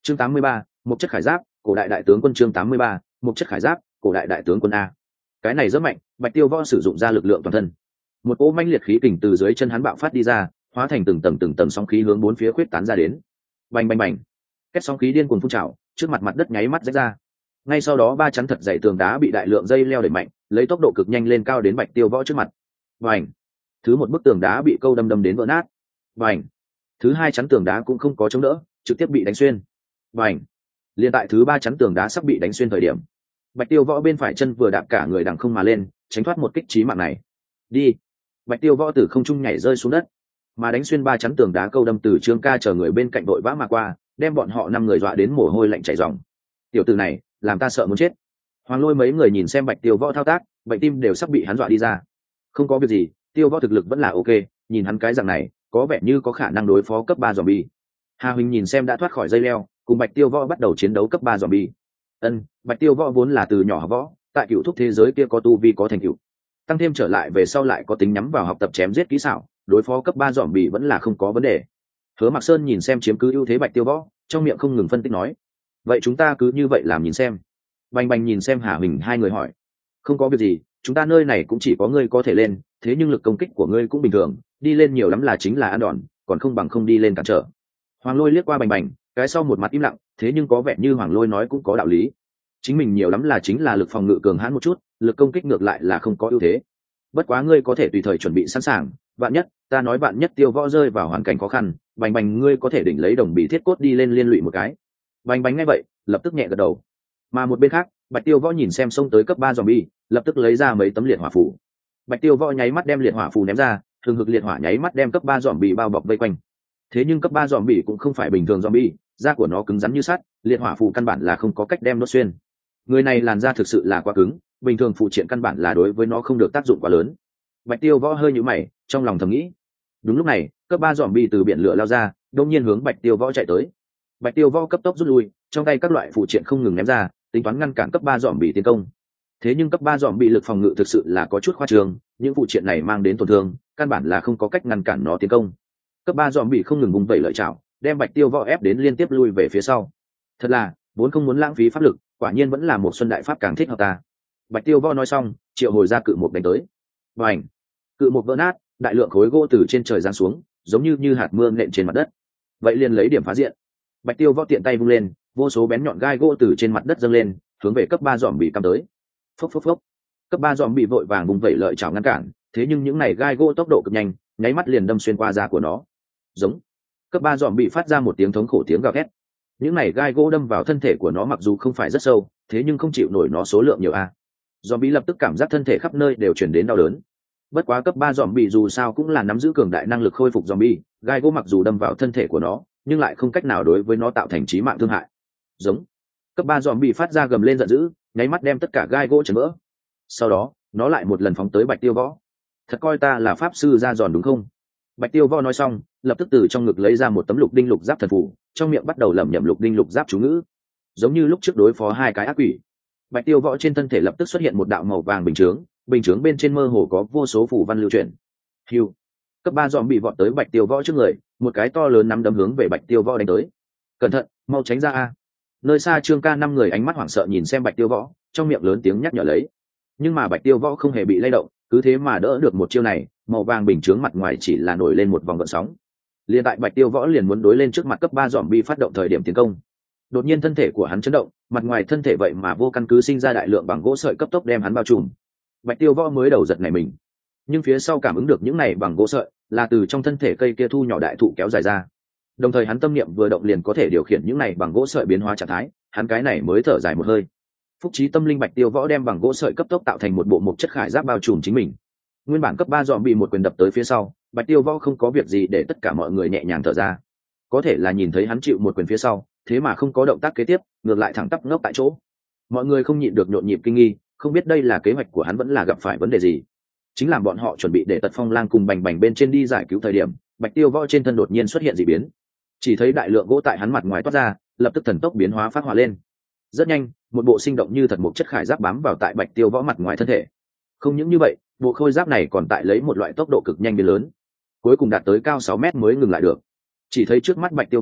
Chương 83, một chất khải giáp, cổ đại đại tướng quân. Chương 83, một chất khải giáp, cổ đại đại tướng quân a. Cái này rất mạnh, Bạch Tiêu Võ sử dụng ra lực lượng toàn thân. Một cỗ manh liệt khí kình từ dưới chân hắn bạo phát đi ra, hóa thành từng tầng sóng khí hướng bốn phía khuyết tán ra đến. Bành bành bành. Kết sóng khí điên cuồng phun trào, trước mặt mặt đất nháy mắt rách ra. Ngay sau đó ba chắn thật dày tường đá bị đại lượng dây leo đẩy mạnh, lấy tốc độ cực nhanh lên cao đến Bạch Tiêu Võ trước mặt. Bành. Thứ một bức tường đá bị câu đâm đến vỡ nát. Bành. Thứ hai chắn tường đá cũng không có chống đỡ, trực tiếp bị đánh xuyên. Bành. Liên tại thứ ba chắn tường đá sắp bị đánh xuyên thời điểm, Bạch Tiêu Võ bên phải chân vừa đạp cả người đằng không mà lên, tránh thoát một kích chí mạng này. Đi. Bạch Tiêu Võ từ không trung nhảy rơi xuống đất, mà đánh xuyên ba chắn tường đá câu đâm từ Trương Ca chờ người bên cạnh đội vã mà qua, đem bọn họ 5 người dọa đến mồ hôi lạnh chảy ròng. Tiểu tử này, làm ta sợ muốn chết. Hoàng Lôi mấy người nhìn xem Bạch Tiêu Võ thao tác, bệnh tim đều sắp bị hắn dọa đi ra. Không có việc gì, Tiêu Võ thực lực vẫn là ok, nhìn hắn cái dạng này, có vẻ như có khả năng đối phó cấp 3 zombie. Hà Huỳnh nhìn xem đã thoát khỏi dây leo, cùng Bạch Tiêu Võ bắt đầu chiến đấu cấp 3 zombie. Bạch Tiêu Võ vốn là từ nhỏ học võ, tại cựu thúc thế giới kia có tu vi có thành tựu, tăng thêm trở lại về sau lại có tính nhắm vào học tập chém giết kỹ xảo, đối phó cấp 3 zombie vẫn là không có vấn đề. Hứa Mặc Sơn nhìn xem chiếm cứ ưu thế Bạch Tiêu Võ, trong miệng không ngừng phân tích nói: "Vậy chúng ta cứ như vậy làm nhìn xem." Bành Bành nhìn xem Hà Huỳnh hai người hỏi: "Không có việc gì, chúng ta nơi này cũng chỉ có ngươi có thể lên, thế nhưng lực công kích của ngươi cũng bình thường, đi lên nhiều lắm là chính là ăn đòn, còn không bằng không đi lên cản trở." Hoàng Lôi liếc qua Bành Bành, cái sau một mặt im lặng, thế nhưng có vẻ như Hoàng Lôi nói cũng có đạo lý. Chính mình nhiều lắm là chính là lực phòng ngự cường hãn một chút, lực công kích ngược lại là không có ưu thế. Bất quá ngươi có thể tùy thời chuẩn bị sẵn sàng, vạn nhất, ta nói vạn nhất Tiêu Võ rơi vào hoàn cảnh khó khăn, Bành Bành ngươi có thể đỉnh lấy đồng bị thiết cốt đi lên liên lụy một cái. Bành Bành nghe vậy, lập tức nhẹ gật đầu. Mà một bên khác, Bạch Tiêu Võ nhìn xem xông tới cấp 3 zombie, lập tức lấy ra mấy tấm liệt hỏa phù. Bạch Tiêu Võ nháy mắt đem liệt hỏa phù ném ra, thường hực liệt hỏa nháy mắt đem cấp 3 zombie bao bọc vây quanh. Thế nhưng cấp 3 zombie cũng không phải bình thường zombie, da của nó cứng rắn như sắt, liệt hỏa phù căn bản là không có cách đem nó xuyên. Người này làn da thực sự là quá cứng, bình thường phụ triện căn bản là đối với nó không được tác dụng quá lớn. Bạch Tiêu Võ hơi nhíu mày, trong lòng thầm nghĩ. Đúng lúc này, cấp 3 zombie từ biển lửa lao ra, đột nhiên hướng Bạch Tiêu Võ chạy tới. Bạch Tiêu Võ cấp tốc rút lui, trong tay các loại phụ triện không ngừng ném ra, tính toán ngăn cản cấp 3 zombie tiến công. Thế nhưng cấp 3 zombie lực phòng ngự thực sự là có chút khoa trương, những phụ triện này mang đến tổn thương, căn bản là không có cách ngăn cản nó tiến công. Cấp 3 zombie không ngừng vung vẩy lợi chảo, đem Bạch Tiêu Võ ép đến liên tiếp lui về phía sau. Thật là, vốn không muốn lãng phí pháp lực, quả nhiên vẫn là một xuân đại pháp càng thích hợp ta. Bạch Tiêu Võ nói xong, triệu hồi ra cự mục đánh tới. Bành! Cự mục vỡ nát, đại lượng khối gỗ từ trên trời giáng xuống, giống như hạt mưa nện trên mặt đất. Vậy liền lấy điểm phá diện. Bạch Tiêu Võ tiện tay vung lên, vô số bén nhọn gai gỗ từ trên mặt đất dâng lên, hướng về cấp 3 zombie cắm tới. Phốc phốc phốc. Cấp 3 zombie vội vàng vùng vẩy lợi chảo ngăn cản, thế nhưng những này gai gỗ tốc độ cực nhanh, nháy mắt liền đâm xuyên qua da của nó. Giống. Cấp 3 zombie phát ra một tiếng thống khổ tiếng gào thét. Những này gai gỗ đâm vào thân thể của nó mặc dù không phải rất sâu, thế nhưng không chịu nổi nó số lượng nhiều a. Zombie lập tức cảm giác thân thể khắp nơi đều truyền đến đau đớn. Bất quá cấp 3 zombie dù sao cũng là nắm giữ cường đại năng lực khôi phục zombie, gai gỗ mặc dù đâm vào thân thể của nó, nhưng lại không cách nào đối với nó tạo thành chí mạng thương hại. Giống. Cấp 3 zombie phát ra gầm lên giận dữ, nháy mắt đem tất cả gai gỗ chấn vỡ. Sau đó, nó lại một lần phóng tới Bạch Tiêu Võ. Thật coi ta là pháp sư ra giòn đúng không? Bạch Tiêu Võ nói xong, lập tức từ trong ngực lấy ra một tấm lục đinh lục giáp thần phù, trong miệng bắt đầu lẩm nhẩm lục đinh lục giáp chú ngữ. Giống như lúc trước đối phó 2 cái ác quỷ, Bạch Tiêu Võ trên thân thể lập tức xuất hiện một đạo màu vàng bình chướng bên trên mơ hồ có vô số phù văn lưu chuyển. Hưu. Cấp 3 zombie vọt tới Bạch Tiêu Võ trước người, một cái to lớn nắm đấm hướng về Bạch Tiêu Võ đánh tới. Cẩn thận, mau tránh ra a. Nơi xa Trương Ca 5 người ánh mắt hoảng sợ nhìn xem Bạch Tiêu Võ, trong miệng lớn tiếng nhắc nhở lấy. Nhưng mà Bạch Tiêu Võ không hề bị lay động, cứ thế mà đỡ được một chiêu này, màu vàng bình chướng mặt ngoài chỉ là nổi lên một vòng gợn sóng. Liên tại Bạch Tiêu Võ liền muốn đối lên trước mặt cấp 3 zombie phát động thời điểm tiến công. Đột nhiên thân thể của hắn chấn động, mặt ngoài thân thể vậy mà vô căn cứ sinh ra đại lượng bằng gỗ sợi cấp tốc đem hắn bao trùm. Bạch Tiêu Võ mới đầu giật nảy mình, nhưng phía sau cảm ứng được những này bằng gỗ sợi là từ trong thân thể cây kia thu nhỏ đại thụ kéo dài ra. Đồng thời hắn tâm niệm vừa động liền có thể điều khiển những này bằng gỗ sợi biến hóa trạng thái, hắn cái này mới thở dài một hơi. Phúc trí tâm linh Bạch Tiêu Võ đem bằng gỗ sợi cấp tốc tạo thành một bộ mộc chất khải giáp bao trùm chính mình. Nguyên bản cấp 3 zombie một quyền đập tới phía sau, Bạch Tiêu Võ không có việc gì để tất cả mọi người nhẹ nhàng thở ra. Có thể là nhìn thấy hắn chịu một quyền phía sau, thế mà không có động tác kế tiếp, ngược lại thẳng tắp ngốc tại chỗ. Mọi người không nhịn được nhộn nhịp kinh nghi, không biết đây là kế hoạch của hắn vẫn là gặp phải vấn đề gì. Chính là bọn họ chuẩn bị để Tật Phong Lang cùng Bành Bành bên trên đi giải cứu thời điểm, Bạch Tiêu Võ trên thân đột nhiên xuất hiện dị biến. Chỉ thấy đại lượng gỗ tại hắn mặt ngoài toát ra, lập tức thần tốc biến hóa phát hỏa lên. Rất nhanh, một bộ sinh động như thật một chất khải giáp bám vào tại Bạch Tiêu Võ mặt ngoài thân thể. Không những như vậy, bộ khôi giáp này còn tại lấy một loại tốc độ cực nhanh biến lớn, cuối cùng đạt tới cao 6 mét mới ngừng lại được. Chỉ thấy trước mắt Bạch Tiêu Võ,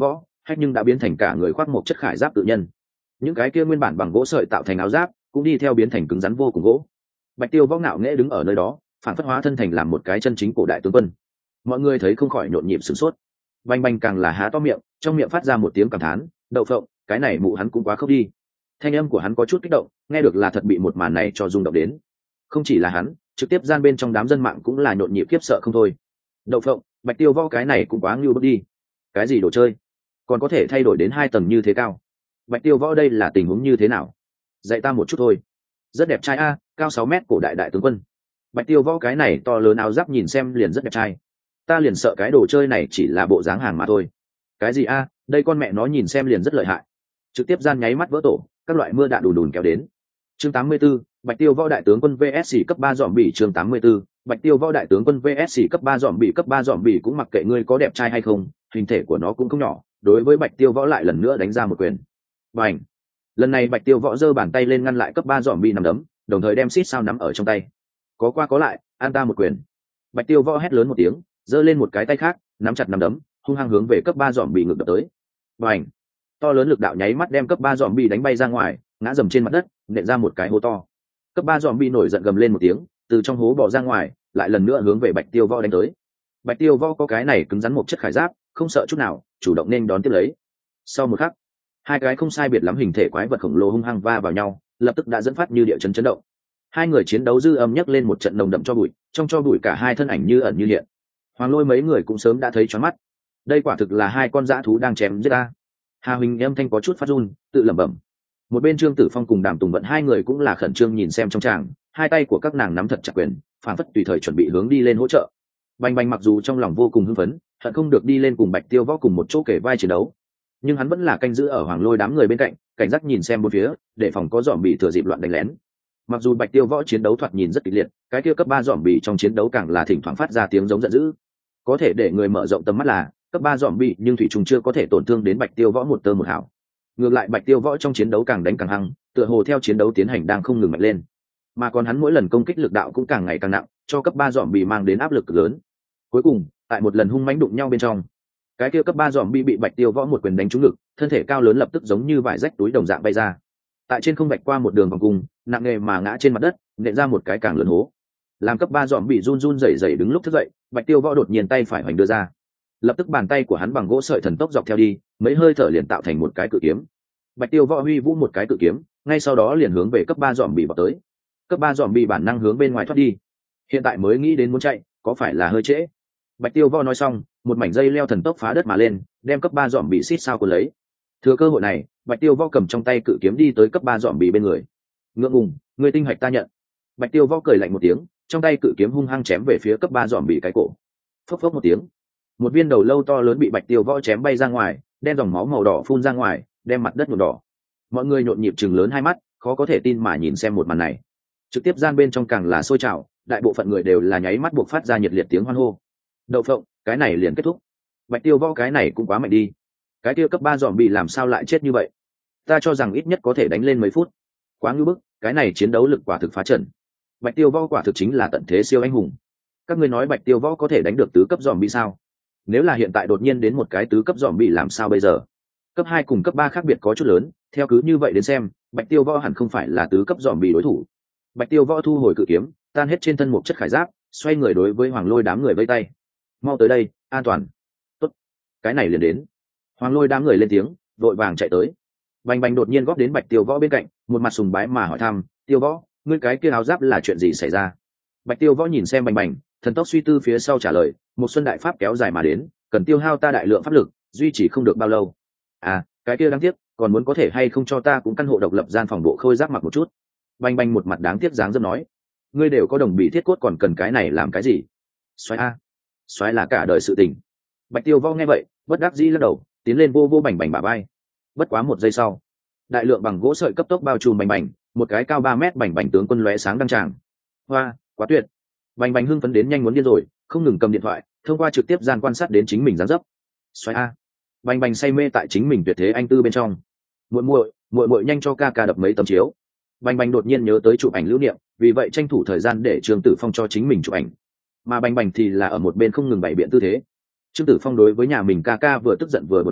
hách nhưng đã biến thành cả người khoác một chất khải giáp tự nhân. Những cái kia nguyên bản bằng gỗ sợi tạo thành áo giáp cũng đi theo biến thành cứng rắn vô cùng gỗ. Bạch Tiêu Võ ngạo nghễ đứng ở nơi đó, phản phất hóa thân thành làm một cái chân chính cổ đại tướng quân. Mọi người thấy không khỏi nhộn nhịp sửng sốt. Bành Bành càng là há to miệng, trong miệng phát ra một tiếng cảm thán, đậu phộng, cái này mụ hắn cũng quá khốc đi. Thanh âm của hắn có chút kích động, nghe được là thật bị một màn này cho rung động đến. Không chỉ là hắn, trực tiếp gian bên trong đám dân mạng cũng là nhộn nhịp khiếp sợ không thôi. Đậu phộng, Bạch Tiêu Võ cái này cũng quá ngưu bức đi. Cái gì đồ chơi, còn có thể thay đổi đến 2 tầng như thế cao. Bạch Tiêu Võ đây là tình huống như thế nào? Dạy ta một chút thôi. Rất đẹp trai a, cao 6 mét cổ đại đại tướng quân. Bạch Tiêu Võ cái này to lớn áo giáp nhìn xem liền rất đẹp trai. Ta liền sợ cái đồ chơi này chỉ là bộ dáng hàng mà thôi. Cái gì a, đây con mẹ nó nhìn xem liền rất lợi hại. Trực tiếp gian nháy mắt vỡ tổ, các loại mưa đạn đùn đùn kéo đến. Chương 84, Bạch Tiêu Võ đại tướng quân VS cấp 3 zombie. Chương 84, Bạch Tiêu Võ đại tướng quân VS cấp 3 zombie. Cấp 3 zombie cũng mặc kệ ngươi có đẹp trai hay không, hình thể của nó cũng không nhỏ. Đối với Bạch Tiêu Võ lại lần nữa đánh ra một quyền. Bành. Lần này Bạch Tiêu Võ giơ bàn tay lên ngăn lại cấp 3 zombie nắm đấm, đồng thời đem xít sao nắm ở trong tay. Có qua có lại, an ta một quyền. Bạch Tiêu Võ hét lớn một tiếng, giơ lên một cái tay khác, nắm chặt nắm đấm, hung hăng hướng về cấp 3 zombie ngược đập tới. Bành. To lớn lực đạo nháy mắt đem cấp 3 zombie đánh bay ra ngoài, ngã dầm trên mặt đất, nện ra một cái hố to. Cấp 3 zombie nổi giận gầm lên một tiếng, từ trong hố bò ra ngoài, lại lần nữa hướng về Bạch Tiêu Võ đánh tới. Bạch Tiêu Võ có cái này cứng rắn một chất khải giáp, không sợ chút nào, chủ động nên đón tiếp lấy. Sau một khắc, hai cái không sai biệt lắm hình thể quái vật khổng lồ hung hăng va vào nhau, lập tức đã dẫn phát như địa chấn chấn động. Hai người chiến đấu dư âm nhấc lên một trận nồng đậm cho bụi, trong cho bụi cả hai thân ảnh như ẩn như hiện. Hoàng Lôi mấy người cũng sớm đã thấy choáng mắt. Đây quả thực là hai con dã thú đang chém giết ta. Hà Huỳnh âm thanh có chút phát run, tự lẩm bẩm. Một bên Trương Tử Phong cùng Đàm Tùng Vận hai người cũng là khẩn trương nhìn xem trong tràng, hai tay của các nàng nắm thật chặt quyền, phảng phất tùy thời chuẩn bị hướng đi lên hỗ trợ. Bành Bành mặc dù trong lòng vô cùng hưng phấn, hận không được đi lên cùng Bạch Tiêu Võ cùng một chỗ kể vai chiến đấu, nhưng hắn vẫn là canh giữ ở Hoàng Lôi đám người bên cạnh, cảnh giác nhìn xem bốn phía, để phòng có dòm bị thừa dịp loạn đánh lén. Mặc dù Bạch Tiêu Võ chiến đấu thoạt nhìn rất kịch liệt, cái kia cấp 3 dòm bị trong chiến đấu càng là thỉnh thoảng phát ra tiếng giống giận dữ. Có thể để người mở rộng tầm mắt là cấp 3 dòm bị nhưng thủy trùng chưa có thể tổn thương đến Bạch Tiêu Võ một tơ một hào. Ngược lại Bạch Tiêu Võ trong chiến đấu càng đánh càng hăng, tựa hồ theo chiến đấu tiến hành đang không ngừng mạnh lên. Mà còn hắn mỗi lần công kích lực đạo cũng càng ngày càng nặng, cho cấp 3 dòm bị mang đến áp lực cực lớn. Cuối cùng, tại một lần hung mãnh đụng nhau bên trong, cái kia cấp 3 dòm bị Bạch Tiêu Võ một quyền đánh trúng ngực, thân thể cao lớn lập tức giống như vải rách túi đồng dạng bay ra. Tại trên không vạch qua một đường vòng cung, nặng nề mà ngã trên mặt đất, nện ra một cái càng lớn hố. Làm cấp 3 dòm bị run run rẩy rẩy đứng lúc thức dậy, Bạch Tiêu Võ đột nhiên tay phải hoành đưa ra. Lập tức bàn tay của hắn bằng gỗ sợi thần tốc dọc theo đi, mấy hơi thở liền tạo thành một cái cự kiếm. Bạch Tiêu Võ huy vũ một cái cự kiếm, ngay sau đó liền hướng về cấp 3 dòm bị vào tới. Cấp 3 dòm bị bản năng hướng bên ngoài thoát đi. Hiện tại mới nghĩ đến muốn chạy, có phải là hơi trễ? Bạch Tiêu Võ nói xong, một mảnh dây leo thần tốc phá đất mà lên, đem cấp 3 dòm bị xít sao cuốn lấy. Thừa cơ hội này, Bạch Tiêu Võ cầm trong tay cự kiếm đi tới cấp 3 dòm bị bên người. Ngượng ngùng, người tinh hạch ta nhận. Bạch Tiêu Võ cười lạnh một tiếng, trong tay cự kiếm hung hăng chém về phía cấp 3 dòm bị cái cổ. Phốc phốc một tiếng, một viên đầu lâu to lớn bị Bạch Tiêu Võ chém bay ra ngoài, đen dòng máu màu đỏ phun ra ngoài, đem mặt đất nhuộm đỏ. Mọi người nhộn nhịp chừng lớn hai mắt, khó có thể tin mà nhìn xem một màn này. Trực tiếp gian bên trong càng là sôi trào, đại bộ phận người đều là nháy mắt buộc phát ra nhiệt liệt tiếng hoan hô. Đậu phộng, cái này liền kết thúc. Bạch Tiêu Võ cái này cũng quá mạnh đi. Cái kia cấp 3 dòm bị làm sao lại chết như vậy? Ta cho rằng ít nhất có thể đánh lên mấy phút. Quá ngưu bức, cái này chiến đấu lực quả thực phá trận. Bạch Tiêu Võ quả thực chính là tận thế siêu anh hùng. Các ngươi nói Bạch Tiêu Võ có thể đánh được tứ cấp dòm bị sao? Nếu là hiện tại đột nhiên đến một cái tứ cấp dòm bị làm sao bây giờ? Cấp 2 cùng cấp 3 khác biệt có chút lớn, theo cứ như vậy đến xem, Bạch Tiêu Võ hẳn không phải là tứ cấp dòm bị đối thủ. Bạch Tiêu Võ thu hồi cự kiếm, tan hết trên thân một chất khải giáp, xoay người đối với Hoàng Lôi đám người vây tay. Mau tới đây, an toàn. Tốt, cái này liền đến. Hoàng Lôi đám người lên tiếng, vội vàng chạy tới. Bành Bành đột nhiên góp đến Bạch Tiêu Võ bên cạnh, một mặt sùng bái mà hỏi thăm, Tiêu Võ, ngươi cái kia áo giáp là chuyện gì xảy ra? Bạch Tiêu Võ nhìn xem Bành Bành, thần tốc suy tư phía sau trả lời, một xuân đại pháp kéo dài mà đến, cần tiêu hao ta đại lượng pháp lực, duy trì không được bao lâu. À, cái kia đáng tiếc, còn muốn có thể hay không cho ta cũng căn hộ độc lập gian phòng bộ khôi giáp mặc một chút. Bành Bành một mặt đáng tiếc dáng dấp nói, ngươi đều có đồng bị thiết cốt còn cần cái này làm cái gì? Xoáy a, xoáy là cả đời sự tình. Bạch Tiêu Võ nghe vậy, bất đắc dĩ lắc đầu, tiến lên vô vô Bành Bành bả vai. Bất quá một giây sau, đại lượng bằng gỗ sợi cấp tốc bao trùm Bành Bành, một cái cao 3 mét Bành Bành tướng quân lóe sáng đăng tràng. Hoa, quá tuyệt. Bành Bành hưng phấn đến nhanh muốn điên rồi, không ngừng cầm điện thoại, thông qua trực tiếp gian quan sát đến chính mình dáng dấp. Xoáy a. Bành Bành say mê tại chính mình tuyệt thế anh tư bên trong. Muội muội nhanh cho ca ca đập mấy tấm chiếu. Bành Bành đột nhiên nhớ tới chụp ảnh lưu niệm, vì vậy tranh thủ thời gian để Trương Tử Phong cho chính mình chụp ảnh. Mà Bành Bành thì là ở một bên không ngừng bày biện tư thế. Trương Tử Phong đối với nhà mình ca ca vừa tức giận vừa bật cười,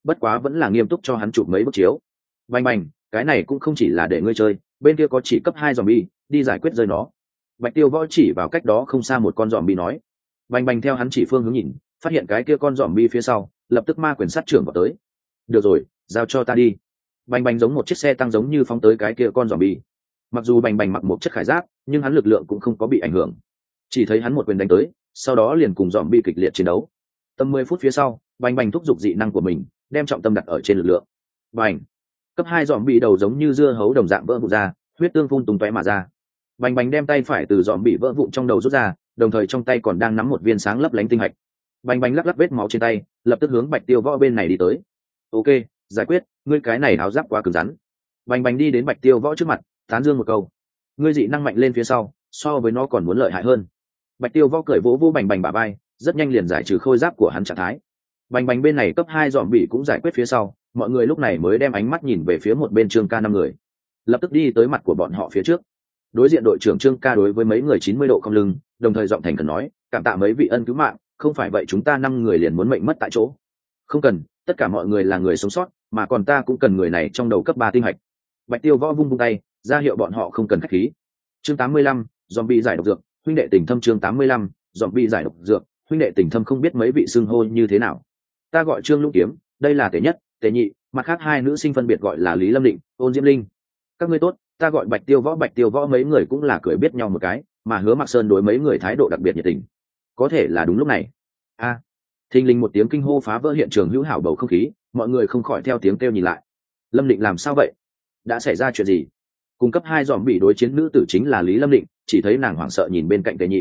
bất quá vẫn là nghiêm túc cho hắn chụp mấy bức chiếu. Bành bành, cái này cũng không chỉ là để ngươi chơi, bên kia có chỉ cấp 2 zombie, đi giải quyết rơi nó. Bạch Tiêu Võ chỉ vào cách đó không xa một con zombie nói. Bành bành theo hắn chỉ phương hướng nhìn, phát hiện cái kia con zombie phía sau, lập tức ma quyền sát trưởng vào tới. Được rồi, giao cho ta đi. Bành bành giống một chiếc xe tăng giống như phóng tới cái kia con zombie. Mặc dù bành bành mặc một chất khải giáp, nhưng hắn lực lượng cũng không có bị ảnh hưởng. Chỉ thấy hắn một quyền đánh tới, sau đó liền cùng zombie kịch liệt chiến đấu. Tầm 10 phút phía sau, bành bành thúc giục dị năng của mình, đem trọng tâm đặt ở trên lực lượng. Bành, cấp 2 zombie đầu giống như dưa hấu đồng dạng vỡ vụn ra, huyết tương phun tung tóe mà ra. Bành bành đem tay phải từ zombie vỡ vụn trong đầu rút ra, đồng thời trong tay còn đang nắm một viên sáng lấp lánh tinh hạch. Bành bành lắc lắc vết máu trên tay, lập tức hướng Bạch Tiêu Võ bên này đi tới. Ok, giải quyết, ngươi cái này áo giáp quá cứng rắn. Bành bành đi đến Bạch Tiêu Võ trước mặt, tán dương một câu. Ngươi dị năng mạnh lên phía sau, so với nó còn muốn lợi hại hơn. Bạch Tiêu Võ cười vỗ vỗ bành bành bả vai, rất nhanh liền giải trừ khôi giáp của hắn trạng thái. Bành bành bên này cấp 2 dòm bị cũng giải quyết phía sau, mọi người lúc này mới đem ánh mắt nhìn về phía một bên Trương Ca 5 người, lập tức đi tới mặt của bọn họ phía trước. Đối diện đội trưởng Trương Ca đối với mấy người 90 độ cong lưng, đồng thời giọng thành khẩn nói, cảm tạ mấy vị ân cứu mạng, không phải vậy chúng ta 5 người liền muốn mệnh mất tại chỗ. Không cần, tất cả mọi người là người sống sót, mà còn ta cũng cần người này trong đầu cấp 3 tinh hạch. Bạch Tiêu Võ vung vung tay, ra hiệu bọn họ không cần khách khí. Chương 85, zombie giải độc dược, huynh đệ tình thâm. Chương 85, zombie giải độc dược, huynh đệ tình thâm. Không biết mấy vị xưng hô như thế nào. Ta gọi Trương Lũng Kiếm, đây là Tề Nhất, Tề Nhị, mặt khác 2 nữ sinh phân biệt gọi là Lý Lâm Định, Ôn Diễm Linh. Các ngươi tốt, ta gọi Bạch Tiêu Võ. Bạch Tiêu Võ mấy người cũng là cười biết nhau một cái, mà Hứa Mặc Sơn đối mấy người thái độ đặc biệt nhiệt tình. Có thể là đúng lúc này. Thình lình một tiếng kinh hô phá vỡ hiện trường hữu hảo bầu không khí, mọi người không khỏi theo tiếng kêu nhìn lại. Lâm Định làm sao vậy? Đã xảy ra chuyện gì? Cung cấp 2 dòm bị đối chiến nữ tử chính là Lý Lâm Định, chỉ thấy nàng hoảng sợ nhìn bên cạnh Tề Nhị.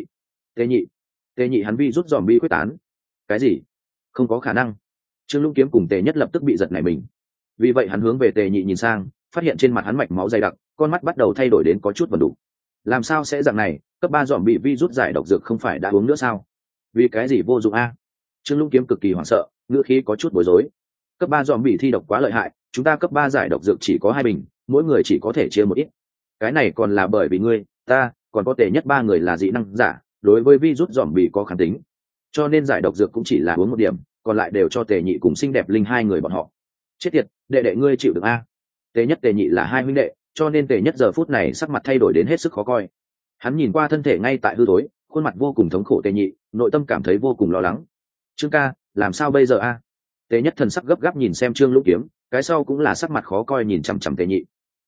Tề Nhị hắn vi rút dòm bị quyết tán. Cái gì? Không có khả năng. Trương Lũng Kiếm cùng Tề Nhất lập tức bị giật nảy mình. Vì vậy hắn hướng về Tề Nhị nhìn sang, phát hiện trên mặt hắn mạch máu dày đặc, con mắt bắt đầu thay đổi đến có chút vần đủ. Làm sao sẽ dạng này? Cấp 3 dòm bị vi rút giải độc dược không phải đã uống nữa sao? Vì cái gì vô dụng a? Trương Lũng Kiếm cực kỳ hoảng sợ, ngữ khí có chút bối rối. Cấp 3 dòm bị thi độc quá lợi hại, chúng ta cấp 3 giải độc dược chỉ có 2 bình, mỗi người chỉ có thể chia một ít. Cái này còn là bởi vì ngươi, ta, còn có Tề Nhất 3 người là dị năng giả, đối với virus dòm bị có kháng tính, cho nên giải độc dược cũng chỉ là uống một điểm, còn lại đều cho Tề Nhị cùng xinh đẹp Linh 2 người bọn họ. Chết tiệt, đệ đệ ngươi chịu được a? Tề Nhất Tề Nhị là 2 huynh đệ, cho nên Tề Nhất giờ phút này sắc mặt thay đổi đến hết sức khó coi. Hắn nhìn qua thân thể ngay tại hư thối, khuôn mặt vô cùng thống khổ Tề Nhị, nội tâm cảm thấy vô cùng lo lắng. Trương ca, làm sao bây giờ a? Tề Nhất thần sắc gấp gáp nhìn xem Trương Lũng Kiếm, cái sau cũng là sắc mặt khó coi nhìn chằm chằm Tề Nhị.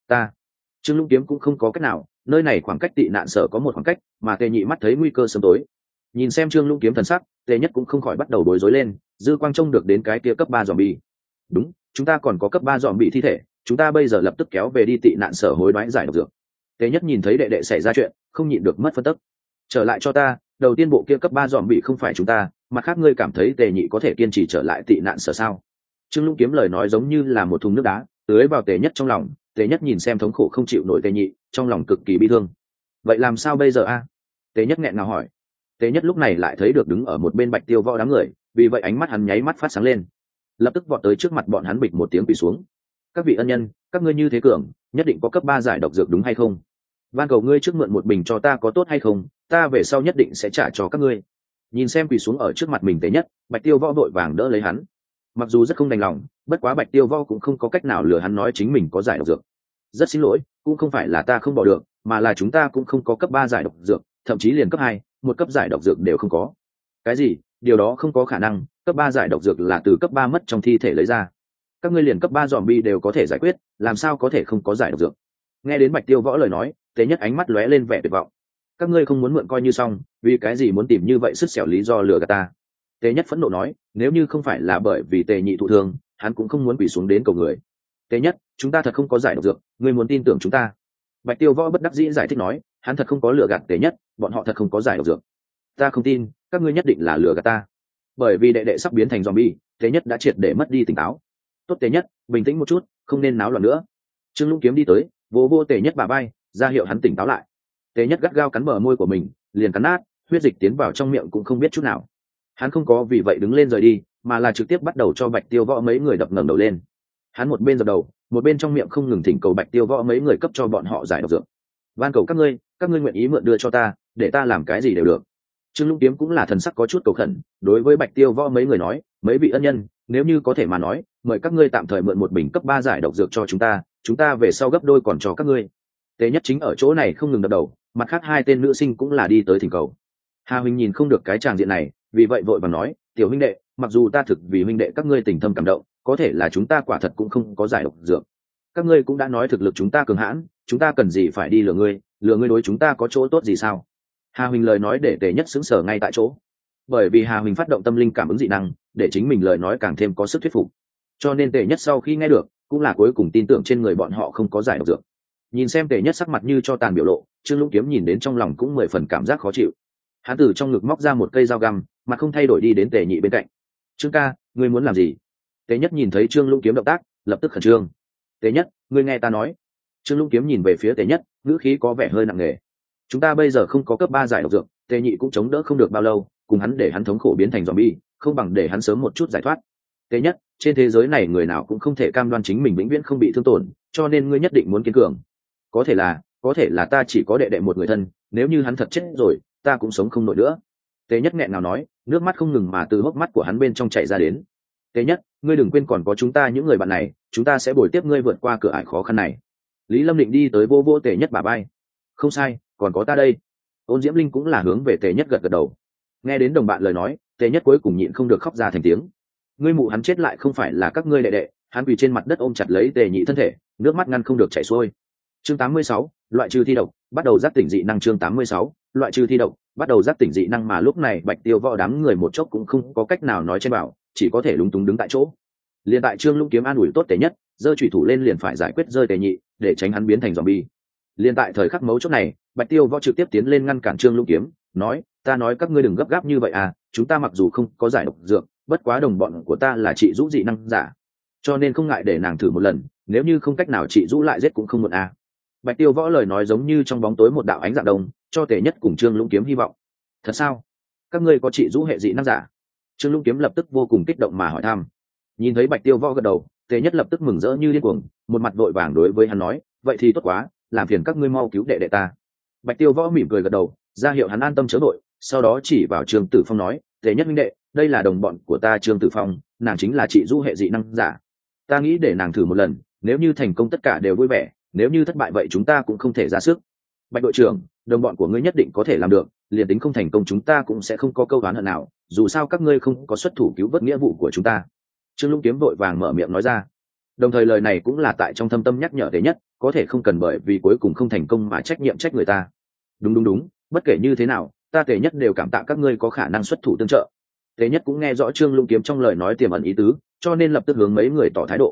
Trương Lũng Kiếm cũng không có cách nào, nơi này khoảng cách tị nạn sở có một khoảng cách, mà Tề Nhị mắt thấy nguy cơ sớm tối. Nhìn xem Trương Lũng Kiếm thần sắc, Tề Nhất cũng không khỏi bắt đầu bối rối lên, dư quang trông được đến cái kia cấp 3 zombie. Đúng, chúng ta còn có cấp 3 zombie thi thể, chúng ta bây giờ lập tức kéo về đi tị nạn sở hối đoái giải độc dược. Tề Nhất nhìn thấy đệ đệ xảy ra chuyện, không nhịn được mất phân tức. Trở lại cho ta, đầu tiên bộ kia cấp 3 zombie không phải chúng ta, mặt khác ngươi cảm thấy Tề Nhị có thể kiên trì trở lại tị nạn sở sao? Trương Lũng Kiếm lời nói giống như là một thùng nước đá, tưới vào Tề Nhất trong lòng. Tề Nhất nhìn xem thống khổ không chịu nổi Tề Nhị, trong lòng cực kỳ bi thương. Vậy làm sao bây giờ a? Tề Nhất nghẹn ngào hỏi. Tề Nhất lúc này lại thấy được đứng ở một bên Bạch Tiêu Võ đám người, vì vậy ánh mắt hắn nháy mắt phát sáng lên, lập tức vọt tới trước mặt bọn hắn bịch một tiếng quỳ xuống. Các vị ân nhân, các ngươi như thế cường, nhất định có cấp 3 giải độc dược đúng hay không? Van cầu ngươi trước mượn một bình cho ta có tốt hay không, ta về sau nhất định sẽ trả cho các ngươi. Nhìn xem quỳ xuống ở trước mặt mình Tề Nhất, Bạch Tiêu Võ vội vàng đỡ lấy hắn. Mặc dù rất không đành lòng, bất quá Bạch Tiêu Võ cũng không có cách nào lừa hắn nói chính mình có giải độc dược. Rất xin lỗi, cũng không phải là ta không bỏ được, mà là chúng ta cũng không có cấp 3 giải độc dược, thậm chí liền cấp 2, một cấp giải độc dược đều không có. Cái gì? Điều đó không có khả năng, cấp 3 giải độc dược là từ cấp 3 mất trong thi thể lấy ra. Các ngươi liền cấp 3 zombie đều có thể giải quyết, làm sao có thể không có giải độc dược? Nghe đến Bạch Tiêu Võ lời nói, Tề Nhất ánh mắt lóe lên vẻ tuyệt vọng. Các ngươi không muốn mượn coi như xong, vì cái gì muốn tìm như vậy sứt xẻo lý do lừa gạt ta? Tề Nhất phẫn nộ nói, nếu như không phải là bởi vì Tề Nhị thụ thương, hắn cũng không muốn quỳ xuống đến cầu người. Tề Nhất, chúng ta thật không có giải độc dược, ngươi muốn tin tưởng chúng ta? Bạch Tiêu Võ bất đắc dĩ giải thích nói, hắn thật không có lừa gạt Tề Nhất, bọn họ thật không có giải độc dược. Ta không tin, các ngươi nhất định là lừa gạt ta. Bởi vì đệ đệ sắp biến thành zombie, Tề Nhất đã triệt để mất đi tỉnh táo. Tốt Tề Nhất, bình tĩnh một chút, không nên náo loạn nữa. Trương Lũng Kiếm đi tới, vô Tề Nhất bả vai, ra hiệu hắn tỉnh táo lại. Tề Nhất gắt gao cắn bờ môi của mình, liền cắn nát, huyết dịch tiến vào trong miệng cũng không biết chút nào. Hắn không có vì vậy đứng lên rời đi, mà là trực tiếp bắt đầu cho Bạch Tiêu Võ mấy người đập ngẩng đầu lên. Hắn một bên dập đầu, một bên trong miệng không ngừng thỉnh cầu Bạch Tiêu Võ mấy người cấp cho bọn họ giải độc dược. Van cầu các ngươi nguyện ý mượn đưa cho ta, để ta làm cái gì đều được. Trương Lũng Kiếm cũng là thần sắc có chút cầu khẩn, đối với Bạch Tiêu Võ mấy người nói, mấy vị ân nhân, nếu như có thể mà nói mời các ngươi tạm thời mượn một bình cấp 3 giải độc dược cho chúng ta về sau gấp đôi còn cho các ngươi. Tề Nhất chính ở chỗ này không ngừng đập đầu, mặt khác hai tên nữ sinh cũng là đi tới thỉnh cầu. Hà huynh nhìn không được cái tràng diện này, vì vậy vội vàng nói, tiểu huynh đệ, mặc dù ta thực vì huynh đệ các ngươi tình thâm cảm động, có thể là chúng ta quả thật cũng không có giải độc dược. Các ngươi cũng đã nói thực lực chúng ta cường hãn, chúng ta cần gì phải đi lừa ngươi đối chúng ta có chỗ tốt gì sao? Hà huynh lời nói để Tề Nhất sững sờ ngay tại chỗ, bởi vì Hà huynh phát động tâm linh cảm ứng dị năng, để chính mình lời nói càng thêm có sức thuyết phục, cho nên Tề Nhất sau khi nghe được, cũng là cuối cùng tin tưởng trên người bọn họ không có giải độc dược. Nhìn xem Tề Nhất sắc mặt như cho tàn biểu lộ, Trương Lũng Kiếm nhìn đến trong lòng cũng 10 phần cảm giác khó chịu. Hắn từ trong ngực móc ra một cây dao găm, mà không thay đổi đi đến Tề Nhị bên cạnh. Trương ca, ngươi muốn làm gì? Tề Nhất nhìn thấy Trương Lũng Kiếm động tác, lập tức khẩn trương. Tề Nhất, ngươi nghe ta nói. Trương Lũng Kiếm nhìn về phía Tề Nhất, ngữ khí có vẻ hơi nặng nề. Chúng ta bây giờ không có cấp 3 giải độc dược, Tề Nhị cũng chống đỡ không được bao lâu, cùng hắn để hắn thống khổ biến thành zombie, không bằng để hắn sớm một chút giải thoát. Tề Nhất, trên thế giới này người nào cũng không thể cam đoan chính mình vĩnh viễn không bị thương tổn, cho nên ngươi nhất định muốn kiên cường. Có thể là ta chỉ có đệ đệ một người thân, nếu như hắn thật chết rồi, ta cũng sống không nổi nữa. Tề Nhất nghẹn ngào nói, nước mắt không ngừng mà từ hốc mắt của hắn bên trong chảy ra đến. Tề Nhất, ngươi đừng quên còn có chúng ta những người bạn này, chúng ta sẽ bồi tiếp ngươi vượt qua cửa ải khó khăn này. Lý Lâm Định đi tới vô vô Tề Nhất bả vai. Không sai, còn có ta đây. Ôn Diễm Linh cũng là hướng về Tề Nhất gật gật đầu. Nghe đến đồng bạn lời nói, Tề Nhất cuối cùng nhịn không được khóc ra thành tiếng. Ngươi mụ hắn chết lại không phải là các ngươi đệ đệ, hắn quỳ trên mặt đất ôm chặt lấy Tề Nhị thân thể, nước mắt ngăn không được chảy xuôi. Chương 86, loại trừ thi độc, bắt đầu giác tỉnh dị năng. Chương 86, loại trừ thi độc, bắt đầu giác tỉnh dị năng. Mà lúc này Bạch Tiêu Võ đám người một chốc cũng không có cách nào nói trên bảo, chỉ có thể lúng túng đứng tại chỗ. Liền tại Trương Lũng Kiếm an ủi tốt Tề Nhất, giơ chủy thủ lên liền phải giải quyết rơi Tề Nhị, để tránh hắn biến thành zombie. Liền tại thời khắc mấu chốt này, Bạch Tiêu Võ trực tiếp tiến lên ngăn cản Trương Lũng Kiếm, nói, ta nói các ngươi đừng gấp gáp như vậy à, chúng ta mặc dù không có giải độc dược, bất quá đồng bọn của ta là chị Dũ dị năng giả, cho nên không ngại để nàng thử một lần, nếu như không cách nào chị Dũ lại giết cũng không muộn à. Bạch Tiêu Võ lời nói giống như trong bóng tối một đạo ánh dạng đông, cho Tề Nhất cùng Trương Lũng Kiếm hy vọng. Thật sao? Các ngươi có chị Dũ hệ dị năng giả? Trương Lũng Kiếm lập tức vô cùng kích động mà hỏi thăm. Nhìn thấy Bạch Tiêu Võ gật đầu, Tề Nhất lập tức mừng rỡ như điên cuồng, một mặt vội vàng đối với hắn nói, vậy thì tốt quá, làm phiền các ngươi mau cứu đệ đệ ta. Bạch Tiêu Võ mỉm cười gật đầu, ra hiệu hắn an tâm chớ vội, sau đó chỉ vào Trương Tử Phong nói, Tề Nhất huynh đệ, đây là đồng bọn của ta Trương Tử Phong, nàng chính là chị Dũ hệ dị năng giả. Ta nghĩ để nàng thử một lần, nếu như thành công tất cả đều vui vẻ, nếu như thất bại vậy chúng ta cũng không thể ra sức. Bạch đội trưởng, đồng bọn của ngươi nhất định có thể làm được, liền tính không thành công chúng ta cũng sẽ không có câu oán hận nào, dù sao các ngươi không có xuất thủ cứu vớt nghĩa vụ của chúng ta. Trương Lũng Kiếm vội vàng mở miệng nói ra, đồng thời lời này cũng là tại trong thâm tâm nhắc nhở Tề Nhất, có thể không cần bởi vì cuối cùng không thành công mà trách nhiệm trách người ta. Đúng, bất kể như thế nào, ta Tề Nhất đều cảm tạ các ngươi có khả năng xuất thủ tương trợ. Tề Nhất cũng nghe rõ Trương Lũng Kiếm trong lời nói tiềm ẩn ý tứ, cho nên lập tức hướng mấy người tỏ thái độ.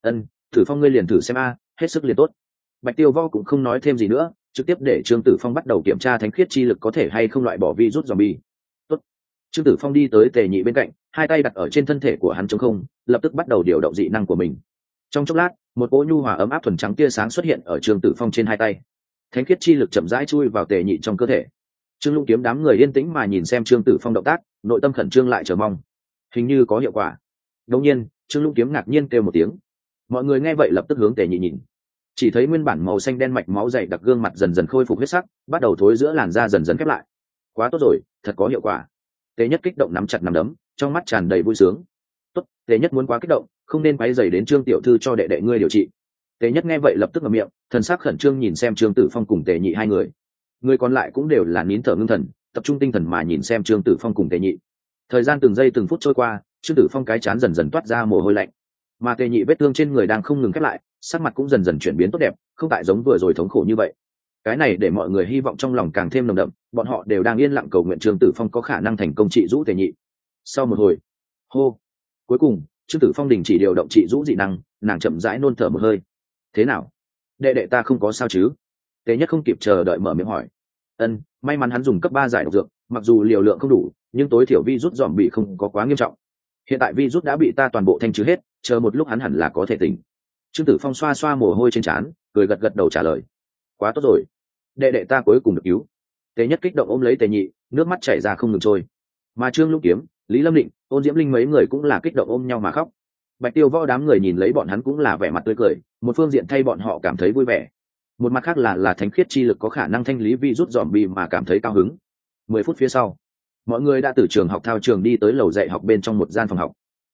Tử Phong ngươi liền thử xem a, hết sức liền tốt. Bạch Tiêu Võ cũng không nói thêm gì nữa, trực tiếp để Trương Tử Phong bắt đầu kiểm tra thánh khiết chi lực có thể hay không loại bỏ virus zombie. Tốt. Trương Tử Phong đi tới Tề Nhị bên cạnh, hai tay đặt ở trên thân thể của hắn trống không, lập tức bắt đầu điều động dị năng của mình. Trong chốc lát, một cỗ nhu hòa ấm áp thuần trắng tia sáng xuất hiện ở Trương Tử Phong trên hai tay. Thánh khiết chi lực chậm rãi chui vào Tề Nhị trong cơ thể. Trương Lũng Kiếm đám người yên tĩnh mà nhìn xem Trương Tử Phong động tác, nội tâm khẩn trương lại chờ mong. Hình như có hiệu quả. Đột nhiên, Trương Lũng Kiếm ngạc nhiên kêu một tiếng. Mọi người nghe vậy lập tức hướng Tề Nhị nhìn. Chỉ thấy nguyên bản màu xanh đen mạch máu dày đặc gương mặt dần dần khôi phục huyết sắc, bắt đầu thối giữa làn da dần dần khép lại. Quá tốt rồi, thật có hiệu quả. Tề Nhất kích động nắm chặt nắm đấm, trong mắt tràn đầy vui sướng. Tốt, Tề Nhất muốn quá kích động, không nên quấy rầy đến Trương tiểu thư cho đệ đệ ngươi điều trị. Tề Nhất nghe vậy lập tức ngậm miệng, thần sắc khẩn trương nhìn xem Trương Tử Phong cùng Tề Nhị hai người. Người còn lại cũng đều là nín thở ngưng thần, tập trung tinh thần mà nhìn xem Trương Tử Phong cùng Tề Nhị. Thời gian từng giây từng phút trôi qua, Trương Tử Phong cái chán dần dần toát ra mồ hôi lạnh, mà Tề Nhị vết thương trên người đang không ngừng khép lại, sắc mặt cũng dần dần chuyển biến tốt đẹp, không tại giống vừa rồi thống khổ như vậy. Cái này để mọi người hy vọng trong lòng càng thêm nồng đậm, bọn họ đều đang yên lặng cầu nguyện Trương Tử Phong có khả năng thành công trị Dũ Tề Nhị. Sau một hồi, hô, cuối cùng Trương Tử Phong đình chỉ điều động trị Dũ dị năng, nàng chậm rãi nôn thở một hơi. Thế nào, đệ đệ ta không có sao chứ? Tề Nhất không kịp chờ đợi mở miệng hỏi. May mắn hắn dùng cấp 3 giải độc dược, mặc dù liều lượng không đủ, nhưng tối thiểu virus dòm bị không có quá nghiêm trọng. Hiện tại virus đã bị ta toàn bộ thanh trừ hết, chờ một lúc hắn hẳn là có thể tỉnh. Trương Tử Phong xoa xoa mồ hôi trên trán, cười gật gật đầu trả lời. Quá tốt rồi, đệ đệ ta cuối cùng được cứu. Tề Nhất kích động ôm lấy Tề Nhị, nước mắt chảy ra không ngừng trôi. Mà Trương Lũng Kiếm, Lý Lâm Định, Ôn Diễm Linh mấy người cũng là kích động ôm nhau mà khóc. Bạch Tiêu Võ đám người nhìn lấy bọn hắn cũng là vẻ mặt tươi cười, một phương diện thay bọn họ cảm thấy vui vẻ, một mặt khác là thánh khiết chi lực có khả năng thanh lý virus zombie mà cảm thấy cao hứng. 10 phút phía sau, mọi người đã từ trường học thao trường đi tới lầu dạy học bên trong một gian phòng học.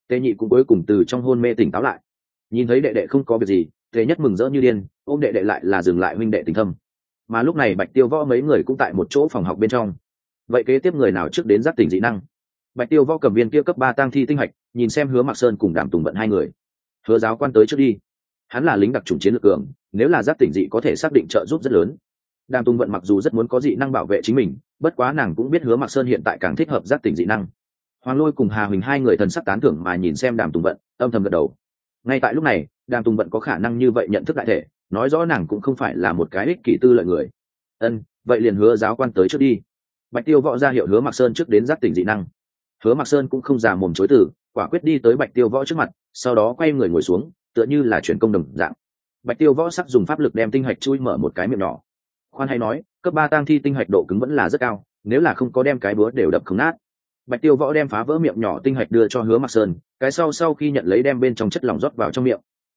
Tề nhị cũng cuối cùng từ trong hôn mê tỉnh táo lại, nhìn thấy đệ đệ không có việc gì, Tề nhất mừng rỡ như điên, ôm đệ đệ lại là dừng lại huynh đệ tình thâm. Mà lúc này Bạch Tiêu Võ mấy người cũng tại một chỗ phòng học bên trong. Vậy kế tiếp người nào trước đến giác tỉnh dị năng? Bạch Tiêu Võ cầm viên kia cấp 3 tang thi tinh hạch, nhìn xem Hứa Mạc Sơn cùng Đàm Tùng Vận hai người. Hứa giáo quan tới trước đi, hắn là lính đặc chủng chiến lược cường, nếu là giác tỉnh dị có thể xác định trợ giúp rất lớn. Đàm Tùng Vận mặc dù rất muốn có dị năng bảo vệ chính mình, bất quá nàng cũng biết Hứa Mạc Sơn hiện tại càng thích hợp giác tỉnh dị năng. Hoàng Lôi cùng Hà Huỳnh hai người thần sắc tán thưởng mà nhìn xem Đàm Tùng Vận, âm thầm gật đầu. Ngay tại lúc này, Đàm Tùng Vận có khả năng như vậy nhận thức đại thể, nói rõ nàng cũng không phải là một cái ích kỷ tư lợi người. Vậy liền Hứa giáo quan tới trước đi. Bạch Tiêu Võ ra hiệu Hứa Mạc Sơn trước đến giác tỉnh dị năng. Hứa Mạc Sơn cũng không già mồm chối từ, quả quyết đi tới Bạch Tiêu Võ trước mặt, sau đó quay người ngồi xuống, tựa như là chuyển công đồng dạng. Bạch Tiêu Võ sắc dùng pháp lực đem tinh hạch chui mở một cái miệng nhỏ. Khoan hay nói, cấp 3 tang thi tinh hạch độ cứng vẫn là rất cao, nếu là không có đem cái búa đều đập không nát. Bạch Tiêu Võ đem phá vỡ miệng nhỏ tinh hạch đưa cho Hứa Mạc Sơn, cái sau khi nhận lấy đem bên trong chất lỏng rót vào trong miệng.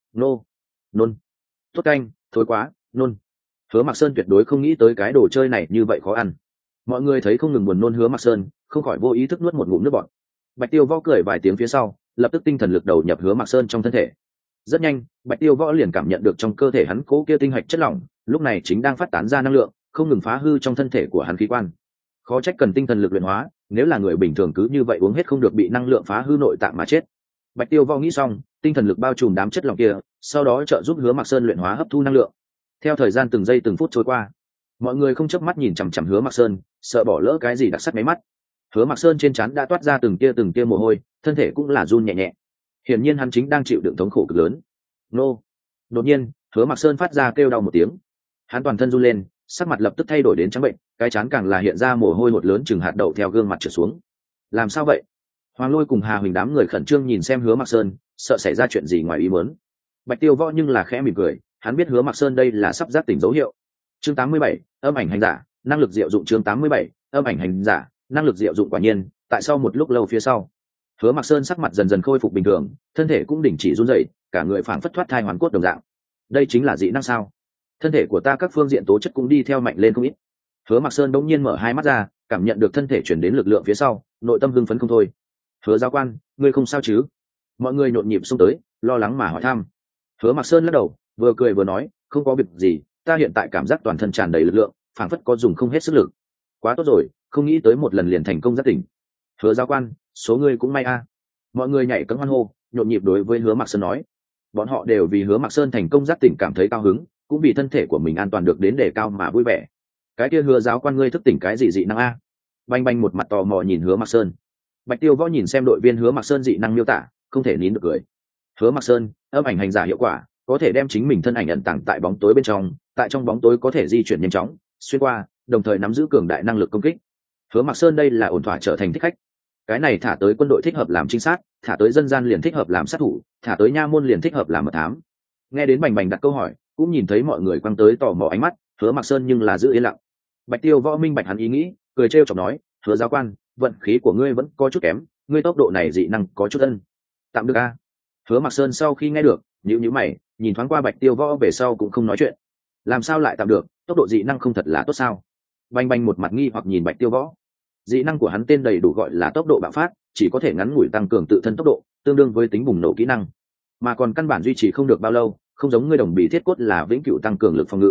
Nôn. Tốt canh, thối quá, nôn. Hứa Mạc Sơn tuyệt đối không nghĩ tới cái đồ chơi này như vậy khó ăn. Mọi người thấy không ngừng buồn nôn Hứa Mạc Sơn, không khỏi vô ý thức nuốt một ngụm nước bọt. Bạch Tiêu Võ cười vài tiếng phía sau, lập tức tinh thần lực đầu nhập Hứa Mạc Sơn trong thân thể. Rất nhanh, Bạch Tiêu Võ liền cảm nhận được trong cơ thể hắn cố kia tinh hạch chất lỏng, lúc này chính đang phát tán ra năng lượng, không ngừng phá hư trong thân thể của hắn khí quan. Khó trách cần tinh thần lực luyện hóa, nếu là người bình thường cứ như vậy uống hết không được bị năng lượng phá hư nội tạng mà chết. Bạch Tiêu Võ nghĩ xong, tinh thần lực bao trùm đám chất lỏng kia, sau đó trợ giúp Hứa Mạc Sơn luyện hóa hấp thu năng lượng. Theo thời gian từng giây từng phút trôi qua, mọi người không chớp mắt nhìn chằm chằm Hứa Mạc Sơn, sợ bỏ lỡ cái gì đặc sắc mấy mắt. Hứa Mạc Sơn trên trán đã toát ra từng tia mồ hôi, thân thể cũng là run nhẹ nhẹ. Hiển nhiên hắn chính đang chịu đựng thống khổ cực lớn. Nô! Đột nhiên, Hứa Mạc Sơn phát ra kêu đau một tiếng. Hắn toàn thân run lên, sắc mặt lập tức thay đổi đến trắng bệnh, cái trán càng là hiện ra mồ hôi hột lớn chừng hạt đậu theo gương mặt trượt xuống. Làm sao vậy? Hoàng Lôi cùng Hà Huỳnh đám người khẩn trương nhìn xem Hứa Mạc Sơn, sợ xảy ra chuyện gì ngoài ý muốn. Bạch Tiêu Võ nhưng là khẽ mỉm cười, hắn biết Hứa Mạc Sơn đây là sắp giác tỉnh dấu hiệu. Chương 87, âm ảnh hành giả, năng lực diệu dụng. Chương 87, âm ảnh hành giả, năng lực diệu dụng. Quả nhiên, tại sau một lúc lâu phía sau, Hứa Mạc Sơn sắc mặt dần dần khôi phục bình thường, thân thể cũng đình chỉ run rẩy, cả người phảng phất thoát thai hoàn cốt đồng dạng. Đây chính là dị năng sao? Thân thể của ta các phương diện tố chất cũng đi theo mạnh lên không ít. Hứa Mạc Sơn đống nhiên mở hai mắt ra, cảm nhận được thân thể chuyển đến lực lượng phía sau, nội tâm hưng phấn không thôi. Hứa giáo quan, ngươi không sao chứ? Mọi người nhộn nhịp xông tới, lo lắng mà hỏi thăm. Hứa Mạc Sơn lắc đầu, vừa cười vừa nói, không có việc gì, ta hiện tại cảm giác toàn thân tràn đầy lực lượng, phảng phất có dùng không hết sức lực. Quá tốt rồi, không nghĩ tới một lần liền thành công giác tỉnh. Hứa giáo quan, số ngươi cũng may a. Mọi người nhảy cẫng hoan hô, nhộn nhịp đối với Hứa Mạc Sơn nói. Bọn họ đều vì Hứa Mạc Sơn thành công giác tỉnh cảm thấy cao hứng, cũng vì thân thể của mình an toàn được đến đề cao mà vui vẻ. Cái kia Hứa giáo quan ngươi thức tỉnh cái gì dị năng a? Banh banh một mặt tò mò nhìn Hứa Mạc Sơn. Bạch Tiêu Võ nhìn xem đội viên Hứa Mạc Sơn dị năng miêu tả, không thể nín được cười. Hứa Mạc Sơn, âm ảnh hành giả hiệu quả, có thể đem chính mình thân ảnh ẩn tàng tại bóng tối bên trong, tại trong bóng tối có thể di chuyển nhanh chóng, xuyên qua, đồng thời nắm giữ cường đại năng lực công kích. Hứa Mạc Sơn đây là ổn thỏa trở thành thích khách. Cái này thả tới quân đội thích hợp làm trinh sát, thả tới dân gian liền thích hợp làm sát thủ, thả tới nha môn liền thích hợp làm mật thám. Nghe đến Bành Bành đặt câu hỏi, cũng nhìn thấy mọi người quăng tới tò mò ánh mắt, Hứa Mạc Sơn nhưng là giữ yên lặng. Bạch Tiêu Võ minh bạch hắn ý nghĩ, cười trêu chọc nói, Hứa giáo quan, vận khí của ngươi vẫn có chút kém, ngươi tốc độ này dị năng có chút ân. Tạm được a. Hứa Mạc Sơn sau khi nghe được, nhíu mày, nhìn thoáng qua Bạch Tiêu Võ về sau cũng không nói chuyện. Làm sao lại tạm được, tốc độ dị năng không thật là tốt sao? Bành Bành một mặt nghi hoặc nhìn Bạch Tiêu Võ. Dị năng của hắn tên đầy đủ gọi là tốc độ bạo phát, chỉ có thể ngắn ngủi tăng cường tự thân tốc độ, tương đương với tính bùng nổ kỹ năng, mà còn căn bản duy trì không được bao lâu, không giống ngươi đồng bị thiết cốt là vĩnh cửu tăng cường lực phòng ngự.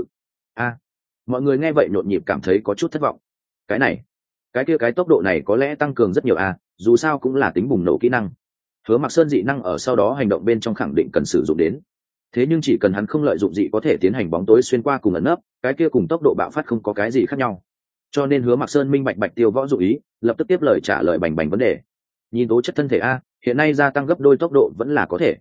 Mọi người nghe vậy nhộn nhịp cảm thấy có chút thất vọng. Cái này, cái kia cái tốc độ này có lẽ tăng cường rất nhiều dù sao cũng là tính bùng nổ kỹ năng. Hứa Mạc Sơn dị năng ở sau đó hành động bên trong khẳng định cần sử dụng đến. Thế nhưng chỉ cần hắn không lợi dụng dị có thể tiến hành bóng tối xuyên qua cùng ẩn nấp, cái kia cùng tốc độ bạo phát không có cái gì khác nhau. Cho nên Hứa Mạc Sơn minh bạch Bạch Tiêu Võ dụ ý, lập tức tiếp lời trả lời Bành Bành vấn đề. Nhìn tố chất thân thể hiện nay gia tăng gấp đôi tốc độ vẫn là có thể.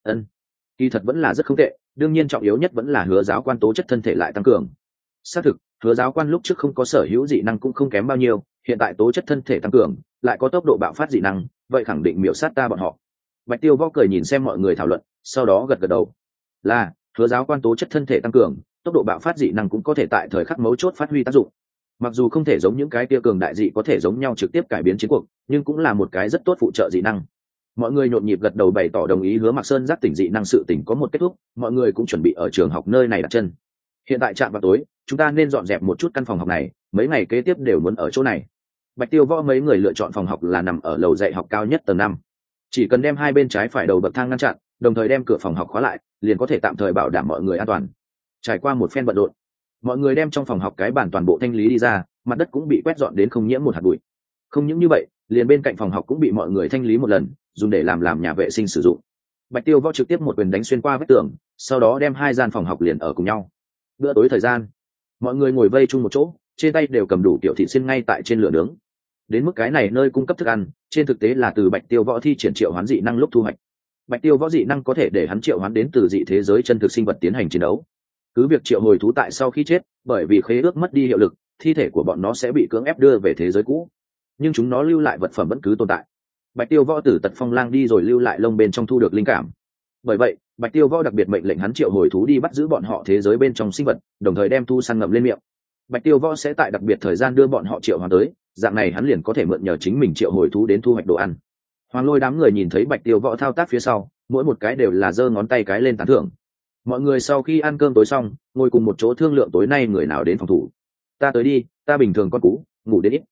Kỳ thật vẫn là rất không tệ, đương nhiên trọng yếu nhất vẫn là Hứa giáo quan tố chất thân thể lại tăng cường. Xác thực, Hứa giáo quan lúc trước không có sở hữu dị năng cũng không kém bao nhiêu, hiện tại tố chất thân thể tăng cường, lại có tốc độ bạo phát dị năng, vậy khẳng định miểu sát ta bọn họ. Bạch Tiêu Võ cười nhìn xem mọi người thảo luận, sau đó gật gật đầu. Là, Hứa giáo quan tố chất thân thể tăng cường, tốc độ bạo phát dị năng cũng có thể tại thời khắc mấu chốt phát huy tác dụng. Mặc dù không thể giống những cái kia cường đại dị có thể giống nhau trực tiếp cải biến chiến cuộc, nhưng cũng là một cái rất tốt phụ trợ dị năng. Mọi người nhộn nhịp gật đầu bày tỏ đồng ý Hứa Mạc Sơn giác tỉnh dị năng sự tỉnh có một kết thúc, mọi người cũng chuẩn bị ở trường học nơi này đặt chân. Hiện tại chạm vào tối, chúng ta nên dọn dẹp một chút căn phòng học này, mấy ngày kế tiếp đều muốn ở chỗ này. Bạch Tiêu Võ mấy người lựa chọn phòng học là nằm ở lầu dạy học cao nhất tầng 5. chỉ cần đem hai bên trái phải đầu bậc thang ngăn chặn, đồng thời đem cửa phòng học khóa lại, liền có thể tạm thời bảo đảm mọi người an toàn. Trải qua một phen bận rộn, mọi người đem trong phòng học cái bàn toàn bộ thanh lý đi ra, mặt đất cũng bị quét dọn đến không nhiễm một hạt bụi. Không những như vậy, liền bên cạnh phòng học cũng bị mọi người thanh lý một lần, dùng để làm nhà vệ sinh sử dụng. Bạch Tiêu Võ trực tiếp một quyền đánh xuyên qua vách tường, sau đó đem hai gian phòng học liền ở cùng nhau. Bữa tối thời gian, mọi người ngồi vây chung một chỗ, trên tay đều cầm đủ tiểu thịt xiên ngay tại trên lửa nướng. Đến mức cái này nơi cung cấp thức ăn, trên thực tế là từ Bạch Tiêu Võ thi triển triệu hoán dị năng lúc thu hoạch. Bạch Tiêu Võ dị năng có thể để hắn triệu hoán đến từ dị thế giới chân thực sinh vật tiến hành chiến đấu. Cứ việc triệu hồi thú tại sau khi chết, bởi vì khế ước mất đi hiệu lực, thi thể của bọn nó sẽ bị cưỡng ép đưa về thế giới cũ, nhưng chúng nó lưu lại vật phẩm vẫn cứ tồn tại. Bạch Tiêu Võ từ Tật Phong Lang đi rồi lưu lại lông bên trong thu được linh cảm. Bởi vậy, Bạch Tiêu Võ đặc biệt mệnh lệnh hắn triệu hồi thú đi bắt giữ bọn họ thế giới bên trong sinh vật, đồng thời đem thu săn ngậm lên miệng. Bạch Tiêu Võ sẽ tại đặc biệt thời gian đưa bọn họ triệu hoán tới, dạng này hắn liền có thể mượn nhờ chính mình triệu hồi thú đến thu hoạch đồ ăn. Hoàng Lôi đám người nhìn thấy Bạch Tiêu Võ thao tác phía sau, mỗi một cái đều là giơ ngón tay cái lên tán thưởng. Mọi người sau khi ăn cơm tối xong, ngồi cùng một chỗ thương lượng tối nay người nào đến phòng thủ. Ta tới đi, ta bình thường con cú, ngủ đến ít.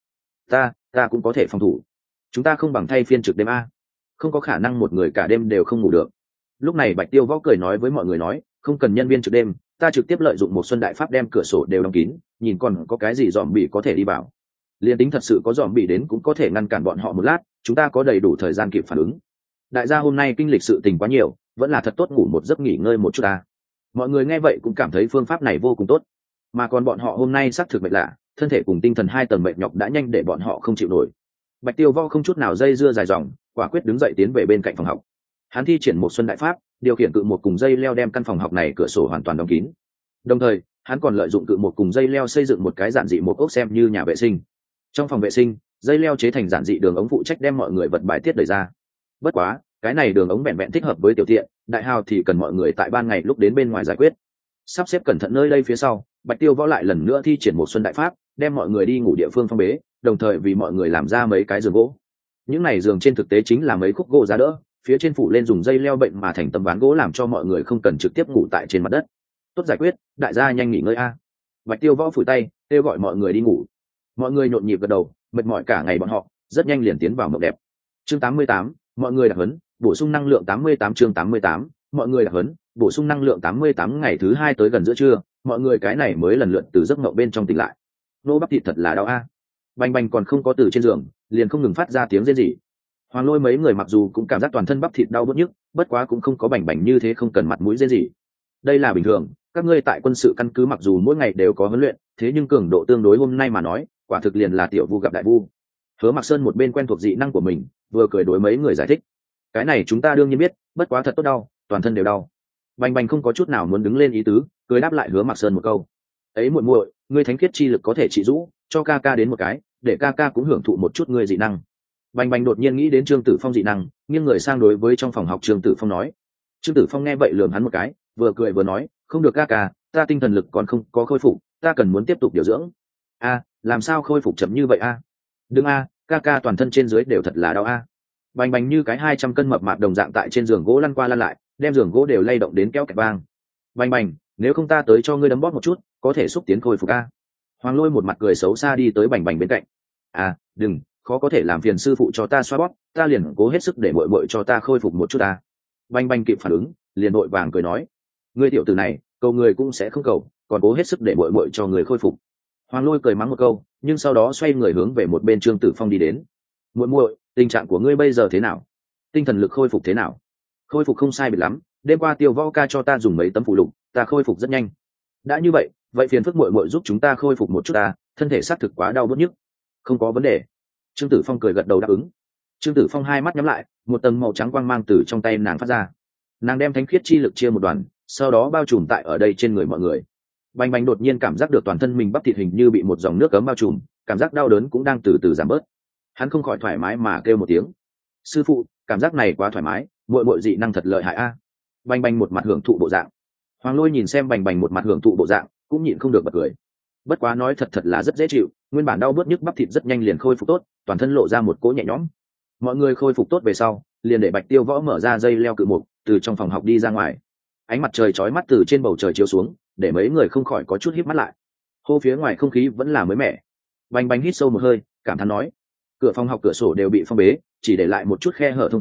Ta cũng có thể phòng thủ. Chúng ta không bằng thay phiên trực đêm a. Không có khả năng một người cả đêm đều không ngủ được. Lúc này Bạch Tiêu Võ cười nói với mọi người nói, không cần nhân viên trực đêm, ta trực tiếp lợi dụng một xuân đại pháp đem cửa sổ đều đóng kín, nhìn còn có cái gì dòm bị có thể đi vào. Liên tính thật sự có dòm bị đến cũng có thể ngăn cản bọn họ một lát, chúng ta có đầy đủ thời gian kịp phản ứng. Đại gia hôm nay kinh lịch sự tình quá nhiều, vẫn là thật tốt ngủ một giấc nghỉ ngơi một chút ta. Mọi người nghe vậy cũng cảm thấy phương pháp này vô cùng tốt, mà còn bọn họ hôm nay xác thực mệt lạ, thân thể cùng tinh thần hai tầng mệt nhọc đã nhanh để bọn họ không chịu nổi. Bạch Tiêu Võ không chút nào dây dưa dài dòng, quả quyết đứng dậy tiến về bên cạnh phòng học. Hắn thi triển một xuân đại pháp, điều khiển cự một cùng dây leo đem căn phòng học này cửa sổ hoàn toàn đóng kín. Đồng thời, hắn còn lợi dụng cự một cùng dây leo xây dựng một cái giản dị một ốc xem như nhà vệ sinh. Trong phòng vệ sinh, dây leo chế thành giản dị đường ống phụ trách đem mọi người vật bài tiết đẩy ra. Bất quá, cái này đường ống vẹn vẹn thích hợp với tiểu tiện, đại hào thì cần mọi người tại ban ngày lúc đến bên ngoài giải quyết. Sắp xếp cẩn thận nơi đây phía sau, Bạch Tiêu Võ lại lần nữa thi triển một xuân đại pháp, đem mọi người đi ngủ địa phương phong bế, đồng thời vì mọi người làm ra mấy cái giường gỗ. Những này giường trên thực tế chính là mấy khúc gỗ giá đỡ, phía trên phủ lên dùng dây leo bệnh mà thành tấm ván gỗ làm cho mọi người không cần trực tiếp ngủ tại trên mặt đất. Tốt giải quyết, đại gia nhanh nghỉ ngơi a. Bạch Tiêu Võ phủi tay, kêu gọi mọi người đi ngủ. Mọi người nhộn nhịp gật đầu, mệt mỏi cả ngày bọn họ, rất nhanh liền tiến vào mộng đẹp. Chương 88, mọi người đặc huấn, bổ sung năng lượng 88 chương 88, mọi người đặc huấn, bổ sung năng lượng 88 ngày thứ 2 tới gần giữa trưa, mọi người cái này mới lần lượt từ giấc mộng bên trong tỉnh lại. Nô bắp thịt thật là đau a. Bành Bành còn không có từ trên giường, liền không ngừng phát ra tiếng rên rỉ. Hoàng Lôi mấy người mặc dù cũng cảm giác toàn thân bắp thịt đau bứt nhức, bất quá cũng không có Bành Bành như thế không cần mặt mũi rên rỉ. Đây là bình thường, các ngươi tại quân sự căn cứ mặc dù mỗi ngày đều có huấn luyện, thế nhưng cường độ tương đối hôm nay mà nói, quả thực liền là tiểu vu gặp đại vu. Hứa Mặc Sơn một bên quen thuộc dị năng của mình, vừa cười đối mấy người giải thích. Cái này chúng ta đương nhiên biết, bất quá thật tốt đau, toàn thân đều đau. Bành Bành không có chút nào muốn đứng lên ý tứ, cười đáp lại Hứa Mặc Sơn một câu. Ấy muội muội, ngươi thánh khiết chi lực có thể trị rũ, cho ca ca đến một cái, để ca ca cũng hưởng thụ một chút ngươi dị năng. Bành Bành đột nhiên nghĩ đến Trương Tử Phong dị năng, nghiêng người sang đối với trong phòng học Trương Tử Phong nói. Trương Tử Phong nghe vậy lườm hắn một cái, vừa cười vừa nói, không được ca ca, ta tinh thần lực còn không có khôi phục, ta cần muốn tiếp tục điều dưỡng. A, làm sao khôi phục chậm như vậy a? Đừng a, ca ca toàn thân trên dưới đều thật là đau a. Bành Bành như cái 200 cân mập mạp đồng dạng tại trên giường gỗ lăn qua lăn lại, đem giường gỗ đều lay động đến kéo kẹt vang. Bành Bành, nếu không ta tới cho ngươi đấm bóp một chút, có thể xúc tiến khôi phục a. Hoàng Lôi một mặt cười xấu xa đi tới Bành Bành bên cạnh. À, đừng, khó có thể làm phiền sư phụ cho ta xoa bóp, ta liền cố hết sức để muội muội cho ta khôi phục một chút ta. Bành Bành kịp phản ứng, liền vội vàng cười nói, ngươi tiểu tử này, cầu người cũng sẽ không cầu, còn cố hết sức để muội muội cho người khôi phục. Hoàng Lôi cười mắng một câu, nhưng sau đó xoay người hướng về một bên Trương Tử Phong đi đến. Muội muội, tình trạng của ngươi bây giờ thế nào? Tinh thần lực khôi phục thế nào? Khôi phục không sai biệt lắm, đêm qua Tiêu Võ ca cho ta dùng mấy tấm phụ lục, ta khôi phục rất nhanh. Đã như vậy, vậy phiền phức muội muội giúp chúng ta khôi phục một chút ta, thân thể xác thực quá đau bứt nhức. Không có vấn đề. Trương Tử Phong cười gật đầu đáp ứng. Trương Tử Phong hai mắt nhắm lại, một tầng màu trắng quang mang từ trong tay nàng phát ra. Nàng đem thánh khiết chi lực chia một đoàn, sau đó bao trùm tại ở đây trên người mọi người. Bành Bành đột nhiên cảm giác được toàn thân mình bắp thịt hình như bị một dòng nước cấm bao trùm, cảm giác đau đớn cũng đang từ từ giảm bớt. Hắn không khỏi thoải mái mà kêu một tiếng. Sư phụ, cảm giác này quá thoải mái, muội muội dị năng thật lợi hại a. Bành Bành một mặt hưởng thụ bộ dạng. Hoàng Lôi nhìn xem Bành Bành một mặt hưởng thụ bộ dạng, cũng nhịn không được bật cười. Bất quá nói thật là rất dễ chịu, nguyên bản đau bớt nhức bắp thịt rất nhanh liền khôi phục tốt, toàn thân lộ ra một cỗ nhẹ nhõm. Mọi người khôi phục tốt về sau, liền để Bạch Tiêu Võ mở ra dây leo cự mục, từ trong phòng học đi ra ngoài. Ánh mặt trời chói mắt từ trên bầu trời chiếu xuống, để mấy người không khỏi có chút híp mắt lại. Hô phía ngoài không khí vẫn là mới mẻ. Bành Bành hít sâu một hơi, cảm thán nói: cửa phòng học cửa sổ đều bị phong bế, chỉ để lại một chút khe hở thông khí,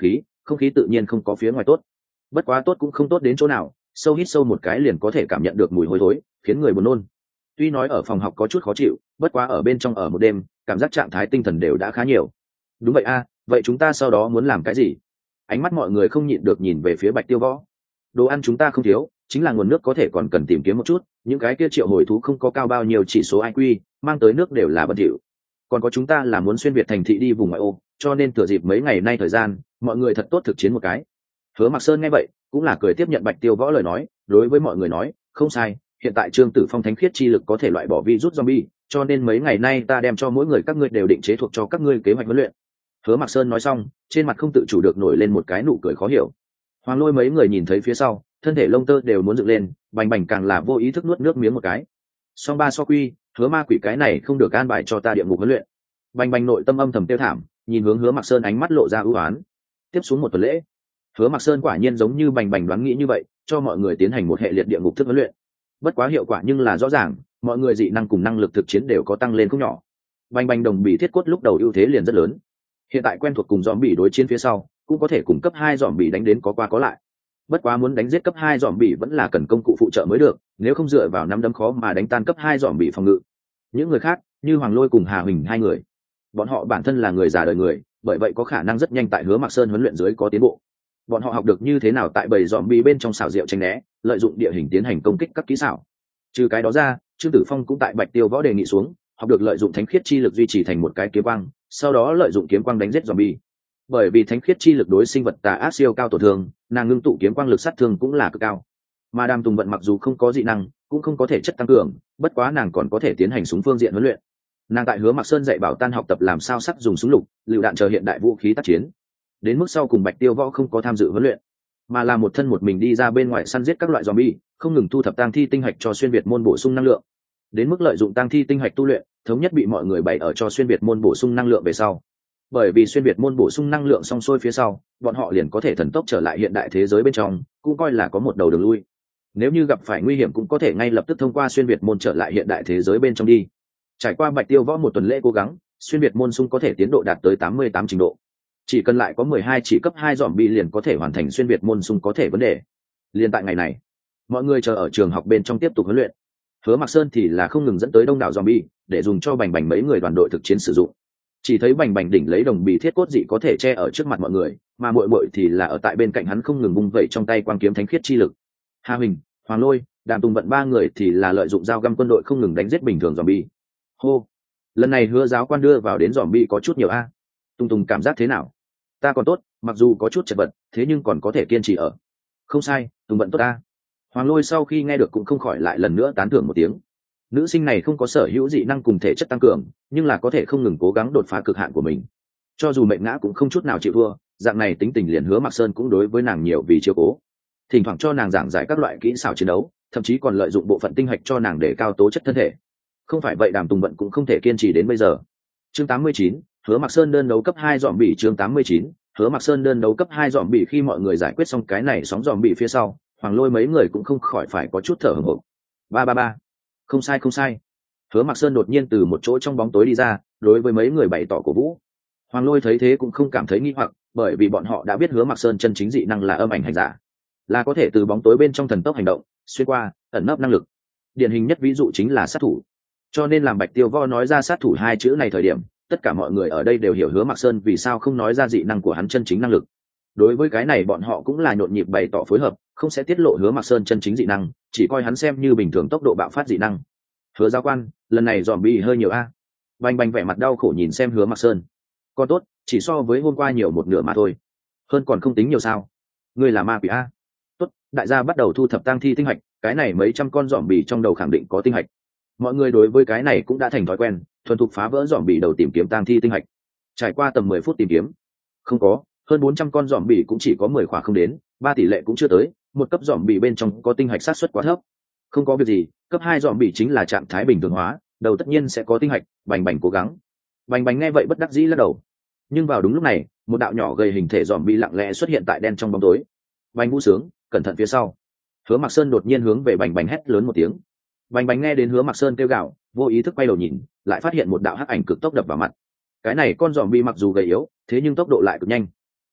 không khí tự nhiên không có phía ngoài tốt. Bất quá tốt cũng không tốt đến chỗ nào, sâu hít sâu một cái liền có thể cảm nhận được mùi hôi thối, khiến người buồn nôn. Tuy nói ở phòng học có chút khó chịu, bất quá ở bên trong ở một đêm, cảm giác trạng thái tinh thần đều đã khá nhiều. Đúng vậy a, vậy chúng ta sau đó muốn làm cái gì? Ánh mắt mọi người không nhịn được nhìn về phía Bạch Tiêu Võ. Đồ ăn chúng ta không thiếu, chính là nguồn nước có thể còn cần tìm kiếm một chút, những cái kia triệu hồi thú không có cao bao nhiêu chỉ số IQ, mang tới nước đều là bẩn thỉu. Còn có chúng ta là muốn xuyên việt thành thị đi vùng ngoại ô, cho nên thừa dịp mấy ngày nay thời gian, mọi người thật tốt thực chiến một cái. Hứa Mặc Sơn nghe vậy, cũng là cười tiếp nhận Bạch Tiêu Võ lời nói, đối với mọi người nói, không sai, hiện tại Trương Tử Phong thánh khiết chi lực có thể loại bỏ virus zombie, cho nên mấy ngày nay ta đem cho mỗi người các ngươi đều định chế thuộc cho các ngươi kế hoạch huấn luyện. Hứa Mặc Sơn nói xong, trên mặt không tự chủ được nổi lên một cái nụ cười khó hiểu. Hoàng Lôi mấy người nhìn thấy phía sau, thân thể lông tơ đều muốn dựng lên, bành bành càng là vô ý thức nuốt nước miếng một cái. Song ba so quy, Hứa Ma Quỷ cái này không được an bài cho ta địa ngục huấn luyện. Bành bành nội tâm âm thầm tiêu thảm, nhìn hướng Hứa Mặc Sơn ánh mắt lộ ra ưu ái. Tiếp xuống một tuần lễ, Hứa Mặc Sơn quả nhiên giống như bành bành đoán nghĩ như vậy, cho mọi người tiến hành một hệ liệt địa ngục thức huấn luyện. Bất quá hiệu quả nhưng là rõ ràng, mọi người dị năng cùng năng lực thực chiến đều có tăng lên không nhỏ. Bành bành đồng bị thiết cốt lúc đầu ưu thế liền rất lớn. Hiện tại quen thuộc cùng zombie đối chiến phía sau, cũng có thể cùng cấp 2 zombie đánh đến có qua có lại. Bất quá muốn đánh giết cấp 2 zombie vẫn là cần công cụ phụ trợ mới được, nếu không dựa vào nắm đấm khó mà đánh tan cấp 2 zombie phòng ngự. Những người khác, như Hoàng Lôi cùng Hà Huỳnh hai người, bọn họ bản thân là người già đời người, bởi vậy có khả năng rất nhanh tại Hứa Mặc Sơn huấn luyện dưới có tiến bộ. Bọn họ học được như thế nào tại bầy zombie bên trong xảo diệu tránh né, lợi dụng địa hình tiến hành công kích các kỹ xảo. Trừ cái đó ra, Trương Tử Phong cũng tại Bạch Tiêu Võ đề nghị xuống, học được lợi dụng thánh khiết chi lực duy trì thành một cái kiếm quang, sau đó lợi dụng kiếm quang đánh giết zombie. Bởi vì thánh khiết chi lực đối sinh vật tà ác siêu cao tổn thương, nàng ngưng tụ kiếm quang lực sát thương cũng là cực cao. Mà Đàm Tùng Vận mặc dù không có dị năng, cũng không có thể chất tăng cường, bất quá nàng còn có thể tiến hành súng phương diện huấn luyện. Nàng tại Hứa Mặc Sơn dạy bảo tan học tập làm sao sắc dùng súng lục, lựu đạn chờ hiện đại vũ khí tác chiến. Đến mức sau cùng Bạch Tiêu Võ không có tham dự huấn luyện, mà là một thân một mình đi ra bên ngoài săn giết các loại zombie, không ngừng thu thập tang thi tinh hạch cho xuyên việt môn bổ sung năng lượng. Đến mức lợi dụng tang thi tinh hạch tu luyện, thống nhất bị mọi người bày ở cho xuyên việt môn bổ sung năng lượng về sau. Bởi vì xuyên việt môn bổ sung năng lượng xong xuôi phía sau, bọn họ liền có thể thần tốc trở lại hiện đại thế giới bên trong, cũng coi là có một đầu đường lui. Nếu như gặp phải nguy hiểm cũng có thể ngay lập tức thông qua xuyên việt môn trở lại hiện đại thế giới bên trong đi. Trải qua Bạch Tiêu Võ một tuần lễ cố gắng, xuyên việt môn sung có thể tiến độ đạt tới 88 trình độ. Chỉ cần lại có 12 chỉ cấp 2 zombie liền có thể hoàn thành xuyên việt môn sung có thể vấn đề. Liên tại ngày này, mọi người chờ ở trường học bên trong tiếp tục huấn luyện. Hứa Mặc Sơn thì là không ngừng dẫn tới đông đảo zombie để dùng cho bành bành mấy người đoàn đội thực chiến sử dụng. Chỉ thấy bành bành đỉnh lấy đồng bì thiết cốt dị có thể che ở trước mặt mọi người, mà muội muội thì là ở tại bên cạnh hắn không ngừng vung vẩy trong tay quang kiếm thánh khiết chi lực. Hà Huỳnh, Hoàng Lôi, Đàm Tùng Vận ba người thì là lợi dụng dao găm quân đội không ngừng đánh giết bình thường zombie. Hô, lần này Hứa giáo quan đưa vào đến zombie có chút nhiều a. Tùng Tùng cảm giác thế nào? Ta còn tốt, mặc dù có chút chật vật, thế nhưng còn có thể kiên trì ở. Không sai, Tùng Vận tốt ta. Hoàng Lôi sau khi nghe được cũng không khỏi lại lần nữa tán thưởng một tiếng. Nữ sinh này không có sở hữu dị năng cùng thể chất tăng cường, nhưng là có thể không ngừng cố gắng đột phá cực hạn của mình. Cho dù mệnh ngã cũng không chút nào chịu thua, dạng này tính tình liền Hứa Mặc Sơn cũng đối với nàng nhiều vì chiếu cố. Thỉnh thoảng cho nàng giảng giải các loại kỹ xảo chiến đấu, thậm chí còn lợi dụng bộ phận tinh hạch cho nàng để cao tố chất thân thể. Không phải vậy Đàm Tùng Vận cũng không thể kiên trì đến bây giờ. Chương 89, Hứa Mặc Sơn đơn đấu cấp 2 dọn bỉ. Chương 89, Hứa Mặc Sơn đơn đấu cấp 2 dọn bỉ. Khi mọi người giải quyết xong cái này sóng dọn bỉ phía sau, Hoàng Lôi mấy người cũng không khỏi phải có chút thở hổn hển. Ba. Không sai không sai. Hứa Mặc Sơn đột nhiên từ một chỗ trong bóng tối đi ra, đối với mấy người bày tỏ cổ vũ. Hoàng Lôi thấy thế cũng không cảm thấy nghi hoặc, bởi vì bọn họ đã biết Hứa Mặc Sơn chân chính dị năng là âm ảnh hành giả, là có thể từ bóng tối bên trong thần tốc hành động, xuyên qua, ẩn nấp năng lực. Điển hình nhất ví dụ chính là sát thủ. Cho nên làm Bạch Tiêu Võ nói ra sát thủ hai chữ này thời điểm, tất cả mọi người ở đây đều hiểu Hứa Mặc Sơn vì sao không nói ra dị năng của hắn chân chính năng lực. Đối với cái này bọn họ cũng là nhộn nhịp bày tỏ phối hợp, không sẽ tiết lộ Hứa Mặc Sơn chân chính dị năng, chỉ coi hắn xem như bình thường tốc độ bạo phát dị năng. Hứa giáo quan, lần này zombie hơi nhiều a. Bành bành vẻ mặt đau khổ nhìn xem Hứa Mặc Sơn. Còn tốt, chỉ so với hôm qua nhiều một nửa mà thôi. Hơn còn không tính nhiều sao? Ngươi là ma quỷ a. Tốt, đại gia bắt đầu thu thập tang thi tinh hạch, cái này mấy trăm con zombie trong đầu khẳng định có tinh hạch. Mọi người đối với cái này cũng đã thành thói quen, thuần thục phá vỡ zombie đầu tìm kiếm tang thi tinh hạch. Trải qua tầm 10 phút tìm kiếm, không có, hơn 400 con zombie cũng chỉ có 10 khỏa không đến, 3 tỷ lệ cũng chưa tới, một cấp zombie bên trong có tinh hạch xác suất quá thấp. Không có việc gì, cấp 2 zombie chính là trạng thái bình thường hóa, đầu tất nhiên sẽ có tinh hạch. Bành bành cố gắng. Bành bành nghe vậy bất đắc dĩ lắc đầu. Nhưng vào đúng lúc này, một đạo nhỏ gầy hình thể zombie lặng lẽ xuất hiện tại đen trong bóng tối. Bành Vũ Sướng, cẩn thận phía sau. Hứa Mặc Sơn đột nhiên hướng về Bành bành hét lớn một tiếng. Bành bành nghe đến Hứa Mặc Sơn kêu gào, vô ý thức quay đầu nhìn, lại phát hiện một đạo hắc ảnh cực tốc đập vào mặt. Cái này con zombie mặc dù gầy yếu, thế nhưng tốc độ lại cực nhanh.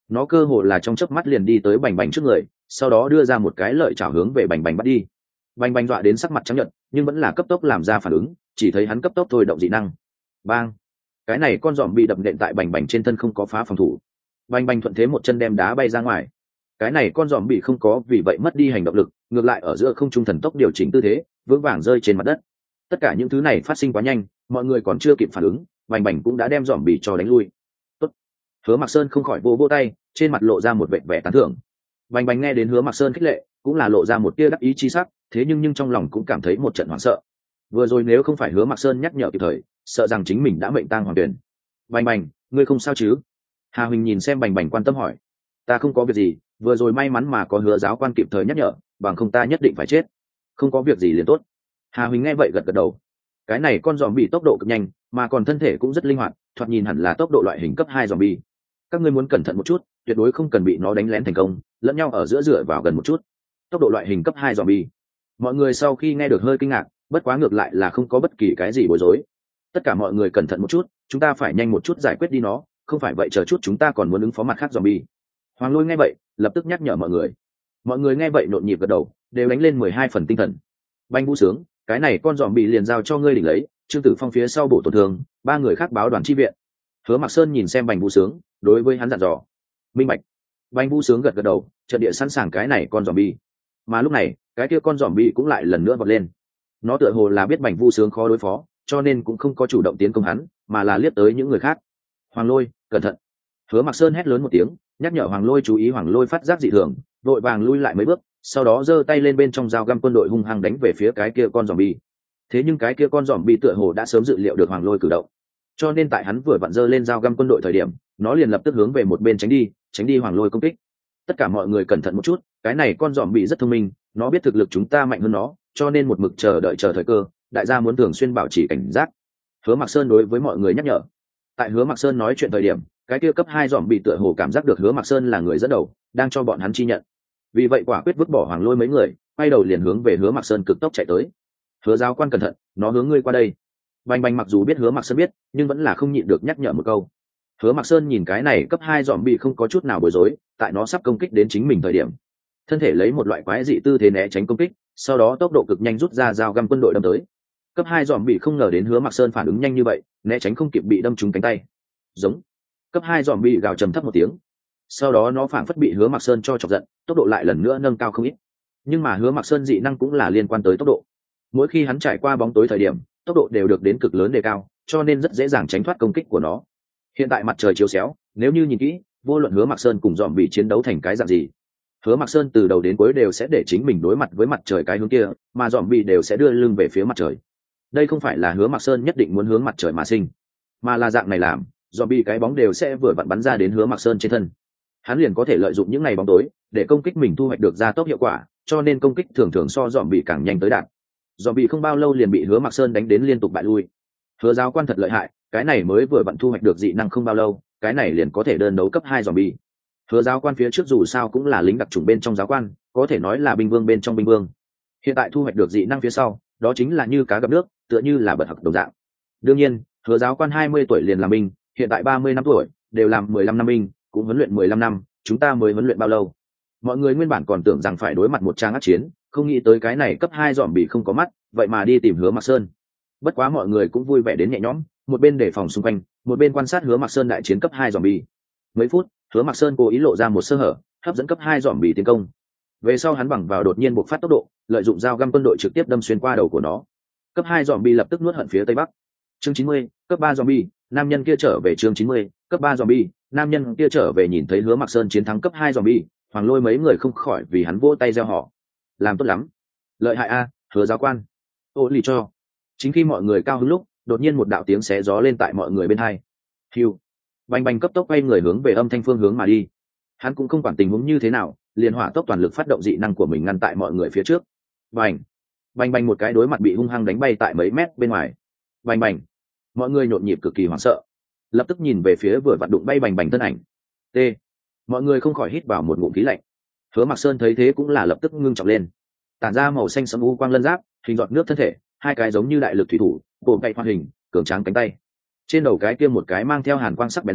nó cơ hồ là trong chớp mắt liền đi tới bành bành trước người, sau đó đưa ra một cái lợi chảo hướng về bành bành bắt đi. Bành bành dọa đến sắc mặt trắng nhợt, nhưng vẫn là cấp tốc làm ra phản ứng, chỉ thấy hắn cấp tốc thôi động dị năng. Bang! Cái này con giòm bị đập nện tại bành bành trên thân không có phá phòng thủ. Bành bành thuận thế một chân đem đá bay ra ngoài. Cái này con giòm bị không có vì vậy mất đi hành động lực, ngược lại ở giữa không trung thần tốc điều chỉnh tư thế, vững vàng rơi trên mặt đất. Tất cả những thứ này phát sinh quá nhanh, mọi người còn chưa kịp phản ứng, bành bành cũng đã đem giòm bị cho đánh lui. Tốt. Hứa Mặc Sơn không khỏi vô vô tay, trên mặt lộ ra một vẻ vẻ tán thưởng. Bành bành nghe đến Hứa Mặc Sơn khích lệ, cũng là lộ ra một tia đắc ý chi sắc, thế nhưng trong lòng cũng cảm thấy một trận hoảng sợ. Vừa rồi nếu không phải Hứa Mặc Sơn nhắc nhở kịp thời, sợ rằng chính mình đã mệnh tang hoàng tuyển. Bành bành, ngươi không sao chứ? Hà Huỳnh nhìn xem bành bành quan tâm hỏi. Ta không có việc gì, vừa rồi may mắn mà có Hứa giáo quan kịp thời nhắc nhở, bằng không ta nhất định phải chết. Không có việc gì liền tốt. Hà Huỳnh nghe vậy gật gật đầu. Cái này con zombie tốc độ cực nhanh, mà còn thân thể cũng rất linh hoạt, thoạt nhìn hẳn là tốc độ loại hình cấp 2 zombie. Các ngươi muốn cẩn thận một chút, tuyệt đối không cần bị nó đánh lén thành công, lẫn nhau ở giữa dựa vào gần một chút. Tốc độ loại hình cấp 2 zombie. Mọi người sau khi nghe được hơi kinh ngạc, bất quá ngược lại là không có bất kỳ cái gì bối rối. Tất cả mọi người cẩn thận một chút, chúng ta phải nhanh một chút giải quyết đi nó, không phải vậy chờ chút chúng ta còn muốn ứng phó mặt khác zombie. Hoàng Lôi nghe vậy, lập tức nhắc nhở mọi người. Mọi người nghe vậy nhộn nhịp gật đầu, đều đánh lên 12 phần tinh thần. Banh Vũ Sướng, cái này con zombie liền giao cho ngươi đỉnh lấy, Trương Tử Phong phía sau bổ tổn thương, 3 người khác báo đoàn chi viện. Hứa Mặc Sơn nhìn xem Bành Vũ Sướng, đối với hắn dặn dò. Minh bạch. Bành Vũ Sướng gật gật đầu, trận địa sẵn sàng cái này con zombie. Mà lúc này, cái kia con zombie cũng lại lần nữa vọt lên. Nó tựa hồ là biết Bành Vũ Sướng khó đối phó, cho nên cũng không có chủ động tiến công hắn, mà là liếc tới những người khác. Hoàng Lôi, cẩn thận. Hứa Mặc Sơn hét lớn một tiếng, nhắc nhở Hoàng Lôi chú ý. Hoàng Lôi phát giác dị thường, vội vàng lui lại mấy bước, sau đó giơ tay lên bên trong dao găm quân đội hung hăng đánh về phía cái kia con zombie. Thế nhưng cái kia con zombie tựa hồ đã sớm dự liệu được Hoàng Lôi cử động, cho nên tại hắn vừa vặn giơ lên dao găm quân đội thời điểm, nó liền lập tức hướng về một bên tránh đi Hoàng Lôi công kích. Tất cả mọi người cẩn thận một chút, cái này con zombie rất thông minh, nó biết thực lực chúng ta mạnh hơn nó, cho nên một mực chờ thời cơ, đại gia muốn thường xuyên bảo trì cảnh giác. Hứa Mặc Sơn đối với mọi người nhắc nhở. Tại Hứa Mặc Sơn nói chuyện thời điểm, cái kia cấp 2 zombie tựa hồ cảm giác được Hứa Mặc Sơn là người dẫn đầu, đang cho bọn hắn chi nhận. Vì vậy quả quyết vứt bỏ Hoàng Lôi mấy người, quay đầu liền hướng về Hứa Mặc Sơn cực tốc chạy tới. Hứa giáo quan cẩn thận, nó hướng ngươi qua đây. Bành Bành mặc dù biết Hứa Mặc Sơn biết, nhưng vẫn là không nhịn được nhắc nhở một câu. Hứa Mặc Sơn nhìn cái này cấp 2 zombie không có chút nào bối rối, tại nó sắp công kích đến chính mình thời điểm, thân thể lấy một loại quái dị tư thế né tránh công kích, sau đó tốc độ cực nhanh rút ra dao găm quân đội đâm tới. Cấp 2 zombie không ngờ đến Hứa Mặc Sơn phản ứng nhanh như vậy, né tránh không kịp bị đâm trúng cánh tay. Giống. Cấp 2 zombie gào trầm thấp một tiếng. Sau đó nó phảng phất bị Hứa Mặc Sơn cho chọc giận, tốc độ lại lần nữa nâng cao không ít. Nhưng mà Hứa Mặc Sơn dị năng cũng là liên quan tới tốc độ. Mỗi khi hắn trải qua bóng tối thời điểm, tốc độ đều được đến cực lớn đề cao, cho nên rất dễ dàng tránh thoát công kích của nó. Hiện tại mặt trời chiếu xéo, nếu như nhìn kỹ, vô luận Hứa Mặc Sơn cùng dòm bị chiến đấu thành cái dạng gì, Hứa Mặc Sơn từ đầu đến cuối đều sẽ để chính mình đối mặt với mặt trời cái hướng kia, mà dòm bị đều sẽ đưa lưng về phía mặt trời. Đây không phải là Hứa Mặc Sơn nhất định muốn hướng mặt trời mà sinh, mà là dạng này làm, dòm bị cái bóng đều sẽ vừa vặn bắn ra đến Hứa Mặc Sơn trên thân. Hắn liền có thể lợi dụng những ngày bóng tối để công kích mình thu hoạch được gia tốc hiệu quả, cho nên công kích thường thường so dòm bị càng nhanh tới đạt. Dòm bị không bao lâu liền bị Hứa Mặc Sơn đánh đến liên tục bại lui. Hứa giáo quan thật lợi hại, cái này mới vừa vặn thu hoạch được dị năng không bao lâu, cái này liền có thể đơn đấu cấp 2 dòm bị. Hứa giáo quan phía trước dù sao cũng là lính đặc chủng bên trong giáo quan, có thể nói là binh vương bên trong binh vương. Hiện tại thu hoạch được dị năng phía sau, đó chính là như cá gặp nước, tựa như là bật học đồng dạng. Đương nhiên, Hứa giáo quan 20 tuổi liền làm binh, hiện tại 30 năm tuổi, đều làm 15 năm binh, cũng huấn luyện 15 năm, chúng ta mới huấn luyện bao lâu? Mọi người nguyên bản còn tưởng rằng phải đối mặt một trang ác chiến, không nghĩ tới cái này cấp 2 dòm bị không có mắt, vậy mà đi tìm Hứa Mặc Sơn. Bất quá mọi người cũng vui vẻ đến nhẹ nhõm, một bên đề phòng xung quanh, một bên quan sát Hứa Mặc Sơn đại chiến cấp 2 dòm bị. Mấy phút, Hứa Mặc Sơn cố ý lộ ra một sơ hở, hấp dẫn cấp 2 dòm bị tiến công. Về sau hắn bằng vào đột nhiên bộc phát tốc độ, lợi dụng dao găm quân đội trực tiếp đâm xuyên qua đầu của nó. Cấp 2 dòm bị lập tức nuốt hận phía tây bắc. Chương 90, cấp 3 dòm bị, nam nhân kia trở về. Chương 90, cấp 3 dòm bị, nam nhân kia trở về. Nhìn thấy Hứa Mặc Sơn chiến thắng cấp 2 dòm bị, Hoàng Lôi mấy người không khỏi vì hắn vỗ tay reo hò. Làm tốt lắm, lợi hại a, Hứa giáo quan. Ô lì cho. Chính khi mọi người cao hứng lúc, đột nhiên một đạo tiếng xé gió lên tại mọi người bên hai. Hiu. Bành Bành cấp tốc quay người hướng về âm thanh phương hướng mà đi. Hắn cũng không quản tình huống như thế nào, liền hỏa tốc toàn lực phát động dị năng của mình ngăn tại mọi người phía trước. Bành. Bành Bành một cái đối mặt bị hung hăng đánh bay tại mấy mét bên ngoài. Bành Bành. Mọi người nhộn nhịp cực kỳ hoảng sợ, lập tức nhìn về phía vừa vặn đụng bay Bành Bành thân ảnh. T. Mọi người không khỏi hít vào một ngụm khí lạnh. Hứa Mặc Sơn thấy thế cũng là lập tức ngưng trọng lên. Tản ra màu xanh sẫm u quang lân giáp, hình giọt nước thân thể, hai cái giống như đại lực thủy thủ, bộ cậy hoạt hình, cường tráng cánh tay. Trên đầu cái kia một cái mang theo hàn quang sắc bén răng,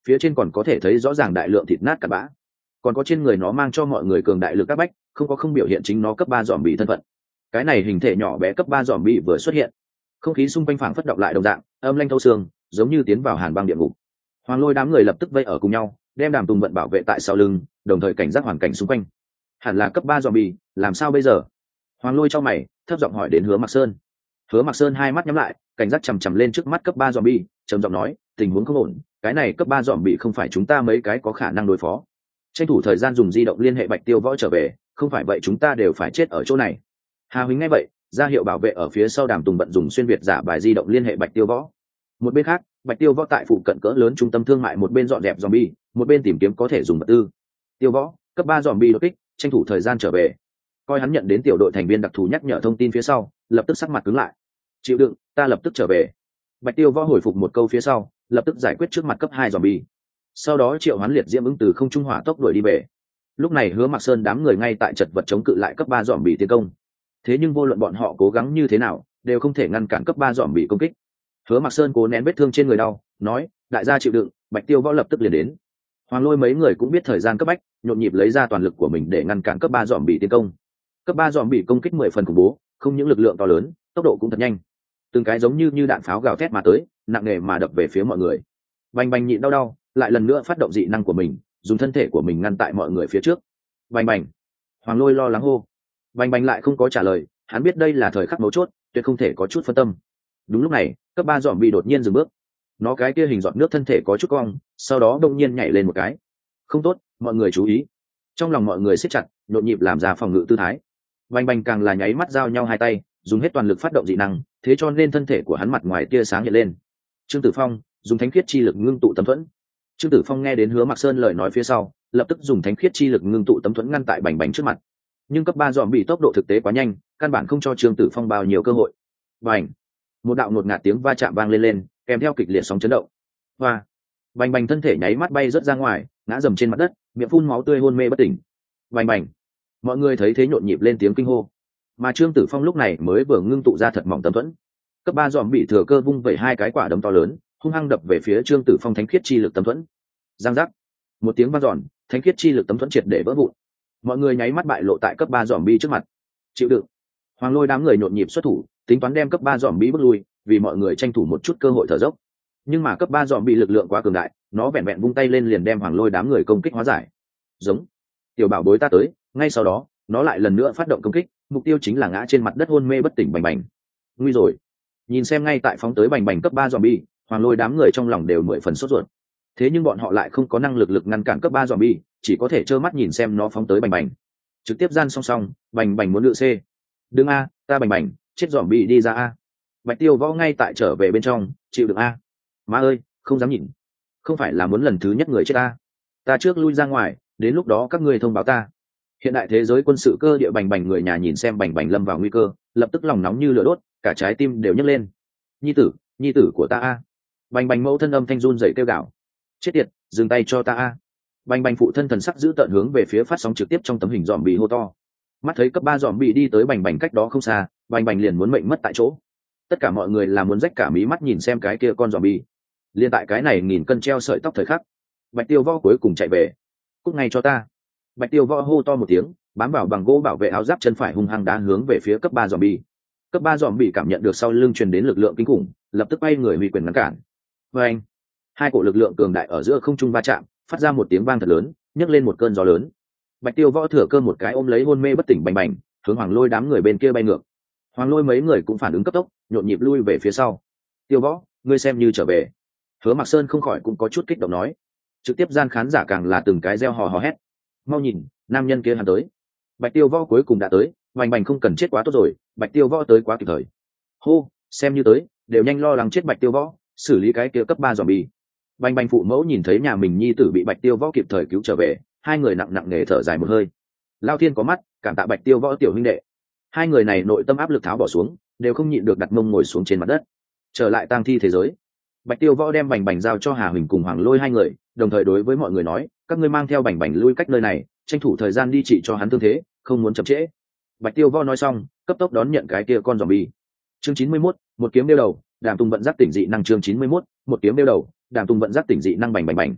phía trên còn có thể thấy rõ ràng đại lượng thịt nát cặn bã, còn có trên người nó mang cho mọi người cường đại lực các bách, không biểu hiện chính nó cấp 3 dòm bị thân phận. Cái này hình thể nhỏ bé cấp 3 dòm bị vừa xuất hiện, không khí xung quanh phảng phất động lại đồng dạng, âm lanh thấu xương, giống như tiến vào hàn băng địa ngục. Hoàng Lôi đám người lập tức vây ở cùng nhau, đem Đàm Tùng Vận bảo vệ tại sau lưng, đồng thời cảnh giác hoàn cảnh xung quanh. Hẳn là cấp 3 zombie, làm sao bây giờ? Hoàng Lôi chau mày, thấp giọng hỏi đến Hứa Mặc Sơn. Hứa Mặc Sơn hai mắt nhắm lại, cảnh giác chằm chằm lên trước mắt cấp 3 zombie, trầm giọng nói, tình huống không ổn, cái này cấp 3 zombie không phải chúng ta mấy cái có khả năng đối phó. Tranh thủ thời gian dùng di động liên hệ Bạch Tiêu Võ trở về, không phải vậy chúng ta đều phải chết ở chỗ này. Hà Huỳnh nghe vậy, ra hiệu bảo vệ ở phía sau Đàm Tùng Vận dùng xuyên việt giả bài di động liên hệ Bạch Tiêu Võ. Một bên khác, Bạch Tiêu Võ tại phụ cận cỡ lớn trung tâm thương mại, một bên dọn dẹp zombie, một bên tìm kiếm có thể dùng vật tư. Tiêu Võ, cấp 3 zombie đột kích, tranh thủ thời gian trở về. Coi hắn nhận đến tiểu đội thành viên đặc thù nhắc nhở thông tin phía sau, lập tức sắc mặt cứng lại. Chịu đựng, ta lập tức trở về. Bạch Tiêu Võ hồi phục một câu phía sau, lập tức giải quyết trước mặt cấp 2 zombie. Sau đó triệu hoán liệt diễm ứng từ không trung hỏa tốc đuổi đi về. Lúc này Hứa Mặc Sơn đám người ngay tại chật vật chống cự lại cấp 3 zombie tiến công. Thế nhưng vô luận bọn họ cố gắng như thế nào, đều không thể ngăn cản cấp 3 zombie công kích. Hứa Mặc Sơn cố nén vết thương trên người đau, nói, đại gia chịu đựng, Bạch Tiêu Võ lập tức liền đến. Hoàng Lôi mấy người cũng biết thời gian cấp bách, nhộn nhịp lấy ra toàn lực của mình để ngăn cản cấp 3 zombie tiến công. Cấp 3 zombie công kích 10 phần khủng bố, không những lực lượng to lớn, tốc độ cũng thật nhanh. Từng cái giống như đạn pháo gào thét mà tới, nặng nề mà đập về phía mọi người. Bành Bành nhịn đau, lại lần nữa phát động dị năng của mình, dùng thân thể của mình ngăn tại mọi người phía trước. Bành Bành. Hoàng Lôi lo lắng hô. Bành Bành lại không có trả lời, hắn biết đây là thời khắc mấu chốt, tuyệt không thể có chút phân tâm. Đúng lúc này, cấp 3 zombie đột nhiên dừng bước. Nó cái kia hình giọt nước thân thể có chút cong, sau đó đông nhiên nhảy lên một cái. Không tốt, mọi người chú ý. Trong lòng mọi người siết chặt, nhộn nhịp làm ra phòng ngự tư thái. Bành Bành càng là nháy mắt giao nhau hai tay, dùng hết toàn lực phát động dị năng, thế cho nên thân thể của hắn mặt ngoài tia sáng hiện lên. Trương Tử Phong dùng thánh khiết chi lực ngưng tụ tấm thuẫn. Trương Tử Phong nghe đến Hứa Mặc Sơn lời nói phía sau, lập tức dùng thánh khiết chi lực ngưng tụ tấm thuẫn ngăn tại Bành Bành trước mặt. Nhưng cấp 3 zombie tốc độ thực tế quá nhanh, căn bản không cho Trương Tử Phong bao nhiêu cơ hội. Bành! Một đạo ngột ngạt tiếng va chạm vang lên, kèm theo kịch liệt sóng chấn động. Hoa! Bành Bành thân thể nháy mắt bay rớt ra ngoài, ngã dầm trên mặt đất, miệng phun máu tươi hôn mê bất tỉnh. Bành Bành! Mọi người thấy thế nhộn nhịp lên tiếng kinh hô. Mà Trương Tử Phong lúc này mới vừa ngưng tụ ra thật mỏng tấm thuẫn. Cấp 3 dòm bị thừa cơ vung vẩy hai cái quả đấm to lớn, hung hăng đập về phía Trương Tử Phong thánh khiết chi lực tấm thuẫn. Giang giác! Một tiếng vang dọn, thánh khiết chi lực tấm thuẫn triệt để vỡ vụn. Mọi người nháy mắt bại lộ tại cấp 3 dòm bi trước mặt. Chịu đựng. Hoàng Lôi đám người nhộn nhịp xuất thủ, tính toán đem cấp 3 dòm bi bước lui, vì mọi người tranh thủ một chút cơ hội thở dốc. Nhưng mà cấp 3 dòm bị lực lượng quá cường đại, nó vẹn vẹn vung tay lên liền đem Hoàng Lôi đám người công kích hóa giải. Giống. Tiểu bảo bối ta tới, ngay sau đó, nó lại lần nữa phát động công kích, mục tiêu chính là ngã trên mặt đất hôn mê bất tỉnh Bành Bành. Nguy rồi. Nhìn xem ngay tại phóng tới Bành Bành cấp 3 zombie, Hoàng Lôi đám người trong lòng đều 10 phần sốt ruột. Thế nhưng bọn họ lại không có năng lực ngăn cản cấp 3 zombie, chỉ có thể trơ mắt nhìn xem nó phóng tới Bành Bành. Trực tiếp gian song song, Bành Bành muốn lựa C. Đừng a, ta Bành Bành, chết zombie đi ra a. Bạch Tiêu Võ ngay tại trở về bên trong, chịu được a. Má ơi, không dám nhìn. Không phải là muốn lần thứ nhất người chết ta. Ta trước lui ra ngoài, đến lúc đó các ngươi thông báo ta. Hiện đại thế giới quân sự cơ địa Bành Bành người nhà nhìn xem Bành Bành lâm vào nguy cơ, lập tức lòng nóng như lửa đốt, cả trái tim đều nhấc lên. Nhi tử của ta a. Bành Bành mẫu thân âm thanh run rẩy kêu gào. Chết tiệt, dừng tay cho ta a. Bành Bành phụ thân thần sắc giữ tợn hướng về phía phát sóng trực tiếp trong tấm hình dòm bị hô to. Mắt thấy cấp 3 dòm bị đi tới Bành Bành cách đó không xa, Bành Bành liền muốn mệnh mất tại chỗ. Tất cả mọi người là muốn rách cả mí mắt nhìn xem cái kia con dòm bị. Liên tại cái này nghìn cân treo sợi tóc thời khắc, Bạch Tiêu Võ cuối cùng chạy về. Cút ngay cho ta. Bạch Tiêu Võ hô to một tiếng, bám vào bằng gỗ bảo vệ áo giáp chân phải hung hăng đá hướng về phía cấp 3 zombie. Cấp 3 zombie cảm nhận được sau lưng truyền đến lực lượng kinh khủng, lập tức bay người huy quyền ngăn cản. Oeng! Hai cổ lực lượng cường đại ở giữa không trung va chạm, phát ra một tiếng vang thật lớn, nhấc lên một cơn gió lớn. Bạch Tiêu Võ thừa cơ một cái ôm lấy hôn mê bất tỉnh Bành Bành, hướng Hoàng Lôi đám người bên kia bay ngược. Hoàng Lôi mấy người cũng phản ứng cấp tốc, nhộn nhịp lui về phía sau. Tiêu Võ, ngươi xem như trở về. Hứa Mặc Sơn không khỏi cũng có chút kích động nói. Trực tiếp gian khán giả càng là từng cái reo hò hò hét. Mau nhìn, nam nhân kia hắn tới. Bạch Tiêu Võ cuối cùng đã tới, Bành Bành không cần chết quá tốt rồi, Bạch Tiêu Võ tới quá kịp thời. Hô, xem như tới, đều nhanh lo lắng chết Bạch Tiêu Võ, xử lý cái kia cấp 3 zombie. Bành Bành phụ mẫu nhìn thấy nhà mình nhi tử bị Bạch Tiêu Võ kịp thời cứu trở về, hai người nặng nặng nề thở dài một hơi. Lao Thiên có mắt, cảm tạ Bạch Tiêu Võ tiểu huynh đệ. Hai người này nội tâm áp lực tháo bỏ xuống, đều không nhịn được đặt mông ngồi xuống trên mặt đất. Trở lại tang thi thế giới, Bạch Tiêu Võ đem Bành Bành giao cho Hà Huỳnh cùng Hoàng Lôi hai người, đồng thời đối với mọi người nói, các ngươi mang theo Bành Bành lui cách nơi này, tranh thủ thời gian đi trị cho hắn thương thế, không muốn chậm trễ. Bạch Tiêu Võ nói xong, cấp tốc đón nhận cái kia con zombie. Chương 91, một kiếm đeo đầu, Đàm Tùng vận giác tỉnh dị năng chương 91, một kiếm đeo đầu, Đàm Tùng vận giác tỉnh dị năng Bành Bành Bành.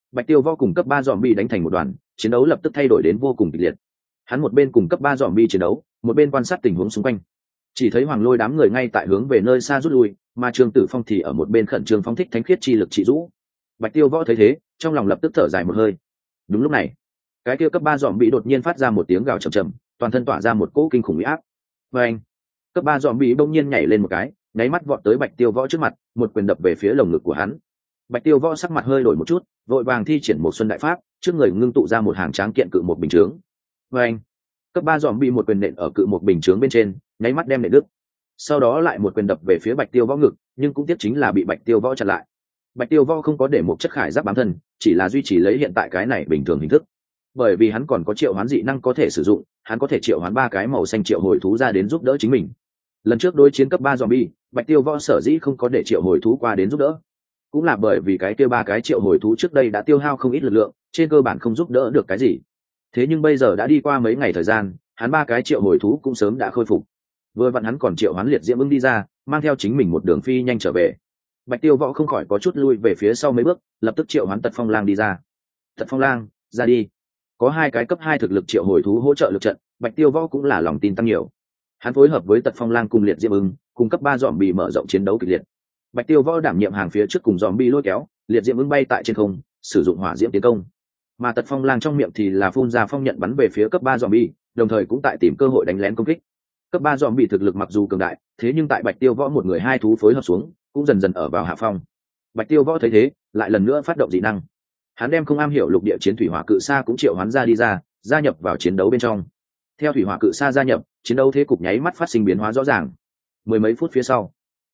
Bạch Tiêu Võ cùng cấp 3 zombie đánh thành một đoàn, chiến đấu lập tức thay đổi đến vô cùng kịch liệt. Hắn một bên cùng cấp 3 zombie chiến đấu, một bên quan sát tình huống xung quanh. Chỉ thấy Hoàng Lôi đám người ngay tại hướng về nơi xa rút lui, mà Trương Tử Phong thì ở một bên khẩn trương phóng thích thánh khiết chi lực trị rũ. Bạch Tiêu Võ thấy thế, trong lòng lập tức thở dài một hơi. Đúng lúc này, cái kia cấp 3 zombie đột nhiên phát ra một tiếng gào trầm trầm, toàn thân tỏa ra một cỗ kinh khủng uy áp. Và anh, cấp 3 zombie bỗng nhiên nhảy lên một cái, nháy mắt vọt tới Bạch Tiêu Võ trước mặt, một quyền đập về phía lồng ngực của hắn. Bạch Tiêu Võ sắc mặt hơi đổi một chút, vội vàng thi triển một xuân đại pháp, trước người ngưng tụ ra một hàng tráng kiện cự một bình chướng. Và anh, cấp 3 zombie một quyền nện ở cự một bình chướng bên trên, nháy mắt đem nện đứt. Sau đó lại một quyền đập về phía Bạch Tiêu Võ ngực, nhưng cũng tiếc chính là bị Bạch Tiêu Võ chặn lại. Bạch Tiêu Võ không có để một chất khải giáp bám thân, chỉ là duy trì lấy hiện tại cái này bình thường hình thức. Bởi vì hắn còn có triệu hoán dị năng có thể sử dụng, hắn có thể triệu hoán 3 cái màu xanh triệu hồi thú ra đến giúp đỡ chính mình. Lần trước đối chiến cấp 3 zombie, Bạch Tiêu Võ sở dĩ không có để triệu hồi thú qua đến giúp đỡ, cũng là bởi vì cái kia 3 cái triệu hồi thú trước đây đã tiêu hao không ít lực lượng, trên cơ bản không giúp đỡ được cái gì. Thế nhưng bây giờ đã đi qua mấy ngày thời gian, hắn 3 cái triệu hồi thú cũng sớm đã khôi phục. Vừa vặn hắn còn triệu hoán liệt diễm ưng đi ra, mang theo chính mình một đường phi nhanh trở về. Bạch Tiêu Võ không khỏi có chút lui về phía sau mấy bước, lập tức triệu hoán Tật Phong Lang đi ra. Tật Phong Lang, ra đi. Có 2 cái cấp 2 thực lực triệu hồi thú hỗ trợ lực trận, Bạch Tiêu Võ cũng là lòng tin tăng nhiều. Hắn phối hợp với Tật Phong Lang cùng liệt diễm ưng, cùng cấp 3 zombie mở rộng chiến đấu kịch liệt. Bạch Tiêu Võ đảm nhiệm hàng phía trước cùng zombie lôi kéo, liệt diễm ưng bay tại trên không, sử dụng hỏa diễm tiến công. Mà Tật Phong Lang trong miệng thì là phun ra phong nhận bắn về phía cấp 3 zombie, đồng thời cũng tại tìm cơ hội đánh lén công kích. Cấp 3 zombie thực lực mặc dù cường đại, thế nhưng tại Bạch Tiêu Võ một người 2 thú phối hợp xuống, cũng dần dần ở vào hạ phong. Bạch Tiêu Võ thấy thế, lại lần nữa phát động dị năng. Hắn đem không am hiểu lục địa chiến thủy hỏa cự sa cũng triệu hoán ra đi ra, gia nhập vào chiến đấu bên trong. Theo thủy hỏa cự sa gia nhập, chiến đấu thế cục nháy mắt phát sinh biến hóa rõ ràng. Mười mấy phút phía sau,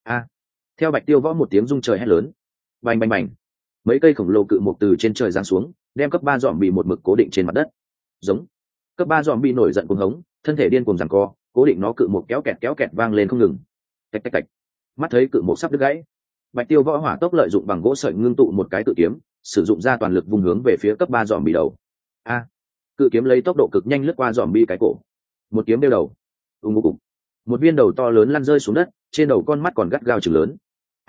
theo Bạch Tiêu Võ một tiếng rung trời hét lớn, bành bành bành, mấy cây khổng lồ cự mục từ trên trời giáng xuống, đem cấp 3 dòm bị một mực cố định trên mặt đất. Giống, cấp 3 dòm bị nổi giận cuồng hống, thân thể điên cuồng giằng co, cố định nó cự mục kéo kẹt vang lên không ngừng. Tạch tạch tạch, mắt thấy cự mục sắp đứt gãy, Bạch Tiêu Võ hỏa tốc lợi dụng bằng gỗ sợi ngưng tụ một cái cự kiếm, sử dụng ra toàn lực vung hướng về phía cấp 3 dòm bị đầu. Cự kiếm lấy tốc độ cực nhanh lướt qua dòm bị cái cổ, một kiếm đeo đầu. Ùng, một viên đầu to lớn lăn rơi xuống đất, trên đầu con mắt còn gắt gao chừng lớn.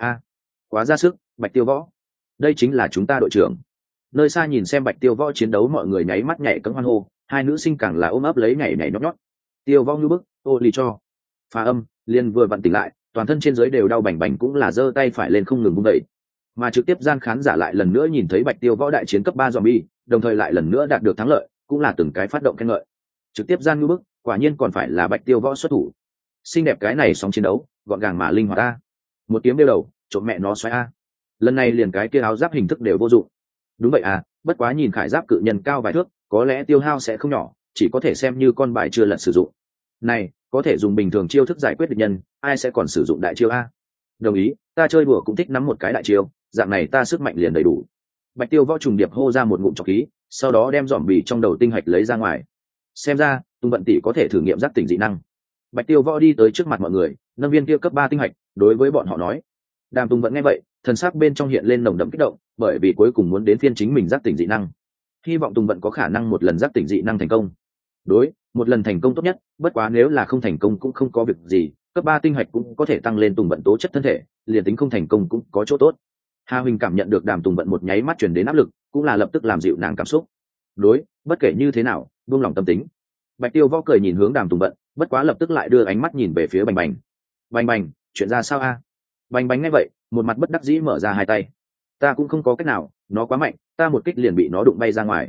Quá ra sức, Bạch Tiêu Võ, đây chính là chúng ta đội trưởng. Nơi xa nhìn xem Bạch Tiêu Võ chiến đấu, mọi người nháy mắt nhảy cẫng hoan hô, 2 nữ sinh càng là ôm ấp lấy nhảy nhót nhót. Tiêu Võ như bức, ô lì cho. Phá âm, liền vừa vặn tỉnh lại, toàn thân trên dưới đều đau bành bành, cũng là giơ tay phải lên không ngừng vung đẩy. Mà trực tiếp gian khán giả lại lần nữa nhìn thấy Bạch Tiêu Võ đại chiến cấp 3 zombie, đồng thời lại lần nữa đạt được thắng lợi, cũng là từng cái phát động khen ngợi. Trực tiếp gian như bức, quả nhiên còn phải là Bạch Tiêu Võ xuất thủ. Xinh đẹp cái này sóng chiến đấu, gọn gàng mà linh hoạt a. Một kiếm đeo đầu, trộm mẹ nó xoáy a. Lần này liền cái kia áo giáp hình thức đều vô dụng. Đúng vậy à, bất quá nhìn khải giáp cự nhân cao vài thước, có lẽ tiêu hao sẽ không nhỏ, chỉ có thể xem như con bài chưa lật sử dụng. Này, có thể dùng bình thường chiêu thức giải quyết địch nhân, ai sẽ còn sử dụng đại chiêu a? Đồng ý, ta chơi đùa cũng thích nắm một cái đại chiêu, dạng này ta sức mạnh liền đầy đủ. Bạch Tiêu Võ trùng điệp hô ra một ngụm trọc khí, sau đó đem dòm bì trong đầu tinh hạch lấy ra ngoài. Xem ra, Tung Vận tỷ có thể thử nghiệm giác tỉnh dị năng. Bạch Tiêu Võ đi tới trước mặt mọi người, nâng viên kia cấp 3 tinh hạch, đối với bọn họ nói. Đàm Tùng Vận nghe vậy, thần sắc bên trong hiện lên nồng đậm kích động, bởi vì cuối cùng muốn đến phiên chính mình giác tỉnh dị năng. Hy vọng Tùng Vận có khả năng một lần giác tỉnh dị năng thành công. Đối, một lần thành công tốt nhất, bất quá nếu là không thành công cũng không có việc gì, cấp 3 tinh hạch cũng có thể tăng lên Tùng Vận tố chất thân thể, liền tính không thành công cũng có chỗ tốt. Hà Huỳnh cảm nhận được Đàm Tùng Vận một nháy mắt truyền đến áp lực, cũng là lập tức làm dịu nàng cảm xúc. Đối, bất kể như thế nào, buông lòng tâm tính. Bạch Tiêu Võ cười nhìn hướng Đàm Tùng Vận, bất quá lập tức lại đưa ánh mắt nhìn về phía Bành Bành. Bành Bành, chuyện ra sao a? Bành Bành nghe vậy, một mặt bất đắc dĩ mở ra hai tay. Ta cũng không có cách nào, nó quá mạnh, ta một kích liền bị nó đụng bay ra ngoài.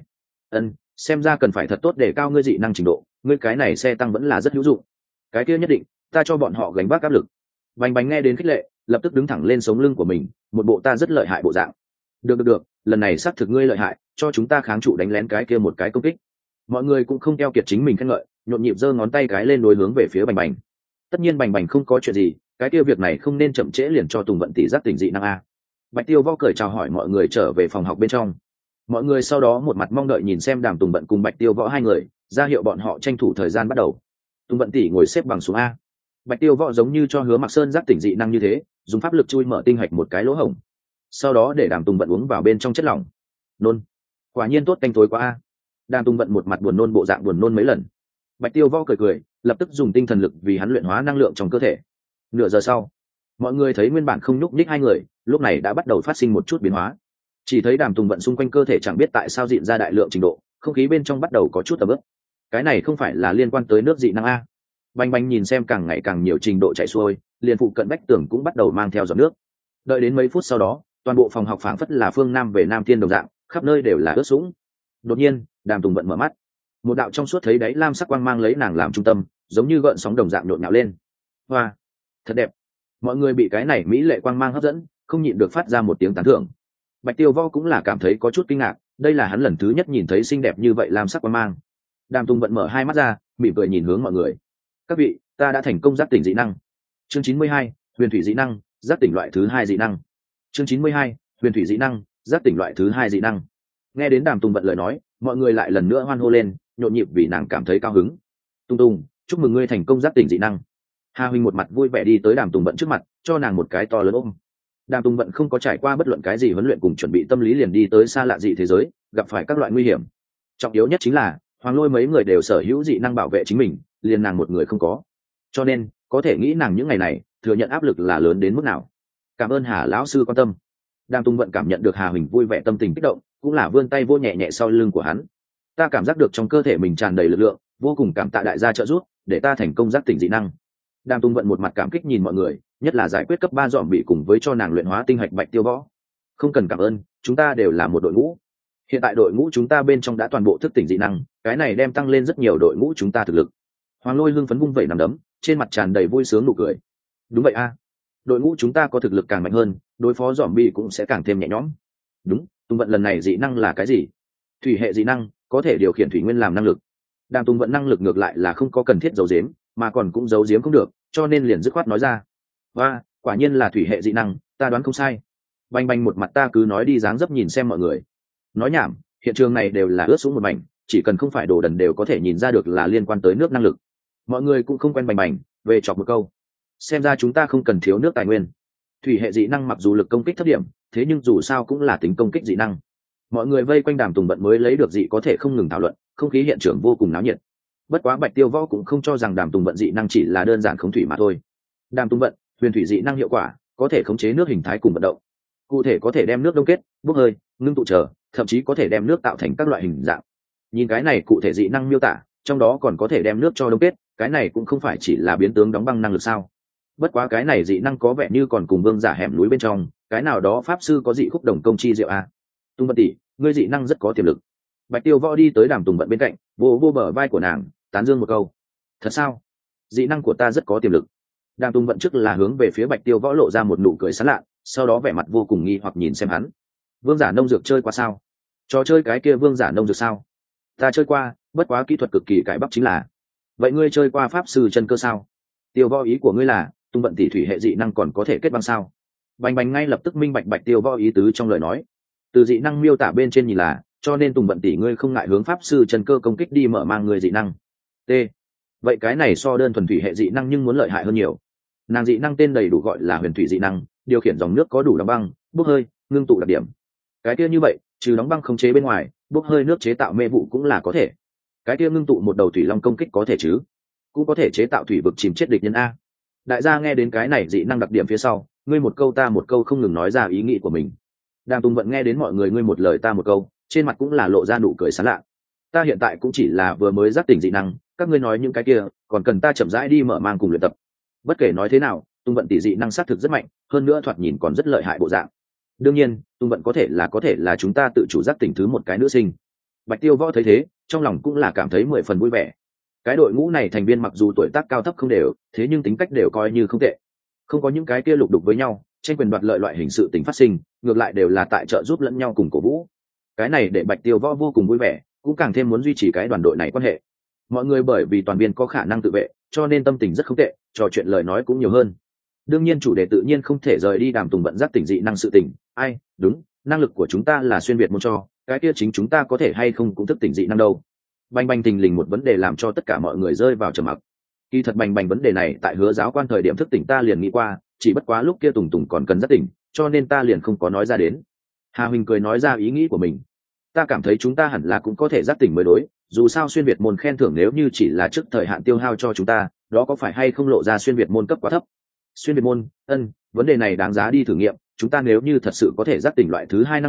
Xem ra cần phải thật tốt để cao ngươi dị năng trình độ, ngươi cái này xe tăng vẫn là rất hữu dụng. Cái kia nhất định, ta cho bọn họ gánh vác áp lực. Bành Bành nghe đến khích lệ, lập tức đứng thẳng lên sống lưng của mình, một bộ ta rất lợi hại bộ dạng. Được, lần này xác thực ngươi lợi hại, cho chúng ta kháng trụ đánh lén cái kia một cái công kích. Mọi người cũng không keo kiệt chính mình khen ngợi, nhộn nhịp giơ ngón tay cái lên đối hướng về phía Bành Bành. Tất nhiên Bành Bành không có chuyện gì, cái kia việc này không nên chậm trễ, liền cho Tùng Vận tỷ giác tỉnh dị năng a. Bạch Tiêu Võ cười chào hỏi mọi người trở về phòng học bên trong. Mọi người sau đó một mặt mong đợi nhìn xem Đàm Tùng Vận cùng Bạch Tiêu Võ hai người, ra hiệu bọn họ tranh thủ thời gian bắt đầu. Tùng Vận tỷ ngồi xếp bằng xuống a. Bạch Tiêu Võ giống như cho Hứa Mặc Sơn giác tỉnh dị năng như thế, dùng pháp lực chui mở tinh hạch một cái lỗ hổng, sau đó để Đàm Tùng Vận uống vào bên trong chất lỏng. Nôn, quả nhiên tốt, canh tối quá a. Đàm Tùng Vận một mặt buồn nôn bộ dạng buồn nôn mấy lần. Bạch Tiêu Võ cười, lập tức dùng tinh thần lực vì hắn luyện hóa năng lượng trong cơ thể. Nửa giờ sau, mọi người thấy nguyên bản không nhúc nhích hai người, lúc này đã bắt đầu phát sinh một chút biến hóa. Chỉ thấy Đàm Tùng Vận xung quanh cơ thể chẳng biết tại sao dịn ra đại lượng trình độ, không khí bên trong bắt đầu có chút ẩm ướt. Cái này không phải là liên quan tới nước dị năng a? Bành Bành nhìn xem càng ngày càng nhiều trình độ chảy xuôi, liền phụ cận vách tường cũng bắt đầu mang theo giọt nước. Đợi đến mấy phút sau đó, toàn bộ phòng học phảng phất là phương Nam về Nam Thiên đồng dạng, khắp nơi đều là ướt sũng. Đột nhiên, Đàm Tùng Vận mở mắt, một đạo trong suốt thấy đáy lam sắc quang mang lấy nàng làm trung tâm, giống như gợn sóng đồng dạng nhộn nhạo lên. Hoa, thật đẹp! Mọi người bị cái này mỹ lệ quang mang hấp dẫn, không nhịn được phát ra một tiếng tán thưởng. Bạch Tiêu Võ cũng là cảm thấy có chút kinh ngạc, đây là hắn lần thứ nhất nhìn thấy xinh đẹp như vậy lam sắc quang mang. Đàm Tùng Vận mở hai mắt ra, mỉm cười nhìn hướng mọi người. Các vị, ta đã thành công giác tỉnh dị năng. Chương 92, huyền thủy dị năng, giác tỉnh loại thứ 2 dị năng. Chương 92, huyền thủy dị năng, giác tỉnh loại thứ 2 dị năng. Nghe đến Đàm Tùng Vận lời nói, mọi người lại lần nữa hoan hô lên, nhộn nhịp vì nàng cảm thấy cao hứng. Tung Tung, chúc mừng ngươi thành công giác tỉnh dị năng. Hà Huynh một mặt vui vẻ đi tới Đàm Tùng Vận trước mặt, cho nàng một cái to lớn ôm. Đàm Tùng Vận không có trải qua bất luận cái gì huấn luyện cùng chuẩn bị tâm lý liền đi tới xa lạ dị thế giới, gặp phải các loại nguy hiểm. Trọng yếu nhất chính là Hoàng Lôi mấy người đều sở hữu dị năng bảo vệ chính mình, liền nàng một người không có. Cho nên, có thể nghĩ nàng những ngày này thừa nhận áp lực là lớn đến mức nào. Cảm ơn Hà lão sư quan tâm. Đàm Tùng Vận cảm nhận được Hà Huỳnh vui vẻ tâm tình kích động, cũng là vươn tay vô nhẹ nhẹ sau lưng của hắn. Ta cảm giác được trong cơ thể mình tràn đầy lực lượng, vô cùng cảm tạ đại gia trợ giúp, để ta thành công giác tỉnh dị năng. Đàm Tùng Vận một mặt cảm kích nhìn mọi người, nhất là giải quyết cấp 3 dọn bị cùng với cho nàng luyện hóa tinh hạch Bạch Tiêu Võ. Không cần cảm ơn, chúng ta đều là một đội ngũ. Hiện tại đội ngũ chúng ta bên trong đã toàn bộ thức tỉnh dị năng, cái này đem tăng lên rất nhiều đội ngũ chúng ta thực lực. Hoàng Lôi hưng phấn vung vẩy nằm đấm, trên mặt tràn đầy vui sướng nụ cười. Đúng vậy a, đội ngũ chúng ta có thực lực càng mạnh hơn, đối phó zombie cũng sẽ càng thêm nhẹ nhõm. Đúng, Tùng Vận lần này dị năng là cái gì? Thủy hệ dị năng, có thể điều khiển thủy nguyên làm năng lực. Đàm Tùng Vận năng lực ngược lại là không có cần thiết giấu giếm, mà còn cũng giấu giếm không được, cho nên liền dứt khoát nói ra. Và, quả nhiên là thủy hệ dị năng, ta đoán không sai. Bành Bành một mặt ta cứ nói đi dáng dấp nhìn xem mọi người. Nói nhảm, hiện trường này đều là ướt sũng một mảnh, chỉ cần không phải đồ đần đều có thể nhìn ra được là liên quan tới nước năng lực. Mọi người cũng không quen Bành Bành, về chọc một câu. Xem ra chúng ta không cần thiếu nước tài nguyên. Thủy hệ dị năng mặc dù lực công kích thấp điểm, thế nhưng dù sao cũng là tính công kích dị năng. Mọi người vây quanh Đàm Tùng Vận mới lấy được dị có thể không ngừng thảo luận, không khí hiện trường vô cùng náo nhiệt. Bất quá Bạch Tiêu Võ cũng không cho rằng Đàm Tùng Vận dị năng chỉ là đơn giản khống thủy mà thôi. Đàm Tùng Vận, huyền thủy dị năng hiệu quả, có thể khống chế nước hình thái cùng vận động. Cụ thể có thể đem nước đông kết, bốc hơi, ngưng tụ trở, thậm chí có thể đem nước tạo thành các loại hình dạng. Nhìn cái này cụ thể dị năng miêu tả, trong đó còn có thể đem nước cho đông kết, cái này cũng không phải chỉ là biến tướng đóng băng năng lực sao? Bất quá cái này dị năng có vẻ như còn cùng vương giả hẻm núi bên trong, cái nào đó pháp sư có dị khúc đồng công chi diệu a. Tung Vận tỷ, ngươi dị năng rất có tiềm lực. Bạch Tiêu Võ đi tới Đàm Tùng Vận bên cạnh, vô vô bờ vai của nàng, tán dương một câu. Thật sao? Dị năng của ta rất có tiềm lực. Đàm Tùng Vận trước là hướng về phía Bạch Tiêu Võ lộ ra một nụ cười sán lạ, sau đó vẻ mặt vô cùng nghi hoặc nhìn xem hắn. Vương giả nông dược chơi qua sao? Trò chơi cái kia vương giả nông dược sao? Ta chơi qua, bất quá kỹ thuật cực kỳ cải bắp chính là. Vậy ngươi chơi qua pháp sư chân cơ sao? Tiêu Võ ý của ngươi là Tung Vận tỷ thủy hệ dị năng còn có thể kết băng sao? Bành Bành ngay lập tức minh bạch Bạch Tiêu Võ ý tứ trong lời nói. Từ dị năng miêu tả bên trên nhìn là, cho nên Tùng Vận tỷ ngươi không ngại hướng pháp sư chân cơ công kích đi mở mang người dị năng. T. Vậy cái này so đơn thuần thủy hệ dị năng nhưng muốn lợi hại hơn nhiều. Nàng dị năng tên đầy đủ gọi là huyền thủy dị năng, điều khiển dòng nước có đủ đóng băng, bốc hơi, ngưng tụ đặc điểm. Cái kia như vậy, trừ đóng băng khống chế bên ngoài, bốc hơi nước chế tạo mê vụ cũng là có thể. Cái kia ngưng tụ một đầu thủy long công kích có thể chứ? Cũng có thể chế tạo thủy vực chìm chết địch nhân a. Đại gia nghe đến cái này dị năng đặc điểm phía sau, ngươi một câu ta một câu không ngừng nói ra ý nghĩ của mình. Đàm Tùng Vận nghe đến mọi người ngươi một lời ta một câu, trên mặt cũng là lộ ra nụ cười sán lạ. Ta hiện tại cũng chỉ là vừa mới giác tỉnh dị năng, các ngươi nói những cái kia, còn cần ta chậm rãi đi mở mang cùng luyện tập. Bất kể nói thế nào, Tung Vận tỷ dị năng xác thực rất mạnh, hơn nữa thoạt nhìn còn rất lợi hại bộ dạng. Đương nhiên, Tung Vận có thể là chúng ta tự chủ giác tỉnh thứ một cái nữ sinh. Bạch Tiêu Võ thấy thế, trong lòng cũng là cảm thấy 10 phần vui vẻ. Cái đội ngũ này thành viên mặc dù tuổi tác cao thấp không đều, thế nhưng tính cách đều coi như không tệ. Không có những cái kia lục đục với nhau, tranh quyền đoạt lợi loại hình sự tình phát sinh, ngược lại đều là tại trợ giúp lẫn nhau cùng cổ vũ. Cái này để Bạch Tiêu Võ vô cùng vui vẻ, cũng càng thêm muốn duy trì cái đoàn đội này quan hệ. Mọi người bởi vì toàn viên có khả năng tự vệ, cho nên tâm tình rất không tệ, trò chuyện lời nói cũng nhiều hơn. Đương nhiên chủ đề tự nhiên không thể rời đi Đàm Tùng Vận giác tỉnh dị năng sự tình. Ai, đúng, năng lực của chúng ta là xuyên việt môn cho, cái kia chính chúng ta có thể hay không cũng thức tỉnh dị năng đâu. Bành Bành thình lình một vấn đề làm cho tất cả mọi người rơi vào trầm mặc. Kỳ thật Bành Bành vấn đề này tại Hứa giáo quan thời điểm thức tỉnh ta liền nghĩ qua, chỉ bất quá lúc kia Tùng Tùng còn cần giác tỉnh, cho nên ta liền không có nói ra đến. Hà Huỳnh cười nói ra ý nghĩ của mình. Ta cảm thấy chúng ta hẳn là cũng có thể giác tỉnh mới đối, dù sao xuyên việt môn khen thưởng nếu như chỉ là trước thời hạn tiêu hao cho chúng ta, đó có phải hay không lộ ra xuyên việt môn cấp quá thấp. Xuyên việt môn, vấn đề này đáng giá đi thử nghiệm, chúng ta nếu như thật sự có thể giác tỉnh loại thứ 2 năng lực,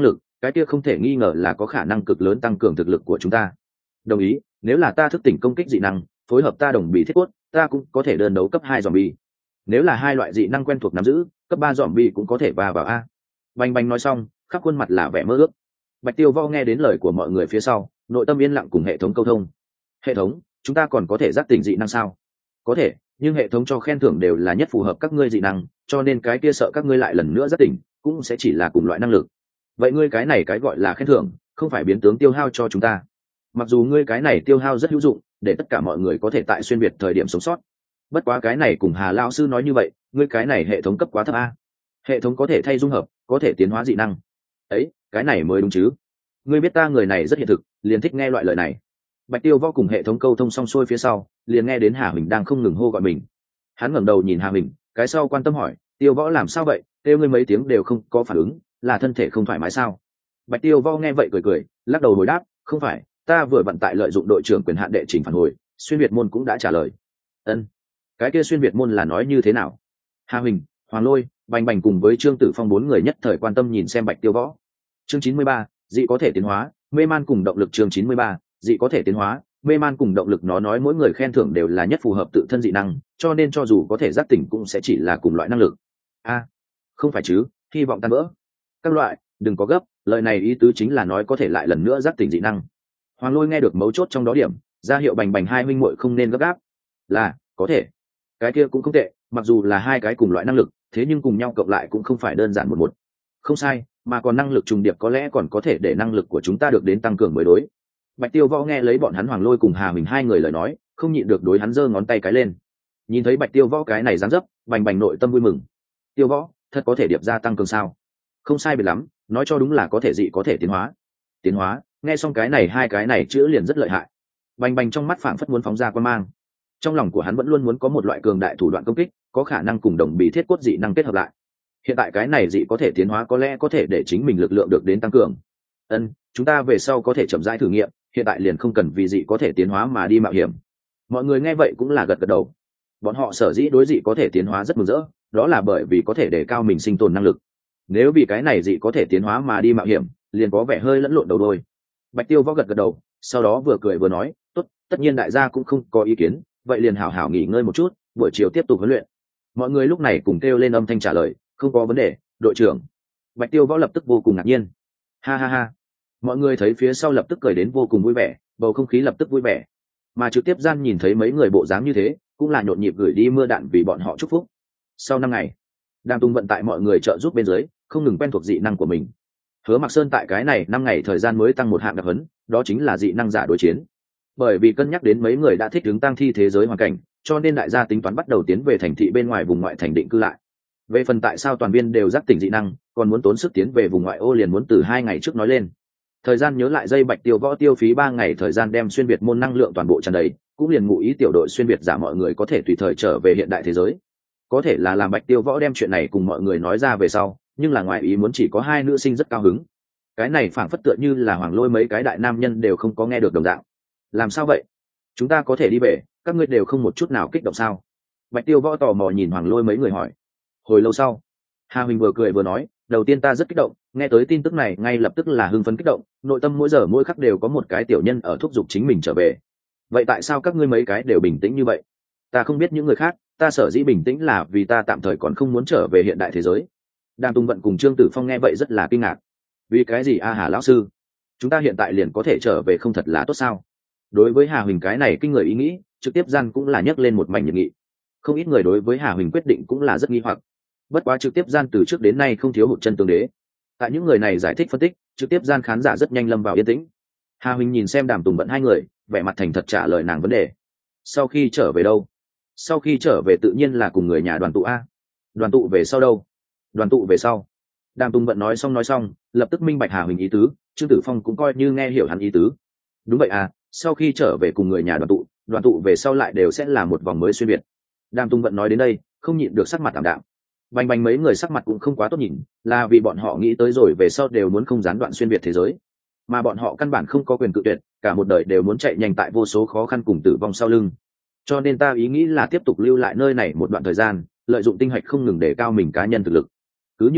cái kia không thể nghi ngờ là có khả năng cực lớn tăng cường thực lực của chúng ta. Đồng ý, nếu là ta thức tỉnh công kích dị năng phối hợp ta đồng bị thiết cốt, ta cũng có thể đơn đấu cấp 2 zombie. Nếu là hai loại dị năng quen thuộc nắm giữ, cấp 3 zombie cũng có thể vào a. Bành Bành nói xong, khắp khuôn mặt là vẻ mơ ước. Bạch Tiêu Võ nghe đến lời của mọi người phía sau, nội tâm yên lặng cùng hệ thống câu thông. Hệ thống, chúng ta còn có thể giác tỉnh dị năng sao? Có thể, nhưng hệ thống cho khen thưởng đều là nhất phù hợp các ngươi dị năng, cho nên cái kia sợ các ngươi lại lần nữa giác tỉnh, cũng sẽ chỉ là cùng loại năng lực. Vậy ngươi cái này cái gọi là khen thưởng, không phải biến tướng tiêu hao cho chúng ta. Mặc dù ngươi cái này tiêu hao rất hữu dụng, để tất cả mọi người có thể tại xuyên việt thời điểm sống sót. Bất quá cái này cùng Hà lão sư nói như vậy, ngươi cái này hệ thống cấp quá thấp a. Hệ thống có thể thay dung hợp, có thể tiến hóa dị năng. Ấy, cái này mới đúng chứ. Ngươi biết ta người này rất hiện thực, liền thích nghe loại lời này. Bạch Tiêu Võ cùng hệ thống câu thông xong xuôi phía sau, liền nghe đến Hà Huỳnh đang không ngừng hô gọi mình. Hắn ngẩng đầu nhìn Hà Huỳnh, cái sau quan tâm hỏi, Tiêu Võ làm sao vậy, kêu ngươi mấy tiếng đều không có phản ứng, là thân thể không thoải mái sao? Bạch Tiêu Võ nghe vậy cười cười, lắc đầu hồi đáp, không phải, ta vừa vận tại lợi dụng đội trưởng quyền hạn đệ trình phản hồi, xuyên việt môn cũng đã trả lời. Ân, cái kia xuyên việt môn là nói như thế nào? Hà Huỳnh, Hoàng Lôi, Bành Bành cùng với Trương Tử Phong bốn người nhất thời quan tâm nhìn xem Bạch Tiêu Võ. Chương 93, dị có thể tiến hóa, mê man cùng động lực. Chương 93, dị có thể tiến hóa, mê man cùng động lực. Nó nói mỗi người khen thưởng đều là nhất phù hợp tự thân dị năng, cho nên cho dù có thể giác tỉnh cũng sẽ chỉ là cùng loại năng lực. A, không phải chứ, hy vọng tan vỡ. Các loại, đừng có gấp, lời này ý tứ chính là nói có thể lại lần nữa giác tỉnh dị năng. Hoàng Lôi nghe được mấu chốt trong đó điểm, ra hiệu Bành Bành hai huynh muội không nên gấp gáp. Là, có thể. Cái kia cũng không tệ, mặc dù là hai cái cùng loại năng lực, thế nhưng cùng nhau cộng lại cũng không phải đơn giản một. Không sai, mà còn năng lực trùng điệp có lẽ còn có thể để năng lực của chúng ta được đến tăng cường mới đối. Bạch Tiêu Võ nghe lấy bọn hắn Hoàng Lôi cùng Hà Huỳnh hai người lời nói, không nhịn được đối hắn giơ ngón tay cái lên. Nhìn thấy Bạch Tiêu Võ cái này dáng dấp, Bành Bành nội tâm vui mừng. Tiêu Võ, thật có thể điệp ra tăng cường sao? Không sai biệt lắm, nói cho đúng là có thể dị có thể tiến hóa. Tiến hóa, nghe xong cái này hai cái này chữ liền rất lợi hại. Bành Bành trong mắt phảng phất muốn phóng ra quan mang. Trong lòng của hắn vẫn luôn muốn có một loại cường đại thủ đoạn công kích, có khả năng cùng đồng bị thiết cốt dị năng kết hợp lại. Hiện tại cái này dị có thể tiến hóa có lẽ có thể để chính mình lực lượng được đến tăng cường. Chúng ta về sau có thể chậm rãi thử nghiệm, hiện tại liền không cần vì dị có thể tiến hóa mà đi mạo hiểm. Mọi người nghe vậy cũng là gật gật đầu. Bọn họ sở dĩ đối dị có thể tiến hóa rất mừng rỡ, đó là bởi vì có thể đề cao mình sinh tồn năng lực. Nếu vì cái này dị có thể tiến hóa mà đi mạo hiểm, liền có vẻ hơi lẫn lộn đầu đôi. Bạch Tiêu Võ gật gật đầu, sau đó vừa cười vừa nói, tốt, tất nhiên đại gia cũng không có ý kiến, vậy liền hảo hảo nghỉ ngơi một chút, buổi chiều tiếp tục huấn luyện. Mọi người lúc này cùng kêu lên âm thanh trả lời, không có vấn đề, đội trưởng. Bạch Tiêu Võ lập tức vô cùng ngạc nhiên. Ha ha ha. Mọi người thấy phía sau lập tức cười đến vô cùng vui vẻ, bầu không khí lập tức vui vẻ. Mà trực tiếp gian nhìn thấy mấy người bộ dáng như thế, cũng là nhộn nhịp gửi đi mưa đạn vì bọn họ chúc phúc. Sau 5 ngày, Đàm Tùng vận tại mọi người trợ giúp bên dưới, không ngừng quen thuộc dị năng của mình. Hứa Mặc Sơn tại cái này 5 ngày thời gian mới tăng một hạng đặc huấn, đó chính là dị năng giả đối chiến. Bởi vì cân nhắc đến mấy người đã thích ứng tăng thi thế giới hoàn cảnh, cho nên đại gia tính toán bắt đầu tiến về thành thị bên ngoài vùng ngoại thành định cư lại. Về phần tại sao toàn viên đều giác tỉnh dị năng, còn muốn tốn sức tiến về vùng ngoại ô liền muốn từ 2 ngày trước nói lên. Thời gian nhớ lại dây Bạch Tiêu Võ tiêu phí 3 ngày thời gian đem xuyên việt môn năng lượng toàn bộ tràn đầy, cũng liền ngụ ý tiểu đội xuyên việt giả mọi người có thể tùy thời trở về hiện đại thế giới. Có thể là làm Bạch Tiêu Võ đem chuyện này cùng mọi người nói ra về sau, nhưng là ngoài ý muốn chỉ có 2 nữ sinh rất cao hứng. Cái này phảng phất tựa như là Hoàng Lôi mấy cái đại nam nhân đều không có nghe được đồng dạng. Làm sao vậy? Chúng ta có thể đi về, các ngươi đều không một chút nào kích động sao? Bạch Tiêu Võ tò mò nhìn Hoàng Lôi mấy người hỏi. Hồi lâu sau, Hà Huỳnh vừa cười vừa nói, đầu tiên ta rất kích động, nghe tới tin tức này ngay lập tức là hưng phấn kích động, nội tâm mỗi giờ mỗi khắc đều có một cái tiểu nhân ở thúc giục chính mình trở về. Vậy tại sao các ngươi mấy cái đều bình tĩnh như vậy? Ta không biết những người khác, ta sở dĩ bình tĩnh là vì ta tạm thời còn không muốn trở về hiện đại thế giới. Đàm Tùng Vận cùng Trương Tử Phong nghe vậy rất là kinh ngạc. Vì cái gì a Hà lão sư? Chúng ta hiện tại liền có thể trở về không thật là tốt sao? Đối với Hà Huỳnh cái này kinh người ý nghĩ, trực tiếp gian cũng là nhấc lên một mảnh nhiệt nghị. Không ít người đối với Hà Huỳnh quyết định cũng là rất nghi hoặc. Bất quá trực tiếp gian từ trước đến nay không thiếu hụt chân tương đế. Tại những người này giải thích phân tích, trực tiếp gian khán giả rất nhanh lâm vào yên tĩnh. Hà Huỳnh nhìn xem Đàm Tùng Vận hai người, vẻ mặt thành thật trả lời nàng vấn đề. Sau khi trở về đâu? Sau khi trở về tự nhiên là cùng người nhà đoàn tụ a. Đoàn tụ về sau đâu? Đoàn tụ về sau. Đàm Tùng Vận nói xong, lập tức minh bạch Hà Huỳnh ý tứ, Trương Tử Phong cũng coi như nghe hiểu hắn ý tứ. Đúng vậy à, sau khi trở về cùng người nhà đoàn tụ về sau lại đều sẽ là một vòng mới xuyên việt. Đàm Tùng Vận nói đến đây, không nhịn được sắc mặt tạm đạm. Bành Bành mấy người sắc mặt cũng không quá tốt nhìn, là vì bọn họ nghĩ tới rồi về sau đều muốn không gián đoạn xuyên việt thế giới, mà bọn họ căn bản không có quyền cự tuyệt, cả một đời đều muốn chạy nhanh tại vô số khó khăn cùng tử vong sau lưng. Cho nên ta ý nghĩ là tiếp tục lưu lại nơi này một đoạn thời gian, lợi dụng tinh hạch không ngừng để cao mình cá nhân thực lực. Cứ như vậy,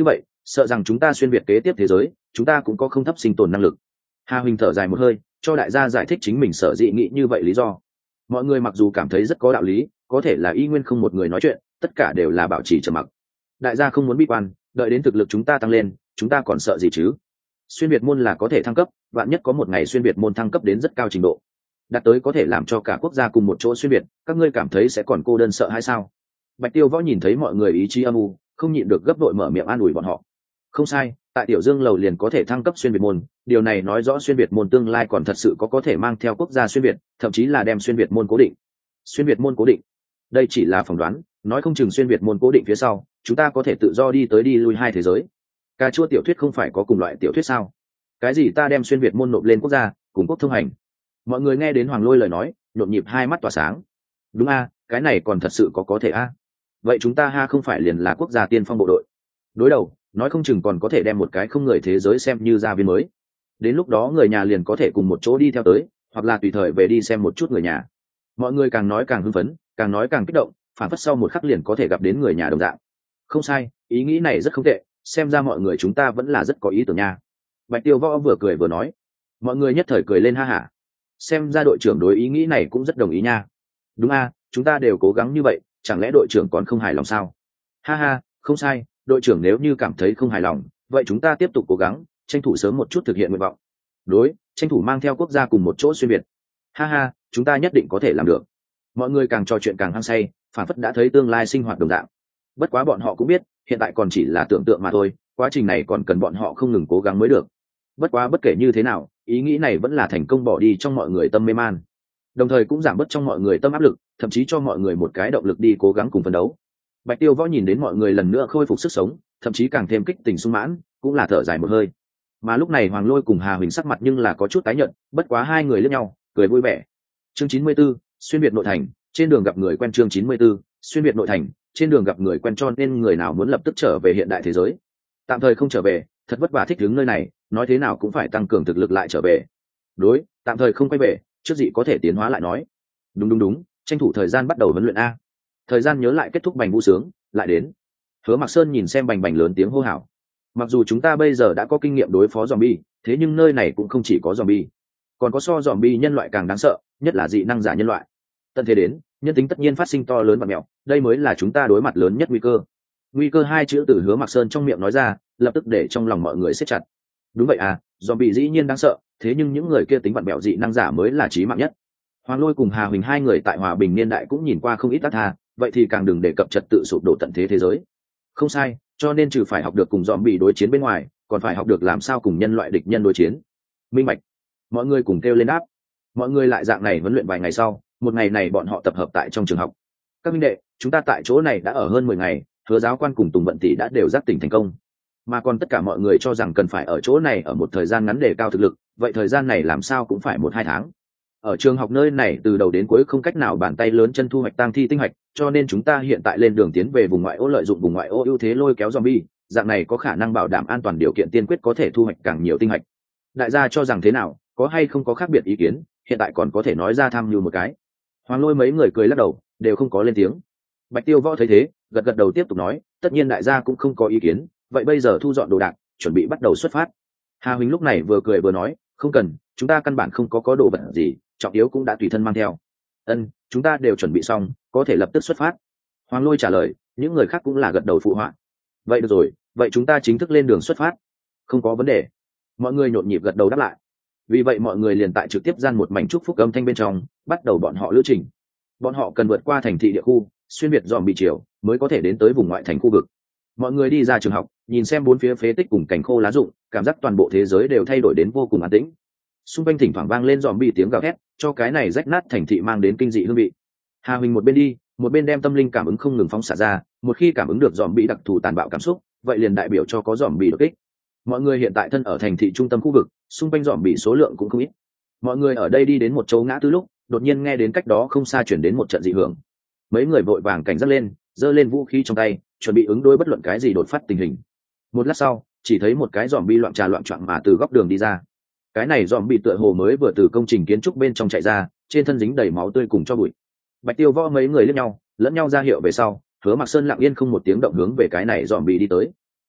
sợ rằng chúng ta xuyên việt kế tiếp thế giới, chúng ta cũng có không thấp sinh tồn năng lực. Hà Huỳnh thở dài một hơi, cho đại gia giải thích chính mình sở dĩ nghĩ như vậy lý do. Mọi người mặc dù cảm thấy rất có đạo lý, có thể là y nguyên không một người nói chuyện, tất cả đều là bảo trì trầm mặc. Đại gia không muốn bi quan, đợi đến thực lực chúng ta tăng lên, chúng ta còn sợ gì chứ? Xuyên việt môn là có thể thăng cấp, vạn nhất có một ngày xuyên việt môn thăng cấp đến rất cao trình độ, đạt tới có thể làm cho cả quốc gia cùng một chỗ xuyên việt, các ngươi cảm thấy sẽ còn cô đơn sợ hay sao? Bạch Tiêu Võ nhìn thấy mọi người ý chí âm u, không nhịn được gấp đội mở miệng an ủi bọn họ. Không sai, tại Tiểu Dương lầu liền có thể thăng cấp xuyên việt môn, điều này nói rõ xuyên việt môn tương lai còn thật sự có thể mang theo quốc gia xuyên việt, thậm chí là đem xuyên việt môn cố định. Xuyên việt môn cố định, đây chỉ là phỏng đoán, nói không chừng xuyên việt môn cố định phía sau, chúng ta có thể tự do đi tới đi lui hai thế giới. Cà chua tiểu thuyết không phải có cùng loại tiểu thuyết sao? Cái gì ta đem xuyên việt môn nộp lên quốc gia, cùng quốc thông hành? Mọi người nghe đến Hoàng Lôi lời nói, nhộn nhịp hai mắt tỏa sáng. Đúng a, cái này còn thật sự có thể a. Vậy chúng ta không phải liền là quốc gia tiên phong bộ đội? Đối đầu, nói không chừng còn có thể đem một cái không người thế giới xem như gia viên mới. Đến lúc đó người nhà liền có thể cùng một chỗ đi theo tới, hoặc là tùy thời về đi xem một chút người nhà. Mọi người càng nói càng hưng phấn, càng nói càng kích động, phản phất sau một khắc liền có thể gặp đến người nhà đồng dạng. Không sai, ý nghĩ này rất không tệ, xem ra mọi người chúng ta vẫn là rất có ý tưởng nha. Bạch Tiêu Võ vừa cười vừa nói. Mọi người nhất thời cười lên ha hả. Xem ra đội trưởng đối ý nghĩ này cũng rất đồng ý nha. Đúng a, chúng ta đều cố gắng như vậy, chẳng lẽ đội trưởng còn không hài lòng sao? Ha ha, không sai, đội trưởng nếu như cảm thấy không hài lòng, vậy chúng ta tiếp tục cố gắng, tranh thủ sớm một chút thực hiện nguyện vọng. Đối, tranh thủ mang theo quốc gia cùng một chỗ xuyên việt. Ha ha, chúng ta nhất định có thể làm được. Mọi người càng trò chuyện càng hăng say, phản phất đã thấy tương lai sinh hoạt đồng dạng. Bất quá bọn họ cũng biết, hiện tại còn chỉ là tưởng tượng mà thôi, quá trình này còn cần bọn họ không ngừng cố gắng mới được. Bất quá bất kể như thế nào, ý nghĩ này vẫn là thành công bỏ đi trong mọi người tâm mê man, đồng thời cũng giảm bớt trong mọi người tâm áp lực, thậm chí cho mọi người một cái động lực đi cố gắng cùng phấn đấu. Bạch Tiêu Võ nhìn đến mọi người lần nữa khôi phục sức sống, thậm chí càng thêm kích tình sung mãn, cũng là thở dài một hơi. Mà lúc này Hoàng Lôi cùng Hà Huỳnh sắc mặt nhưng là có chút tái nhợt, bất quá hai người liếc nhau, cười vui vẻ. Chương 94, xuyên việt nội thành, trên đường gặp người quen. Chương 94, xuyên việt nội thành, trên đường gặp người quen, cho nên người nào muốn lập tức trở về hiện đại thế giới, tạm thời không trở về, thật vất vả thích ứng nơi này, nói thế nào cũng phải tăng cường thực lực lại trở về. Đối, tạm thời không quay về, trước gì có thể tiến hóa lại nói. Đúng, tranh thủ thời gian bắt đầu huấn luyện a. Thời gian nhớ lại kết thúc Bành Vũ Sướng, lại đến. Hứa Mặc Sơn nhìn xem Bành lớn tiếng hô hào. Mặc dù chúng ta bây giờ đã có kinh nghiệm đối phó zombie, thế nhưng nơi này cũng không chỉ có zombie, còn có so zombie nhân loại càng đáng sợ, nhất là dị năng giả nhân loại. Tận thế đến, nhân tính tất nhiên phát sinh to lớn và mẹo, đây mới là chúng ta đối mặt lớn nhất nguy cơ. Nguy cơ hai chữ từ Hứa Mặc Sơn trong miệng nói ra, lập tức để trong lòng mọi người siết chặt. Đúng vậy à, zombie dĩ nhiên đáng sợ, thế nhưng những người kia tính vặn bẹo dị năng giả mới là chí mạng nhất. Hoàng Lôi cùng Hà Huỳnh hai người tại Hòa Bình niên đại cũng nhìn qua không ít tác tha, vậy thì càng đừng đề cập trật tự sụp đổ tận thế thế giới. Không sai, cho nên trừ phải học được cùng zombie đối chiến bên ngoài, còn phải học được làm sao cùng nhân loại địch nhân đối chiến. Minh bạch. Mọi người cùng kêu lên đáp. Mọi người lại dạng này huấn luyện vài ngày sau, một ngày này bọn họ tập hợp tại trong trường học. Các minh đệ, chúng ta tại chỗ này đã ở hơn 10 ngày, Hứa giáo quan cùng Tùng Vận tỷ đã đều giác tỉnh thành công, mà còn tất cả mọi người cho rằng cần phải ở chỗ này ở một thời gian ngắn để cao thực lực, vậy thời gian này làm sao cũng phải 1-2 tháng. Ở trường học nơi này từ đầu đến cuối không cách nào bàn tay lớn chân thu hoạch tang thi tinh hạch, cho nên chúng ta hiện tại lên đường tiến về vùng ngoại ô, lợi dụng vùng ngoại ô ưu thế lôi kéo zombie, dạng này có khả năng bảo đảm an toàn, điều kiện tiên quyết có thể thu hoạch càng nhiều tinh hạch. Đại gia cho rằng thế nào, có hay không có khác biệt ý kiến, hiện tại còn có thể nói ra tham mưu một cái. Hoàng Lôi mấy người cười lắc đầu, đều không có lên tiếng. Bạch Tiêu Võ thấy thế, gật đầu tiếp tục nói, tất nhiên đại gia cũng không có ý kiến, vậy bây giờ thu dọn đồ đạc, chuẩn bị bắt đầu xuất phát. Hà Huỳnh lúc này vừa cười vừa nói, không cần, chúng ta căn bản không có đồ vật gì, trọng yếu cũng đã tùy thân mang theo. Chúng ta đều chuẩn bị xong, có thể lập tức xuất phát. Hoàng Lôi trả lời, những người khác cũng là gật đầu phụ họa. Vậy được rồi, vậy chúng ta chính thức lên đường xuất phát. Không có vấn đề. Mọi người nhộn nhịp gật đầu đáp lại. Vì vậy mọi người liền tại trực tiếp gian một mảnh chúc phúc âm thanh bên trong, bắt đầu bọn họ lữ trình. Bọn họ cần vượt qua thành thị địa khu, xuyên việt zombie chiều, mới có thể đến tới vùng ngoại thành khu vực. Mọi người đi ra trường học, nhìn xem bốn phía phế tích cùng cành khô lá rụng, cảm giác toàn bộ thế giới đều thay đổi đến vô cùng an tĩnh. Xung quanh thỉnh thoảng vang lên zombie tiếng gào thét, cho cái này rách nát thành thị mang đến kinh dị hương vị. Hà Huỳnh một bên đi, một bên đem tâm linh cảm ứng không ngừng phóng xạ ra, một khi cảm ứng được zombie đặc thù tàn bạo cảm xúc, vậy liền đại biểu cho có zombie đột kích. Mọi người hiện tại thân ở thành thị trung tâm khu vực, xung quanh zombie số lượng cũng không ít. Mọi người ở đây đi đến một chỗ ngã tư lúc, đột nhiên nghe đến cách đó không xa chuyển đến một trận dị hưởng. Mấy người vội vàng cảnh giác lên, giơ lên vũ khí trong tay, chuẩn bị ứng đối bất luận cái gì đột phát tình hình. Một lát sau, chỉ thấy một cái zombie loạn trà loạn choạng mà từ góc đường đi ra. Cái này zombie tựa hồ mới vừa từ công trình kiến trúc bên trong chạy ra, trên thân dính đầy máu tươi cùng cho bụi. Bạch Tiêu Võ mấy người liếc nhau, lẫn nhau ra hiệu về sau, Hứa Mặc Sơn lặng yên không một tiếng động hướng về cái này zombie đi tới.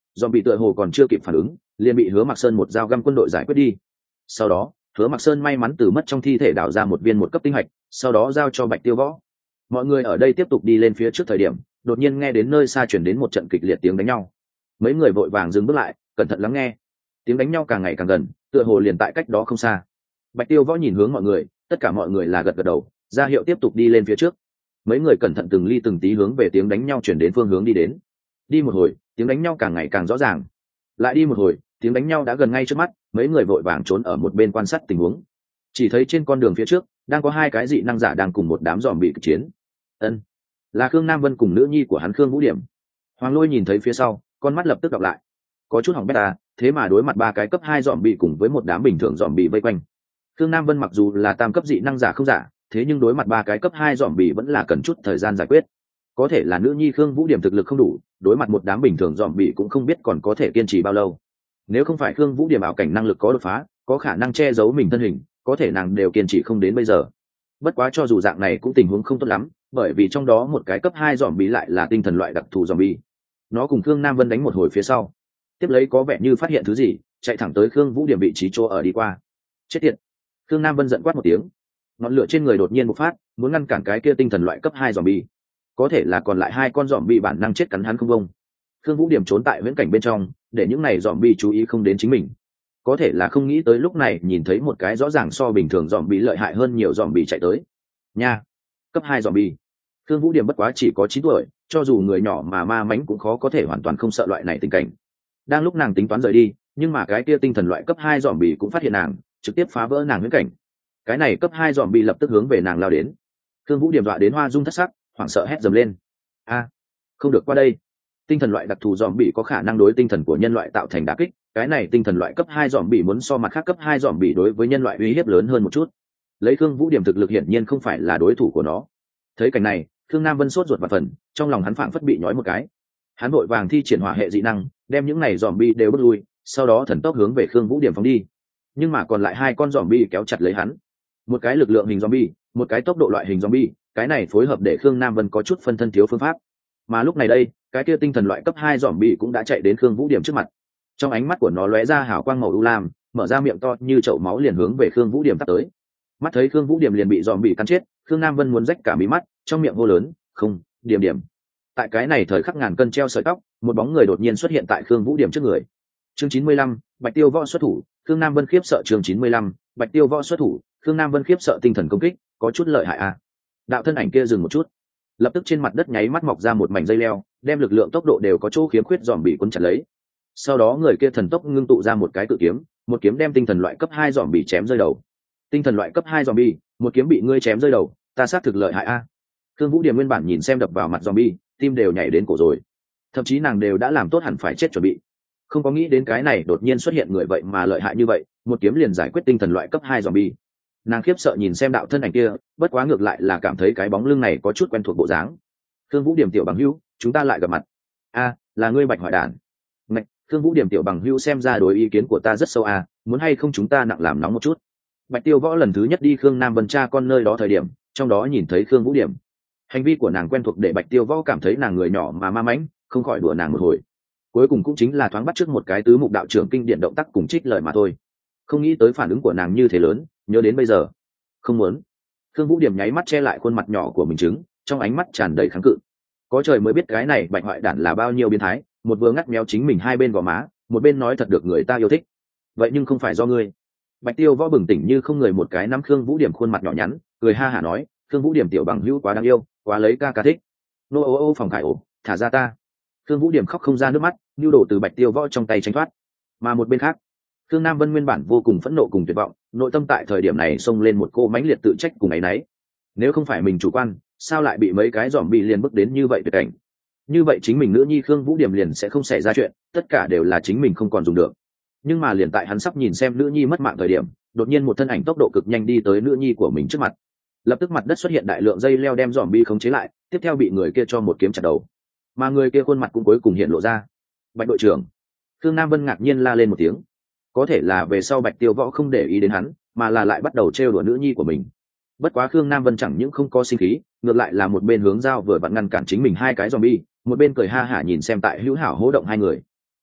dòm bị tựa hồ còn chưa kịp phản ứng, liền bị Hứa Mặc Sơn một dao găm quân đội giải quyết đi. Sau đó Hứa Mặc Sơn may mắn từ mất trong thi thể đào ra một viên một cấp tinh hạch, sau đó giao cho Bạch Tiêu Võ. Mọi người ở đây tiếp tục đi lên phía trước thời điểm, đột nhiên nghe đến nơi xa chuyển đến một trận kịch liệt tiếng đánh nhau. Mấy người vội vàng dừng bước lại, cẩn thận lắng nghe. Tiếng đánh nhau càng ngày càng gần, tựa hồ liền tại cách đó không xa. Bạch Tiêu Võ nhìn hướng mọi người, tất cả mọi người là gật gật đầu, ra hiệu tiếp tục đi lên phía trước. Mấy người cẩn thận từng ly từng tí hướng về tiếng đánh nhau chuyển đến phương hướng đi đến. Đi một hồi, tiếng đánh nhau càng ngày càng rõ ràng. Lại đi một hồi, tiếng đánh nhau đã gần ngay trước mắt, mấy người vội vàng trốn ở một bên quan sát tình huống. Chỉ thấy trên con đường phía trước đang có hai cái dị năng giả đang cùng một đám giòm bị kịch chiến. Ân, là Khương Nam Vân cùng nữ nhi của hắn Khương Vũ Điểm. Hoàng Lôi nhìn thấy phía sau, con mắt lập tức đọc lại. Có chút hỏng bét à, thế mà đối mặt ba cái cấp 2 giòm bị cùng với một đám bình thường giòm bị vây quanh. Khương Nam Vân mặc dù là tam cấp dị năng giả không giả, thế nhưng đối mặt ba cái cấp 2 giòm bị vẫn là cần chút thời gian giải quyết. Có thể là nữ nhi Khương Vũ Điểm thực lực không đủ, đối mặt một đám bình thường giòm bị cũng không biết còn có thể kiên trì bao lâu. Nếu không phải Khương Vũ Điểm ảo cảnh năng lực có đột phá, có khả năng che giấu mình thân hình, có thể nàng đều kiên trì không đến bây giờ. Bất quá cho dù dạng này cũng tình huống không tốt lắm, bởi vì trong đó một cái cấp 2 giòm bị lại là tinh thần loại đặc thù giòm bị. Nó cùng Khương Nam Vân đánh một hồi phía sau, tiếp lấy có vẻ như phát hiện thứ gì, chạy thẳng tới Khương Vũ Điểm vị trí chỗ ở đi qua. Chết tiệt! Khương Nam Vân giận quát một tiếng, ngọn lửa trên người đột nhiên bộc phát, muốn ngăn cản cái kia tinh thần loại cấp 2 giòm bị. Có thể là còn lại hai con giòm bị bản năng chết cắn hắn không bông. Khương Vũ Điểm trốn tại viễn cảnh bên trong, để những này giòm bị chú ý không đến chính mình. Có thể là không nghĩ tới lúc này nhìn thấy một cái rõ ràng so bình thường giòm bị lợi hại hơn nhiều giòm bị chạy tới. Nha, cấp 2 giòm bị. Khương Vũ Điểm bất quá chỉ có 9 tuổi, cho dù người nhỏ mà ma mãnh cũng khó có thể hoàn toàn không sợ loại này tình cảnh. Đang lúc nàng tính toán rời đi, nhưng mà cái kia tinh thần loại cấp 2 giòm bị cũng phát hiện nàng, trực tiếp phá vỡ nàng viễn cảnh. Cái này cấp 2 giòm bị lập tức hướng về nàng lao đến. Khương Vũ Điểm dọa đến hoa dung thất sắc, hoảng sợ hét dầm lên. A, không được qua đây. Tinh thần loại đặc thù giòm bị có khả năng đối tinh thần của nhân loại tạo thành đả kích, cái này tinh thần loại cấp 2 giòm bị muốn so mặt khác cấp 2 giòm bị đối với nhân loại uy hiếp lớn hơn một chút. Lấy Khương Vũ Điểm thực lực hiển nhiên không phải là đối thủ của nó. Thấy cảnh này, Khương Nam Vân sốt ruột và phần, trong lòng hắn phảng phất bị nhói một cái. Hắn vội vàng thi triển hỏa hệ dị năng, đem những này giòm bị đều bước lui, sau đó thần tốc hướng về Khương Vũ Điểm phóng đi. Nhưng mà còn lại hai con giòm bị kéo chặt lấy hắn. Một cái lực lượng hình zombie, một cái tốc độ loại hình zombie, cái này phối hợp để Khương Nam Vân có chút phân thân thiếu phương pháp. Mà lúc này đây, cái kia tinh thần loại cấp 2 zombie cũng đã chạy đến Khương Vũ Điểm trước mặt. Trong ánh mắt của nó lóe ra hào quang màu u lam, mở ra miệng to như chậu máu liền hướng về Khương Vũ Điểm tắt tới. Mắt thấy Khương Vũ Điểm liền bị zombie cắn chết, Khương Nam Vân muốn rách cả mí mắt, trong miệng hô lớn, "Không, Điểm Điểm." Tại cái này thời khắc ngàn cân treo sợi tóc, một bóng người đột nhiên xuất hiện tại Khương Vũ Điểm trước người. Chương 95, Bạch Tiêu Võ xuất thủ, Khương Nam Vân khiếp sợ. Chương 95, Bạch Tiêu Võ xuất thủ, Khương Nam Vân khiếp sợ tinh thần công kích, có chút lợi hại à. Đạo thân ảnh kia dừng một chút, lập tức trên mặt đất nháy mắt mọc ra một mảnh dây leo, đem lực lượng tốc độ đều có chỗ khiếm khuyết giòm bị cuốn chặt lấy. Sau đó người kia thần tốc ngưng tụ ra một cái cự kiếm, một kiếm đem tinh thần loại cấp 2 giòm bị chém rơi đầu. Tinh thần loại cấp 2 giòm bị, một kiếm bị ngươi chém rơi đầu, ta xác thực lợi hại a. Khương Vũ Điểm nguyên bản nhìn xem đập vào mặt giòm bị, tim đều nhảy đến cổ rồi. Thậm chí nàng đều đã làm tốt hẳn phải chết chuẩn bị. Không có nghĩ đến cái này đột nhiên xuất hiện người vậy mà lợi hại như vậy, một kiếm liền giải quyết tinh thần loại cấp 2 zombie. Nàng khiếp sợ nhìn xem đạo thân ảnh kia, bất quá ngược lại là cảm thấy cái bóng lưng này có chút quen thuộc bộ dáng. Khương Vũ Điểm tiểu bằng hữu, chúng ta lại gặp mặt. A, là ngươi Bạch Hoại Đản. Ngạch, Khương Vũ Điểm tiểu bằng hữu xem ra đối ý kiến của ta rất sâu a, muốn hay không chúng ta nặng làm nóng một chút. Bạch Tiêu Võ lần thứ nhất đi Khương Nam Vân cha con nơi đó thời điểm, trong đó nhìn thấy Khương Vũ Điểm. Hành vi của nàng quen thuộc để Bạch Tiêu Võ cảm thấy nàng người nhỏ mà ma mãnh, không khỏi đùa nàng một hồi. Cuối cùng cũng chính là thoáng bắt trước một cái tứ mục đạo trưởng kinh điển động tác cùng trích lời mà thôi. Không nghĩ tới phản ứng của nàng như thế lớn, nhớ đến bây giờ. Không muốn. Khương Vũ Điểm nháy mắt che lại khuôn mặt nhỏ của mình trứng, trong ánh mắt tràn đầy kháng cự. Có trời mới biết cái này Bạch Hoại Đản là bao nhiêu biến thái, một vừa ngắt méo chính mình hai bên gò má, một bên nói thật được người ta yêu thích. Vậy nhưng không phải do ngươi. Bạch Tiêu Võ bừng tỉnh như không người một cái nắm Khương Vũ Điểm khuôn mặt nhỏ nhắn, cười ha hả nói, Khương Vũ Điểm tiểu bằng hữu quá đáng yêu, quá lấy ca ca thích. Nô ô ô phòng khải ổ, thả ra ta. Khương Vũ Điểm khóc không ra nước mắt, nhu đổ từ Bạch Tiêu Võ trong tay tránh thoát. Mà một bên khác, Khương Nam Vân nguyên bản vô cùng phẫn nộ cùng tuyệt vọng, nội tâm tại thời điểm này xông lên một cô mãnh liệt tự trách cùng ấy nấy. Nếu không phải mình chủ quan, sao lại bị mấy cái giòm bị liền bước đến như vậy tuyệt cảnh? Như vậy chính mình nữ nhi Khương Vũ Điểm liền sẽ không xảy ra chuyện, tất cả đều là chính mình không còn dùng được. Nhưng mà liền tại hắn sắp nhìn xem nữ nhi mất mạng thời điểm, đột nhiên một thân ảnh tốc độ cực nhanh đi tới nữ nhi của mình trước mặt. Lập tức mặt đất xuất hiện đại lượng dây leo đem giòm bị khống chế lại, tiếp theo bị người kia cho một kiếm chặt đầu. Mà người kia khuôn mặt cũng cuối cùng hiện lộ ra. Bạch đội trưởng. Khương Nam Vân ngạc nhiên la lên một tiếng. Có thể là về sau Bạch Tiêu Võ không để ý đến hắn, mà là lại bắt đầu trêu đùa nữ nhi của mình. Bất quá Khương Nam Vân chẳng những không có sinh khí, ngược lại là một bên hướng dao vừa vặn ngăn cản chính mình hai cái zombie, một bên cười ha hả nhìn xem tại hữu hảo hố động hai người.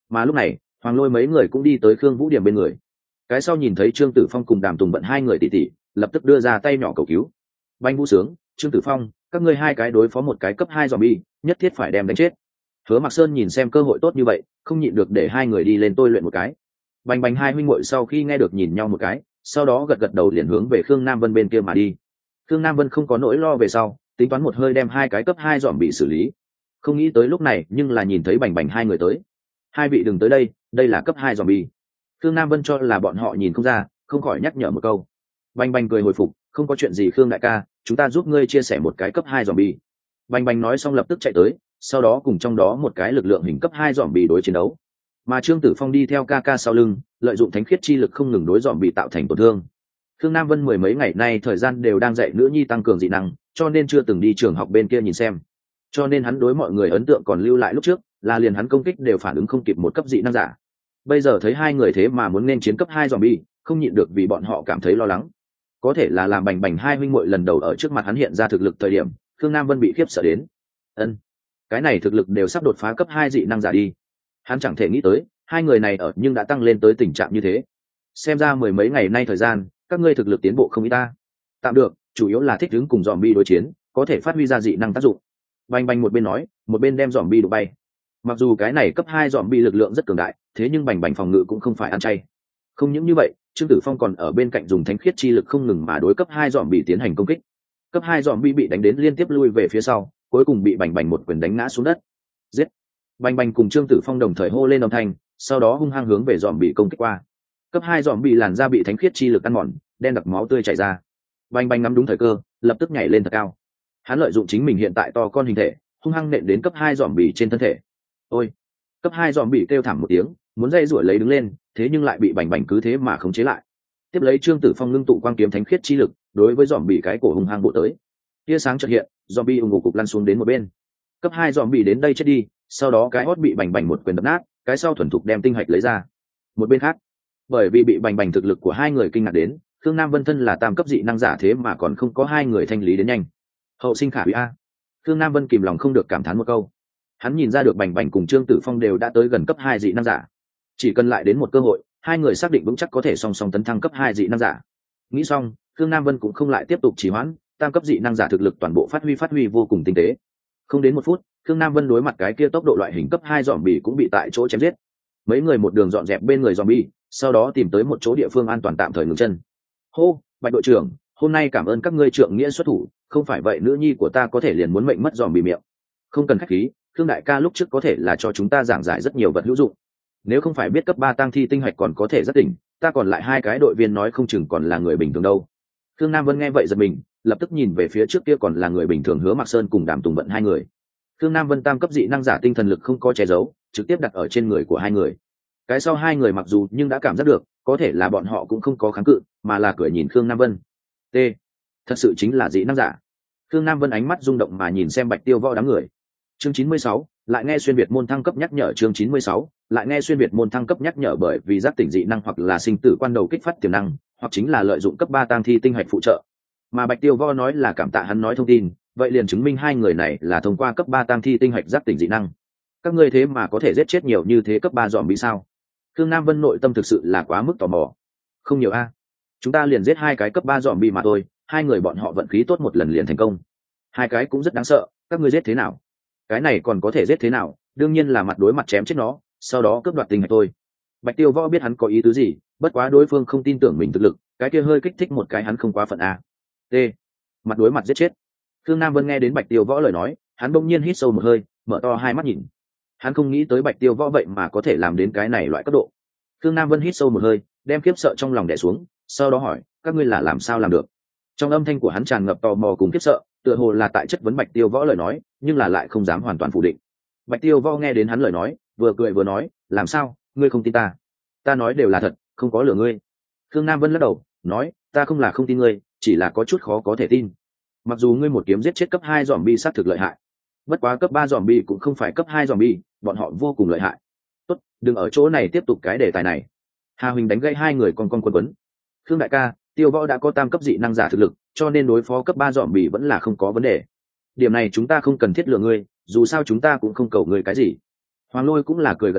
Mà lúc này Hoàng Lôi mấy người cũng đi tới Khương Vũ Điểm bên người. Cái sau nhìn thấy Trương Tử Phong cùng Đàm Tùng Bận hai người tỉ tỉ, lập tức đưa ra tay nhỏ cầu cứu. Banh Vũ Sướng, Trương Tử Phong, các ngươi hai cái đối phó một cái cấp 2 zombie, nhất thiết phải đem đánh chết. Hứa Mặc Sơn nhìn xem cơ hội tốt như vậy, không nhịn được để hai người đi lên tôi luyện một cái. Bành Bành hai huynh muội sau khi nghe được nhìn nhau một cái, sau đó gật gật đầu liền hướng về Khương Nam Vân bên kia mà đi. Khương Nam Vân không có nỗi lo về sau, tính toán một hơi đem hai cái cấp 2 dòm bị xử lý. Không nghĩ tới lúc này nhưng là nhìn thấy Bành Bành hai người tới. Hai vị đừng tới đây, đây là cấp 2 dòm bị. Khương Nam Vân cho là bọn họ nhìn không ra, không khỏi nhắc nhở một câu. Bành Bành cười hồi phục, không có chuyện gì Khương đại ca, chúng ta giúp ngươi chia sẻ một cái cấp 2 dòm bị. Bành Bành nói xong lập tức chạy tới, sau đó cùng trong đó một cái lực lượng hình cấp 2 dòm bị đối chiến đấu. Mà Trương Tử Phong đi theo ca ca sau lưng, lợi dụng thánh khiết chi lực không ngừng đối dòm bị tạo thành tổn thương. Khương Nam Vân mười mấy ngày nay thời gian đều đang dạy nữ nhi tăng cường dị năng, cho nên chưa từng đi trường học bên kia nhìn xem. Cho nên hắn đối mọi người ấn tượng còn lưu lại lúc trước, là liền hắn công kích đều phản ứng không kịp một cấp dị năng giả. Bây giờ thấy hai người thế mà muốn nên chiến cấp 2 zombie, không nhịn được vì bọn họ cảm thấy lo lắng. Có thể là làm Bành Bành hai huynh muội lần đầu ở trước mặt hắn hiện ra thực lực thời điểm, Khương Nam Vân bị khiếp sợ đến. Ân, cái này thực lực đều sắp đột phá cấp 2 dị năng giả đi. Hắn chẳng thể nghĩ tới, hai người này ở nhưng đã tăng lên tới tình trạng như thế. Xem ra mười mấy ngày nay thời gian, các ngươi thực lực tiến bộ không ít ta. Tạm được, chủ yếu là thích ứng cùng zombie đối chiến, có thể phát huy ra dị năng tác dụng. Bành Bành một bên nói, một bên đem zombie đụng bay. Mặc dù cái này cấp 2 zombie lực lượng rất cường đại, thế nhưng Bành Bành phòng ngự cũng không phải ăn chay. Không những như vậy, Trương Tử Phong còn ở bên cạnh dùng thánh khiết chi lực không ngừng mà đối cấp 2 zombie tiến hành công kích. Cấp 2 zombie bị đánh đến liên tiếp lui về phía sau, cuối cùng bị Bành Bành một quyền đánh ngã xuống đất. Giết! Bành Bành cùng Trương Tử Phong đồng thời hô lên âm thanh, sau đó hung hăng hướng về zombie công kích qua. Cấp 2 zombie làn da bị thánh khiết chi lực ăn mòn, đen đặc máu tươi chảy ra. Bành Bành ngắm đúng thời cơ, lập tức nhảy lên thật cao. Hắn lợi dụng chính mình hiện tại to con hình thể, hung hăng nện đến cấp 2 zombie trên thân thể. Ôi! Cấp 2 zombie kêu thảm một tiếng, muốn dây rủa lấy đứng lên, thế nhưng lại bị Bành Bành cứ thế mà khống chế lại. Tiếp lấy Trương Tử Phong ngưng tụ quang kiếm thánh khiết chi lực, đối với zombie cái cổ hung hăng bộ tới. Tia sáng chợt hiện, zombie ung cục lăn xuống đến một bên. Cấp 2 zombie đến đây chết đi, sau đó cái hốt bị Bành Bành một quyền đập nát, cái sau thuần thục đem tinh hạch lấy ra. Một bên khác, bởi vì bị Bành Bành thực lực của hai người kinh ngạc đến, Khương Nam Vân thân là tam cấp dị năng giả thế mà còn không có hai người thanh lý đến nhanh. Hậu sinh khả úy a. Khương Nam Vân kìm lòng không được cảm thán một câu. Hắn nhìn ra được Bành Bành cùng Trương Tử Phong đều đã tới gần cấp 2 dị năng giả. Chỉ cần lại đến một cơ hội, hai người xác định vững chắc có thể song song tấn thăng cấp 2 dị năng giả. Nghĩ xong, Khương Nam Vân cũng không lại tiếp tục trì hoãn, tam cấp dị năng giả thực lực toàn bộ phát huy vô cùng tinh tế. Không đến một phút, Khương Nam Vân đối mặt cái kia tốc độ loại hình cấp 2 zombie cũng bị tại chỗ chém giết. Mấy người một đường dọn dẹp bên người zombie, sau đó tìm tới một chỗ địa phương an toàn tạm thời ngừng chân. Hô, Bạch đội trưởng, hôm nay cảm ơn các ngươi trượng nghĩa xuất thủ, không phải vậy nữ nhi của ta có thể liền muốn mệnh mất zombie miệng. Không cần khách khí, Khương đại ca lúc trước có thể là cho chúng ta giảng giải rất nhiều vật hữu dụng. Nếu không phải biết cấp 3 tang thi tinh hạch còn có thể rất tỉnh, ta còn lại hai cái đội viên nói không chừng còn là người bình thường đâu. Khương Nam Vân nghe vậy giật mình, lập tức nhìn về phía trước kia còn là người bình thường Hứa Mặc Sơn cùng Đàm Tùng Bận hai người. Khương Nam Vân tam cấp dị năng giả tinh thần lực không có che giấu, trực tiếp đặt ở trên người của hai người. Cái sau hai người mặc dù nhưng đã cảm giác được, có thể là bọn họ cũng không có kháng cự, mà là cười nhìn Khương Nam Vân. T, thật sự chính là dị năng giả. Khương Nam Vân ánh mắt rung động mà nhìn xem Bạch Tiêu Võ đám người. Chương 96, lại nghe xuyên việt môn thăng cấp nhắc nhở. Chương 96, lại nghe xuyên việt môn thăng cấp nhắc nhở bởi vì giác tỉnh dị năng hoặc là sinh tử quan đầu kích phát tiềm năng, hoặc chính là lợi dụng cấp 3 tang thi tinh hạch phụ trợ. Mà Bạch Tiêu Võ nói là cảm tạ hắn nói thông tin, vậy liền chứng minh hai người này là thông qua cấp 3 tang thi tinh hạch giác tỉnh dị năng. Các ngươi thế mà có thể giết chết nhiều như thế cấp 3 zombie sao? Khương Nam Vân nội tâm thực sự là quá mức tò mò. Không nhiều a, chúng ta liền giết hai cái cấp 3 zombie mà thôi, hai người bọn họ vận khí tốt một lần liền thành công. Hai cái cũng rất đáng sợ, các ngươi giết thế nào? Cái này còn có thể giết thế nào, đương nhiên là mặt đối mặt chém chết nó, sau đó cướp đoạt tinh hạch thôi. Bạch Tiêu Võ biết hắn có ý tứ gì, bất quá đối phương không tin tưởng mình thực lực, cái kia hơi kích thích một cái hắn không quá phận a. T, mặt đối mặt giết chết. Khương Nam Vân nghe đến Bạch Tiêu Võ lời nói, hắn bỗng nhiên hít sâu một hơi, mở to hai mắt nhìn. Hắn không nghĩ tới Bạch Tiêu Võ vậy mà có thể làm đến cái này loại cấp độ. Khương Nam Vân hít sâu một hơi, đem khiếp sợ trong lòng đè xuống, sau đó hỏi, các ngươi là làm sao làm được? Trong âm thanh của hắn tràn ngập tò mò cùng khiếp sợ, tựa hồ là tại chất vấn Bạch Tiêu Võ lời nói, nhưng là lại không dám hoàn toàn phủ định. Bạch Tiêu Võ nghe đến hắn lời nói, vừa cười vừa nói, làm sao, ngươi không tin ta? Ta nói đều là thật, không có lừa ngươi. Khương Nam Vân lắc đầu, nói, ta không là không tin ngươi, chỉ là có chút khó có thể tin. Mặc dù ngươi một kiếm giết chết cấp 2 zombie sát thực lợi hại, bất quá cấp 3 zombie cũng không phải cấp 2 zombie, bọn họ vô cùng lợi hại. Tốt, đừng ở chỗ này tiếp tục cái đề tài này. Hà Huỳnh đánh gãy hai người con quấn. Khương đại ca, Tiêu Võ đã có tam cấp dị năng giả thực lực, cho nên đối phó cấp 3 zombie vẫn là không có vấn đề. Điểm này chúng ta không cần thiết lừa ngươi, dù sao chúng ta cũng không cầu ngươi cái gì. Hoàng Lôi cũng là cười gật đầu,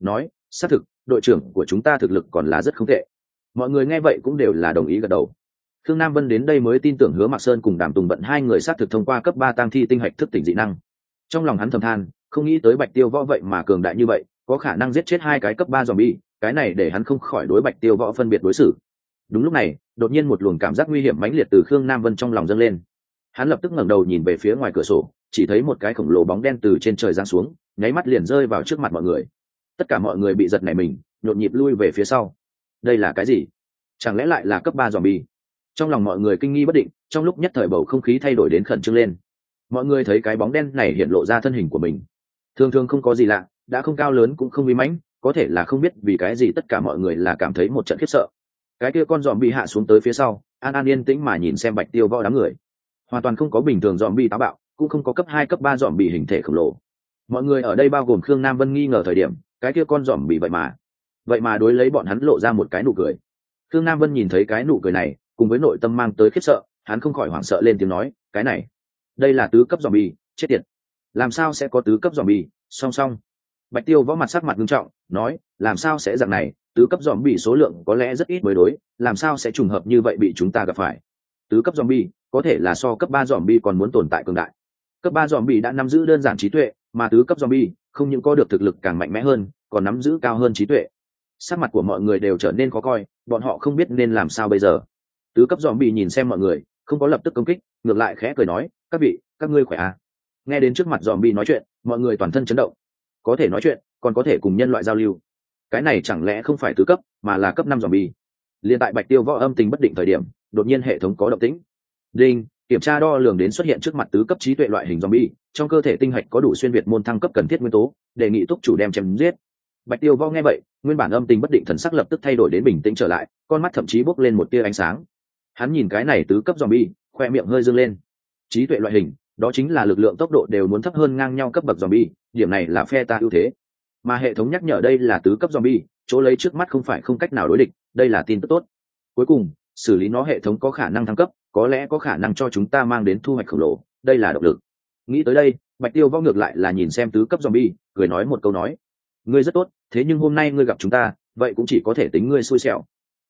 nói xác thực đội trưởng của chúng ta thực lực còn là rất không tệ. Mọi người nghe vậy cũng đều là đồng ý gật đầu. Khương Nam Vân đến đây mới tin tưởng Hứa Mạc Sơn cùng Đàm Tùng Bận hai người xác thực thông qua cấp 3 tang thi tinh hạch thức tỉnh dị năng. Trong lòng hắn thầm than, không nghĩ tới Bạch Tiêu Võ vậy mà cường đại như vậy, có khả năng giết chết hai cái cấp 3 zombie, cái này để hắn không khỏi đối Bạch Tiêu Võ phân biệt đối xử. Đúng lúc này, đột nhiên một luồng cảm giác nguy hiểm mãnh liệt từ Khương Nam Vân trong lòng dâng lên. Hắn lập tức ngẩng đầu nhìn về phía ngoài cửa sổ, chỉ thấy một cái khổng lồ bóng đen từ trên trời giáng xuống, nháy mắt liền rơi vào trước mặt mọi người. Tất cả mọi người bị giật nảy mình, nhộn nhịp lui về phía sau. Đây là cái gì? Chẳng lẽ lại là cấp 3 zombie? Trong lòng mọi người kinh nghi bất định, trong lúc nhất thời bầu không khí thay đổi đến khẩn trương lên. Mọi người thấy cái bóng đen này hiện lộ ra thân hình của mình, thường thường không có gì lạ, đã không cao lớn cũng không uy mãnh, có thể là không biết vì cái gì tất cả mọi người là cảm thấy một trận khiếp sợ. Cái kia con zombie hạ xuống tới phía sau, an an yên tĩnh mà nhìn xem Bạch Tiêu Võ đám người, hoàn toàn không có bình thường zombie táo bạo, cũng không có cấp 2 cấp 3 zombie hình thể khổng lồ. Mọi người ở đây bao gồm Khương Nam Vân nghi ngờ thời điểm, cái kia con zombie vậy mà đối lấy bọn hắn lộ ra một cái nụ cười. Khương Nam Vân nhìn thấy cái nụ cười này, cùng với nội tâm mang tới khiếp sợ, hắn không khỏi hoảng sợ lên tiếng nói, cái này, đây là tứ cấp zombie, chết tiệt. Làm sao sẽ có tứ cấp zombie? Song song. Bạch Tiêu Võ mặt sắc mặt nghiêm trọng, nói, làm sao sẽ dạng này, tứ cấp zombie số lượng có lẽ rất ít mới đối, làm sao sẽ trùng hợp như vậy bị chúng ta gặp phải? Tứ cấp zombie, có thể là so cấp 3 zombie còn muốn tồn tại cường đại. Cấp 3 zombie đã nắm giữ đơn giản trí tuệ, mà tứ cấp zombie không những có được thực lực càng mạnh mẽ hơn, còn nắm giữ cao hơn trí tuệ. Sắc mặt của mọi người đều trở nên khó coi, bọn họ không biết nên làm sao bây giờ. Tứ cấp zombie nhìn xem mọi người, không có lập tức công kích, ngược lại khẽ cười nói, các vị, các ngươi khỏe à? Nghe đến trước mặt zombie nói chuyện, mọi người toàn thân chấn động. Có thể nói chuyện, còn có thể cùng nhân loại giao lưu. Cái này chẳng lẽ không phải tứ cấp, mà là cấp 5 zombie? Liên tại Bạch Tiêu Võ âm tình bất định thời điểm, đột nhiên hệ thống có động tĩnh. Đinh, kiểm tra đo lường đến xuất hiện trước mặt tứ cấp trí tuệ loại hình zombie, trong cơ thể tinh hạch có đủ xuyên việt môn thăng cấp cần thiết nguyên tố, đề nghị túc chủ đem chém giết. Bạch Tiêu Võ nghe vậy, nguyên bản âm tình bất định thần sắc lập tức thay đổi đến bình tĩnh trở lại, con mắt thậm chí bốc lên một tia ánh sáng. Hắn nhìn cái này tứ cấp zombie, khoe miệng hơi dương lên. Trí tuệ loại hình, đó chính là lực lượng tốc độ đều muốn thấp hơn ngang nhau cấp bậc zombie, điểm này là phe ta ưu thế. Mà hệ thống nhắc nhở đây là tứ cấp zombie, chỗ lấy trước mắt không phải không cách nào đối địch, đây là tin tức tốt. Cuối cùng, xử lý nó hệ thống có khả năng thăng cấp, có lẽ có khả năng cho chúng ta mang đến thu hoạch khổng lồ, đây là động lực. Nghĩ tới đây, Bạch Tiêu Võ ngược lại là nhìn xem tứ cấp zombie, cười nói một câu nói, ngươi rất tốt, thế nhưng hôm nay ngươi gặp chúng ta, vậy cũng chỉ có thể tính ngươi xui xẻo.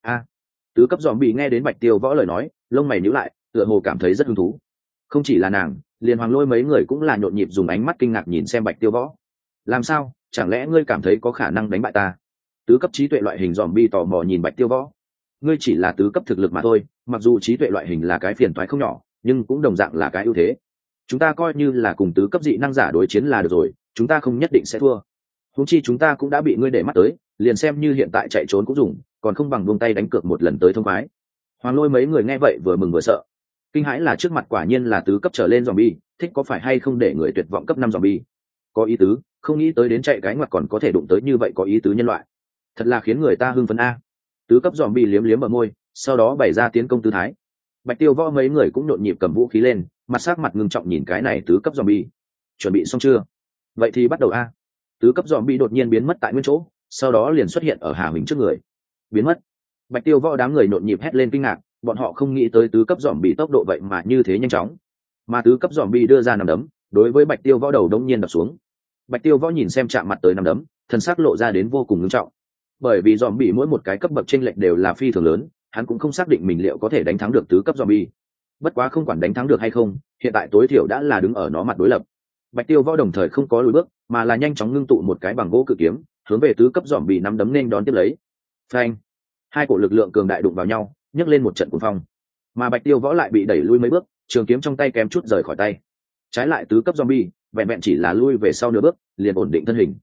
Tứ cấp zombie nghe đến Bạch Tiêu Võ lời nói, lông mày nhíu lại, tựa hồ cảm thấy rất hứng thú. Không chỉ là nàng, liền Hoàng Lôi mấy người cũng là nhộn nhịp dùng ánh mắt kinh ngạc nhìn xem Bạch Tiêu Võ. Làm sao, chẳng lẽ ngươi cảm thấy có khả năng đánh bại ta? Tứ cấp trí tuệ loại hình zombie tò mò nhìn Bạch Tiêu Võ. Ngươi chỉ là tứ cấp thực lực mà thôi, mặc dù trí tuệ loại hình là cái phiền toái không nhỏ, nhưng cũng đồng dạng là cái ưu thế. Chúng ta coi như là cùng tứ cấp dị năng giả đối chiến là được rồi, chúng ta không nhất định sẽ thua. Huống chi chúng ta cũng đã bị ngươi để mắt tới, liền xem như hiện tại chạy trốn cũng dùng, còn không bằng buông tay đánh cược một lần tới thông khoái. Hoàng Lôi mấy người nghe vậy vừa mừng vừa sợ. Kinh hãi là trước mặt quả nhiên là tứ cấp trở lên zombie, thích có phải hay không để người tuyệt vọng cấp 5 zombie. Có ý tứ, không nghĩ tới đến chạy cái ngoặt còn có thể đụng tới như vậy có ý tứ nhân loại. Thật là khiến người ta hưng phấn a. Tứ cấp zombie liếm liếm ở môi, sau đó bày ra tiến công tư thái. Bạch Tiêu Võ mấy người cũng nhộn nhịp cầm vũ khí lên, mặt sắc mặt ngưng trọng nhìn cái này tứ cấp zombie. Chuẩn bị xong chưa? Vậy thì bắt đầu a. Tứ cấp zombie đột nhiên biến mất tại nguyên chỗ, sau đó liền xuất hiện ở Hà Huỳnh trước người. Biến mất. Bạch Tiêu Võ đám người nhộn nhịp hét lên kinh ngạc, bọn họ không nghĩ tới tứ cấp zombie tốc độ vậy mà như thế nhanh chóng. Mà tứ cấp zombie đưa ra nằm đấm, đối với Bạch Tiêu Võ đầu đống nhiên đập xuống. Bạch Tiêu Võ nhìn xem chạm mặt tới nằm đấm, thân sắc lộ ra đến vô cùng nghiêm trọng. Bởi vì zombie mỗi một cái cấp bậc chênh lệch đều là phi thường lớn, hắn cũng không xác định mình liệu có thể đánh thắng được tứ cấp zombie. Bất quá không quản đánh thắng được hay không, hiện tại tối thiểu đã là đứng ở nó mặt đối lập. Bạch Tiêu Võ đồng thời không có lùi bước, mà là nhanh chóng ngưng tụ một cái bằng gỗ cự kiếm, hướng về tứ cấp zombie nắm đấm nên đón tiếp lấy. Phanh! Hai cổ lực lượng cường đại đụng vào nhau, nhấc lên một trận cuồng phong. Mà Bạch Tiêu Võ lại bị đẩy lui mấy bước, trường kiếm trong tay kém chút rời khỏi tay. Trái lại tứ cấp zombie, vẹn vẹn chỉ là lui về sau nửa bước, liền ổn định thân hình.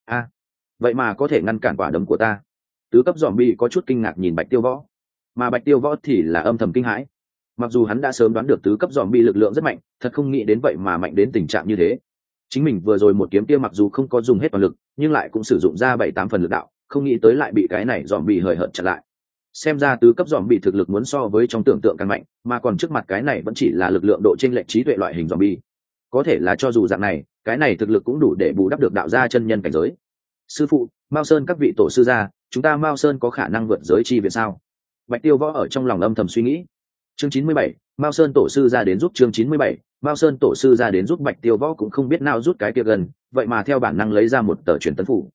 Vậy mà có thể ngăn cản quả đấm của ta. Tứ cấp zombie có chút kinh ngạc nhìn Bạch Tiêu Võ, mà Bạch Tiêu Võ thì là âm thầm kinh hãi. Mặc dù hắn đã sớm đoán được tứ cấp zombie lực lượng rất mạnh, thật không nghĩ đến vậy mà mạnh đến tình trạng như thế. Chính mình vừa rồi một kiếm kia mặc dù không có dùng hết toàn lực, nhưng lại cũng sử dụng ra 7-8 phần lực đạo, không nghĩ tới lại bị cái này zombie hời hợt chặn lại. Xem ra tứ cấp zombie thực lực muốn so với trong tưởng tượng càng mạnh, mà còn trước mặt cái này vẫn chỉ là lực lượng độ chênh lệch trí tuệ loại hình zombie. Có thể là cho dù dạng này, cái này thực lực cũng đủ để bù đắp được đạo gia chân nhân cảnh giới. Sư phụ, Mao Sơn các vị tổ sư gia, chúng ta Mao Sơn có khả năng vượt giới chi viện sao? Bạch Tiêu Võ ở trong lòng âm thầm suy nghĩ. Chương 97, Mao Sơn tổ sư ra đến giúp. Chương 97, Mao Sơn tổ sư ra đến giúp. Bạch Tiêu Võ cũng không biết nào rút cái kia gần, vậy mà theo bản năng lấy ra một tờ truyền tấn phủ.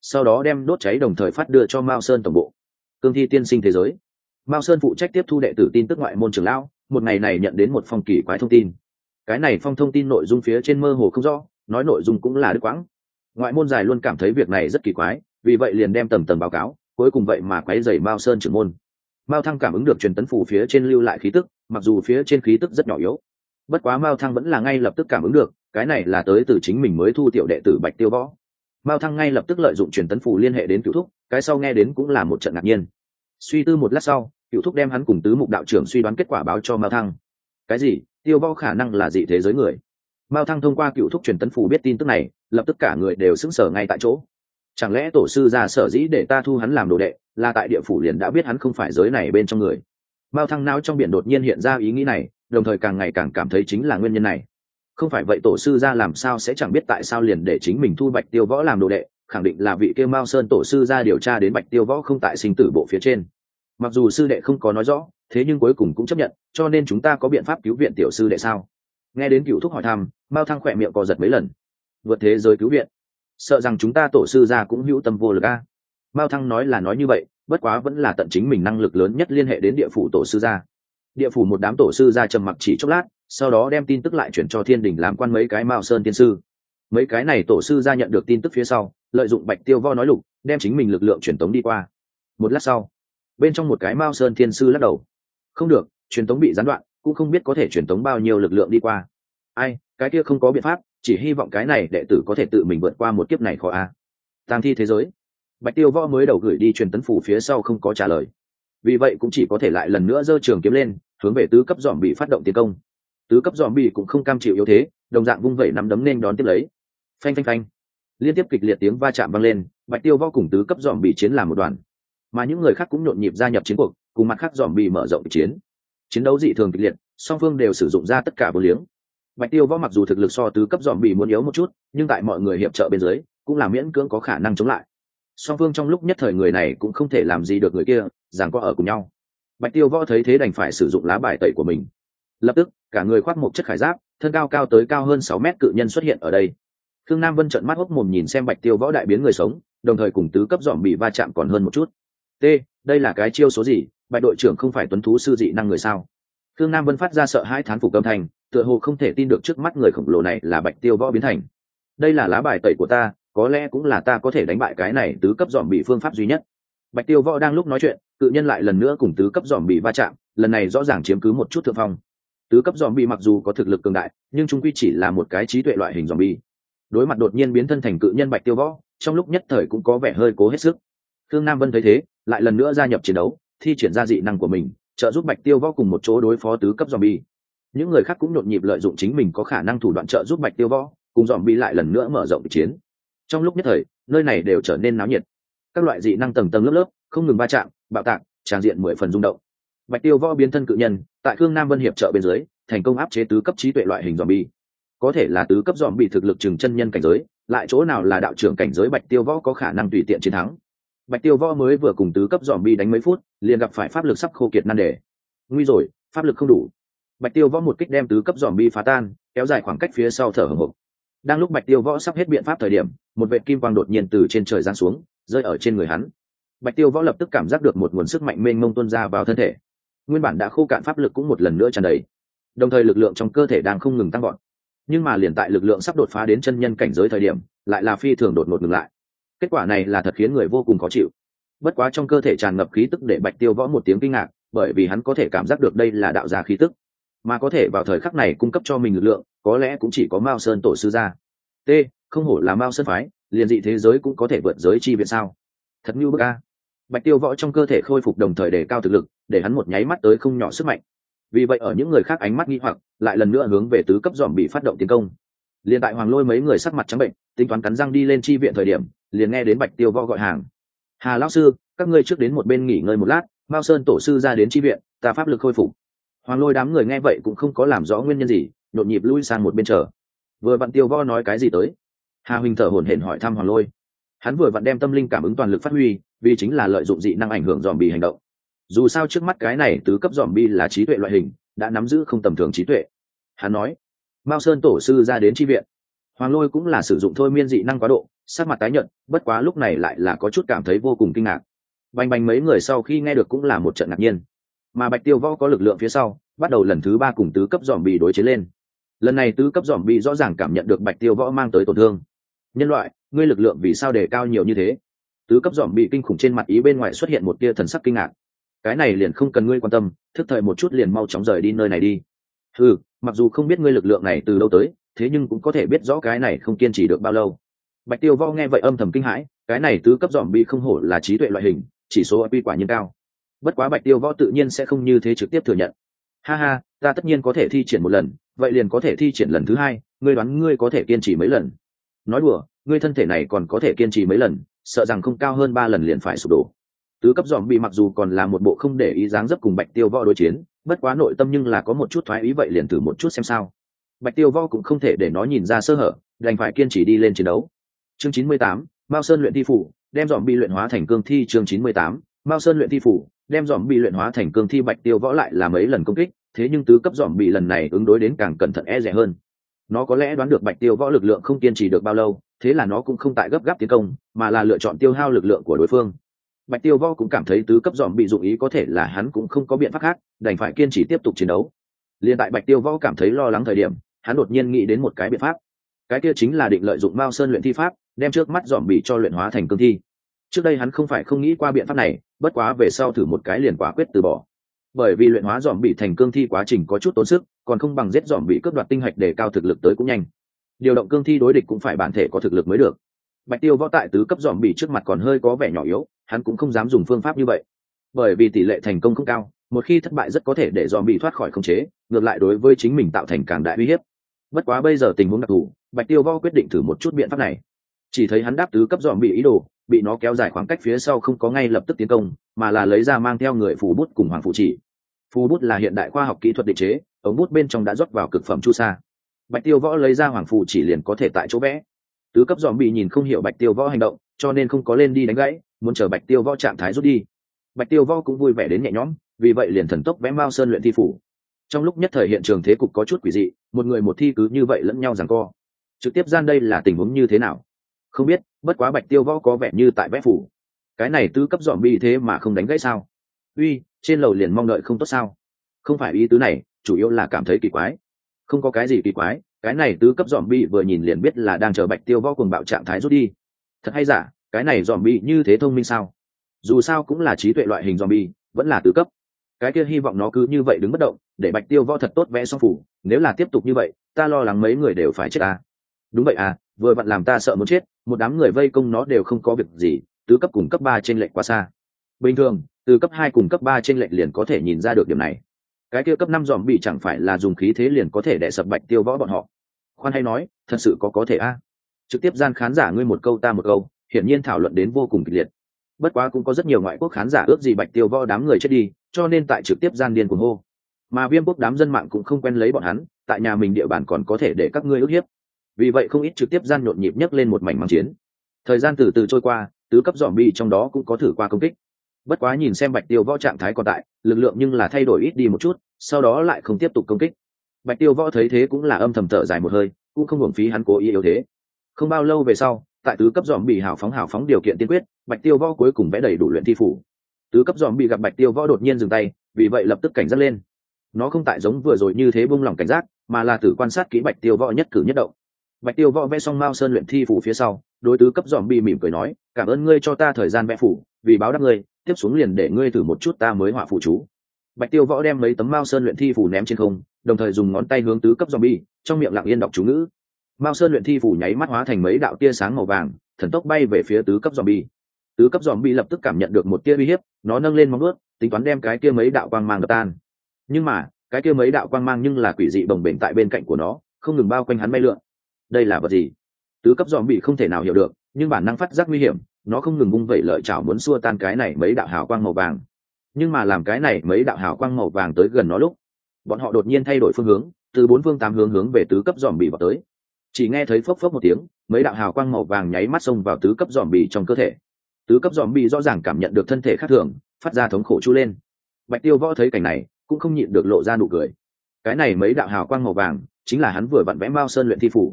sau đó đem đốt cháy đồng thời phát đưa cho Mao Sơn tổng bộ. Cương thi tiên sinh thế giới. Mao Sơn phụ trách tiếp thu đệ tử tin tức ngoại môn trưởng lão, một ngày này nhận đến một phong kỳ quái thông tin. Cái này phong thông tin nội dung phía trên mơ hồ không rõ, nói nội dung cũng là đứt quãng. Ngoại môn dài luôn cảm thấy việc này rất kỳ quái, vì vậy liền đem tầng tầng báo cáo, cuối cùng vậy mà quấy rầy Mao Sơn trưởng môn. Mao Thăng cảm ứng được truyền tấn phủ phía trên lưu lại khí tức, mặc dù phía trên khí tức rất nhỏ yếu, bất quá Mao Thăng vẫn là ngay lập tức cảm ứng được, cái này là tới từ chính mình mới thu tiểu đệ tử Bạch Tiêu Võ. Mao Thăng ngay lập tức lợi dụng truyền tấn phủ liên hệ đến Cửu Thúc, cái sau nghe đến cũng là một trận ngạc nhiên. Suy tư một lát sau, Cửu Thúc đem hắn cùng tứ mục đạo trưởng suy đoán kết quả báo cho Mao Thăng. Cái gì? Tiêu Võ khả năng là dị thế giới người? Mao Thăng thông qua Cửu Thúc truyền tấn phủ biết tin tức này, lập tức cả người đều sững sờ ngay tại chỗ. Chẳng lẽ tổ sư gia sở dĩ để ta thu hắn làm đồ đệ, là tại địa phủ liền đã biết hắn không phải giới này bên trong người? Mao Thăng não trong biển đột nhiên hiện ra ý nghĩ này, đồng thời càng ngày càng cảm thấy chính là nguyên nhân này. Không phải vậy tổ sư gia làm sao sẽ chẳng biết tại sao liền để chính mình thu Bạch Tiêu Võ làm đồ đệ, khẳng định là vị kia Mao Sơn tổ sư gia điều tra đến Bạch Tiêu Võ không tại sinh tử bộ phía trên. Mặc dù sư đệ không có nói rõ, thế nhưng cuối cùng cũng chấp nhận, cho nên chúng ta có biện pháp cứu viện tiểu sư đệ sao? Nghe đến Cửu Thúc hỏi thăm, Mao Thăng khỏe miệng co giật mấy lần. Vượt thế giới cứu viện? Sợ rằng chúng ta tổ sư gia cũng hữu tâm vô lực a. Mao Thăng nói là nói như vậy, bất quá vẫn là tận chính mình năng lực lớn nhất liên hệ đến địa phủ tổ sư gia. Địa phủ một đám tổ sư gia trầm mặc chỉ chốc lát, sau đó đem tin tức lại chuyển cho Thiên Đình làm quan mấy cái Mao Sơn tiên sư. Mấy cái này tổ sư gia nhận được tin tức phía sau, lợi dụng Bạch Tiêu Võ nói lục, đem chính mình lực lượng truyền tống đi qua. Một lát sau, bên trong một cái Mao Sơn thiên sư lắc đầu. Không được, truyền tống bị gián đoạn, cũng không biết có thể truyền tống bao nhiêu lực lượng đi qua. Ai, cái kia không có biện pháp, chỉ hy vọng cái này đệ tử có thể tự mình vượt qua một kiếp này khó a. Tang thi thế giới. Bạch Tiêu Võ mới đầu gửi đi truyền tấn phủ phía sau không có trả lời, vì vậy cũng chỉ có thể lại lần nữa giơ trường kiếm lên, hướng về tứ cấp dòm bị phát động tiến công. Tứ cấp dòm bị cũng không cam chịu yếu thế, đồng dạng vung vẩy nắm đấm nên đón tiếp lấy. Phanh phanh phanh, liên tiếp kịch liệt tiếng va chạm vang lên, Bạch Tiêu Võ cùng tứ cấp dòm bị chiến làm một đoàn, mà những người khác cũng nhộn nhịp gia nhập chiến cuộc, cùng mặt khác dòm bị mở rộng chiến. Chiến đấu dị thường kịch liệt, song phương đều sử dụng ra tất cả vô liếng. Bạch Tiêu Võ mặc dù thực lực so tứ cấp dòm bị muốn yếu một chút, nhưng tại mọi người hiệp trợ bên dưới, cũng là miễn cưỡng có khả năng chống lại. Song phương trong lúc nhất thời người này cũng không thể làm gì được người kia, giằng co ở cùng nhau. Bạch Tiêu Võ thấy thế đành phải sử dụng lá bài tẩy của mình. Lập tức, cả người khoác một chất khải giáp, thân cao cao tới cao hơn 6 mét cự nhân xuất hiện ở đây. Khương Nam Vân trợn mắt hốc mồm nhìn xem Bạch Tiêu Võ đại biến người sống, đồng thời cùng tứ cấp dòm bị va chạm còn hơn một chút. T, đây là cái chiêu số gì? Bạch đội trưởng không phải tuấn thú sư dị năng người sao? Khương Nam Vân phát ra sợ hãi thán phục âm thanh, tựa hồ không thể tin được trước mắt người khổng lồ này là Bạch Tiêu Võ biến thành. Đây là lá bài tẩy của ta, có lẽ cũng là ta có thể đánh bại cái này tứ cấp dòm bị phương pháp duy nhất. Bạch Tiêu Võ đang lúc nói chuyện, cự nhân lại lần nữa cùng tứ cấp dòm bị va chạm, lần này rõ ràng chiếm cứ một chút thượng phong. Tứ cấp dòm bị mặc dù có thực lực cường đại, nhưng chúng quy chỉ là một cái trí tuệ loại hình dòm bị. Đối mặt đột nhiên biến thân thành cự nhân Bạch Tiêu Võ, trong lúc nhất thời cũng có vẻ hơi cố hết sức. Khương Nam Vân thấy thế, lại lần nữa gia nhập chiến đấu, thi triển ra dị năng của mình, trợ giúp Bạch Tiêu Võ cùng một chỗ đối phó tứ cấp dòm bị. Những người khác cũng nhộn nhịp lợi dụng chính mình có khả năng thủ đoạn trợ giúp Bạch Tiêu Võ, cùng dòm bị lại lần nữa mở rộng chiến. Trong lúc nhất thời, nơi này đều trở nên náo nhiệt. Các loại dị năng tầng tầng lớp lớp, không ngừng va chạm, bạo tạc, tràn diện 10 phần rung động. Bạch Tiêu Võ biến thân cự nhân, tại Khương Nam Vân hiệp trợ bên dưới, thành công áp chế tứ cấp trí tuệ loại hình zombie. Có thể là tứ cấp zombie thực lực chừng chân nhân cảnh giới, lại chỗ nào là đạo trưởng cảnh giới Bạch Tiêu Võ có khả năng tùy tiện chiến thắng. Bạch Tiêu Võ mới vừa cùng tứ cấp zombie đánh mấy phút, liền gặp phải pháp lực sắp khô kiệt nan đề. Nguy rồi, pháp lực không đủ. Bạch Tiêu Võ một kích đem tứ cấp zombie phá tan, kéo dài khoảng cách phía sau thở hổn hộc. Đang lúc Bạch Tiêu Võ sắp hết biện pháp thời điểm, một vệt kim quang đột nhiên từ trên trời giáng xuống, rơi ở trên người hắn. Bạch Tiêu Võ lập tức cảm giác được một nguồn sức mạnh mênh mông tuôn ra vào thân thể. Nguyên bản đã khô cạn pháp lực cũng một lần nữa tràn đầy, đồng thời lực lượng trong cơ thể đang không ngừng tăng vọt. Nhưng mà liền tại lực lượng sắp đột phá đến chân nhân cảnh giới thời điểm, lại là phi thường đột ngột ngừng lại. Kết quả này là thật khiến người vô cùng khó chịu. Bất quá trong cơ thể tràn ngập khí tức để Bạch Tiêu Võ một tiếng kinh ngạc, bởi vì hắn có thể cảm giác được đây là đạo gia khí tức, mà có thể vào thời khắc này cung cấp cho mình lực lượng, có lẽ cũng chỉ có Mao Sơn tổ sư gia. T, không hổ là Mao Sơn phái, liền dị thế giới cũng có thể vượt giới chi viện sao? Thật như bức a. Bạch Tiêu Võ trong cơ thể khôi phục đồng thời đề cao thực lực, để hắn một nháy mắt tới không nhỏ sức mạnh. Vì vậy ở những người khác ánh mắt nghi hoặc, lại lần nữa hướng về tứ cấp dòm bị phát động tiến công. Liên tại Hoàng Lôi mấy người sắc mặt trắng bệnh, tính toán cắn răng đi lên chi viện thời điểm, liền nghe đến Bạch Tiêu Võ gọi hàng. Hà lão sư, các ngươi trước đến một bên nghỉ ngơi một lát, Mao Sơn tổ sư ra đến chi viện, ta pháp lực khôi phục. Hoàng Lôi đám người nghe vậy cũng không có làm rõ nguyên nhân gì, nhộn nhịp lui sang một bên chờ. Vừa vặn Tiêu Võ nói cái gì tới? Hà Huỳnh thở hổn hển hỏi thăm Hoàng Lôi. Hắn vừa vặn đem tâm linh cảm ứng toàn lực phát huy, vì chính là lợi dụng dị năng ảnh hưởng dòm bì hành động. Dù sao trước mắt cái này tứ cấp dòm bì là trí tuệ loại hình, đã nắm giữ không tầm thường trí tuệ. Hắn nói, Mao Sơn tổ sư ra đến chi viện. Hoàng Lôi cũng là sử dụng thôi miên dị năng quá độ, sắc mặt tái nhợt, bất quá lúc này lại là có chút cảm thấy vô cùng kinh ngạc. Bành bành mấy người sau khi nghe được cũng là một trận ngạc nhiên. Mà Bạch Tiêu Võ có lực lượng phía sau, bắt đầu lần thứ 3 cùng tứ cấp zombie đối chiến lên. Lần này tứ cấp zombie rõ ràng cảm nhận được Bạch Tiêu Võ mang tới tổn thương. Nhân loại, ngươi lực lượng vì sao đề cao nhiều như thế? Tứ cấp zombie kinh khủng trên mặt ý bên ngoài xuất hiện một tia thần sắc kinh ngạc. Cái này liền không cần ngươi quan tâm, thức thời một chút liền mau chóng rời đi nơi này đi. Ừ, mặc dù không biết ngươi lực lượng này từ đâu tới, thế nhưng cũng có thể biết rõ cái này không kiên trì được bao lâu. Bạch Tiêu Võ nghe vậy âm thầm kinh hãi, cái này tứ cấp zombie không hổ là trí tuệ loại hình, chỉ số IQ quả nhiên cao. Bất quá Bạch Tiêu Võ tự nhiên sẽ không như thế trực tiếp thừa nhận. Ha ha, ta tất nhiên có thể thi triển một lần, vậy liền có thể thi triển lần thứ hai, ngươi đoán ngươi có thể kiên trì mấy lần? Nói đùa, ngươi thân thể này còn có thể kiên trì mấy lần, sợ rằng không cao hơn 3 lần liền phải sụp đổ. Tứ cấp zombie mặc dù còn là một bộ không để ý dáng dấp cùng Bạch Tiêu Võ đối chiến, bất quá nội tâm nhưng là có một chút thoái ý, vậy liền thử một chút xem sao. Bạch Tiêu Võ cũng không thể để nó nhìn ra sơ hở, đành phải kiên trì đi lên chiến đấu. Chương 98, Mao Sơn luyện thi phủ, đem zombie luyện hóa thành cương thi. Chương 98, Mao Sơn luyện thi phủ, đem zombie luyện hóa thành cương thi. Bạch Tiêu Võ lại là mấy lần công kích, thế nhưng tứ cấp zombie lần này ứng đối đến càng cẩn thận e dè hơn. Nó có lẽ đoán được Bạch Tiêu Võ lực lượng không kiên trì được bao lâu, thế là nó cũng không tại gấp gáp tiến công, mà là lựa chọn tiêu hao lực lượng của đối phương. Bạch Tiêu Võ cũng cảm thấy tứ cấp zombie dụng ý có thể là hắn cũng không có biện pháp khác, đành phải kiên trì tiếp tục chiến đấu. Liên tại Bạch Tiêu Võ cảm thấy lo lắng thời điểm, hắn đột nhiên nghĩ đến một cái biện pháp. Cái kia chính là định lợi dụng Mao Sơn luyện thi pháp, đem trước mắt zombie cho luyện hóa thành cương thi. Trước đây hắn không phải không nghĩ qua biện pháp này, bất quá về sau thử một cái liền quả quyết từ bỏ. Bởi vì luyện hóa zombie thành cương thi quá trình có chút tốn sức, còn không bằng giết zombie cướp đoạt tinh hạch để cao thực lực tới cũng nhanh. Điều động cương thi đối địch cũng phải bản thể có thực lực mới được. Bạch Tiêu Võ tại tứ cấp zombie trước mặt còn hơi có vẻ nhỏ yếu, hắn cũng không dám dùng phương pháp như vậy. Bởi vì tỷ lệ thành công không cao, một khi thất bại rất có thể để zombie thoát khỏi khống chế, ngược lại đối với chính mình tạo thành càng đại uy hiếp. Bất quá bây giờ tình huống đặc thù, Bạch Tiêu Võ quyết định thử một chút biện pháp này. Chỉ thấy hắn đáp tứ cấp zombie ý đồ, bị nó kéo dài khoảng cách phía sau không có ngay lập tức tiến công, mà là lấy ra mang theo người phù bút cùng hoàng phù chỉ. Phù bút là hiện đại khoa học kỹ thuật định chế, ống bút bên trong đã rót vào cực phẩm chu sa. Bạch Tiêu Võ lấy ra hoàng phù chỉ liền có thể tại chỗ vẽ. Tứ cấp zombie nhìn không hiểu Bạch Tiêu Võ hành động, cho nên không có lên đi đánh gãy, muốn chờ Bạch Tiêu Võ trạng thái rút đi. Bạch Tiêu Võ cũng vui vẻ đến nhẹ nhõm, vì vậy liền thần tốc vẽ Mao Sơn luyện thi phủ. Trong lúc nhất thời hiện trường thế cục có chút quỷ dị, một người một thi cứ như vậy lẫn nhau giằng co. Trực tiếp gian đây là tình huống như thế nào? Không biết, bất quá Bạch Tiêu Võ có vẻ như tại vẽ phủ. Cái này tứ cấp zombie thế mà không đánh gãy sao? Uy, trên lầu liền mong đợi không tốt sao? Không phải ý tứ này, chủ yếu là cảm thấy kỳ quái. Không có cái gì kỳ quái, cái này tứ cấp zombie vừa nhìn liền biết là đang chờ Bạch Tiêu Võ cùng bạo trạng thái rút đi. Thật hay giả, cái này zombie như thế thông minh sao? Dù sao cũng là trí tuệ loại hình zombie, vẫn là tứ cấp. Cái kia hy vọng nó cứ như vậy đứng bất động, để Bạch Tiêu Võ thật tốt vẽ xong phủ, nếu là tiếp tục như vậy, ta lo lắng mấy người đều phải chết à. Đúng vậy à, vừa vặn làm ta sợ muốn chết, một đám người vây công nó đều không có việc gì, tứ cấp cùng cấp 3 chênh lệch quá xa. Bình thường, từ cấp 2 cùng cấp 3 chênh lệch liền có thể nhìn ra được điểm này. Cái kia cấp 5 zombie chẳng phải là dùng khí thế liền có thể đè sập Bạch Tiêu Võ bọn họ. Khoan hay nói, thật sự có thể a. Trực tiếp gian khán giả ngươi một câu ta một câu, hiển nhiên thảo luận đến vô cùng kịch liệt. Bất quá cũng có rất nhiều ngoại quốc khán giả ước gì Bạch Tiêu Võ đám người chết đi, cho nên tại trực tiếp gian điên cuồng hô. Mà Viêm Quốc đám dân mạng cũng không quen lấy bọn hắn, tại nhà mình địa bàn còn có thể để các ngươi ức hiếp. Vì vậy không ít trực tiếp gian nhộn nhịp nhấc lên một mảnh mắng chiến. Thời gian từ từ trôi qua, tứ cấp zombie trong đó cũng có thử qua công kích. Bất quá nhìn xem Bạch Tiêu Võ trạng thái còn tại, lực lượng nhưng là thay đổi ít đi một chút, sau đó lại không tiếp tục công kích. Bạch Tiêu Võ thấy thế cũng là âm thầm thở dài một hơi, cũng không hưởng phí hắn cố ý yếu thế. Không bao lâu về sau, tại tứ cấp zombie hào phóng điều kiện tiên quyết, Bạch Tiêu Võ cuối cùng vẽ đầy đủ luyện thi phủ. Tứ cấp zombie gặp Bạch Tiêu Võ đột nhiên dừng tay, vì vậy lập tức cảnh giác lên. Nó không tại giống vừa rồi như thế buông lỏng cảnh giác, mà là tự quan sát kỹ Bạch Tiêu Võ nhất cử nhất động. Bạch Tiêu Võ vẽ xong Mao Sơn luyện thi phủ phía sau, đối tứ cấp zombie mỉm cười nói, cảm ơn ngươi cho ta thời gian vẽ phủ, vì báo đáp ngươi, tiếp xuống liền để ngươi thử một chút ta mới họa phụ chú. Bạch Tiêu Võ đem mấy tấm Mao Sơn luyện thi phủ ném trên không, đồng thời dùng ngón tay hướng tứ cấp zombie, trong miệng lặng yên đọc chú ngữ. Mao Sơn luyện thi phủ nháy mắt hóa thành mấy đạo tia sáng màu vàng, thần tốc bay về phía tứ cấp zombie. Tứ cấp zombie lập tức cảm nhận được một tia uy hiếp, nó nâng lên móng vuốt, tính toán đem cái kia mấy đạo quang mang đập tan. Nhưng mà, cái kia mấy đạo quang mang nhưng là quỷ dị bồng bềnh tại bên cạnh của nó, không ngừng bao quanh hắn bay lượn. Đây là vật gì? Tứ cấp zombie không thể nào hiểu được, nhưng bản năng phát giác nguy hiểm, nó không ngừng vung vẩy lợi chảo muốn xua tan cái này mấy đạo hào quang màu vàng. Nhưng mà làm cái này mấy đạo hào quang màu vàng tới gần nó lúc, bọn họ đột nhiên thay đổi phương hướng, từ 4 phương 8 hướng về tứ cấp zombie vào tới. Chỉ nghe thấy phốc phốc một tiếng, mấy đạo hào quang màu vàng nháy mắt xông vào tứ cấp zombie trong cơ thể. Tứ cấp zombie rõ ràng cảm nhận được thân thể khác thường, phát ra thống khổ chu lên. Bạch Tiêu Võ thấy cảnh này, cũng không nhịn được lộ ra nụ cười. Cái này mấy đạo hào quang màu vàng, chính là hắn vừa vặn vẽ Mao Sơn luyện thi phủ.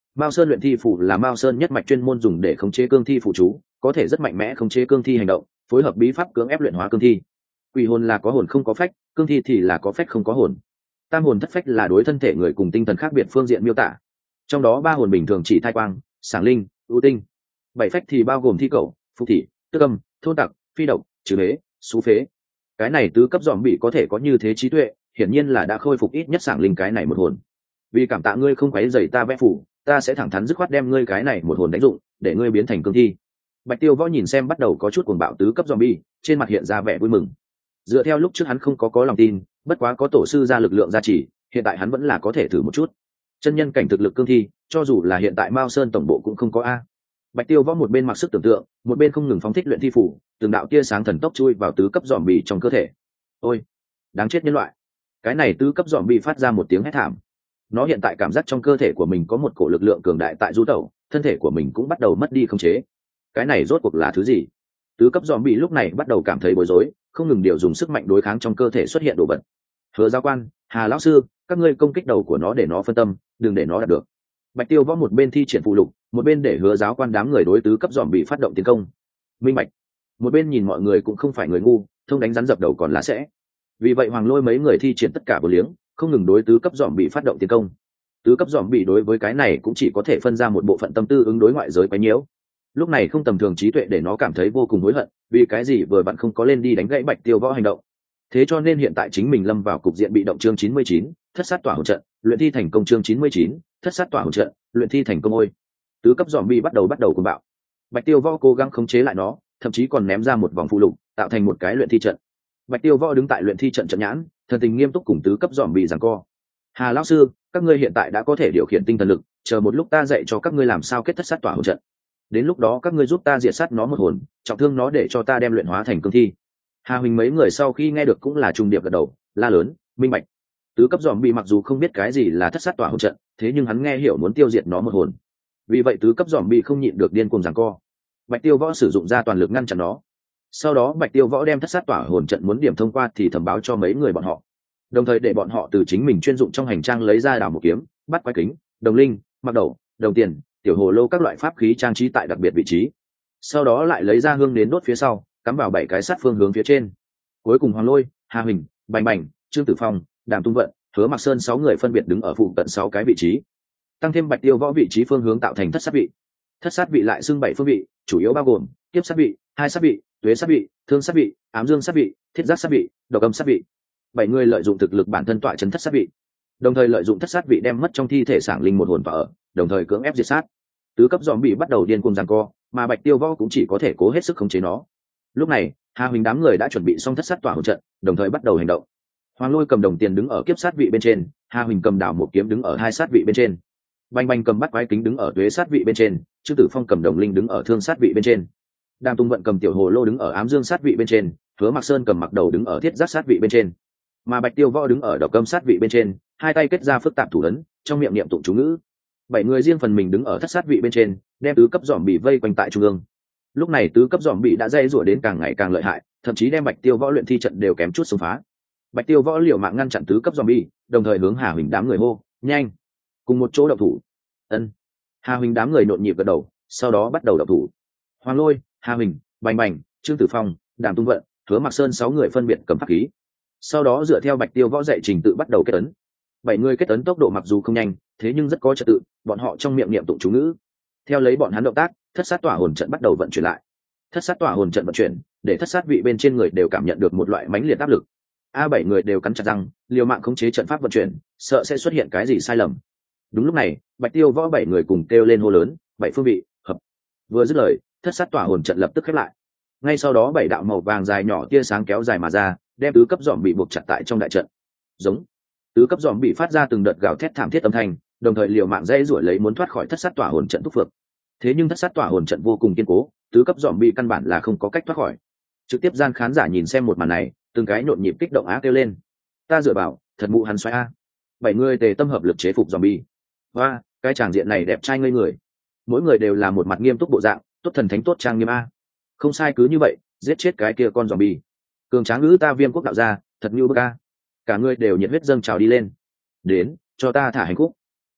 Mao Sơn luyện thi phủ là Mao Sơn nhất mạch chuyên môn dùng để khống chế cương thi phụ chú, có thể rất mạnh mẽ khống chế cương thi hành động, phối hợp bí pháp cưỡng ép luyện hóa cương thi. Quỷ hồn là có hồn không có phách, cương thi thì là có phách không có hồn. Tam hồn thất phách là đối thân thể người cùng tinh thần khác biệt phương diện miêu tả. Trong đó ba hồn bình thường chỉ thai quang, sảng linh, ưu tinh. Bảy phách thì bao gồm thi cẩu, phục thị, tức âm, thôn tặc, phi độc, trừ bế, xú phế. Cái này tứ cấp dòm bị có thể có như thế trí tuệ, hiển nhiên là đã khôi phục ít nhất sảng linh cái này một hồn. Vì cảm tạ ngươi không quấy rầy ta vẽ phủ, ta sẽ thẳng thắn dứt khoát đem ngươi cái này một hồn đánh dụng, để ngươi biến thành cương thi. Bạch Tiêu Võ nhìn xem bắt đầu có chút cuồng bạo tứ cấp zombie, trên mặt hiện ra vẻ vui mừng. Dựa theo lúc trước hắn không có lòng tin, bất quá có tổ sư ra lực lượng gia trì, hiện tại hắn vẫn là có thể thử một chút. Chân nhân cảnh thực lực cương thi, cho dù là hiện tại Mao Sơn tổng bộ cũng không có a. Bạch Tiêu Võ một bên mặc sức tưởng tượng, một bên không ngừng phóng thích luyện thi phủ, từng đạo tia sáng thần tốc chui vào tứ cấp zombie trong cơ thể. Ôi, đáng chết nhân loại! Cái này tứ cấp zombie phát ra một tiếng hét thảm. Nó hiện tại cảm giác trong cơ thể của mình có một cổ lực lượng cường đại tại du tẩu, thân thể của mình cũng bắt đầu mất đi khống chế. Cái này rốt cuộc là thứ gì? Tứ cấp zombie lúc này bắt đầu cảm thấy bối rối, không ngừng điều dùng sức mạnh đối kháng trong cơ thể xuất hiện đồ vật. Hứa giáo quan, Hà lão sư, các ngươi công kích đầu của nó để nó phân tâm, đừng để nó đạt được. Bạch Tiêu Võ một bên thi triển phụ lục, một bên để Hứa giáo quan đám người đối tứ cấp zombie phát động tiến công. Minh bạch. Một bên nhìn mọi người cũng không phải người ngu, thông đánh rắn dập đầu còn là sẽ. Vì vậy Hoàng Lôi mấy người thi triển tất cả vô liếng, không ngừng đối tứ cấp zombie phát động tiến công. Tứ cấp zombie đối với cái này cũng chỉ có thể phân ra một bộ phận tâm tư ứng đối ngoại giới quấy nhiễu. Lúc này không tầm thường trí tuệ để nó cảm thấy vô cùng hối hận, vì cái gì vừa bạn không có lên đi đánh gãy Bạch Tiêu Võ hành động. Thế cho nên hiện tại chính mình lâm vào cục diện bị động. Chương 99, thất sát tỏa hồn trận, luyện thi thành công. Chương 99, thất sát tỏa hồn trận, luyện thi thành công. Ôi, tứ cấp zombie bắt đầu cuồng bạo. Bạch Tiêu Võ cố gắng khống chế lại nó, thậm chí còn ném ra một vòng phụ lục, tạo thành một cái luyện thi trận. Bạch Tiêu Võ đứng tại luyện thi trận trận nhãn, thần tình nghiêm túc cùng tứ cấp zombie giằng co. Hà lão sư, các ngươi hiện tại đã có thể điều khiển tinh thần lực, chờ một lúc ta dạy cho các ngươi làm sao kết thất sát tỏa hồn trận. Đến lúc đó các ngươi giúp ta diệt sát nó một hồn, trọng thương nó để cho ta đem luyện hóa thành cương thi. Hà Huỳnh mấy người sau khi nghe được cũng là trùng điệp gật đầu, la lớn, minh bạch. Tứ cấp zombie mặc dù không biết cái gì là thất sát tỏa hồn trận, thế nhưng hắn nghe hiểu muốn tiêu diệt nó một hồn. Vì vậy tứ cấp zombie không nhịn được điên cuồng giằng co. Bạch Tiêu Võ sử dụng ra toàn lực ngăn chặn nó. Sau đó Bạch Tiêu Võ đem thất sát tỏa hồn trận muốn điểm thông qua thì thẩm báo cho mấy người bọn họ, đồng thời để bọn họ từ chính mình chuyên dụng trong hành trang lấy ra đào một kiếm, bắt quái kính, đồng linh, mặc đầu, đồng tiền, tiểu hồ lô các loại pháp khí trang trí tại đặc biệt vị trí. Sau đó lại lấy ra hương đến đốt phía sau, cắm vào 7 cái sát phương hướng phía trên. Cuối cùng Hoàng Lôi, Hà Huỳnh, Bành Bành, Trương Tử Phong, Đàm Tung Vận, Hứa Mặc Sơn 6 người phân biệt đứng ở phụ cận 6 cái vị trí, tăng thêm Bạch Tiêu Võ vị trí phương hướng tạo thành thất sát vị. Thất sát vị lại xưng 7 phương vị, chủ yếu bao gồm kiếp sát vị, hai sát vị, tuế sát vị, thương sát vị, ám dương sát vị, thiết giác sát vị, độc âm sát vị. 7 người lợi dụng thực lực bản thân tọa trấn thất sát vị, đồng thời lợi dụng thất sát vị đem mất trong thi thể sảng linh một hồn vào ở, đồng thời cưỡng ép diệt sát. Tứ cấp zombie bắt đầu điên cuồng giằng co, mà Bạch Tiêu Võ cũng chỉ có thể cố hết sức khống chế nó. Lúc này, Hà Huỳnh đám người đã chuẩn bị xong thất sát tỏa hồn trận, đồng thời bắt đầu hành động. Hoàng Lôi cầm đồng tiền đứng ở kiếp sát vị bên trên, Hà Huỳnh cầm đào một kiếm đứng ở hai sát vị bên trên, Bành Bành cầm bắt quái kính đứng ở tuế sát vị bên trên, Trương Tử Phong cầm đồng linh đứng ở thương sát vị bên trên, Đàm Tung Vận cầm tiểu hồ lô đứng ở ám dương sát vị bên trên, Hứa Mặc Sơn cầm mặc đầu đứng ở thiết giác sát vị bên trên, mà Bạch Tiêu Võ đứng ở độc âm sát vị bên trên, hai tay kết ra phức tạp thủ ấn, trong miệng niệm tụng chú ngữ. 7 người riêng phần mình đứng ở thất sát vị bên trên, đem tứ cấp giòm bị vây quanh tại trung ương. Lúc này tứ cấp giòm bị đã dây rủa đến càng ngày càng lợi hại, thậm chí đem Bạch Tiêu Võ luyện thi trận đều kém chút xông phá. Bạch Tiêu Võ liều mạng ngăn chặn tứ cấp giòm bị, đồng thời hướng Hà Huỳnh đám người hô, nhanh, cùng một chỗ động thủ. Ân. Hà Huỳnh đám người nhộn nhịp gật đầu, sau đó bắt đầu động thủ. Hoàng Lôi, Hà Huỳnh, Bành Bành, Trương Tử Phong, Đàm Tung Vận, Hứa Mặc Sơn 6 người phân biệt cầm pháp khí. Sau đó dựa theo Bạch Tiêu Võ dạy trình tự bắt đầu kết ấn. 7 người kết ấn tốc độ mặc dù không nhanh, thế nhưng rất có trật tự, bọn họ trong miệng niệm tụng chú ngữ. Theo lấy bọn hắn động tác, thất sát tỏa hồn trận bắt đầu vận chuyển lại. Thất sát tỏa hồn trận vận chuyển, để thất sát vị bên trên người đều cảm nhận được một loại mãnh liệt áp lực. 7 người đều cắn chặt răng, liều mạng khống chế trận pháp vận chuyển, sợ sẽ xuất hiện cái gì sai lầm. Đúng lúc này, Bạch Tiêu Võ 7 người cùng kêu lên hô lớn, 7 phương vị, hợp. Vừa dứt lời, thất sát tỏa hồn trận lập tức khép lại. Ngay sau đó 7 đạo màu vàng dài nhỏ tia sáng kéo dài mà ra, đem tứ cấp giòm bị buộc chặt tại trong đại trận. Giống. Tứ cấp giòm bị phát ra từng đợt gào thét thảm thiết âm thanh, đồng thời liều mạng dây rủi lấy muốn thoát khỏi thất sát tỏa hồn trận thúc phược. Thế nhưng thất sát tỏa hồn trận vô cùng kiên cố, tứ cấp giòm bị căn bản là không có cách thoát khỏi. Trực tiếp gian khán giả nhìn xem một màn này, từng cái nhộn nhịp kích động á kêu lên. Ta dựa bảo, thật mụ hắn xoay a. 7 người tề tâm hợp lực chế phục giòm bị. Và, cái tràng diện này đẹp trai ngây người. Mỗi người đều là một mặt nghiêm túc bộ dạng, tốt thần thánh tốt trang nghiêm a. Không sai, cứ như vậy, giết chết cái kia con zombie. Cường tráng ngữ ta Viêm Quốc đạo gia, thật như bức a. Cả người đều nhiệt huyết dâng trào đi lên. Đến, cho ta thả hành khúc.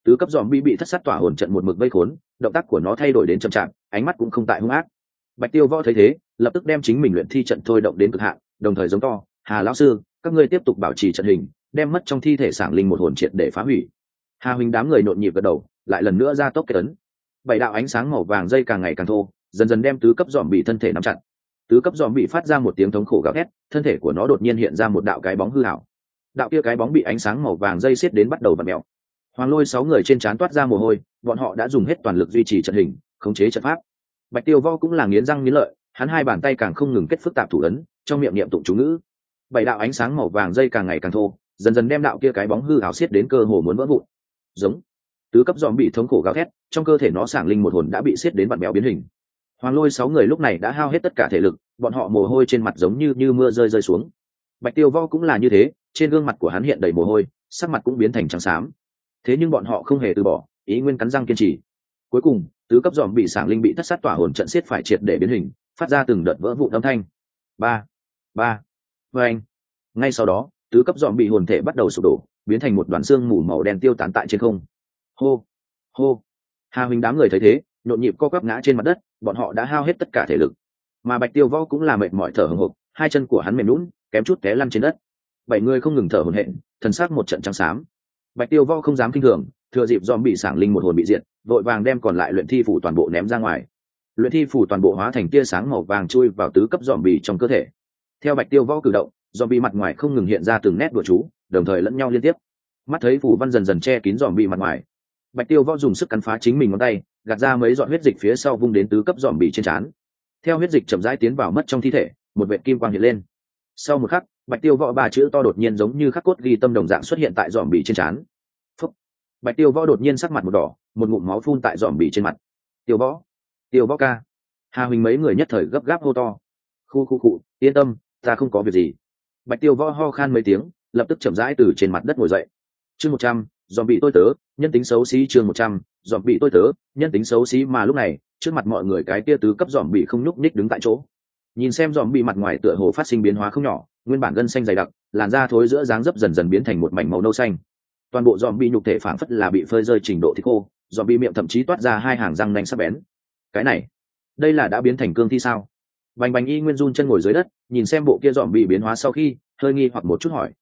Tứ cấp dòm bị thất sát tỏa hồn trận một mực vây khốn, động tác của nó thay đổi đến chậm chạp, ánh mắt cũng không tại hung ác. Bạch Tiêu Võ thấy thế, lập tức đem chính mình luyện thi trận thôi động đến cực hạn, đồng thời giống to: Hà lão sư, các ngươi tiếp tục bảo trì trận hình, đem mất trong thi thể sảng linh một hồn triệt để phá hủy. Hà huynh đám người nhộn nhịp gật đầu, lại lần nữa ra tốc kết ấn. Bảy đạo ánh sáng màu vàng dây càng ngày càng thô, dần dần đem tứ cấp dòm bị thân thể nắm chặt. Tứ cấp dòm bị phát ra một tiếng thống khổ gào thét, thân thể của nó đột nhiên hiện ra một đạo cái bóng hư ảo. Đạo kia cái bóng bị ánh sáng màu vàng dây xiết đến bắt đầu vặn mèo. Hoàng Lôi 6 người trên trán toát ra mồ hôi, bọn họ đã dùng hết toàn lực duy trì trận hình, khống chế trận pháp. Bạch Tiêu Võ cũng là nghiến răng nghiến lợi, hắn hai bàn tay càng không ngừng kết phức tạp thủ ấn, trong miệng niệm tụng chú ngữ. Bảy đạo ánh sáng màu vàng dây càng ngày càng thô, dần dần đem đạo kia cái bóng hư ảo xiết đến cơ hồ muốn vỡ vụn. Giống. Tứ cấp dòm bị thống khổ gào thét, trong cơ thể nó sảng linh một hồn đã bị xiết đến vặn mèo biến hình. Hoàng Lôi 6 người lúc này đã hao hết tất cả thể lực, bọn họ mồ hôi trên mặt giống như mưa rơi xuống. Bạch Tiêu Võ cũng là như thế, trên gương mặt của hắn hiện đầy mồ hôi, sắc mặt cũng biến thành trắng xám. Thế nhưng bọn họ không hề từ bỏ, ý nguyên cắn răng kiên trì. Cuối cùng, tứ cấp dòm bị sảng linh bị thất sát tỏa hồn trận xiết phải triệt để biến hình, phát ra từng đợt vỡ vụn âm thanh. Ba, ba, vâng. Ngay sau đó, tứ cấp dòm bị hồn thể bắt đầu sụp đổ, biến thành một đoàn xương mù màu đen tiêu tán tại trên không. Hô, hô. Hà huynh đám người thấy thế, nhộn nhịp co quắp ngã trên mặt đất, bọn họ đã hao hết tất cả thể lực. Mà Bạch Tiêu Võ cũng là mệt mỏi thở hổn hộc, hai chân của hắn mềm nhũn, kém chút té lăn trên đất. Bảy người không ngừng thở hổn hển, thần sắc một trận trắng xám. Bạch Tiêu Võ không dám kinh thường, thừa dịp dòm bị sảng linh một hồn bị diệt, vội vàng đem còn lại luyện thi phủ toàn bộ ném ra ngoài. Luyện thi phủ toàn bộ hóa thành tia sáng màu vàng chui vào tứ cấp dòm bị trong cơ thể. Theo Bạch Tiêu Võ cử động, dòm bị mặt ngoài không ngừng hiện ra từng nét đùa chú, đồng thời lẫn nhau liên tiếp. Mắt thấy phủ văn dần dần che kín dòm bị mặt ngoài, Bạch Tiêu Võ dùng sức cắn phá chính mình ngón tay, gạt ra mấy giọt huyết dịch phía sau vung đến tứ cấp dòm bị trên trán. Theo huyết dịch chậm rãi tiến vào mất trong thi thể, một vệt kim quang hiện lên. Sau một khắc, Bạch Tiêu Võ ba chữ to đột nhiên giống như khắc cốt ghi tâm đồng dạng xuất hiện tại dòm bị trên trán. Phúc. Bạch Tiêu Võ đột nhiên sắc mặt một đỏ, một ngụm máu phun tại dòm bị trên mặt. Tiêu Võ, Tiêu Võ ca. Hà huynh mấy người nhất thời gấp gáp hô to. Khu, yên tâm, ta không có việc gì. Bạch Tiêu Võ ho khan mấy tiếng, lập tức chậm rãi từ trên mặt đất ngồi dậy. Chương 100, dòm bị tôi tớ, nhân tính xấu xí. Chương 100, dòm bị tôi tớ, nhân tính xấu xí. Mà lúc này, trước mặt mọi người cái kia tứ cấp dòm bị không nhúc nhích đứng tại chỗ. Nhìn xem dòm bị mặt ngoài tựa hồ phát sinh biến hóa không nhỏ, nguyên bản gân xanh dày đặc, làn da thối giữa dáng dấp dần dần biến thành một mảnh màu nâu xanh. Toàn bộ dòm bị nhục thể phảng phất là bị phơi rơi trình độ thịt khô, dòm bị miệng thậm chí toát ra hai hàng răng nanh sắc bén. Cái này, đây là đã biến thành cương thi sao? Bành Bành y nguyên run chân ngồi dưới đất, nhìn xem bộ kia dòm bị biến hóa sau khi, hơi nghi hoặc một chút hỏi: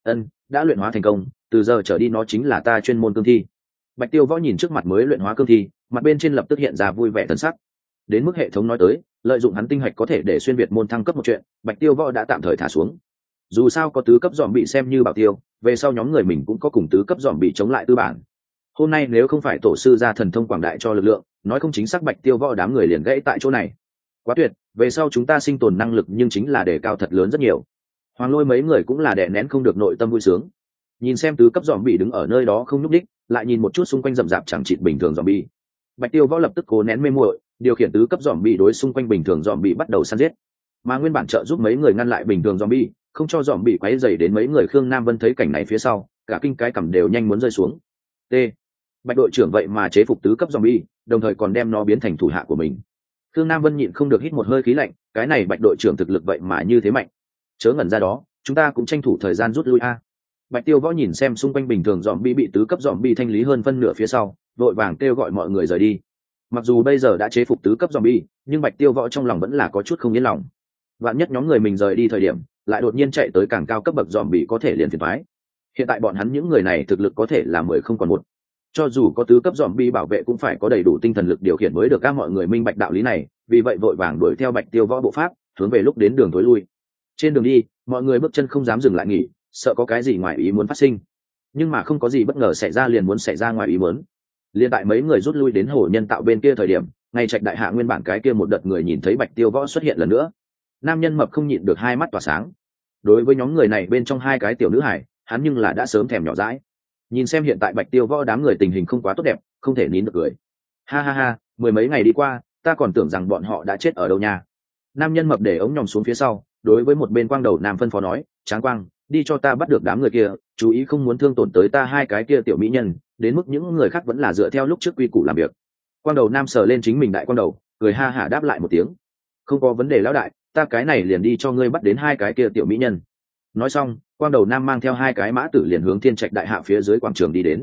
đã luyện hóa thành công, từ giờ trở đi nó chính là ta chuyên môn cương thi. Bạch Tiêu Võ nhìn trước mặt mới luyện hóa cương thi, mặt bên trên lập tức hiện ra vui vẻ thần sắc. Đến mức hệ thống nói tới, lợi dụng hắn tinh hạch có thể để xuyên việt môn thăng cấp một chuyện, Bạch Tiêu Võ đã tạm thời thả xuống. Dù sao có tứ cấp dòm bị xem như bảo tiêu, về sau nhóm người mình cũng có cùng tứ cấp dòm bị chống lại tư bản. Hôm nay nếu không phải tổ sư ra thần thông quảng đại cho lực lượng, nói không chính xác Bạch Tiêu Võ đám người liền gãy tại chỗ này. Quá tuyệt, về sau chúng ta sinh tồn năng lực nhưng chính là đề cao thật lớn rất nhiều. Hoàng Lôi mấy người cũng là đè nén không được nội tâm vui sướng. Nhìn xem tứ cấp dòm bị đứng ở nơi đó không nhúc đích, lại nhìn một chút xung quanh rậm rạp chẳng chịt bình thường dòm bị. Bạch Tiêu Võ lập tức cố nén mê muội, điều khiển tứ cấp dòm bị đối xung quanh bình thường dòm bị bắt đầu săn giết. Mà nguyên bản trợ giúp mấy người ngăn lại bình thường dòm bị, không cho dòm bị quấy rầy đến mấy người. Khương Nam Vân thấy cảnh này phía sau, cả kinh cái cằm đều nhanh muốn rơi xuống. T. Bạch đội trưởng vậy mà chế phục tứ cấp dòm bị, đồng thời còn đem nó biến thành thủ hạ của mình. Khương Nam Vân nhịn không được hít một hơi khí lạnh, cái này Bạch đội trưởng thực lực vậy mà như thế mạnh. Chớ ngẩn ra đó, chúng ta cũng tranh thủ thời gian rút lui a. Bạch Tiêu Võ nhìn xem xung quanh bình thường dòm bị tứ cấp dòm bị thanh lý hơn phân nửa phía sau, vội vàng kêu gọi mọi người rời đi. Mặc dù bây giờ đã chế phục tứ cấp dòm bị, nhưng Bạch Tiêu Võ trong lòng vẫn là có chút không yên lòng. Vạn nhất nhóm người mình rời đi thời điểm, lại đột nhiên chạy tới càng cao cấp bậc dòm bị có thể liền phiền toái. Hiện tại bọn hắn những người này thực lực có thể là 10 không còn một. Cho dù có tứ cấp dòm bị bảo vệ cũng phải có đầy đủ tinh thần lực điều khiển mới được. Các mọi người minh bạch đạo lý này, vì vậy vội vàng đuổi theo Bạch Tiêu Võ bộ pháp, hướng về lúc đến đường tối lui. Trên đường đi, mọi người bước chân không dám dừng lại nghỉ, sợ có cái gì ngoài ý muốn phát sinh. Nhưng mà không có gì bất ngờ xảy ra liền muốn xảy ra ngoài ý muốn. Liên tại mấy người rút lui đến hồ nhân tạo bên kia thời điểm, ngay Trạch đại hạ nguyên bản cái kia một đợt người nhìn thấy Bạch Tiêu Võ xuất hiện lần nữa. Nam nhân mập không nhịn được hai mắt tỏa sáng. Đối với nhóm người này bên trong hai cái tiểu nữ hải, hắn nhưng là đã sớm thèm nhỏ dãi. Nhìn xem hiện tại Bạch Tiêu Võ đám người tình hình không quá tốt đẹp, không thể nín được cười. Ha, mười mấy ngày đi qua, ta còn tưởng rằng bọn họ đã chết ở đâu nha. Nam nhân mập để ống nhòm xuống phía sau, đối với một bên Quang Đầu Nam phân phó nói: Tráng Quang, đi cho ta bắt được đám người kia, chú ý không muốn thương tổn tới ta hai cái kia tiểu mỹ nhân, đến mức những người khác vẫn là dựa theo lúc trước quy củ làm việc. Quang Đầu Nam sờ lên chính mình đại quang đầu, cười ha hả đáp lại một tiếng: không có vấn đề lão đại, ta cái này liền đi cho ngươi bắt đến hai cái kia tiểu mỹ nhân. Nói xong, Quang Đầu Nam mang theo hai cái mã tử liền hướng Thiên Trạch đại hạ phía dưới quảng trường đi đến.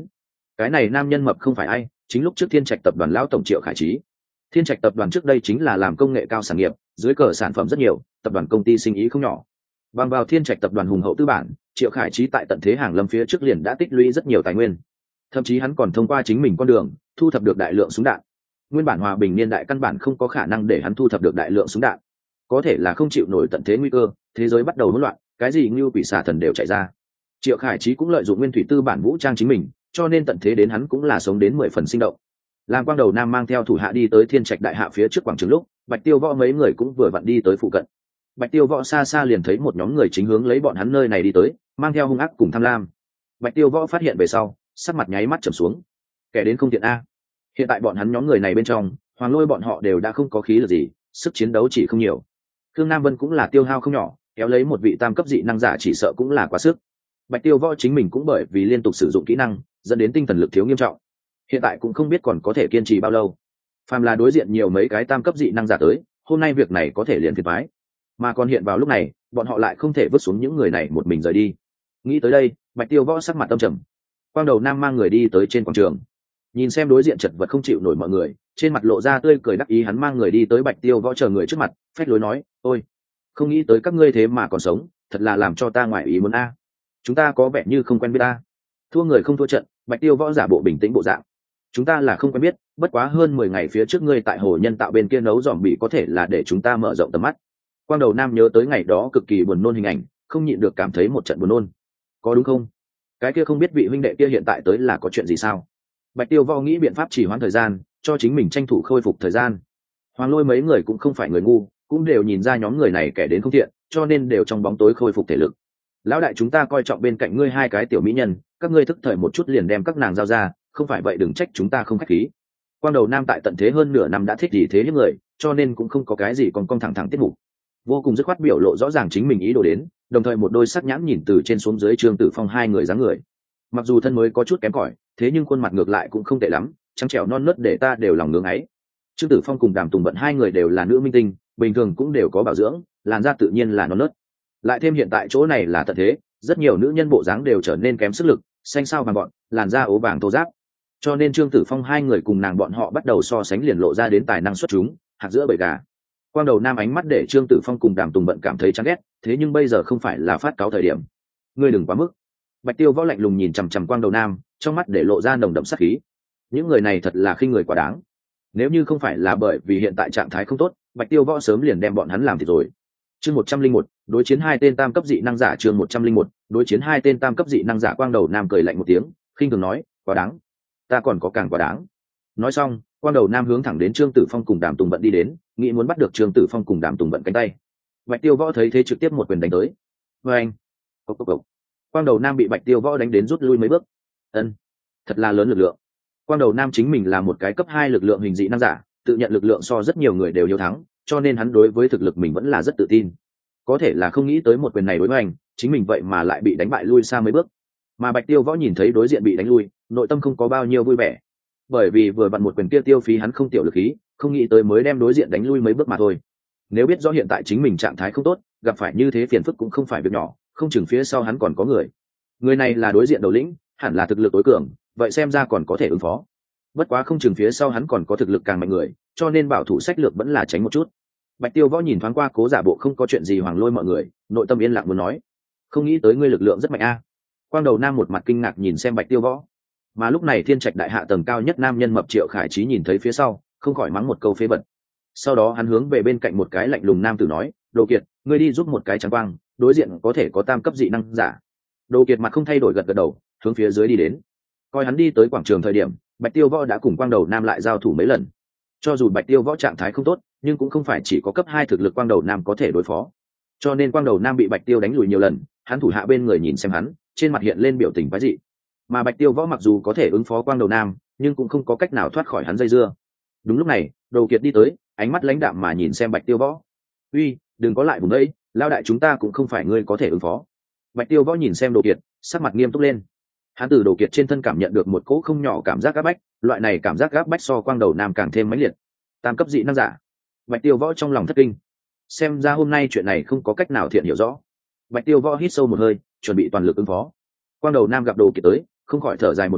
Cái này nam nhân mập không phải ai, chính lúc trước Thiên Trạch tập đoàn lão tổng Triệu Khải Trí. Thiên Trạch tập đoàn trước đây chính là làm công nghệ cao sản nghiệp, dưới cờ sản phẩm rất nhiều, tập đoàn công ty sinh ý không nhỏ. Bằng vào Thiên Trạch tập đoàn hùng hậu tư bản, Triệu Khải Trí tại tận thế hàng lâm phía trước liền đã tích lũy rất nhiều tài nguyên. Thậm chí hắn còn thông qua chính mình con đường, thu thập được đại lượng súng đạn. Nguyên bản hòa bình niên đại căn bản không có khả năng để hắn thu thập được đại lượng súng đạn. Có thể là không chịu nổi tận thế nguy cơ, thế giới bắt đầu hỗn loạn, cái gì như quỷ xà thần đều chạy ra. Triệu Khải Trí cũng lợi dụng nguyên thủy tư bản vũ trang chính mình, cho nên tận thế đến hắn cũng là sống đến 10 phần sinh động. Làm Quang Đầu Nam mang theo thủ hạ đi tới Thiên Trạch đại hạ phía trước quảng trường lúc, Bạch Tiêu Võ mấy người cũng vừa vặn đi tới phụ cận. Bạch Tiêu Võ xa xa liền thấy một nhóm người chính hướng lấy bọn hắn nơi này đi tới, mang theo hung ác cùng tham lam. Bạch Tiêu Võ phát hiện về sau, sắc mặt nháy mắt trầm xuống. Kẻ đến không tiện a. Hiện tại bọn hắn nhóm người này bên trong, Hoàng Lôi bọn họ đều đã không có khí lực gì, sức chiến đấu chỉ không nhiều. Khương Nam Vân cũng là tiêu hao không nhỏ, kéo lấy một vị tam cấp dị năng giả chỉ sợ cũng là quá sức. Bạch Tiêu Võ chính mình cũng bởi vì liên tục sử dụng kỹ năng, dẫn đến tinh thần lực thiếu nghiêm trọng. Hiện tại cũng không biết còn có thể kiên trì bao lâu. Phàm là đối diện nhiều mấy cái tam cấp dị năng giả tới, hôm nay việc này có thể liền phiền toái. Mà còn hiện vào lúc này, bọn họ lại không thể vứt xuống những người này một mình rời đi. Nghĩ tới đây, Bạch Tiêu Võ sắc mặt tâm trầm. Quang Đầu Nam mang người đi tới trên quảng trường, nhìn xem đối diện chật vật không chịu nổi mọi người, trên mặt lộ ra tươi cười đắc ý. Hắn mang người đi tới Bạch Tiêu Võ chờ người trước mặt, phách lối nói: "Ôi, không nghĩ tới các ngươi thế mà còn sống, thật là làm cho ta ngoại ý muốn a. Chúng ta có vẻ như không quen biết ta." Thua người không thua trận, Bạch Tiêu Võ giả bộ bình tĩnh bộ dạng: "Chúng ta là không quen biết, bất quá hơn 10 ngày phía trước ngươi tại hồ nhân tạo bên kia nấu giòm bị có thể là để chúng ta mở rộng tầm mắt." Quang Đầu Nam nhớ tới ngày đó cực kỳ buồn nôn hình ảnh, không nhịn được cảm thấy một trận buồn nôn. "Có đúng không? Cái kia không biết vị huynh đệ kia hiện tại tới là có chuyện gì sao?" Bạch Tiêu Võ nghĩ biện pháp trì hoãn thời gian, cho chính mình tranh thủ khôi phục thời gian. Hoàng Lôi mấy người cũng không phải người ngu, cũng đều nhìn ra nhóm người này kẻ đến không thiện, cho nên đều trong bóng tối khôi phục thể lực. "Lão đại, chúng ta coi trọng bên cạnh ngươi hai cái tiểu mỹ nhân, các ngươi thức thời một chút liền đem các nàng giao ra, không phải vậy đừng trách chúng ta không khách khí." Quang Đầu Nam tại tận thế hơn nửa năm đã thích gì thế hiếp người, cho nên cũng không có cái gì còn cong thẳng thẳng tiết mục, vô cùng dứt khoát biểu lộ rõ ràng chính mình ý đồ đến, đồng thời một đôi sắc nhãn nhìn từ trên xuống dưới Trương Tử Phong hai người dáng người. Mặc dù thân mới có chút kém cỏi, thế nhưng khuôn mặt ngược lại cũng không tệ lắm, trắng trẻo non nớt để ta đều lòng ngưỡng ấy. Trương Tử Phong cùng Đàm Tùng Bận hai người đều là nữ minh tinh, bình thường cũng đều có bảo dưỡng, làn da tự nhiên là non nớt. Lại thêm hiện tại chỗ này là tận thế, rất nhiều nữ nhân bộ dáng đều trở nên kém sức lực, xanh xao vàng gọn, làn da ố vàng thô ráp. Cho nên Trương Tử Phong hai người cùng nàng bọn họ bắt đầu so sánh liền lộ ra đến tài năng xuất chúng, hạt giữa bầy gà. Quang Đầu Nam ánh mắt để Trương Tử Phong cùng Đàm Tùng Bận cảm thấy chán ghét, thế nhưng bây giờ không phải là phát cáo thời điểm. Ngươi đừng quá mức. Bạch Tiêu Võ lạnh lùng nhìn chằm chằm Quang Đầu Nam, trong mắt để lộ ra nồng đậm sát khí. Những người này thật là khinh người quá đáng. Nếu như không phải là bởi vì hiện tại trạng thái không tốt, Bạch Tiêu Võ sớm liền đem bọn hắn làm thịt rồi. Chương 101, đối chiến hai tên tam cấp dị năng giả. Chương 101, đối chiến hai tên tam cấp dị năng giả. Quang Đầu Nam cười lạnh một tiếng, khinh thường nói: "Quá đáng. Ta còn có càng quá đáng." Nói xong, Quang Đầu Nam hướng thẳng đến Trương Tử Phong cùng Đàm Tùng Bận đi đến, nghĩ muốn bắt được Trương Tử Phong cùng Đàm Tùng Bận cánh tay. Bạch Tiêu Võ thấy thế trực tiếp một quyền đánh tới. Và anh, cộc cộc cộc. Quang Đầu Nam bị Bạch Tiêu Võ đánh đến rút lui mấy bước. Ân, thật là lớn lực lượng. Quang Đầu Nam chính mình là một cái cấp 2 lực lượng hình dị năng giả, tự nhận lực lượng so rất nhiều người đều hiếu thắng, cho nên hắn đối với thực lực mình vẫn là rất tự tin. Có thể là không nghĩ tới một quyền này đối với anh, chính mình vậy mà lại bị đánh bại lui xa mấy bước. Mà Bạch Tiêu Võ nhìn thấy đối diện bị đánh lui, nội tâm không có bao nhiêu vui vẻ, bởi vì vừa vặn một quyền kia tiêu phí hắn không tiểu lực khí, không nghĩ tới mới đem đối diện đánh lui mấy bước mà thôi. Nếu biết rõ hiện tại chính mình trạng thái không tốt, gặp phải như thế phiền phức cũng không phải việc nhỏ, không chừng phía sau hắn còn có người. Người này là đối diện đầu lĩnh, hẳn là thực lực tối cường, vậy xem ra còn có thể ứng phó. Bất quá không chừng phía sau hắn còn có thực lực càng mạnh người, cho nên bảo thủ sách lược vẫn là tránh một chút. Bạch Tiêu Võ nhìn thoáng qua cố giả bộ không có chuyện gì Hoàng Lôi mọi người, nội tâm yên lặng muốn nói: "Không nghĩ tới ngươi lực lượng rất mạnh a." Quang Đầu Nam một mặt kinh ngạc nhìn xem Bạch Tiêu Võ. Mà lúc này Thiên Trạch đại hạ tầng cao nhất nam nhân mập Triệu Khải Trí nhìn thấy phía sau, không khỏi mắng một câu phế vật. Sau đó hắn hướng về bên cạnh một cái lạnh lùng nam tử nói: "Đồ Kiệt, ngươi đi giúp một cái trắng quang, đối diện có thể có tam cấp dị năng giả." Đồ Kiệt mặt không thay đổi gật gật đầu, hướng phía dưới đi đến. Coi hắn đi tới quảng trường thời điểm, Bạch Tiêu Võ đã cùng Quang Đầu Nam lại giao thủ mấy lần. Cho dù Bạch Tiêu Võ trạng thái không tốt, nhưng cũng không phải chỉ có cấp 2 thực lực Quang Đầu Nam có thể đối phó. Cho nên Quang Đầu Nam bị Bạch Tiêu đánh lùi nhiều lần, hắn thủ hạ bên người nhìn xem hắn, trên mặt hiện lên biểu tình quái dị. Mà Bạch Tiêu Võ mặc dù có thể ứng phó Quang Đầu Nam, nhưng cũng không có cách nào thoát khỏi hắn dây dưa. Đúng lúc này, Đồ Kiệt đi tới, ánh mắt lãnh đạm mà nhìn xem Bạch Tiêu Võ. "Uy, đừng có lại vùng đấy, lao đại chúng ta cũng không phải ngươi có thể ứng phó." Bạch Tiêu Võ nhìn xem Đồ Kiệt, sắc mặt nghiêm túc lên. Hắn từ Đồ Kiệt trên thân cảm nhận được một cỗ không nhỏ cảm giác áp bách, loại này cảm giác áp bách so Quang Đầu Nam càng thêm mãnh liệt. Tam cấp dị năng giả. Bạch Tiêu Võ trong lòng thất kinh. Xem ra hôm nay chuyện này không có cách nào thiện hiểu rõ. Bạch Tiêu Võ hít sâu một hơi, chuẩn bị toàn lực ứng phó. Quang Đầu Nam gặp Đồ Kiệt tới, không khỏi thở dài một hơi,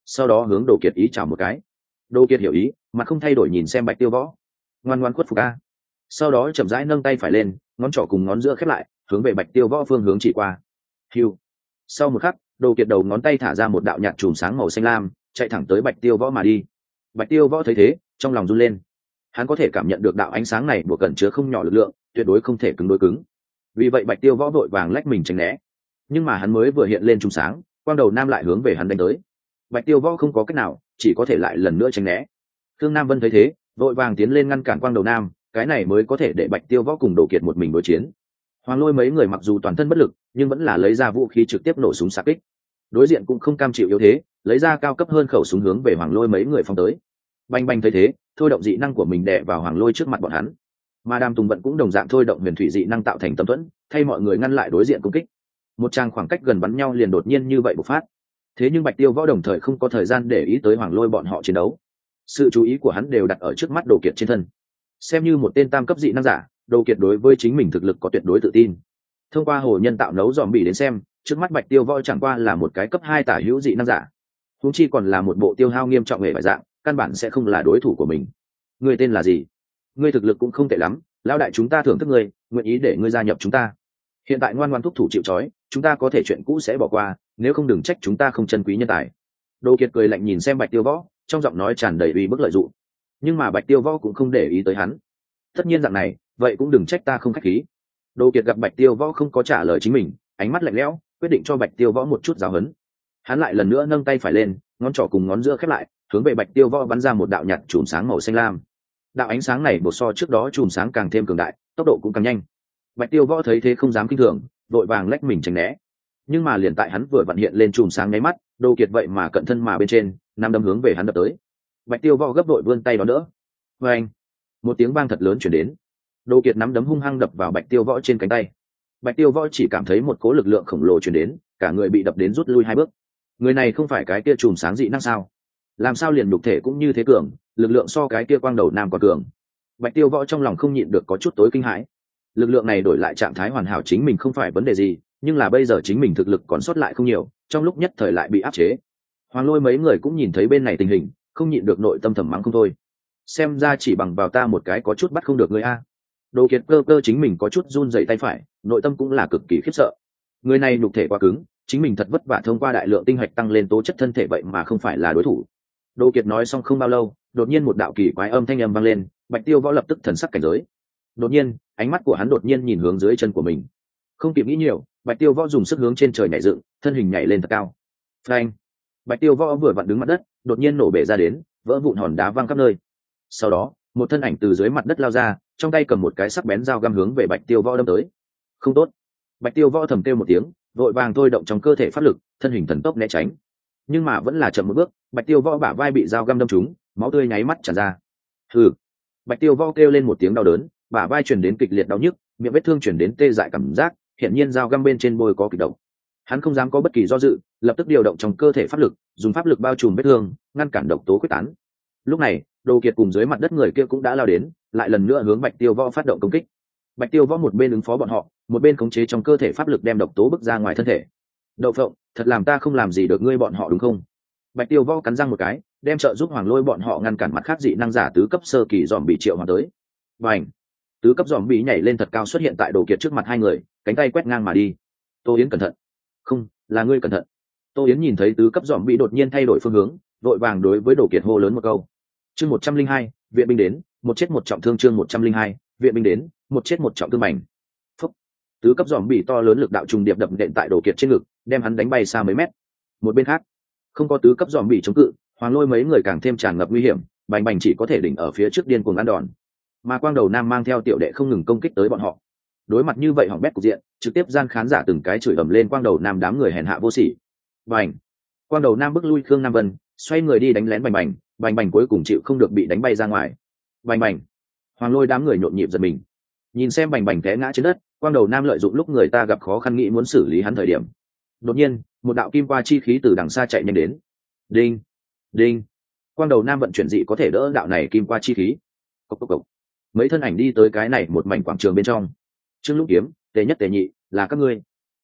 sau đó hướng Đồ Kiệt ý chào một cái. Đồ Kiệt hiểu ý, mặt không thay đổi nhìn xem Bạch Tiêu Võ, ngoan ngoãn khuất phục a. Sau đó chậm rãi nâng tay phải lên, ngón trỏ cùng ngón giữa khép lại, hướng về Bạch Tiêu Võ phương hướng chỉ qua. Hưu. Sau một khắc, Đồ Kiệt đầu ngón tay thả ra một đạo nhạt chùm sáng màu xanh lam, chạy thẳng tới Bạch Tiêu Võ mà đi. Bạch Tiêu Võ thấy thế, trong lòng run lên. Hắn có thể cảm nhận được đạo ánh sáng này buộc cẩn chứa không nhỏ lực lượng, tuyệt đối không thể cứng đối cứng. Vì vậy Bạch Tiêu Võ vội vàng lách mình tránh né. Nhưng mà hắn mới vừa hiện lên chùm sáng, quang đầu nam lại hướng về hắn đánh tới. Bạch Tiêu Võ không có cách nào, chỉ có thể lại lần nữa tránh né. Thương Nam Vân thấy thế, vội vàng tiến lên ngăn cản quang đầu nam, cái này mới có thể để Bạch Tiêu Võ cùng Đồ Kiệt một mình đối chiến. Hoàng Lôi mấy người mặc dù toàn thân bất lực, nhưng vẫn là lấy ra vũ khí trực tiếp nổ súng xạ kích. Đối diện cũng không cam chịu yếu thế, lấy ra cao cấp hơn khẩu súng hướng về Hoàng Lôi mấy người phóng tới. Bành bành thấy thế, thôi động dị năng của mình đè vào Hoàng Lôi trước mặt bọn hắn. Mà Đàm Tùng Vận cũng đồng dạng thôi động huyền thủy dị năng tạo thành tâm thuẫn, thay mọi người ngăn lại đối diện công kích. Một trang khoảng cách gần bắn nhau liền đột nhiên như vậy bộc phát. Thế nhưng Bạch Tiêu Võ đồng thời không có thời gian để ý tới Hoàng Lôi bọn họ chiến đấu. Sự chú ý của hắn đều đặt ở trước mắt Đồ Kiệt trên thân. Xem như một tên tam cấp dị năng giả, Đồ Kiệt đối với chính mình thực lực có tuyệt đối tự tin. Thông qua hồ nhân tạo nấu dòm bỉ đến xem, trước mắt Bạch Tiêu Võ chẳng qua là một cái cấp 2 tả hữu dị năng giả. Huống chi còn là một bộ tiêu hao nghiêm trọng về vài dạng, căn bản sẽ không là đối thủ của mình. Ngươi tên là gì? Ngươi thực lực cũng không tệ lắm, lão đại chúng ta thưởng thức ngươi, nguyện ý để ngươi gia nhập chúng ta. Hiện tại ngoan ngoãn thúc thủ chịu trói, chúng ta có thể chuyện cũ sẽ bỏ qua, nếu không đừng trách chúng ta không trân quý nhân tài. Đồ Kiệt cười lạnh nhìn xem Bạch Tiêu Võ, trong giọng nói tràn đầy uy bức lợi dụng. Nhưng mà Bạch Tiêu Võ cũng không để ý tới hắn. Tất nhiên dạng này, vậy cũng đừng trách ta không khách khí. Đồ Kiệt gặp Bạch Tiêu Võ không có trả lời chính mình, ánh mắt lạnh lẽo, quyết định cho Bạch Tiêu Võ một chút giáo huấn. Hắn lại lần nữa nâng tay phải lên, ngón trỏ cùng ngón giữa khép lại, hướng về Bạch Tiêu Võ bắn ra một đạo nhạt chùm sáng màu xanh lam. Đạo ánh sáng này bột so trước đó chùm sáng càng thêm cường đại, tốc độ cũng càng nhanh. Bạch Tiêu Võ thấy thế không dám kinh thường, vội vàng lách mình tránh né. Nhưng mà liền tại hắn vừa vặn hiện lên chùm sáng nháy mắt, Đồ Kiệt vậy mà cận thân mà bên trên, nắm đấm hướng về hắn đập tới. Bạch Tiêu Võ gấp đội vươn tay đón đỡ. Oeng! Một tiếng vang thật lớn truyền đến. Đồ Kiệt nắm đấm hung hăng đập vào Bạch Tiêu Võ trên cánh tay. Bạch Tiêu Võ chỉ cảm thấy một cỗ lực lượng khổng lồ truyền đến, cả người bị đập đến rút lui 2 bước. Người này không phải cái kia chùm sáng dị năng sao? Làm sao liền nhục thể cũng như thế cường, lực lượng so cái kia quang đầu nam còn cường. Bạch Tiêu Võ trong lòng không nhịn được có chút tối kinh hãi. Lực lượng này đổi lại trạng thái hoàn hảo chính mình không phải vấn đề gì, nhưng là bây giờ chính mình thực lực còn sót lại không nhiều, trong lúc nhất thời lại bị áp chế. Hoàng Lôi mấy người cũng nhìn thấy bên này tình hình, không nhịn được nội tâm thầm mắng không thôi. Xem ra chỉ bằng vào ta một cái có chút bắt không được ngươi a. Đồ Kiệt cơ cơ chính mình có chút run rẩy tay phải, nội tâm cũng là cực kỳ khiếp sợ. Người này nhục thể quá cứng, chính mình thật vất vả thông qua đại lượng tinh hạch tăng lên tố chất thân thể vậy mà không phải là đối thủ. Đồ Kiệt nói xong không bao lâu, đột nhiên một đạo kỳ quái âm thanh âm vang lên, Bạch Tiêu Võ lập tức thần sắc cảnh giới. Đột nhiên, ánh mắt của hắn đột nhiên nhìn hướng dưới chân của mình. Không kịp nghĩ nhiều, Bạch Tiêu Võ dùng sức hướng trên trời nhảy dựng, thân hình nhảy lên thật cao. Phanh! Bạch Tiêu Võ vừa vặn đứng mặt đất, đột nhiên nổ bể ra đến, vỡ vụn hòn đá văng khắp nơi. Sau đó, một thân ảnh từ dưới mặt đất lao ra, trong tay cầm một cái sắc bén dao găm hướng về Bạch Tiêu Võ đâm tới. Không tốt! Bạch Tiêu Võ thầm kêu một tiếng, vội vàng thôi động trong cơ thể pháp lực, thân hình thần tốc né tránh. Nhưng mà vẫn là chậm một bước, Bạch Tiêu Võ bả vai bị dao găm đâm trúng, máu tươi nháy mắt tràn ra. Hừ! Bạch Tiêu Võ kêu lên một tiếng đau đớn, bả vai truyền đến kịch liệt đau nhức, miệng vết thương truyền đến tê dại cảm giác, hiển nhiên dao găm bên trên bôi có kịch độc. Hắn không dám có bất kỳ do dự, lập tức điều động trong cơ thể pháp lực, dùng pháp lực bao trùm vết thương, ngăn cản độc tố khuếch tán. Lúc này, Đồ Kiệt cùng dưới mặt đất người kia cũng đã lao đến, lại lần nữa hướng Bạch Tiêu Võ phát động công kích. Bạch Tiêu Võ một bên ứng phó bọn họ, một bên khống chế trong cơ thể pháp lực đem độc tố bức ra ngoài thân thể. Đậu phộng, thật làm ta không làm gì được ngươi bọn họ đúng không? Bạch Tiêu Võ cắn răng một cái, đem trợ giúp Hoàng Lôi bọn họ ngăn cản mặt khác dị năng giả tứ cấp sơ kỳ dòm bị triệu hoàn tới. Bành! Tứ cấp dòm bị nhảy lên thật cao xuất hiện tại Đồ Kiệt trước mặt hai người, cánh tay quét ngang mà đi. Tô Yến cẩn thận! Không, là ngươi cẩn thận! Tô Yến nhìn thấy tứ cấp dòm bị đột nhiên thay đổi phương hướng, vội vàng đối với Đồ Kiệt hô lớn một câu. Chương 102, viện binh đến, một chết một trọng thương. Chương 102, viện binh đến, một chết một trọng thương mảnh. Phúc! Tứ cấp dòm bị to lớn lực đạo trùng điệp đập nện tại Đồ Kiệt trên ngực, đem hắn đánh bay xa mấy mét. Một bên khác, không có tứ cấp dòm bị chống cự, Hoàng Lôi mấy người càng thêm tràn ngập nguy hiểm, bành bành chỉ có thể đỉnh ở phía trước điên cuồng ăn đòn. Mà Quang Đầu Nam mang theo tiểu đệ không ngừng công kích tới bọn họ. Đối mặt như vậy hỏng bét cục diện, trực tiếp gian khán giả từng cái chửi ầm lên Quang Đầu Nam đám người hèn hạ vô sỉ. Bành! Quang Đầu Nam bước lui Khương Nam Vân, xoay người đi đánh lén bành bành, bành bành cuối cùng chịu không được bị đánh bay ra ngoài. Bành bành! Hoàng Lôi đám người nhộn nhịp giật mình. Nhìn xem bành bành té ngã trên đất, Quang Đầu Nam lợi dụng lúc người ta gặp khó khăn nghĩ muốn xử lý hắn thời điểm. Đột nhiên, một đạo kim qua chi khí từ đằng xa chạy nhanh đến. Đinh! Đinh! Quang Đầu Nam vận chuyển dị có thể đỡ đạo này kim qua chi khí. Cốc cốc cốc. Mấy thân ảnh đi tới cái này một mảnh quảng trường bên trong. Trương Lũng Kiếm, Tề Nhất Tề Nhị, là các ngươi.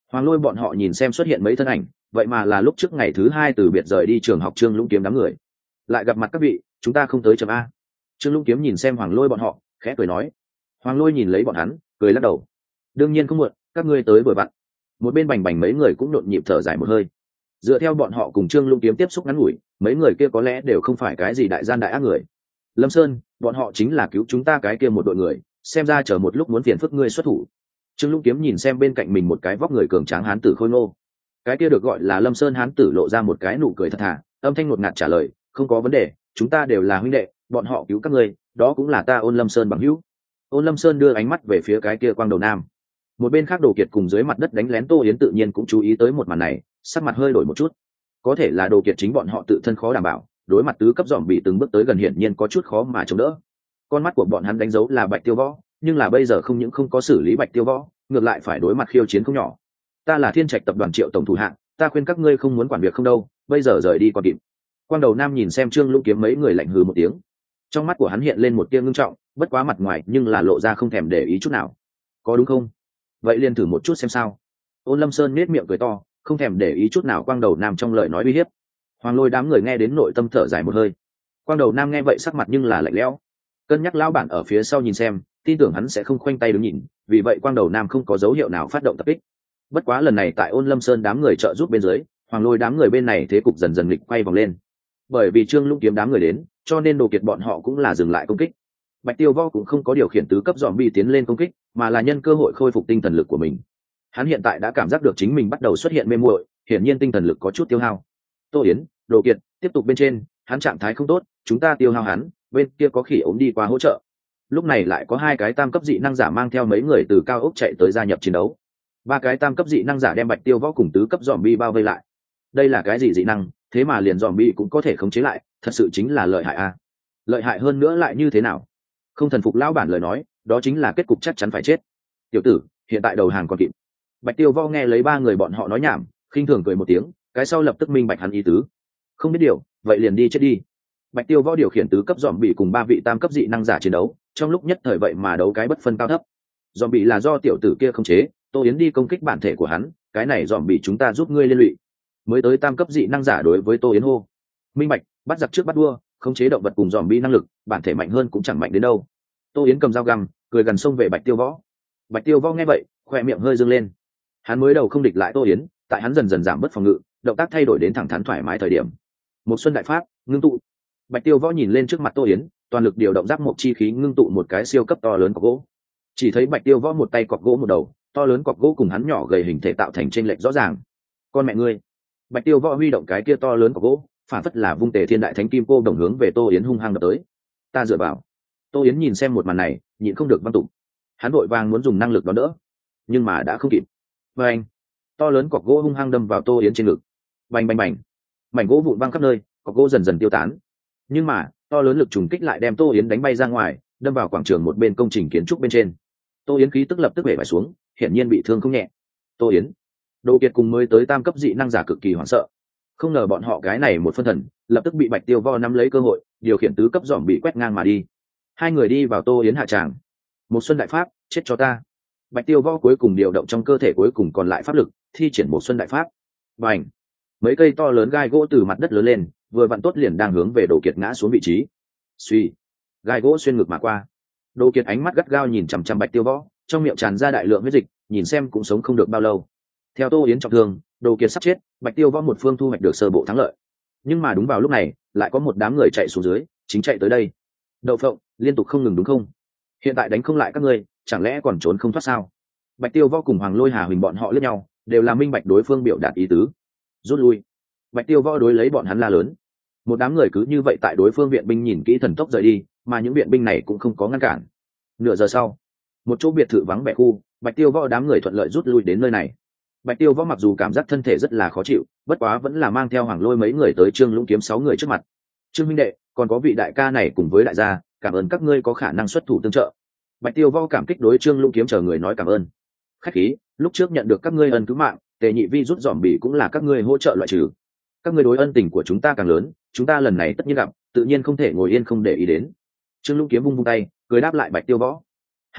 Hoàng Lôi bọn họ nhìn xem xuất hiện mấy thân ảnh, vậy mà là lúc trước ngày thứ 2 từ biệt rời đi trường học Trương Lũng Kiếm đám người. Lại gặp mặt các vị, chúng ta không tới chấm A. Trương Lũng Kiếm nhìn xem Hoàng Lôi bọn họ, khẽ cười nói. Hoàng Lôi nhìn lấy bọn hắn, cười lắc đầu. Đương nhiên không muộn, các ngươi tới vừa vặn. Một bên Bành Bành mấy người cũng nhộn nhịp thở dài một hơi. Dựa theo bọn họ cùng Trương Lũng Kiếm tiếp xúc ngắn ngủi, mấy người kia có lẽ đều không phải cái gì đại gian đại ác người. Lâm Sơn, bọn họ chính là cứu chúng ta cái kia một đội người, xem ra chờ một lúc muốn phiền phức ngươi xuất thủ. Trương Lũng Kiếm nhìn xem bên cạnh mình một cái vóc người cường tráng hán tử khôi ngô. Cái kia được gọi là Lâm Sơn hán tử lộ ra một cái nụ cười thật thà, âm thanh ngột ngạt trả lời, không có vấn đề, chúng ta đều là huynh đệ, bọn họ cứu các ngươi, đó cũng là ta Ôn Lâm Sơn bằng hữu. Ôn Lâm Sơn đưa ánh mắt về phía cái kia Quang Đầu Nam. Một bên khác Đồ Kiệt cùng dưới mặt đất đánh lén Tô Yến tự nhiên cũng chú ý tới một màn này, sắc mặt hơi đổi một chút. Có thể là Đồ Kiệt chính bọn họ tự thân khó đảm bảo, đối mặt tứ cấp dòm bị từng bước tới gần hiển nhiên có chút khó mà chống đỡ. Con mắt của bọn hắn đánh dấu là Bạch Tiêu Võ, nhưng là bây giờ không những không có xử lý Bạch Tiêu Võ, ngược lại phải đối mặt khiêu chiến không nhỏ. Ta là Thiên Trạch tập đoàn Triệu tổng thủ hạng, ta khuyên các ngươi không muốn quản việc không đâu, bây giờ rời đi còn kịp. Quang Đầu Nam nhìn xem Trương Lũng Kiếm mấy người lạnh hừ một tiếng. Trong mắt của hắn hiện lên một tia ngưng trọng, bất quá mặt ngoài nhưng là lộ ra không thèm để ý chút nào. Có đúng không? Vậy liền thử một chút xem sao. Ôn Lâm Sơn nết miệng cười to, không thèm để ý chút nào Quang Đầu Nam trong lời nói uy hiếp. Hoàng Lôi đám người nghe đến nội tâm thở dài một hơi. Quang Đầu Nam nghe vậy sắc mặt nhưng là lạnh lẽo. Cân nhắc lão bản ở phía sau nhìn xem, tin tưởng hắn sẽ không khoanh tay đứng nhìn, vì vậy Quang Đầu Nam không có dấu hiệu nào phát động tập kích. Bất quá lần này tại Ôn Lâm Sơn đám người trợ giúp bên dưới, Hoàng Lôi đám người bên này thế cục dần dần nghịch quay vòng lên. Bởi vì Trương Lũng Kiếm đám người đến, cho nên Đồ Kiệt bọn họ cũng là dừng lại công kích. Bạch Tiêu Võ cũng không có điều khiển tứ cấp zombie tiến lên công kích, mà là nhân cơ hội khôi phục tinh thần lực của mình. Hắn hiện tại đã cảm giác được chính mình bắt đầu xuất hiện mê muội, hiển nhiên tinh thần lực có chút tiêu hao. Tô Yến, Đồ Kiệt, tiếp tục bên trên, hắn trạng thái không tốt, chúng ta tiêu hao hắn, bên kia có khỉ ốm đi qua hỗ trợ. Lúc này lại có 2 cái tam cấp dị năng giả mang theo mấy người từ cao ốc chạy tới gia nhập chiến đấu. 3 cái tam cấp dị năng giả đem Bạch Tiêu Võ cùng tứ cấp zombie bao vây lại. Đây là cái gì dị năng, thế mà liền zombie cũng có thể khống chế lại, thật sự chính là lợi hại a. Lợi hại hơn nữa lại như thế nào? Không thần phục lão bản lời nói, đó chính là kết cục chắc chắn phải chết. Tiểu tử, hiện tại đầu hàng còn kịp. Bạch Tiêu Võ nghe lấy 3 người bọn họ nói nhảm, khinh thường cười một tiếng, cái sau lập tức minh bạch hắn ý tứ. Không biết điều, vậy liền đi chết đi. Bạch Tiêu Võ điều khiển tứ cấp zombie cùng 3 vị tam cấp dị năng giả chiến đấu, trong lúc nhất thời vậy mà đấu cái bất phân cao thấp. Zombie là do tiểu tử kia khống chế, Tô Yến đi công kích bản thể của hắn, cái này zombie chúng ta giúp ngươi liên lụy. Mới tới tam cấp dị năng giả đối với Tô Yến hô. Minh bạch, bắt giặc trước bắt đua, khống chế động vật cùng zombie năng lực, bản thể mạnh hơn cũng chẳng mạnh đến đâu. Tô Yến cầm dao găm, cười gần xông về Bạch Tiêu Võ. Bạch Tiêu Võ nghe vậy, khoe miệng hơi dương lên. Hắn mới đầu không địch lại Tô Yến, tại hắn dần dần giảm bớt phòng ngự, động tác thay đổi đến thẳng thắn thoải mái thời điểm. Một xuân đại pháp, ngưng tụ. Bạch Tiêu Võ nhìn lên trước mặt Tô Yến, toàn lực điều động giáp mộc chi khí ngưng tụ một cái siêu cấp to lớn cọc gỗ. Chỉ thấy Bạch Tiêu Võ một tay cọc gỗ một đầu, to lớn cọc gỗ cùng hắn nhỏ gầy hình thể tạo thành chênh lệch rõ ràng. Con mẹ ngươi! Bạch Tiêu Võ huy động cái kia to lớn cọc gỗ, phản phất là vung tề thiên đại thánh kim cô đồng hướng về Tô Yến hung hăng đập tới. Ta dựa vào. Tô Yến nhìn xem một màn này, nhịn không được văng tục. Hắn vội vàng muốn dùng năng lực đón đỡ, nhưng mà đã không kịp. Và anh, to lớn cọc gỗ hung hăng đâm vào Tô Yến trên ngực. Bành bành bành, mảnh gỗ vụn văng khắp nơi, cọc gỗ dần dần tiêu tán. Nhưng mà to lớn lực trùng kích lại đem Tô Yến đánh bay ra ngoài, đâm vào quảng trường một bên công trình kiến trúc bên trên. Tô Yến khí tức lập tức bể bại xuống, hiển nhiên bị thương không nhẹ. Tô Yến, Đồ Kiệt cùng mới tới tam cấp dị năng giả cực kỳ hoảng sợ. Không ngờ bọn họ cái này một phân thần, lập tức bị Bạch Tiêu Võ nắm lấy cơ hội, điều khiển tứ cấp giòm bị quét ngang mà đi. 2 người đi vào Tô Yến hạ tràng. Một xuân đại pháp, chết cho ta. Bạch Tiêu Võ cuối cùng điều động trong cơ thể cuối cùng còn lại pháp lực, thi triển một xuân đại pháp. Bành! Mấy cây to lớn gai gỗ từ mặt đất lớn lên, vừa vặn tốt liền đang hướng về Đồ Kiệt ngã xuống vị trí. Suy! Gai gỗ xuyên ngực mà qua. Đồ Kiệt ánh mắt gắt gao nhìn chằm chằm Bạch Tiêu Võ, trong miệng tràn ra đại lượng huyết dịch, nhìn xem cũng sống không được bao lâu. Theo Tô Yến trọng thương, Đồ Kiệt sắp chết, Bạch Tiêu Võ một phương thu hoạch được sơ bộ thắng lợi. Nhưng mà đúng vào lúc này, lại có một đám người chạy xuống dưới, chính chạy tới đây. Đậu phộng, liên tục không ngừng đúng không? Hiện tại đánh không lại các ngươi, chẳng lẽ còn trốn không thoát sao? Bạch Tiêu Võ cùng Hoàng Lôi Hà Huỳnh bọn họ liếc nhau, đều là minh bạch đối phương biểu đạt ý tứ. Rút lui. Bạch Tiêu Võ đối lấy bọn hắn la lớn. Một đám người cứ như vậy tại đối phương viện binh nhìn kỹ thần tốc rời đi, mà những viện binh này cũng không có ngăn cản. Nửa giờ sau, một chỗ biệt thự vắng vẻ khu, Bạch Tiêu Võ đám người thuận lợi rút lui đến nơi này. Bạch Tiêu Võ mặc dù cảm giác thân thể rất là khó chịu, bất quá vẫn là mang theo Hoàng Lôi mấy người tới Trương Lũng Kiếm 6 người trước mặt. Trương huynh đệ, còn có vị đại ca này cùng với đại gia, cảm ơn các ngươi có khả năng xuất thủ tương trợ. Bạch Tiêu Võ cảm kích đối Trương Lũng Kiếm chờ người nói cảm ơn. Khách khí, lúc trước nhận được các ngươi ân cứu mạng, Tề Nhị Vi rút dòm bỉ cũng là các ngươi hỗ trợ loại trừ. Các ngươi đối ân tình của chúng ta càng lớn, chúng ta lần này tất nhiên gặp, tự nhiên không thể ngồi yên không để ý đến. Trương Lũng Kiếm vung vung tay, cười đáp lại Bạch Tiêu Võ. Ha ha,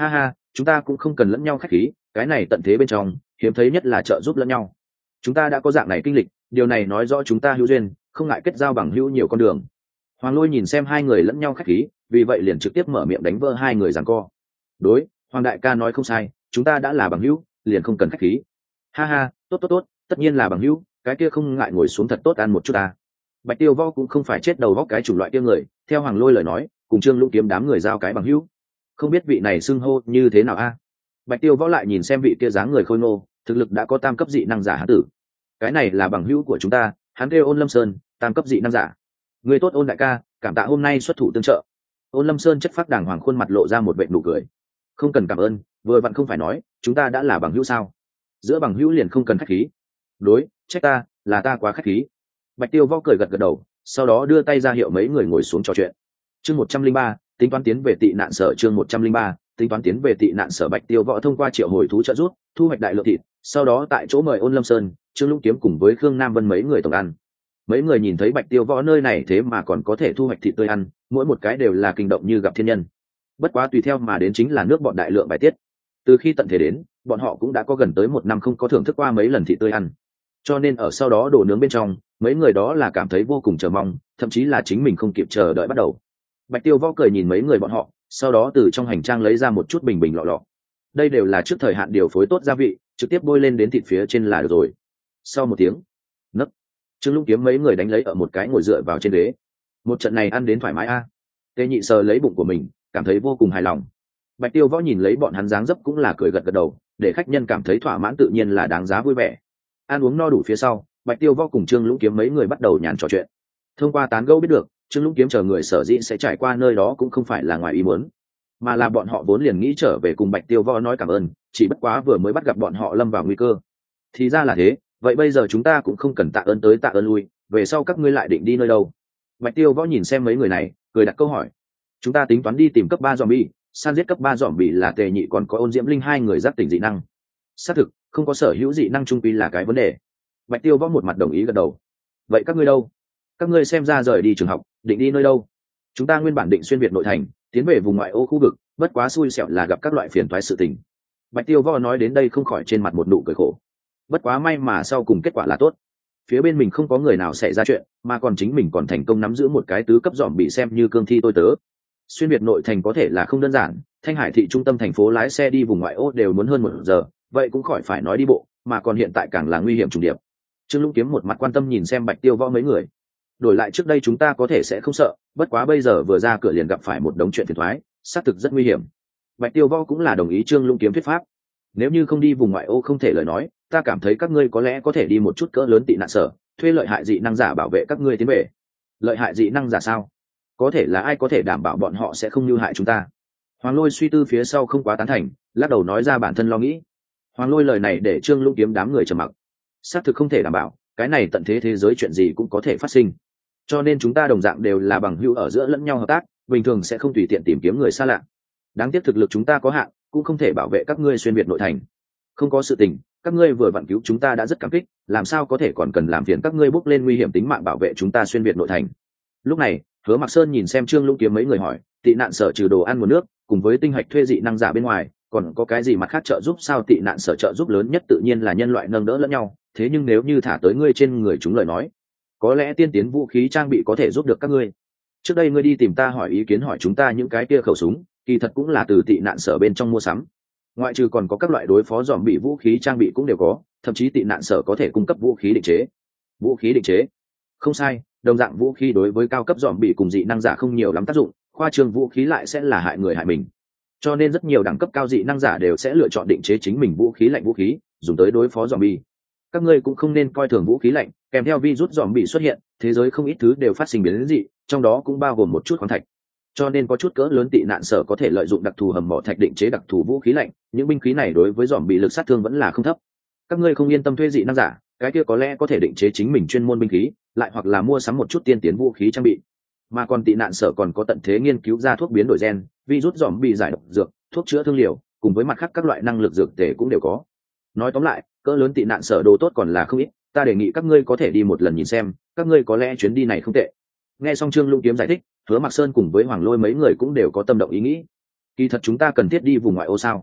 chúng ta cũng không cần lẫn nhau khách khí, cái này tận thế bên trong hiếm thấy nhất là trợ giúp lẫn nhau. Chúng ta đã có dạng này kinh lịch, điều này nói rõ chúng ta hữu duyên, không ngại kết giao bằng hữu nhiều con đường. Hoàng Lôi nhìn xem hai người lẫn nhau khách khí, vì vậy liền trực tiếp mở miệng đánh vỡ hai người giằng co. Đối, Hoàng đại ca nói không sai, chúng ta đã là bằng hữu, liền không cần khách khí. Ha ha, tốt tốt tốt, tất nhiên là bằng hữu, cái kia không ngại ngồi xuống thật tốt ăn một chút ta. Bạch Tiêu Võ cũng không phải chết đầu vóc cái chủng loại kia người, theo Hoàng Lôi lời nói, cùng Trương Lũng Kiếm đám người giao cái bằng hữu. Không biết vị này xưng hô như thế nào a? Bạch Tiêu Võ lại nhìn xem vị kia dáng người khôi ngô, thực lực đã có tam cấp dị năng giả hán tử. Cái này là bằng hữu của chúng ta, hắn kêu Ôn Lâm Sơn, tam cấp dị năng giả. Người tốt Ôn đại ca, cảm tạ hôm nay xuất thủ tương trợ. Ôn Lâm Sơn chất phác đàng hoàng khuôn mặt lộ ra một vệt nụ cười. Không cần cảm ơn, vừa vặn không phải nói, chúng ta đã là bằng hữu sao? Giữa bằng hữu liền không cần khách khí. Đối, trách ta, là ta quá khách khí. Bạch Tiêu Võ cười gật gật đầu, sau đó đưa tay ra hiệu mấy người ngồi xuống trò chuyện. Chương 103, tính toán tiến về tị nạn sở. Chương 103, tính toán tiến về tị nạn sở. Bạch Tiêu Võ thông qua triệu hồi thú trợ giúp, thu hoạch đại lượng thịt, sau đó tại chỗ mời Ôn Lâm Sơn, Trương Lũng Kiếm cùng với Khương Nam Vân mấy người tổng ăn. Mấy người nhìn thấy Bạch Tiêu Võ nơi này thế mà còn có thể thu hoạch thịt tươi ăn, mỗi một cái đều là kinh động như gặp thiên nhân. Bất quá tùy theo mà đến chính là nước bọn đại lượng bài tiết. Từ khi tận thế đến, bọn họ cũng đã có gần tới 1 năm không có thưởng thức qua mấy lần thịt tươi ăn, cho nên ở sau đó đổ nướng bên trong, mấy người đó là cảm thấy vô cùng chờ mong, thậm chí là chính mình không kịp chờ đợi bắt đầu. Bạch Tiêu Võ cười nhìn mấy người bọn họ, sau đó từ trong hành trang lấy ra một chút bình bình lọ lọ. Đây đều là trước thời hạn điều phối tốt gia vị, trực tiếp bôi lên đến thịt phía trên là được rồi. Sau một tiếng nấc, Trương Lũng Kiếm mấy người đánh lấy ở một cái ngồi dựa vào trên ghế. Một trận này ăn đến thoải mái a. Tề Nhị sờ lấy bụng của mình, cảm thấy vô cùng hài lòng. Bạch Tiêu Võ nhìn lấy bọn hắn dáng dấp cũng là cười gật gật đầu, để khách nhân cảm thấy thỏa mãn tự nhiên là đáng giá vui vẻ. Ăn uống no đủ phía sau, Bạch Tiêu Võ cùng Trương Lũng Kiếm mấy người bắt đầu nhàn trò chuyện. Thông qua tán gẫu biết được, Trương Lũng Kiếm chờ người sở dĩ sẽ trải qua nơi đó cũng không phải là ngoài ý muốn, mà là bọn họ vốn liền nghĩ trở về cùng Bạch Tiêu Võ nói cảm ơn, chỉ bất quá vừa mới bắt gặp bọn họ lâm vào nguy cơ. Thì ra là thế, vậy bây giờ chúng ta cũng không cần tạ ơn tới tạ ơn lui, về sau các ngươi lại định đi nơi đâu? Bạch Tiêu Võ nhìn xem mấy người này, cười đặt câu hỏi. Chúng ta tính toán đi tìm cấp 3 zombie, san giết cấp 3 zombie là Tề Nhị còn có Ôn Diễm Linh hai người giác tỉnh dị năng. Xác thực, không có sở hữu dị năng trung quy là cái vấn đề. Bạch Tiêu Võ một mặt đồng ý gật đầu. Vậy các ngươi đâu? Các ngươi xem ra rời đi trường học, định đi nơi đâu? Chúng ta nguyên bản định xuyên việt nội thành, tiến về vùng ngoại ô khu vực, bất quá xui xẻo là gặp các loại phiền toái sự tình. Bạch Tiêu Võ nói đến đây không khỏi trên mặt một nụ cười khổ. Bất quá may mà sau cùng kết quả là tốt. Phía bên mình không có người nào xảy ra chuyện, mà còn chính mình còn thành công nắm giữ một cái tứ cấp dòm bị xem như cương thi tôi tớ. Xuyên việt nội thành có thể là không đơn giản, Thanh Hải thị trung tâm thành phố lái xe đi vùng ngoại ô đều muốn hơn 1 giờ, vậy cũng khỏi phải nói đi bộ, mà còn hiện tại càng là nguy hiểm trùng điệp. Trương Lũng Kiếm một mặt quan tâm nhìn xem Bạch Tiêu Võ mấy người. Đổi lại trước đây chúng ta có thể sẽ không sợ, bất quá bây giờ vừa ra cửa liền gặp phải một đống chuyện phiền toái, xác thực rất nguy hiểm. Bạch Tiêu Võ cũng là đồng ý Trương Lũng Kiếm thuyết pháp. Nếu như không đi vùng ngoại ô không thể lời nói, ta cảm thấy các ngươi có lẽ có thể đi một chút cỡ lớn tị nạn sở, thuê lợi hại dị năng giả bảo vệ các ngươi tiến về. Lợi hại dị năng giả sao? Có thể là ai có thể đảm bảo bọn họ sẽ không như hại chúng ta? Hoàng Lôi suy tư phía sau không quá tán thành, lắc đầu nói ra bản thân lo nghĩ. Hoàng Lôi lời này để Trương Lũng Kiếm đám người trầm mặc. Xác thực không thể đảm bảo, cái này tận thế thế giới chuyện gì cũng có thể phát sinh. Cho nên chúng ta đồng dạng đều là bằng hữu ở giữa lẫn nhau hợp tác, bình thường sẽ không tùy tiện tìm kiếm người xa lạ. Đáng tiếc thực lực chúng ta có hạn, cũng không thể bảo vệ các ngươi xuyên việt nội thành. Không có sự tình, các ngươi vừa vặn cứu chúng ta đã rất cảm kích, làm sao có thể còn cần làm phiền các ngươi bước lên nguy hiểm tính mạng bảo vệ chúng ta xuyên việt nội thành. Lúc này, Hứa Mặc Sơn nhìn xem Trương Lũng Kiếm mấy người hỏi, tị nạn sở trừ đồ ăn nguồn nước, cùng với tinh hạch thuê dị năng giả bên ngoài, còn có cái gì mặt khác trợ giúp sao? Tị nạn sở trợ giúp lớn nhất tự nhiên là nhân loại nâng đỡ lẫn nhau, thế nhưng nếu như thả tới ngươi trên người chúng lời nói, có lẽ tiên tiến vũ khí trang bị có thể giúp được các ngươi. Trước đây ngươi đi tìm ta hỏi ý kiến hỏi chúng ta những cái kia khẩu súng, kỳ thật cũng là từ tị nạn sở bên trong mua sắm. Ngoại trừ còn có các loại đối phó dòm bị vũ khí trang bị cũng đều có, thậm chí tị nạn sở có thể cung cấp vũ khí định chế. Vũ khí định chế? Không sai, đồng dạng vũ khí đối với cao cấp dòm bị cùng dị năng giả không nhiều lắm tác dụng, khoa trương vũ khí lại sẽ là hại người hại mình. Cho nên rất nhiều đẳng cấp cao dị năng giả đều sẽ lựa chọn định chế chính mình vũ khí lạnh vũ khí, dùng tới đối phó dòm bị. Các ngươi cũng không nên coi thường vũ khí lạnh, kèm theo virus dòm bị xuất hiện, thế giới không ít thứ đều phát sinh biến dị, trong đó cũng bao gồm một chút khoáng thạch. Cho nên có chút cỡ lớn tị nạn sở có thể lợi dụng đặc thù hầm mỏ thạch định chế đặc thù vũ khí lạnh, những binh khí này đối với dòm bị lực sát thương vẫn là không thấp. Các ngươi không yên tâm thuê dị năng giả, cái kia có lẽ có thể định chế chính mình chuyên môn binh khí, lại hoặc là mua sắm một chút tiên tiến vũ khí trang bị. Mà còn tị nạn sở còn có tận thế nghiên cứu ra thuốc biến đổi gen, virus dòm bị giải độc dược, thuốc chữa thương liều, cùng với mặt khác các loại năng lực dược tề cũng đều có. Nói tóm lại, cỡ lớn tị nạn sở đồ tốt còn là không ít, ta đề nghị các ngươi có thể đi một lần nhìn xem, các ngươi có lẽ chuyến đi này không tệ. Nghe xong Trương Lũng Kiếm giải thích, Hứa Mặc Sơn cùng với Hoàng Lôi mấy người cũng đều có tâm động ý nghĩ. Kỳ thật chúng ta cần thiết đi vùng ngoại ô sao?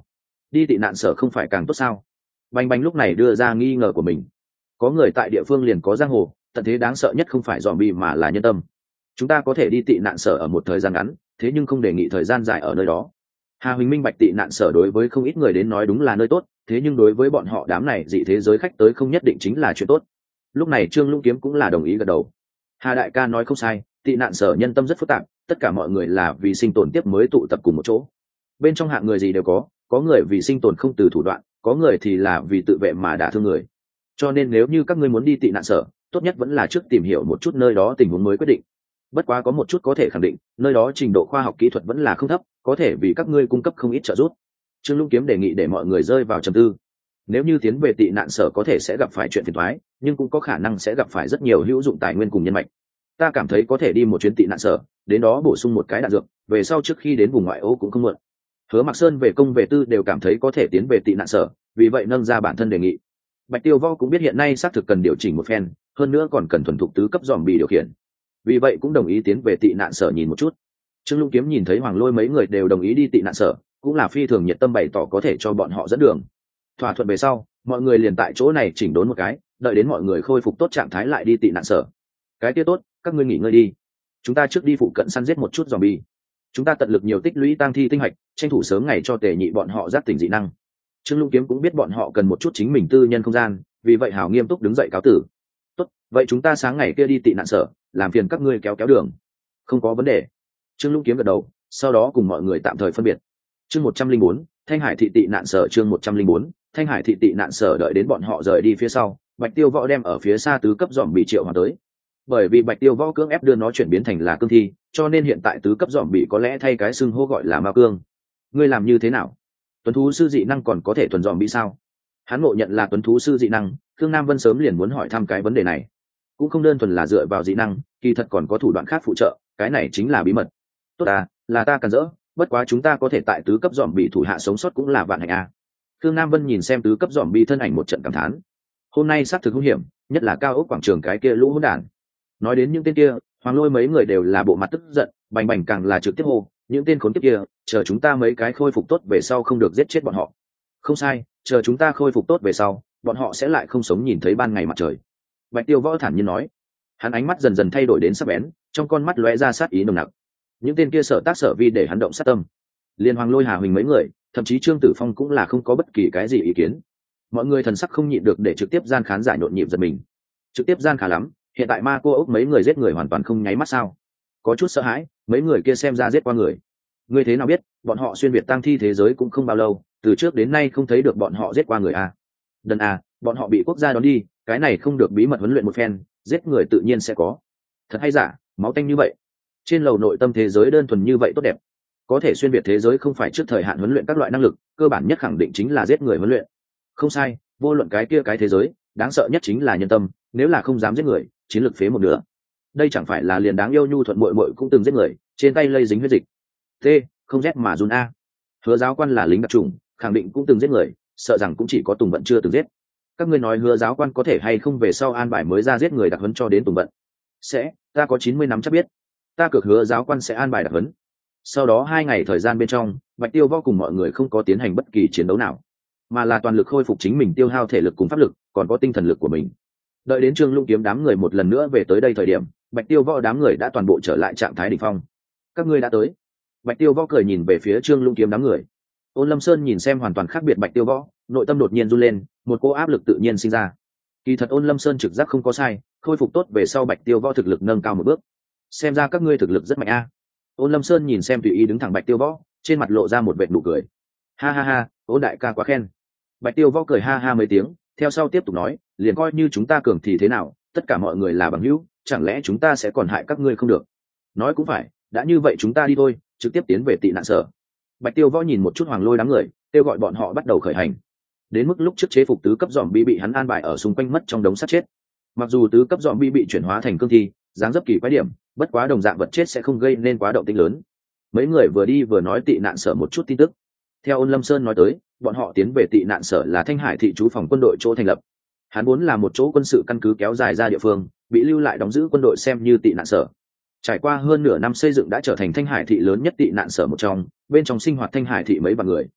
đi tị nạn sở không phải càng tốt sao? Bành Bành lúc này đưa ra nghi ngờ của mình. Có người tại địa phương liền có giang hồ, tận thế đáng sợ nhất không phải zombie mà là nhân tâm. Chúng ta có thể đi tị nạn sở ở một thời gian ngắn, thế nhưng không đề nghị thời gian dài ở nơi đó. Hà Huỳnh minh bạch tị nạn sở đối với không ít người đến nói đúng là nơi tốt, thế nhưng đối với bọn họ đám này dị thế giới khách tới không nhất định chính là chuyện tốt. Lúc này Trương Lũng Kiếm cũng là đồng ý gật đầu. Hà đại ca nói không sai, tị nạn sở nhân tâm rất phức tạp, tất cả mọi người là vì sinh tồn tiếp mới tụ tập cùng một chỗ. Bên trong hạng người gì đều có người vì sinh tồn không từ thủ đoạn, có người thì là vì tự vệ mà đả thương người. Cho nên nếu như các ngươi muốn đi tị nạn sở, tốt nhất vẫn là trước tìm hiểu một chút nơi đó tình huống mới quyết định. Bất quá có một chút có thể khẳng định, nơi đó trình độ khoa học kỹ thuật vẫn là không thấp, có thể vì các ngươi cung cấp không ít trợ giúp. Trương Lũng Kiếm đề nghị để mọi người rơi vào trầm tư. Nếu như tiến về tị nạn sở có thể sẽ gặp phải chuyện phiền toái, nhưng cũng có khả năng sẽ gặp phải rất nhiều hữu dụng tài nguyên cùng nhân mạch. Ta cảm thấy có thể đi một chuyến tị nạn sở, đến đó bổ sung một cái đạn dược, về sau trước khi đến vùng ngoại ô cũng không muộn. Hứa Mặc Sơn về công về tư đều cảm thấy có thể tiến về tị nạn sở, vì vậy nâng ra bản thân đề nghị. Bạch Tiêu Võ cũng biết hiện nay xác thực cần điều chỉnh một phen, hơn nữa còn cần thuần thục tứ cấp zombie điều khiển. Vì vậy cũng đồng ý tiến về tị nạn sở nhìn một chút. Trương Lũng Kiếm nhìn thấy Hoàng Lôi mấy người đều đồng ý đi tị nạn sở, cũng là phi thường nhiệt tâm bày tỏ có thể cho bọn họ dẫn đường. Thỏa thuận về sau, mọi người liền tại chỗ này chỉnh đốn một cái, đợi đến mọi người khôi phục tốt trạng thái lại đi tị nạn sở. Cái kia tốt, các ngươi nghỉ ngơi đi. Chúng ta trước đi phụ cận săn giết một chút zombie. Chúng ta tận lực nhiều tích lũy tang thi tinh hạch, tranh thủ sớm ngày cho Tề Nhị bọn họ giác tỉnh dị năng. Trương Lũng Kiếm cũng biết bọn họ cần một chút chính mình tư nhân không gian, vì vậy hào nghiêm túc đứng dậy cáo tử. Tốt, vậy chúng ta sáng ngày kia đi tị nạn sở, làm phiền các ngươi kéo kéo đường. Không có vấn đề. Trương Lũng Kiếm gật đầu, sau đó cùng mọi người tạm thời phân biệt. Chương 104, Thanh Hải thị tị nạn sở. Chương 104, Thanh Hải thị tị nạn sở. Đợi đến bọn họ rời đi phía sau, Bạch Tiêu Võ đem ở phía xa tứ cấp dòm bị triệu hoàn tới. Bởi vì Bạch Tiêu Võ cưỡng ép đưa nó chuyển biến thành là cương thi, cho nên hiện tại tứ cấp dòm bị có lẽ thay cái xưng hô gọi là ma cương. Ngươi làm như thế nào? Tuấn thú sư dị năng còn có thể thuần dòm bị sao? Hắn ngộ nhận là tuấn thú sư dị năng, Khương Nam Vân sớm liền muốn hỏi thăm cái vấn đề này. Cũng không đơn thuần là dựa vào dị năng, kỳ thật còn có thủ đoạn khác phụ trợ, cái này chính là bí mật. Tốt à, là ta cần dỡ, bất quá chúng ta có thể tại tứ cấp dòm bị thủ hạ sống sót cũng là vạn hạnh à. Khương Nam Vân nhìn xem tứ cấp dòm bị thân ảnh một trận cảm thán. Hôm nay xác thực hung hiểm, nhất là cao ốc quảng trường cái kia lũ hỗn đản. Nói đến những tên kia, Hoàng Lôi mấy người đều là bộ mặt tức giận, Bành Bành càng là trực tiếp hô, những tên khốn kiếp kia, chờ chúng ta mấy cái khôi phục tốt về sau không được giết chết bọn họ. Không sai, chờ chúng ta khôi phục tốt về sau, bọn họ sẽ lại không sống nhìn thấy ban ngày mặt trời. Bạch Tiêu Võ thản nhiên nói. Hắn ánh mắt dần dần thay đổi đến sắc bén, trong con mắt lóe ra sát ý nồng nặc. Những tên kia sợ tác sợ vi để hắn động sát tâm. Liên Hoàng Lôi, Hà Huỳnh mấy người, thậm chí Trương Tử Phong cũng là không có bất kỳ cái gì ý kiến. Mọi người thần sắc không nhịn được để trực tiếp gian khán giả nhộn nhịp giật mình. Trực tiếp gian khá lắm, hiện tại ma cô ốc mấy người giết người hoàn toàn không nháy mắt sao? Có chút sợ hãi, mấy người kia xem ra giết qua người. Ngươi thế nào biết, bọn họ xuyên việt tang thi thế giới cũng không bao lâu, từ trước đến nay không thấy được bọn họ giết qua người à? Đần à, bọn họ bị quốc gia đón đi, cái này không được bí mật huấn luyện một phen, giết người tự nhiên sẽ có. Thật hay giả, máu tanh như vậy. Trên lầu nội tâm thế giới đơn thuần như vậy tốt đẹp. Có thể xuyên việt thế giới không phải trước thời hạn huấn luyện các loại năng lực, cơ bản nhất khẳng định chính là giết người huấn luyện. Không sai, vô luận cái kia cái thế giới, đáng sợ nhất chính là nhân tâm, nếu là không dám giết người, chiến lược phế một nửa. Đây chẳng phải là liền đáng yêu nhu thuận muội muội cũng từng giết người, trên tay lây dính huyết dịch. T, không rét mà run a. Hứa giáo quan là lính đặc chủng, khẳng định cũng từng giết người, sợ rằng cũng chỉ có Tùng Vận chưa từng giết. Các ngươi nói Hứa giáo quan có thể hay không về sau an bài mới ra giết người đặc huấn cho đến Tùng Vận? Sẽ, ta có 90 năm chắc biết. Ta cược Hứa giáo quan sẽ an bài đặc huấn. Sau đó 2 ngày thời gian bên trong, Bạch Tiêu Võ cùng mọi người không có tiến hành bất kỳ chiến đấu nào, mà là toàn lực khôi phục chính mình tiêu hao thể lực cùng pháp lực, còn có tinh thần lực của mình. Đợi đến Trương Lũng Kiếm đám người một lần nữa về tới đây thời điểm, Bạch Tiêu Võ đám người đã toàn bộ trở lại trạng thái đỉnh phong. Các ngươi đã tới. Bạch Tiêu Võ cười nhìn về phía Trương Lũng Kiếm đám người. Ôn Lâm Sơn nhìn xem hoàn toàn khác biệt Bạch Tiêu Võ, nội tâm đột nhiên run lên, một cô áp lực tự nhiên sinh ra. Kỳ thật Ôn Lâm Sơn trực giác không có sai, khôi phục tốt về sau Bạch Tiêu Võ thực lực nâng cao một bước. Xem ra các ngươi thực lực rất mạnh a. Ôn Lâm Sơn nhìn xem tùy ý đứng thẳng Bạch Tiêu Võ, trên mặt lộ ra một vệt nụ cười. Ha ha ha, Ôn đại ca quá khen. Bạch Tiêu Võ cười ha ha mấy tiếng, theo sau tiếp tục nói, liền coi như chúng ta cường thì thế nào, tất cả mọi người là bằng hữu, chẳng lẽ chúng ta sẽ còn hại các ngươi không được? Nói cũng phải, đã như vậy chúng ta đi thôi, trực tiếp tiến về tị nạn sở. Bạch Tiêu Võ nhìn một chút Hoàng Lôi đám người, kêu gọi bọn họ bắt đầu khởi hành. Đến mức lúc trước chế phục tứ cấp zombie bị hắn an bài ở xung quanh mất trong đống sát chết. Mặc dù tứ cấp zombie bị chuyển hóa thành cương thi, dáng dấp kỳ quái điểm, bất quá đồng dạng vật chết sẽ không gây nên quá động tĩnh lớn. Mấy người vừa đi vừa nói tị nạn sở một chút tin tức. Theo Ôn Lâm Sơn nói tới, bọn họ tiến về tị nạn sở là Thanh Hải thị trú phòng quân đội chỗ thành lập. Hắn vốn là một chỗ quân sự căn cứ kéo dài ra địa phương, bị lưu lại đóng giữ quân đội xem như tị nạn sở. Trải qua hơn nửa năm xây dựng đã trở thành Thanh Hải thị lớn nhất tị nạn sở một trong, bên trong sinh hoạt Thanh Hải thị mấy vạn người.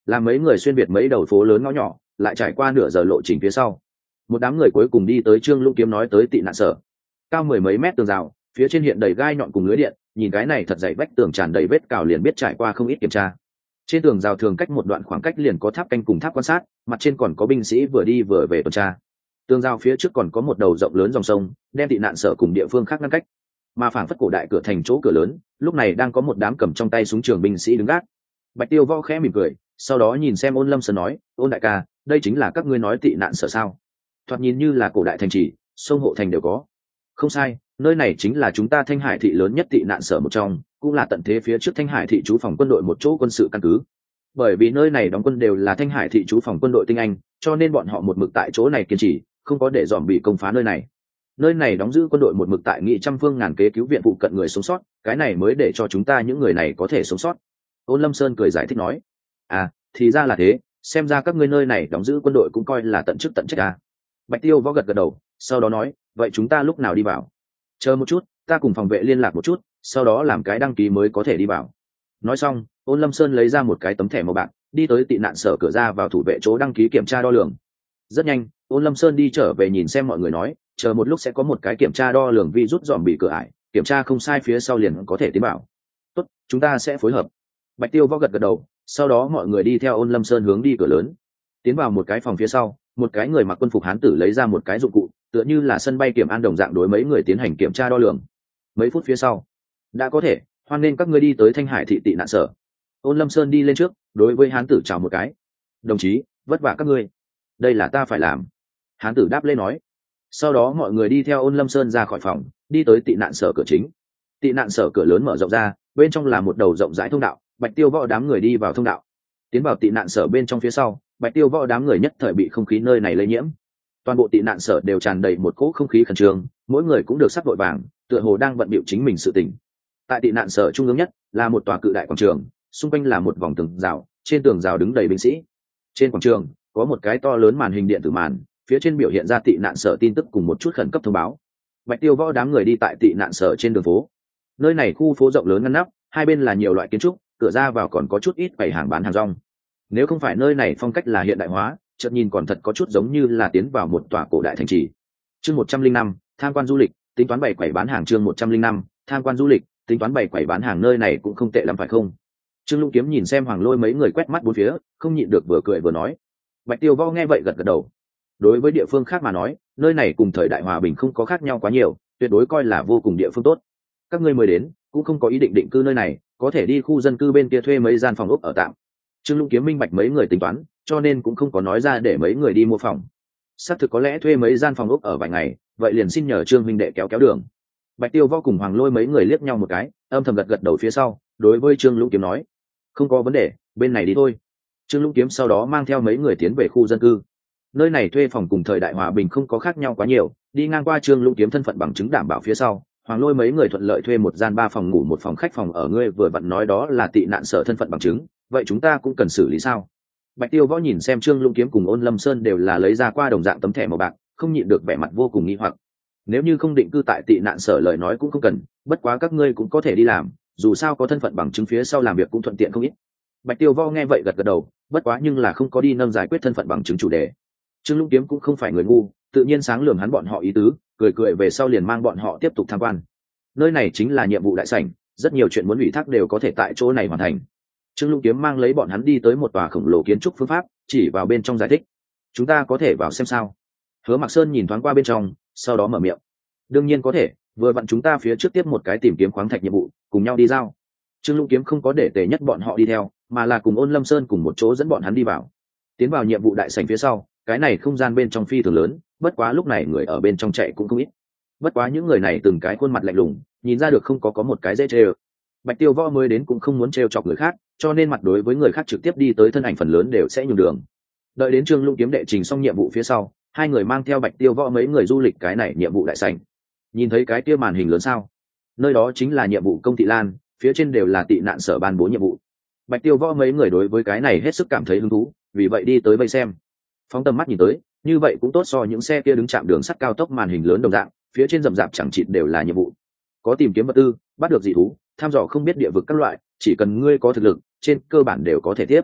làm mấy người xuyên việt mấy đầu phố lớn ngõ nhỏ, lại trải qua nửa giờ lộ trình phía sau, một đám người cuối cùng đi tới Trương Lũng Kiếm nói tới tị nạn sở. Cao mười mấy mét tường rào, phía trên hiện đầy gai nhọn cùng lưới điện, nhìn cái này thật dày vách tường tràn đầy vết cào liền biết trải qua không ít kiểm tra. Trên tường rào thường cách một đoạn khoảng cách liền có tháp canh cùng tháp quan sát, mặt trên còn có binh sĩ vừa đi vừa về tuần tra. Tường rào phía trước còn có một đầu rộng lớn dòng sông, đem tị nạn sở cùng địa phương khác ngăn cách. Mà phảng phất cổ đại cửa thành chỗ cửa lớn, lúc này đang có một đám cầm trong tay súng trường binh sĩ đứng gác. Bạch Tiêu Võ khẽ mỉm cười, sau đó nhìn xem Ôn Lâm Sơn nói, Ôn đại ca, đây chính là các ngươi nói tị nạn sở sao? Thoạt nhìn như là cổ đại thành trì, sông hộ thành đều có. Không sai, nơi này chính là chúng ta Thanh Hải thị lớn nhất tị nạn sở một trong, cũng là tận thế phía trước Thanh Hải thị trú phòng quân đội một chỗ quân sự căn cứ. Bởi vì nơi này đóng quân đều là Thanh Hải thị trú phòng quân đội tinh anh, cho nên bọn họ một mực tại chỗ này kiên trì, không có để dòm bị công phá nơi này. Nơi này đóng giữ quân đội một mực tại nghị trăm phương ngàn kế cứu viện phụ cận người sống sót, cái này mới để cho chúng ta những người này có thể sống sót. Ôn Lâm Sơn cười giải thích nói, à, thì ra là thế, xem ra các ngươi nơi này đóng giữ quân đội cũng coi là tận chức tận trách à. Bạch Tiêu Võ gật gật đầu, sau đó nói, vậy chúng ta lúc nào đi vào? Chờ một chút, ta cùng phòng vệ liên lạc một chút, sau đó làm cái đăng ký mới có thể đi vào. Nói xong, Ôn Lâm Sơn lấy ra một cái tấm thẻ màu bạc, đi tới tị nạn sở cửa ra vào thủ vệ chỗ đăng ký kiểm tra đo lường. Rất nhanh, Ôn Lâm Sơn đi trở về nhìn xem mọi người nói, chờ một lúc sẽ có một cái kiểm tra đo lường vi rút dòm bị cửa ải, kiểm tra không sai phía sau liền có thể tiến vào. Tốt, chúng ta sẽ phối hợp. Bạch Tiêu Võ gật gật đầu, sau đó mọi người đi theo Ôn Lâm Sơn hướng đi cửa lớn. Tiến vào một cái phòng phía sau, một cái người mặc quân phục hán tử lấy ra một cái dụng cụ, tựa như là sân bay kiểm an đồng dạng đối mấy người tiến hành kiểm tra đo lường. Mấy phút phía sau, đã có thể, hoan nên các ngươi đi tới Thanh Hải thị tị nạn sở. Ôn Lâm Sơn đi lên trước, đối với hán tử chào một cái. Đồng chí, vất vả các ngươi. Đây là ta phải làm. Hán tử đáp lên nói. Sau đó mọi người đi theo Ôn Lâm Sơn ra khỏi phòng, đi tới tị nạn sở cửa chính. Tị nạn sở cửa lớn mở rộng ra, bên trong là một đầu rộng rãi thông đạo. Bạch Tiêu Võ đám người đi vào thông đạo. Tiến vào tị nạn sở bên trong phía sau, Bạch Tiêu Võ đám người nhất thời bị không khí nơi này lây nhiễm. Toàn bộ tị nạn sở đều tràn đầy một cỗ không khí khẩn trương, mỗi người cũng được sắc vội vàng, tựa hồ đang bận bịu chính mình sự tình. Tại tị nạn sở trung ương nhất là một tòa cự đại quảng trường, xung quanh là một vòng tường rào, trên tường rào đứng đầy binh sĩ. Trên quảng trường có một cái to lớn màn hình điện tử màn, phía trên biểu hiện ra tị nạn sở tin tức cùng một chút khẩn cấp thông báo. Bạch Tiêu Võ đám người đi tại tị nạn sở trên đường phố. Nơi này khu phố rộng lớn ngăn nắp, hai bên là nhiều loại kiến trúc, cửa ra vào còn có chút ít quầy hàng bán hàng rong. Nếu không phải nơi này phong cách là hiện đại hóa, chợt nhìn còn thật có chút giống như là tiến vào một tòa cổ đại thành trì. Chương 105, tham quan du lịch, tính toán bày quầy bán hàng. Chương 105, tham quan du lịch, tính toán bày quầy bán hàng. Nơi này cũng không tệ lắm phải không? Trương Lũng Kiếm nhìn xem Hoàng Lôi mấy người quét mắt bốn phía, không nhịn được vừa cười vừa nói. Bạch Tiêu Võ nghe vậy gật gật đầu. Đối với địa phương khác mà nói, nơi này cùng thời đại hòa bình không có khác nhau quá nhiều, tuyệt đối coi là vô cùng địa phương tốt. Các ngươi mới đến, cũng không có ý định định cư nơi này, có thể đi khu dân cư bên kia thuê mấy gian phòng ốc ở tạm. Trương Lũng Kiếm minh bạch mấy người tính toán, cho nên cũng không có nói ra để mấy người đi mua phòng. Xác thực có lẽ thuê mấy gian phòng ốc ở vài ngày, vậy liền xin nhờ Trương huynh đệ kéo kéo đường. Bạch Tiêu Võ cùng Hoàng Lôi mấy người liếc nhau một cái, âm thầm gật gật đầu phía sau, đối với Trương Lũng Kiếm nói, không có vấn đề, bên này đi thôi. Trương Lũng Kiếm sau đó mang theo mấy người tiến về khu dân cư. Nơi này thuê phòng cùng thời đại hòa bình không có khác nhau quá nhiều, đi ngang qua Trương Lũng Kiếm thân phận bằng chứng đảm bảo phía sau, Hoàng Lôi mấy người thuận lợi thuê một gian 3 phòng ngủ một phòng khách phòng ở. Ngươi vừa vặn nói đó là tị nạn sở thân phận bằng chứng, vậy chúng ta cũng cần xử lý sao? Bạch Tiêu Võ nhìn xem Trương Lũng Kiếm cùng Ôn Lâm Sơn đều là lấy ra qua đồng dạng tấm thẻ màu bạc, không nhịn được vẻ mặt vô cùng nghi hoặc. Nếu như không định cư tại tị nạn sở lời nói cũng không cần, bất quá các ngươi cũng có thể đi làm, dù sao có thân phận bằng chứng phía sau làm việc cũng thuận tiện không ít. Bạch Tiêu Võ nghe vậy gật gật đầu, bất quá nhưng là không có đi nâng giải quyết thân phận bằng chứng chủ đề. Trương Lũng Kiếm cũng không phải người ngu, tự nhiên sáng lường hắn bọn họ ý tứ, cười cười về sau liền mang bọn họ tiếp tục tham quan. Nơi này chính là nhiệm vụ đại sảnh, rất nhiều chuyện muốn ủy thác đều có thể tại chỗ này hoàn thành. Trương Lũng Kiếm mang lấy bọn hắn đi tới một tòa khổng lồ kiến trúc phương pháp, chỉ vào bên trong giải thích. Chúng ta có thể vào xem sao? Hứa Mặc Sơn nhìn thoáng qua bên trong, sau đó mở miệng. Đương nhiên có thể, vừa vặn chúng ta phía trước tiếp một cái tìm kiếm khoáng thạch nhiệm vụ, cùng nhau đi giao. Trương Lũng Kiếm không có để Tề Nhất bọn họ đi theo, mà là cùng Ôn Lâm Sơn cùng một chỗ dẫn bọn hắn đi vào. Tiến vào nhiệm vụ đại sảnh phía sau, cái này không gian bên trong phi thường lớn, bất quá lúc này người ở bên trong chạy cũng không ít. Bất quá những người này từng cái khuôn mặt lạnh lùng, nhìn ra được không có một cái dễ chơi. Bạch Tiêu Võ mới đến cũng không muốn trêu chọc người khác, cho nên mặt đối với người khác trực tiếp đi tới thân ảnh phần lớn đều sẽ nhường đường. Đợi đến Trương Lũng Kiếm đệ trình xong nhiệm vụ phía sau, hai người mang theo Bạch Tiêu Võ mấy người du lịch cái này nhiệm vụ đại sảnh. Nhìn thấy cái kia màn hình lớn sao? Nơi đó chính là nhiệm vụ công thị lan, phía trên đều là tị nạn sở ban bố nhiệm vụ. Bạch Tiêu Võ mấy người đối với cái này hết sức cảm thấy hứng thú, vì vậy đi tới vây xem. Phóng tầm mắt nhìn tới, như vậy cũng tốt so những xe kia đứng chạm đường sắt cao tốc màn hình lớn đồng dạng, phía trên rậm rạp chẳng chịt đều là nhiệm vụ. Có tìm kiếm vật tư, bắt được dị thú, tham dò không biết địa vực các loại, chỉ cần ngươi có thực lực, trên cơ bản đều có thể tiếp.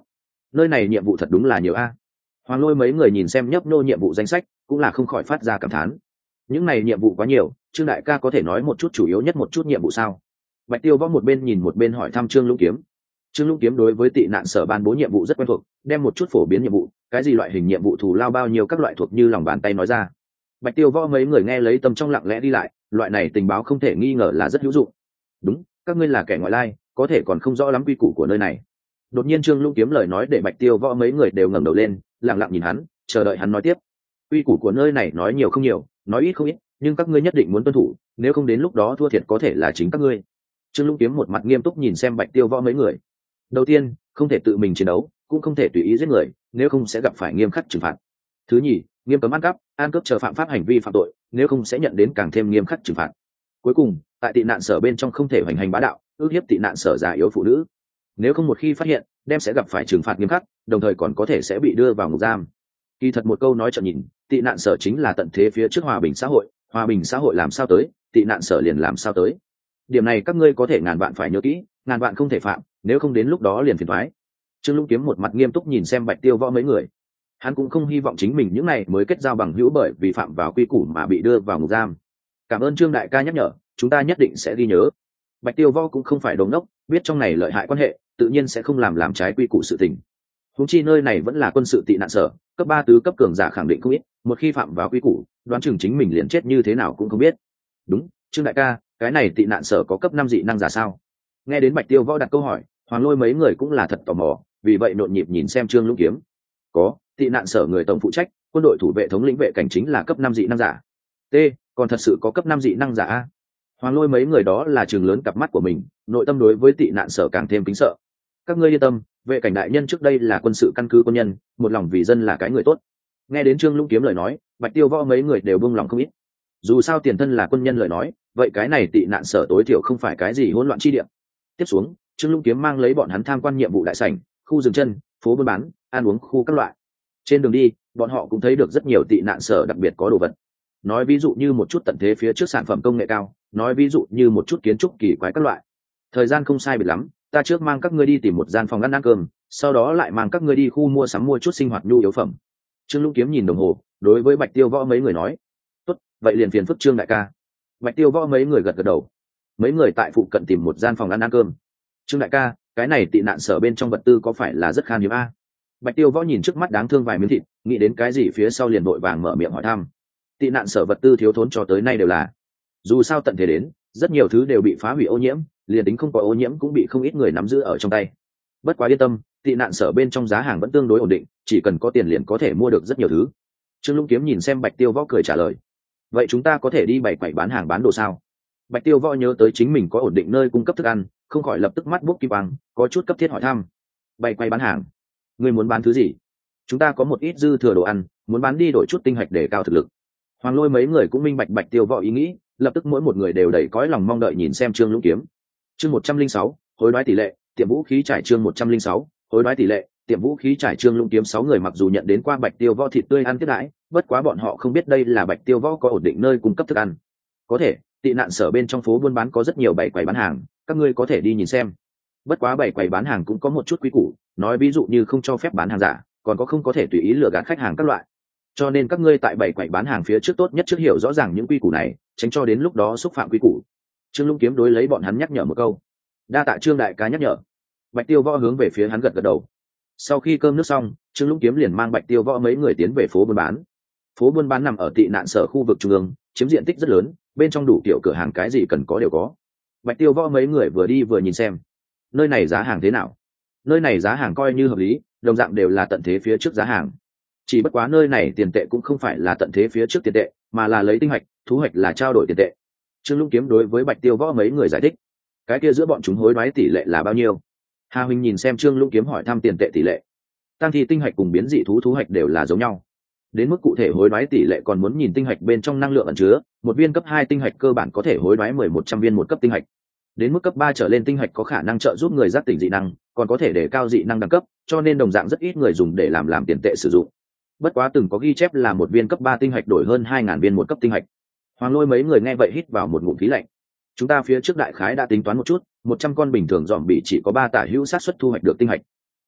nơi này nhiệm vụ thật đúng là nhiều a. Hoàng Lôi mấy người nhìn xem nhấp nô nhiệm vụ danh sách cũng là không khỏi phát ra cảm thán. Những này nhiệm vụ quá nhiều, Trương đại ca có thể nói một chút chủ yếu nhất một chút nhiệm vụ sao? Bạch Tiêu Võ một bên nhìn một bên hỏi thăm Trương Lũng Kiếm. Trương Lũng Kiếm đối với tị nạn sở ban bố nhiệm vụ rất quen thuộc, đem một chút phổ biến nhiệm vụ, cái gì loại hình nhiệm vụ thù lao bao nhiêu các loại thuộc như lòng bàn tay nói ra. Bạch Tiêu Võ mấy người nghe lấy tâm trong lặng lẽ đi lại, loại này tình báo không thể nghi ngờ là rất hữu dụng. Đúng, các ngươi là kẻ ngoại lai, có thể còn không rõ lắm quy củ của nơi này. Đột nhiên Trương Lũng Kiếm lời nói để Bạch Tiêu Võ mấy người đều ngẩng đầu lên, lặng lặng nhìn hắn, chờ đợi hắn nói tiếp. Quy củ của nơi này nói nhiều không nhiều, nói ít không ít, nhưng các ngươi nhất định muốn tuân thủ, nếu không đến lúc đó thua thiệt có thể là chính các ngươi. Trương Lũng Kiếm một mặt nghiêm túc nhìn xem Bạch Tiêu Võ mấy người. Đầu tiên, không thể tự mình chiến đấu, cũng không thể tùy ý giết người, nếu không sẽ gặp phải nghiêm khắc trừng phạt. Thứ nhì, nghiêm cấm ăn cướp chờ phạm pháp hành vi phạm tội, nếu không sẽ nhận đến càng thêm nghiêm khắc trừng phạt. Cuối cùng, tại tị nạn sở bên trong không thể hoành hành bá đạo, ước hiếp tị nạn sở già yếu phụ nữ. Nếu không một khi phát hiện, đem sẽ gặp phải trừng phạt nghiêm khắc, đồng thời còn có thể sẽ bị đưa vào ngục giam. Kỳ thật một câu nói chợt nhìn, tị nạn sở chính là tận thế phía trước hòa bình xã hội làm sao tới, tị nạn sở liền làm sao tới. Điểm này các ngươi có thể ngàn vạn phải nhớ kỹ, ngàn vạn không thể phạm, nếu không đến lúc đó liền phiền toái. Trương Lũng Kiếm một mặt nghiêm túc nhìn xem Bạch Tiêu Võ mấy người. Hắn cũng không hy vọng chính mình những này mới kết giao bằng hữu bởi vì phạm vào quy củ mà bị đưa vào ngục giam. Cảm ơn Trương đại ca nhắc nhở, chúng ta nhất định sẽ ghi nhớ. Bạch Tiêu Võ cũng không phải đồ ngốc, biết trong này lợi hại quan hệ, tự nhiên sẽ không làm trái quy củ sự tình. Huống chi nơi này vẫn là quân sự tị nạn sở, cấp 3 tứ cấp cường giả khẳng định không ít, một khi phạm vào quy củ, đoán chừng chính mình liền chết như thế nào cũng không biết. Đúng, Trương đại ca, cái này tị nạn sở có cấp 5 dị năng giả sao? Nghe đến Bạch Tiêu Võ đặt câu hỏi, Hoàng Lôi mấy người cũng là thật tò mò, vì vậy nhộn nhịp nhìn xem Trương Lũng Kiếm. Có, tị nạn sở người tổng phụ trách, quân đội thủ vệ thống lĩnh vệ cảnh chính là cấp 5 dị năng giả. T, còn thật sự có cấp 5 dị năng giả a? Hoàng Lôi mấy người đó là trường lớn cặp mắt của mình, nội tâm đối với tị nạn sở càng thêm kính sợ. Các ngươi yên tâm, vệ cảnh đại nhân trước đây là quân sự căn cứ quân nhân, một lòng vì dân là cái người tốt. Nghe đến Trương Lũng Kiếm lời nói, Bạch Tiêu Võ mấy người đều buông lòng không ít. Dù sao tiền thân là quân nhân lời nói, vậy cái này tị nạn sở tối thiểu không phải cái gì hỗn loạn chi địa. Tiếp xuống, Trương Lũng Kiếm mang lấy bọn hắn tham quan nhiệm vụ đại sảnh, khu dừng chân, phố buôn bán, ăn uống khu các loại. Trên đường đi, bọn họ cũng thấy được rất nhiều tị nạn sở đặc biệt có đồ vật. Nói ví dụ như một chút tận thế phía trước sản phẩm công nghệ cao, nói ví dụ như một chút kiến trúc kỳ quái các loại. Thời gian không sai biệt lắm, ta trước mang các ngươi đi tìm một gian phòng ăn cơm, sau đó lại mang các ngươi đi khu mua sắm mua chút sinh hoạt nhu yếu phẩm. Trương Lũng Kiếm nhìn đồng hồ, đối với Bạch Tiêu Võ mấy người nói: "Tốt, vậy liền phiền phức Trương đại ca." Bạch Tiêu Võ mấy người gật gật đầu. Mấy người tại phụ cận tìm một gian phòng ăn cơm. Trương đại ca, cái này tị nạn sở bên trong vật tư có phải là rất khan hiếm a? Bạch Tiêu Võ nhìn trước mắt đáng thương vài miếng thịt, nghĩ đến cái gì phía sau liền vội vàng mở miệng hỏi thăm. Tị nạn sở vật tư thiếu thốn cho tới nay đều là, dù sao tận thế đến, rất nhiều thứ đều bị phá hủy ô nhiễm, liền tính không có ô nhiễm cũng bị không ít người nắm giữ ở trong tay. Bất quá yên tâm, tị nạn sở bên trong giá hàng vẫn tương đối ổn định, chỉ cần có tiền liền có thể mua được rất nhiều thứ. Trương Lũng Kiếm nhìn xem Bạch Tiêu Võ cười trả lời: "Vậy chúng ta có thể đi bày quầy bán hàng bán đồ sao?" Bạch Tiêu Võ nhớ tới chính mình có ổn định nơi cung cấp thức ăn, không khỏi lập tức mắt buốc kim quang, có chút cấp thiết hỏi thăm: "Bày quầy bán hàng? Ngươi muốn bán thứ gì?" "Chúng ta có một ít dư thừa đồ ăn, muốn bán đi đổi chút tinh hạch để cao thực lực." Hoàng Lôi mấy người cũng minh bạch Bạch Tiêu Võ ý nghĩ, lập tức mỗi một người đều đầy cõi lòng mong đợi nhìn xem Trương Lũng Kiếm. Chương 106, hối đoái tỷ lệ, tiệm vũ khí trải chương 106, hối đoái tỷ lệ, tiệm vũ khí trải Trương Lũng Kiếm 6 người mặc dù nhận đến qua Bạch Tiêu Võ thịt tươi ăn tiếp đãi, bất quá bọn họ không biết đây là Bạch Tiêu Võ có ổn định nơi cung cấp thức ăn. Có thể, tị nạn sở bên trong phố buôn bán có rất nhiều bày quầy bán hàng, các ngươi có thể đi nhìn xem. Bất quá bày quầy bán hàng cũng có một chút quy củ, nói ví dụ như không cho phép bán hàng giả, còn có không có thể tùy ý lừa gạt khách hàng các loại. Cho nên các ngươi tại bày quầy bán hàng phía trước tốt nhất trước hiểu rõ ràng những quy củ này, tránh cho đến lúc đó xúc phạm quy củ. Trương Lũng Kiếm đối lấy bọn hắn nhắc nhở một câu. Đa tạ Trương đại ca nhắc nhở. Bạch Tiêu Võ hướng về phía hắn gật gật đầu. Sau khi cơm nước xong, Trương Lũng Kiếm liền mang Bạch Tiêu Võ mấy người tiến về phố buôn bán. Phố buôn bán nằm ở tị nạn sở khu vực trung ương, chiếm diện tích rất lớn, bên trong đủ kiểu cửa hàng cái gì cần có đều có. Bạch Tiêu Võ mấy người vừa đi vừa nhìn xem. Nơi này giá hàng thế nào? Nơi này giá hàng coi như hợp lý, đồng dạng đều là tận thế phía trước giá hàng. Chỉ bất quá nơi này tiền tệ cũng không phải là tận thế phía trước tiền tệ, mà là lấy tinh hạch, thú hạch là trao đổi tiền tệ. Trương Lũng Kiếm đối với Bạch Tiêu Võ mấy người giải thích. Cái kia giữa bọn chúng hối đoái tỷ lệ là bao nhiêu? Hà Huynh nhìn xem Trương Lũng Kiếm hỏi thăm tiền tệ tỷ lệ. Tăng thi tinh hạch cùng biến dị thú hạch đều là giống nhau. Đến mức cụ thể hối đoái tỷ lệ còn muốn nhìn tinh hạch bên trong năng lượng ẩn chứa, một viên cấp 2 tinh hạch cơ bản có thể hối đoái 100 viên một cấp tinh hạch. Đến mức cấp 3 trở lên tinh hạch có khả năng trợ giúp người giác tỉnh dị năng, còn có thể để cao dị năng đẳng cấp, cho nên đồng dạng rất ít người dùng để làm tiền tệ sử dụng. Bất quá từng có ghi chép là một viên cấp 3 tinh hạch đổi hơn 2000 viên một cấp tinh hạch. Hoàng Lôi mấy người nghe vậy hít vào một ngụm khí lạnh. Chúng ta phía trước đại khái đã tính toán một chút, 100 con bình thường dòm bị chỉ có 3 tả hữu xác suất thu hoạch được tinh hạch.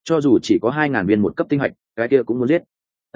cho dù chỉ có 2.000 viên một cấp tinh hạch, cái kia cũng muốn giết.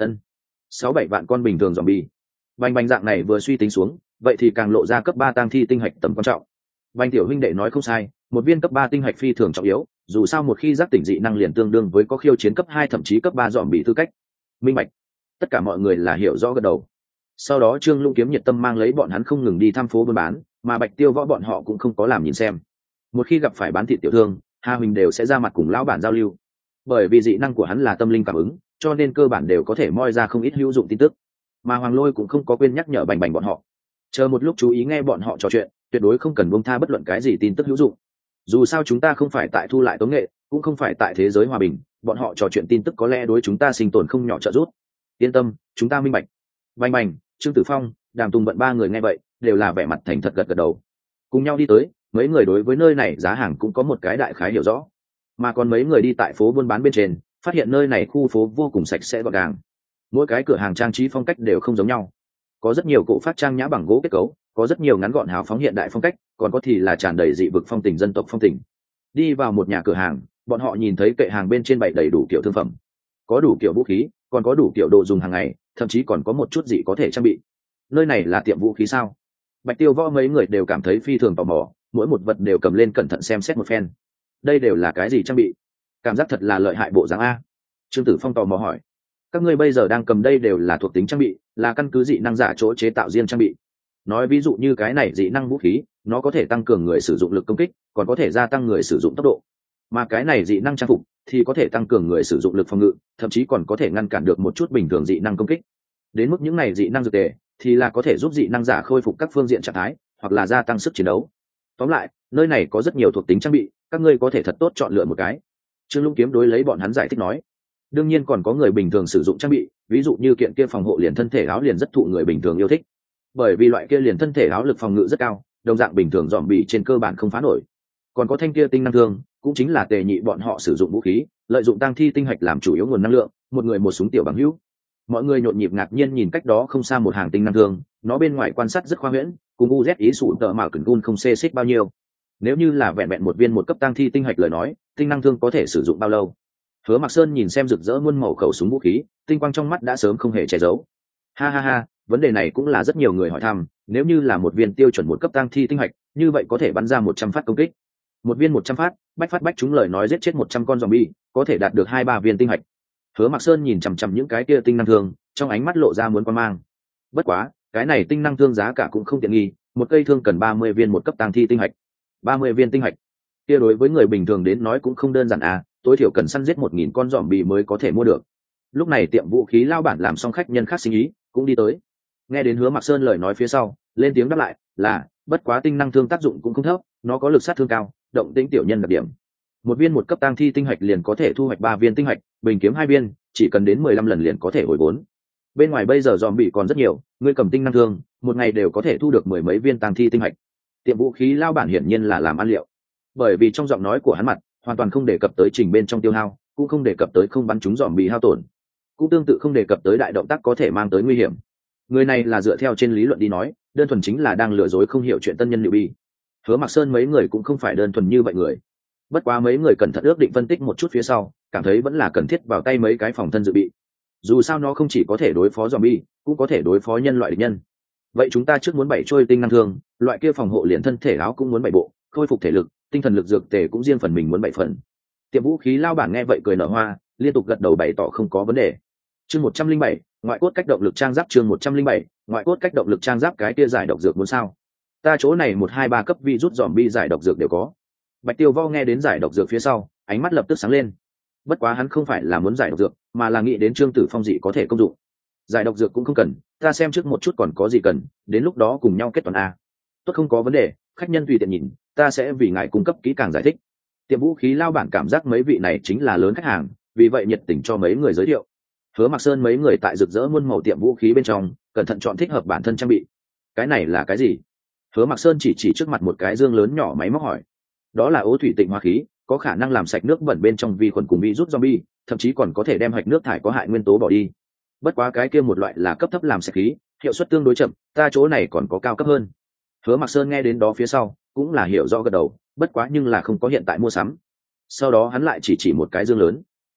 6-7 vạn con bình thường zombie. Bành bành dạng này vừa suy tính xuống, vậy thì càng lộ ra cấp 3 tang thi tinh hạch tầm quan trọng. Bành tiểu huynh đệ nói không sai, một viên cấp 3 tinh hạch phi thường trọng yếu, dù sao một khi giác tỉnh dị năng liền tương đương với có khiêu chiến cấp 2 thậm chí cấp 3 zombie tư cách. Minh bạch. Tất cả mọi người là hiểu rõ gật đầu. Sau đó Trương Lũng Kiếm nhiệt tâm mang lấy bọn hắn không ngừng đi thăm phố buôn bán, mà Bạch Tiêu Võ bọn họ cũng không có làm nhìn xem. Một khi gặp phải bán thịt tiểu thương, Hà Huỳnh đều sẽ ra mặt cùng lão bản giao lưu. Bởi vì dị năng của hắn là tâm linh cảm ứng, cho nên cơ bản đều có thể moi ra không ít hữu dụng tin tức. Mà Hoàng Lôi cũng không có quên nhắc nhở Bành Bành bọn họ, chờ một lúc chú ý nghe bọn họ trò chuyện, tuyệt đối không cần buông tha bất luận cái gì tin tức hữu dụng. Dù sao chúng ta không phải tại thu lại tống nghệ, cũng không phải tại thế giới hòa bình, bọn họ trò chuyện tin tức có lẽ đối chúng ta sinh tồn không nhỏ trợ giúp. Yên tâm, chúng ta minh bạch. Bành Bành, Trương Tử Phong, Đàm Tùng Bận ba người nghe vậy đều là vẻ mặt thành thật gật gật đầu. Cùng nhau đi tới, mấy người đối với nơi này giá hàng cũng có một cái đại khái hiểu rõ. Mà còn mấy người đi tại phố buôn bán bên trên, phát hiện nơi này khu phố vô cùng sạch sẽ gọn gàng. Mỗi cái cửa hàng trang trí phong cách đều không giống nhau. Có rất nhiều cổ phát trang nhã bằng gỗ kết cấu, có rất nhiều ngắn gọn hào phóng hiện đại phong cách, còn có thì là tràn đầy dị vực phong tình dân tộc phong tình. Đi vào một nhà cửa hàng, bọn họ nhìn thấy kệ hàng bên trên bày đầy đủ kiểu thương phẩm, có đủ kiểu vũ khí, còn có đủ kiểu đồ dùng hàng ngày, thậm chí còn có một chút gì có thể trang bị. Nơi này là tiệm vũ khí sao? Bạch Tiêu Võ mấy người đều cảm thấy phi thường tò mò, mỗi một vật đều cầm lên cẩn thận xem xét một phen. Đây đều là cái gì trang bị? Cảm giác thật là lợi hại bộ dáng a. Trương Tử Phong tò mò hỏi. Các ngươi bây giờ đang cầm đây đều là thuộc tính trang bị, là căn cứ dị năng giả chỗ chế tạo riêng trang bị. Nói ví dụ như cái này dị năng vũ khí, nó có thể tăng cường người sử dụng lực công kích, còn có thể gia tăng người sử dụng tốc độ. Mà cái này dị năng trang phục thì có thể tăng cường người sử dụng lực phòng ngự, thậm chí còn có thể ngăn cản được một chút bình thường dị năng công kích. Đến mức những này dị năng dược tề thì là có thể giúp dị năng giả khôi phục các phương diện trạng thái, hoặc là gia tăng sức chiến đấu. Tóm lại, nơi này có rất nhiều thuộc tính trang bị, các ngươi có thể thật tốt chọn lựa một cái. Trương Lũng Kiếm đối lấy bọn hắn giải thích nói. Đương nhiên còn có người bình thường sử dụng trang bị, ví dụ như kiện kia phòng hộ liền thân thể áo liền rất thụ người bình thường yêu thích, bởi vì loại kia liền thân thể áo lực phòng ngự rất cao, đồng dạng bình thường dòm bị trên cơ bản không phá nổi. Còn có thanh kia tinh năng thương, cũng chính là tề nhị bọn họ sử dụng vũ khí, lợi dụng tăng thi tinh hạch làm chủ yếu nguồn năng lượng, một người một súng tiểu bằng hữu. Mọi người nhộn nhịp ngạc nhiên nhìn cách đó không xa một hàng tinh năng thương, nó bên ngoài quan sát rất khoa huyễn, cùng UZ ý sụ tợ mạo cẩn gun không xê xích bao nhiêu. Nếu như là vẹn vẹn một viên một cấp tăng thi tinh hạch lời nói, tinh năng thương có thể sử dụng bao lâu? Hứa Mặc Sơn nhìn xem rực rỡ muôn màu khẩu súng vũ khí, tinh quang trong mắt đã sớm không hề che giấu. Ha ha ha, vấn đề này cũng là rất nhiều người hỏi thăm, nếu như là một viên tiêu chuẩn một cấp tăng thi tinh hạch, như vậy có thể bắn ra 100 phát công kích. Một viên 100 phát, bách phát bách trúng lời nói giết chết 100 con zombie, có thể đạt được 2-3 viên tinh hạch. Hứa Mặc Sơn nhìn chằm chằm những cái kia tinh năng thương, trong ánh mắt lộ ra muốn quan mang. Bất quá, cái này tinh năng thương giá cả cũng không tiện nghi, một cây thương cần 30 viên một cấp tăng thi tinh hạch. 30 viên tinh hạch. Kia đối với người bình thường đến nói cũng không đơn giản à, tối thiểu cần săn giết 1000 con zombie mới có thể mua được. Lúc này tiệm vũ khí lao bản làm xong khách nhân khác sinh ý, cũng đi tới. Nghe đến Hứa Mặc Sơn lời nói phía sau, lên tiếng đáp lại, là, bất quá tinh năng thương tác dụng cũng không thấp, nó có lực sát thương cao, động tĩnh tiểu nhân đặc điểm. Một viên một cấp tăng thi tinh hạch liền có thể thu hoạch 3 viên tinh hạch, bình kiếm 2 viên, chỉ cần đến 15 lần liền có thể hồi vốn. Bên ngoài bây giờ zombie còn rất nhiều, ngươi cầm tinh năng thương, một ngày đều có thể thu được 10 mấy viên tăng thi tinh hạch. Tiệm vũ khí lao bản hiển nhiên là làm ăn liệu. Bởi vì trong giọng nói của hắn mặt, hoàn toàn không đề cập tới trình bên trong tiêu hao, cũng không đề cập tới không bắn trúng zombie hao tổn, cũng tương tự không đề cập tới đại động tác có thể mang tới nguy hiểm. Người này là dựa theo trên lý luận đi nói, đơn thuần chính là đang lừa dối không hiểu chuyện tân nhân liệu bi. Hứa Mặc Sơn mấy người cũng không phải đơn thuần như vậy người. Bất quá mấy người cẩn thận ước định phân tích một chút phía sau, cảm thấy vẫn là cần thiết vào tay mấy cái phòng thân dự bị. Dù sao nó không chỉ có thể đối phó zombie, cũng có thể đối phó nhân loại địch nhân. Vậy chúng ta trước muốn 7 trôi tinh năng thương, loại kia phòng hộ liền thân thể áo cũng muốn 7 bộ, khôi phục thể lực, tinh thần lực dược tề cũng riêng phần mình muốn 7 phần. Tiệm vũ khí lao bản nghe vậy cười nở hoa, liên tục gật đầu bày tỏ không có vấn đề. Chương 107, ngoại cốt cách động lực trang giáp. Chương 107, ngoại cốt cách động lực trang giáp. Cái kia giải độc dược muốn sao? Ta chỗ này 1-2-3 cấp virus zombie giải độc dược đều có. Bạch Tiêu Võ nghe đến giải độc dược phía sau, ánh mắt lập tức sáng lên. Bất quá hắn không phải là muốn giải độc dược, mà là nghĩ đến Trương Tử Phong dị có thể công dụng. Giải độc dược cũng không cần, ta xem trước một chút còn có gì cần, đến lúc đó cùng nhau kết toán a. Tốt, không có vấn đề, khách nhân tùy tiện nhìn, ta sẽ vì ngài cung cấp kỹ càng giải thích. Tiệm vũ khí lao bản cảm giác mấy vị này chính là lớn khách hàng, vì vậy nhiệt tình cho mấy người giới thiệu. Hứa Mặc Sơn mấy người tại rực rỡ muôn màu tiệm vũ khí bên trong, cẩn thận chọn thích hợp bản thân trang bị. Cái này là cái gì? Hứa Mặc Sơn chỉ trước mặt một cái dương lớn nhỏ máy móc hỏi. Đó là ố thủy tịnh hóa khí, có khả năng làm sạch nước bẩn bên trong vi khuẩn cùng virus zombie, thậm chí còn có thể đem hạch nước thải có hại nguyên tố bỏ đi. Bất quá cái kia một loại là cấp thấp làm sạch khí, hiệu suất tương đối chậm, ta chỗ này còn có cao cấp hơn. Hứa Mặc Sơn nghe đến đó phía sau, cũng là hiểu rõ gật đầu, bất quá nhưng là không có hiện tại mua sắm. Sau đó hắn lại chỉ một cái dương lớn.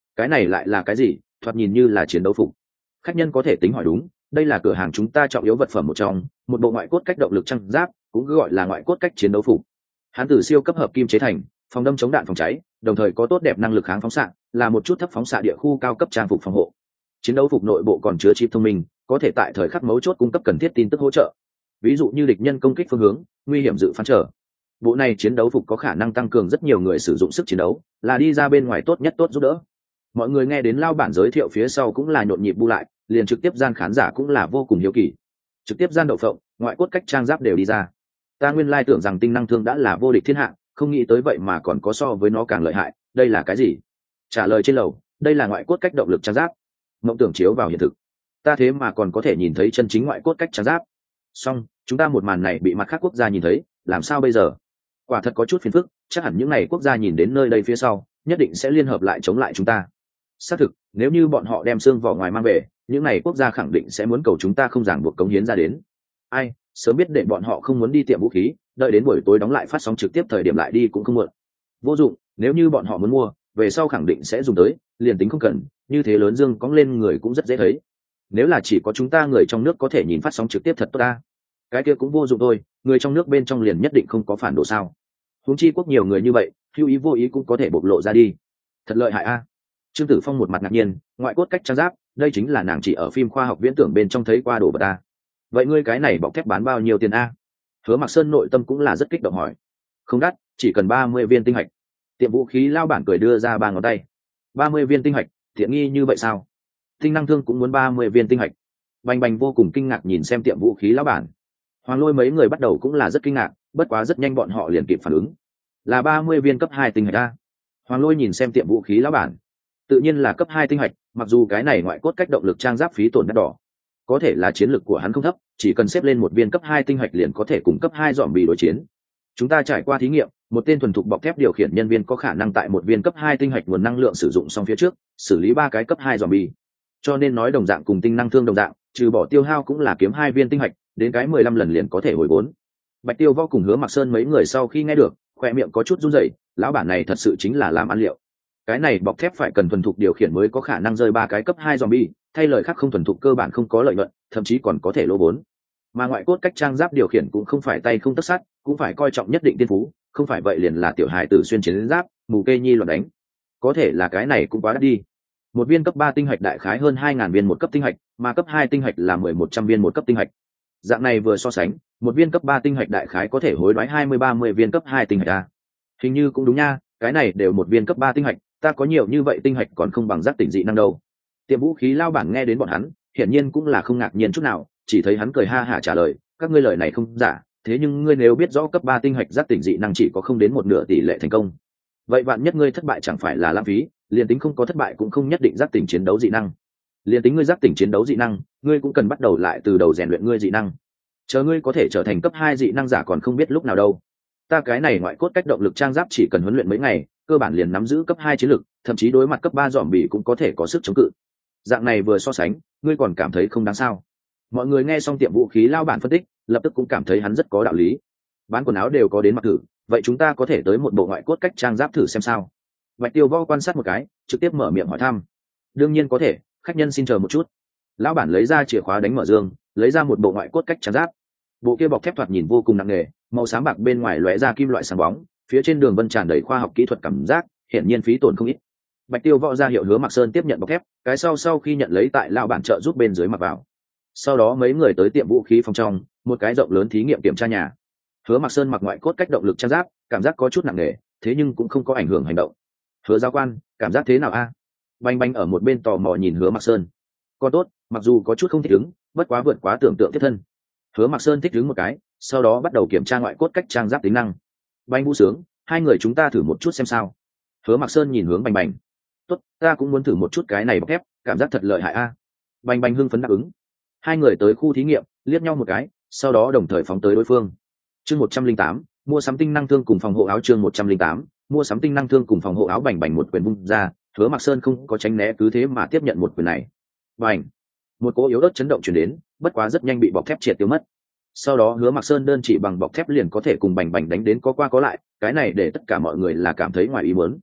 cái này lại là cái gì? Thoạt nhìn như là chiến đấu phục. Khách nhân có thể tính hỏi đúng, đây là cửa hàng chúng ta trọng yếu vật phẩm một trong, một bộ ngoại cốt cách động lực trang giáp, cũng cứ gọi là ngoại cốt cách chiến đấu phục. Hắn từ siêu cấp hợp kim chế thành, phòng đâm chống đạn phòng cháy, đồng thời có tốt đẹp năng lực kháng phóng xạ, là một chút thấp phóng xạ địa khu cao cấp trang phục phòng hộ. Chiến đấu phục nội bộ còn chứa chip thông minh, có thể tại thời khắc mấu chốt cung cấp cần thiết tin tức hỗ trợ. Ví dụ như địch nhân công kích phương hướng, nguy hiểm dự phán trở. Bộ này chiến đấu phục có khả năng tăng cường rất nhiều người sử dụng sức chiến đấu, là đi ra bên ngoài tốt nhất tốt giúp đỡ. Mọi người nghe đến lao bản giới thiệu phía sau cũng là nhộn nhịp bu lại, liền trực tiếp gian khán giả cũng là vô cùng hiếu kỳ. Trực tiếp gian đậu phộng, ngoại cốt cách trang giáp đều đi ra. Ta nguyên lai tưởng rằng tinh năng thương đã là vô địch thiên hạ, không nghĩ tới vậy mà còn có so với nó càng lợi hại. Đây là cái gì? Trả lời trên lầu, đây là ngoại cốt cách động lực trang giáp. Mộng tưởng chiếu vào hiện thực, ta thế mà còn có thể nhìn thấy chân chính ngoại cốt cách trang giáp. Song chúng ta một màn này bị mặt khác quốc gia nhìn thấy, làm sao bây giờ? Quả thật có chút phiền phức, chắc hẳn những n à y quốc gia nhìn đến nơi đây phía sau nhất định sẽ liên hợp lại chống lại chúng ta. Xác thực, nếu như bọn họ đem xương vỏ ngoài mang về, những n à y quốc gia khẳng định sẽ muốn cầu chúng ta không ràng buộc cống hiến ra đến. Ai, sớm biết để bọn họ không muốn đi tiệm vũ khí, đợi đến buổi tối đóng lại phát sóng trực tiếp thời điểm lại đi cũng không muộn. Vô dụng, nếu như bọn họ muốn mua, về sau khẳng định sẽ dùng tới, liền tính không cần, như thế lớn dương cóng lên người cũng rất dễ thấy. Nếu là chỉ có chúng ta người trong nước có thể nhìn phát sóng trực tiếp thật tốt ta, cái kia cũng vô dụng thôi, người trong nước bên trong liền nhất định không có phản đồ sao? Huống chi quốc nhiều người như vậy, hữu ý vô ý cũng có thể bộc lộ ra đi. Thật lợi hại a. Trương Tử Phong một mặt ngạc nhiên, ngoại cốt cách trang giáp, đây chính là nàng chỉ ở phim khoa học viễn tưởng bên trong thấy qua đồ vật ta. Vậy ngươi cái này bọc thép bán bao nhiêu tiền a? Hứa Mặc Sơn nội tâm cũng là rất kích động hỏi. Không đắt, chỉ cần 30 viên tinh hạch. Tiệm vũ khí lao bản cười đưa ra 3 ngón tay. 30 viên tinh hạch, tiện nghi như vậy sao? Tinh năng thương cũng muốn 30 viên tinh hạch. Bành Bành vô cùng kinh ngạc nhìn xem tiệm vũ khí lão bản. Hoàng Lôi mấy người bắt đầu cũng là rất kinh ngạc, bất quá rất nhanh bọn họ liền kịp phản ứng. Là 30 viên cấp 2 tinh hạch a. Hoàng Lôi nhìn xem tiệm vũ khí lão bản. Tự nhiên là cấp 2 tinh hạch, mặc dù cái này ngoại cốt cách động lực trang giáp phí tổn đắt đỏ. Có thể là chiến lực của hắn không thấp, chỉ cần xếp lên một viên cấp 2 tinh hạch liền có thể cùng cấp 2 dòm bì đối chiến. Chúng ta trải qua thí nghiệm, một tên thuần thục bọc thép điều khiển nhân viên có khả năng tại một viên cấp 2 tinh hạch nguồn năng lượng sử dụng xong phía trước, xử lý 3 cái cấp 2 dòm bì. Cho nên nói đồng dạng cùng tinh năng thương đồng dạng, trừ bỏ tiêu hao cũng là kiếm 2 viên tinh hạch, đến cái 15 lần liền có thể hồi vốn. Bạch Tiêu Võ cùng Hứa Mặc Sơn mấy người sau khi nghe được, khoe miệng có chút run rẩy, lão bản này thật sự chính là làm ăn liệu. Cái này bọc thép phải cần thuần thục điều khiển mới có khả năng rơi 3 cái cấp 2 zombie, thay lời khác không thuần thục cơ bản không có lợi nhuận, thậm chí còn có thể lỗ vốn. Mà ngoại cốt cách trang giáp điều khiển cũng không phải tay không tất sát, cũng phải coi trọng nhất định tiên phú, không phải vậy liền là tiểu hài tử xuyên chiến giáp, mù kê nhi loạn đánh. Có thể là cái này cũng quá đắt đi. Một viên cấp 3 tinh hạch đại khái hơn 2000 viên một cấp tinh hạch, mà cấp 2 tinh hạch là 1100 viên một cấp tinh hạch. Dạng này vừa so sánh, một viên cấp 3 tinh hạch đại khái có thể hối đoái 20-30 viên cấp 2 tinh hạch a. Hình như cũng đúng nha, cái này đều một viên cấp 3 tinh hạch, ta có nhiều như vậy tinh hạch còn không bằng giác tỉnh dị năng đâu. Tiệm vũ khí lao bản nghe đến bọn hắn, hiển nhiên cũng là không ngạc nhiên chút nào, chỉ thấy hắn cười ha hả trả lời, các ngươi lời này không giả, thế nhưng ngươi nếu biết rõ cấp 3 tinh hạch giác tỉnh dị năng chỉ có không đến một nửa tỷ lệ thành công. Vậy vạn nhất ngươi thất bại chẳng phải là lãng phí, liền tính không có thất bại cũng không nhất định giác tỉnh chiến đấu dị năng. Liền tính ngươi giác tỉnh chiến đấu dị năng, ngươi cũng cần bắt đầu lại từ đầu rèn luyện ngươi dị năng. Chờ ngươi có thể trở thành cấp 2 dị năng giả còn không biết lúc nào đâu. Ta cái này ngoại cốt cách động lực trang giáp chỉ cần huấn luyện mấy ngày, cơ bản liền nắm giữ cấp 2 chiến lực, thậm chí đối mặt cấp 3 dòm bì cũng có thể có sức chống cự. Dạng này vừa so sánh, ngươi còn cảm thấy không đáng sao? Mọi người nghe xong tiệm vũ khí lao bản phân tích, lập tức cũng cảm thấy hắn rất có đạo lý. Bán quần áo đều có đến mặc thử, vậy chúng ta có thể tới một bộ ngoại cốt cách trang giáp thử xem sao? Bạch Tiêu Võ quan sát một cái, trực tiếp mở miệng hỏi thăm. Đương nhiên có thể, khách nhân xin chờ một chút. Lão bản lấy ra chìa khóa đánh mở dương, lấy ra một bộ ngoại cốt cách trang giáp. Bộ kia bọc thép thoạt nhìn vô cùng nặng nề, màu xám bạc bên ngoài lóe ra kim loại sáng bóng, phía trên đường vân tràn đầy khoa học kỹ thuật cảm giác, hiển nhiên phí tổn không ít. Bạch Tiêu Võ ra hiệu Hứa Mặc Sơn tiếp nhận bọc thép, cái sau khi nhận lấy tại lão bản trợ giúp bên dưới mặc vào. Sau đó mấy người tới tiệm vũ khí phòng trong, một cái rộng lớn thí nghiệm kiểm tra nhà. Hứa Mặc Sơn mặc ngoại cốt cách động lực trang giáp, cảm giác có chút nặng nề, thế nhưng cũng không có ảnh hưởng hành động. Hứa giáo quan, cảm giác thế nào a? Banh Banh ở một bên tò mò nhìn Hứa Mặc Sơn. Còn tốt, mặc dù có chút không thích ứng, bất quá vượt quá tưởng tượng tiếp thân. Hứa Mặc Sơn thích ứng một cái, sau đó bắt đầu kiểm tra ngoại cốt cách trang giáp tính năng. Banh Vũ Sướng, hai người chúng ta thử một chút xem sao. Hứa Mặc Sơn nhìn hướng Bành Bành. Tốt, ta cũng muốn thử một chút cái này bọc thép, cảm giác thật lợi hại a. Bành Bành hưng phấn đáp ứng. Hai người tới khu thí nghiệm, liếc nhau một cái, sau đó đồng thời phóng tới đối phương. Chương 108, mua sắm tinh năng thương cùng phòng hộ áo. Chương 108, mua sắm tinh năng thương cùng phòng hộ áo. Bành Bành một quyền vung ra, Hứa Mặc Sơn không có tránh né, cứ thế mà tiếp nhận một quyền này. Bành, một cỗ yếu ớt chấn động truyền đến, bất quá rất nhanh bị bọc thép triệt tiêu mất. Sau đó Hứa Mặc Sơn đơn chỉ bằng bọc thép liền có thể cùng Bành Bành đánh đến có qua có lại, cái này để tất cả mọi người là cảm thấy ngoài ý muốn.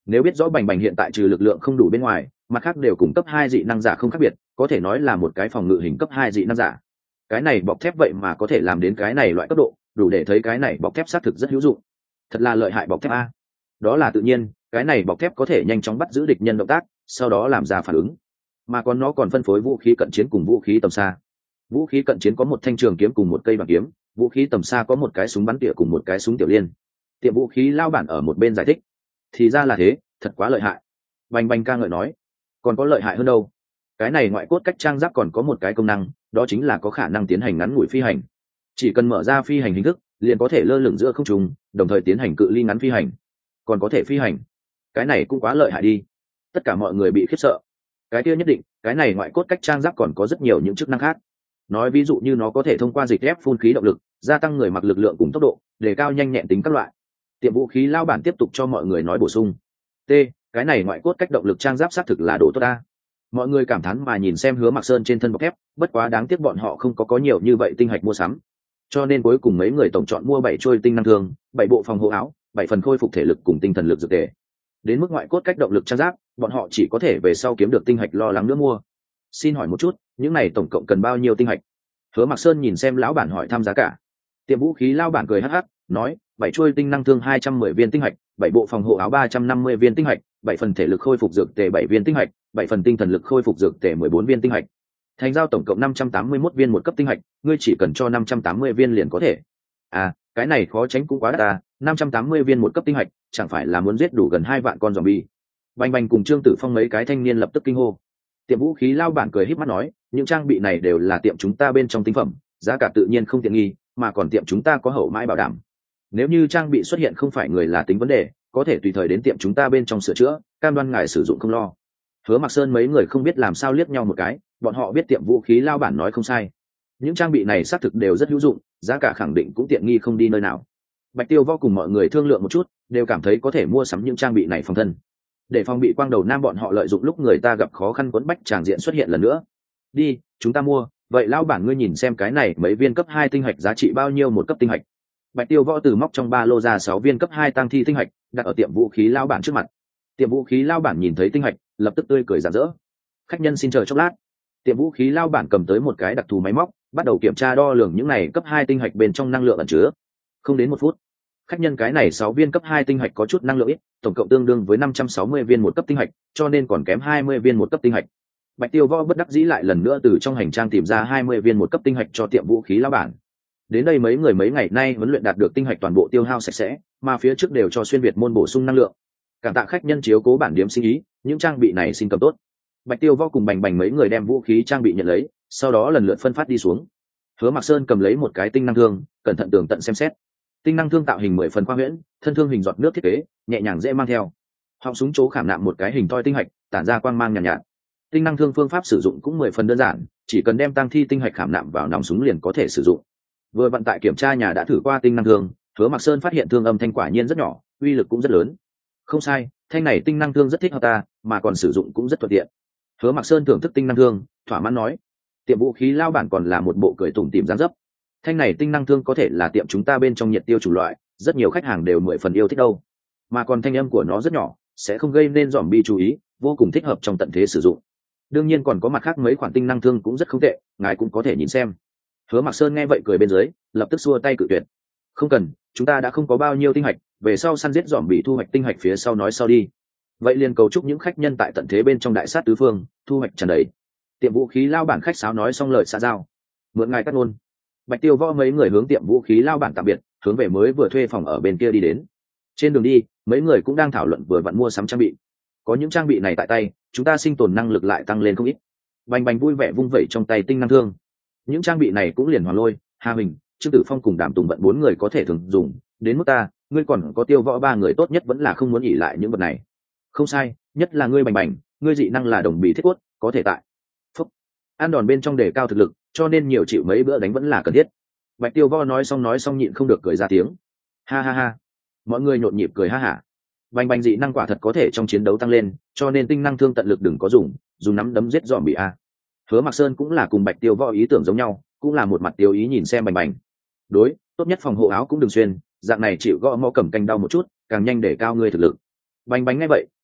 Nếu biết rõ bành bành hiện tại trừ lực lượng không đủ bên ngoài, mặt khác đều cùng cấp 2 dị năng giả không khác biệt, có thể nói là một cái phòng ngự hình cấp 2 dị năng giả. Cái này bọc thép vậy mà có thể làm đến cái này loại cấp độ, đủ để thấy cái này bọc thép xác thực rất hữu dụng. Thật là lợi hại bọc thép a. Đó là tự nhiên, cái này bọc thép có thể nhanh chóng bắt giữ địch nhân động tác, sau đó làm ra phản ứng. Mà còn nó còn phân phối vũ khí cận chiến cùng vũ khí tầm xa. Vũ khí cận chiến có một thanh trường kiếm cùng một cây bạc kiếm, vũ khí tầm xa có một cái súng bắn tỉa cùng một cái súng tiểu liên. Tiệm vũ khí lao bản ở một bên giải thích. Thì ra là thế, thật quá lợi hại. Bành bành ca ngợi nói. Còn có lợi hại hơn đâu. Cái này ngoại cốt cách trang giáp còn có một cái công năng, đó chính là có khả năng tiến hành ngắn ngủi phi hành. Chỉ cần mở ra phi hành hình thức, liền có thể lơ lửng giữa không trung, đồng thời tiến hành cự ly ngắn phi hành. Còn có thể phi hành. Cái này cũng quá lợi hại đi. Tất cả mọi người bị khiếp sợ. Cái kia nhất định, cái này ngoại cốt cách trang giáp còn có rất nhiều những chức năng khác. Nói ví dụ như nó có thể thông qua dịch ép phun khí động lực, gia tăng người mặc lực lượng cùng tốc độ, đề cao nhanh nhẹn tính các loại. Tiệm vũ khí lao bản tiếp tục cho mọi người nói bổ sung. T, cái này ngoại cốt cách động lực trang giáp xác thực là đồ tốt ta. Mọi người cảm thán mà nhìn xem Hứa Mặc Sơn trên thân bọc thép, bất quá đáng tiếc bọn họ không có nhiều như vậy tinh hạch mua sắm. Cho nên cuối cùng mấy người tổng chọn mua 7 trôi tinh năng thương, 7 bộ phòng hộ áo, 7 phần khôi phục thể lực cùng tinh thần lực dược tề. Đến mức ngoại cốt cách động lực trang giáp, bọn họ chỉ có thể về sau kiếm được tinh hạch lo lắng nữa mua. Xin hỏi một chút, những này tổng cộng cần bao nhiêu tinh hạch? Hứa Mặc Sơn nhìn xem lão bản hỏi thăm giá cả. Tiệm vũ khí lao bản cười hắc hắc, nói, 7 chuôi tinh năng thương 210 viên tinh hạch, 7 bộ phòng hộ áo 350 viên tinh hạch, 7 phần thể lực khôi phục dược tề 7 viên tinh hạch, 7 phần tinh thần lực khôi phục dược tề 14 viên tinh hạch. Thành giao tổng cộng 581 viên một cấp tinh hạch, ngươi chỉ cần cho 580 viên liền có thể. À, cái này khó tránh cũng quá đắt à, 580 viên một cấp tinh hạch, chẳng phải là muốn giết đủ gần 2 vạn con zombie. Bành Bành cùng Trương Tử Phong mấy cái thanh niên lập tức kinh hô. Tiệm vũ khí lao bản cười híp mắt nói, những trang bị này đều là tiệm chúng ta bên trong tinh phẩm, giá cả tự nhiên không tiện nghi, mà còn tiệm chúng ta có hậu mãi bảo đảm. Nếu như trang bị xuất hiện không phải người là tính vấn đề, có thể tùy thời đến tiệm chúng ta bên trong sửa chữa, cam đoan ngài sử dụng không lo. Hứa Mặc Sơn mấy người không biết làm sao liếc nhau một cái, bọn họ biết tiệm vũ khí lao bản nói không sai. Những trang bị này xác thực đều rất hữu dụng, giá cả khẳng định cũng tiện nghi không đi nơi nào. Bạch Tiêu Võ cùng mọi người thương lượng một chút, đều cảm thấy có thể mua sắm những trang bị này phòng thân. Để phòng bị Quang Đầu Nam bọn họ lợi dụng lúc người ta gặp khó khăn quấn bách tràng diện xuất hiện lần nữa. Đi, chúng ta mua, vậy lao bản ngươi nhìn xem cái này mấy viên cấp 2 tinh hạch giá trị bao nhiêu một cấp tinh hạch. Bạch Tiêu Võ từ móc trong ba lô ra 6 viên cấp 2 tăng thi tinh hạch, đặt ở tiệm vũ khí lao bản trước mặt. Tiệm vũ khí lao bản nhìn thấy tinh hạch, lập tức tươi cười rạng rỡ. Khách nhân xin chờ chốc lát. Tiệm vũ khí lao bản cầm tới một cái đặc thù máy móc, bắt đầu kiểm tra đo lường những này cấp 2 tinh hạch bên trong năng lượng ẩn chứa. Không đến 1 phút, khách nhân cái này 6 viên cấp 2 tinh hạch có chút năng lượng ít, tổng cộng tương đương với 560 viên một cấp tinh hạch, cho nên còn kém 20 viên một cấp tinh hạch. Bạch Tiêu Võ bất đắc dĩ lại lần nữa từ trong hành trang tìm ra 20 viên một cấp tinh hạch cho tiệm vũ khí lão bản. Đến đây mấy người mấy ngày nay huấn luyện đạt được tinh hạch toàn bộ tiêu hao sạch sẽ, mà phía trước đều cho xuyên việt môn bổ sung năng lượng. Cảm tạ khách nhân chiếu cố bản điểm sinh ý, những trang bị này xin cầm tốt. Bạch Tiêu Võ cùng Bành Bành mấy người đem vũ khí trang bị nhận lấy, sau đó lần lượt phân phát đi xuống. Hứa Mặc Sơn cầm lấy một cái tinh năng thương, cẩn thận tường tận xem xét. Tinh năng thương tạo hình 10 phần khoa huyễn, thân thương hình giọt nước thiết kế, nhẹ nhàng dễ mang theo. Họng súng chỗ khảm nạm một cái hình thoi tinh hạch, tản ra quang mang nhàn nhạt. Tinh năng thương phương pháp sử dụng cũng 10 phần đơn giản, chỉ cần đem tang thi tinh hạch khảm nạm vào nòng súng liền có thể sử dụng. Vừa vận tại kiểm tra nhà đã thử qua tinh năng thương, Hứa Mặc Sơn phát hiện thương âm thanh quả nhiên rất nhỏ, uy lực cũng rất lớn. Không sai, thanh này tinh năng thương rất thích hợp ta, mà còn sử dụng cũng rất thuận tiện. Hứa Mặc Sơn thưởng thức tinh năng thương, thỏa mãn nói. Tiệm vũ khí lao bản còn là một bộ cười tủm tỉm dáng dấp. Thanh này tinh năng thương có thể là tiệm chúng ta bên trong nhiệt tiêu chủ loại, rất nhiều khách hàng đều 10 phần yêu thích đâu. Mà còn thanh âm của nó rất nhỏ, sẽ không gây nên zombie chú ý, vô cùng thích hợp trong tận thế sử dụng. Đương nhiên còn có mặt khác mấy khoản tinh năng thương cũng rất không tệ, ngài cũng có thể nhìn xem. Hứa Mặc Sơn nghe vậy cười bên dưới, lập tức xua tay cự tuyệt. Không cần, chúng ta đã không có bao nhiêu tinh hạch, về sau săn giết zombie thu hoạch tinh hạch phía sau nói sau đi. Vậy liền cầu chúc những khách nhân tại tận thế bên trong đại sát tứ phương, thu hoạch tràn đầy. Tiệm vũ khí lao bản khách sáo nói xong lời xã giao. Mượn ngài cắt luôn. Bạch Tiêu Võ mấy người hướng tiệm vũ khí lao bản tạm biệt, hướng về mới vừa thuê phòng ở bên kia đi đến. Trên đường đi, mấy người cũng đang thảo luận vừa vặn mua sắm trang bị. Có những trang bị này tại tay, chúng ta sinh tồn năng lực lại tăng lên không ít. Bành Bành vui vẻ vung vẩy trong tay tinh năng thương. Những trang bị này cũng liền Hoàng Lôi, Hà Huỳnh, Trương Tử Phong cùng Đàm Tùng Vận 4 người có thể thường dùng, đến mức ta, ngươi còn có Tiêu Võ 3 người tốt nhất vẫn là không muốn ỷ lại những vật này. Không sai, nhất là ngươi Bành Bành, ngươi dị năng là đồng bì thiết quất, có thể tại phúc ăn đòn bên trong đề cao thực lực, cho nên nhiều chịu mấy bữa đánh vẫn là cần thiết. Bạch Tiêu Võ nói xong nhịn không được cười ra tiếng. Ha ha ha. Mọi người nhộn nhịp cười ha hả. Bành Bành dị năng quả thật có thể trong chiến đấu tăng lên, cho nên tinh năng thương tận lực đừng có dùng nắm đấm giết dòm bị a. Hứa Mặc Sơn cũng là cùng Bạch Tiêu Võ ý tưởng giống nhau, cũng là một mặt tiêu ý nhìn xem Bành Bành. Đối, tốt nhất phòng hộ áo cũng đừng xuyên, dạng này chịu gõ mõ cầm canh đau một chút, càng nhanh để cao ngươi thực lực. Bành Bành nghe vậy,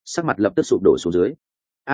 sắc mặt lập tức sụp đổ xuống dưới.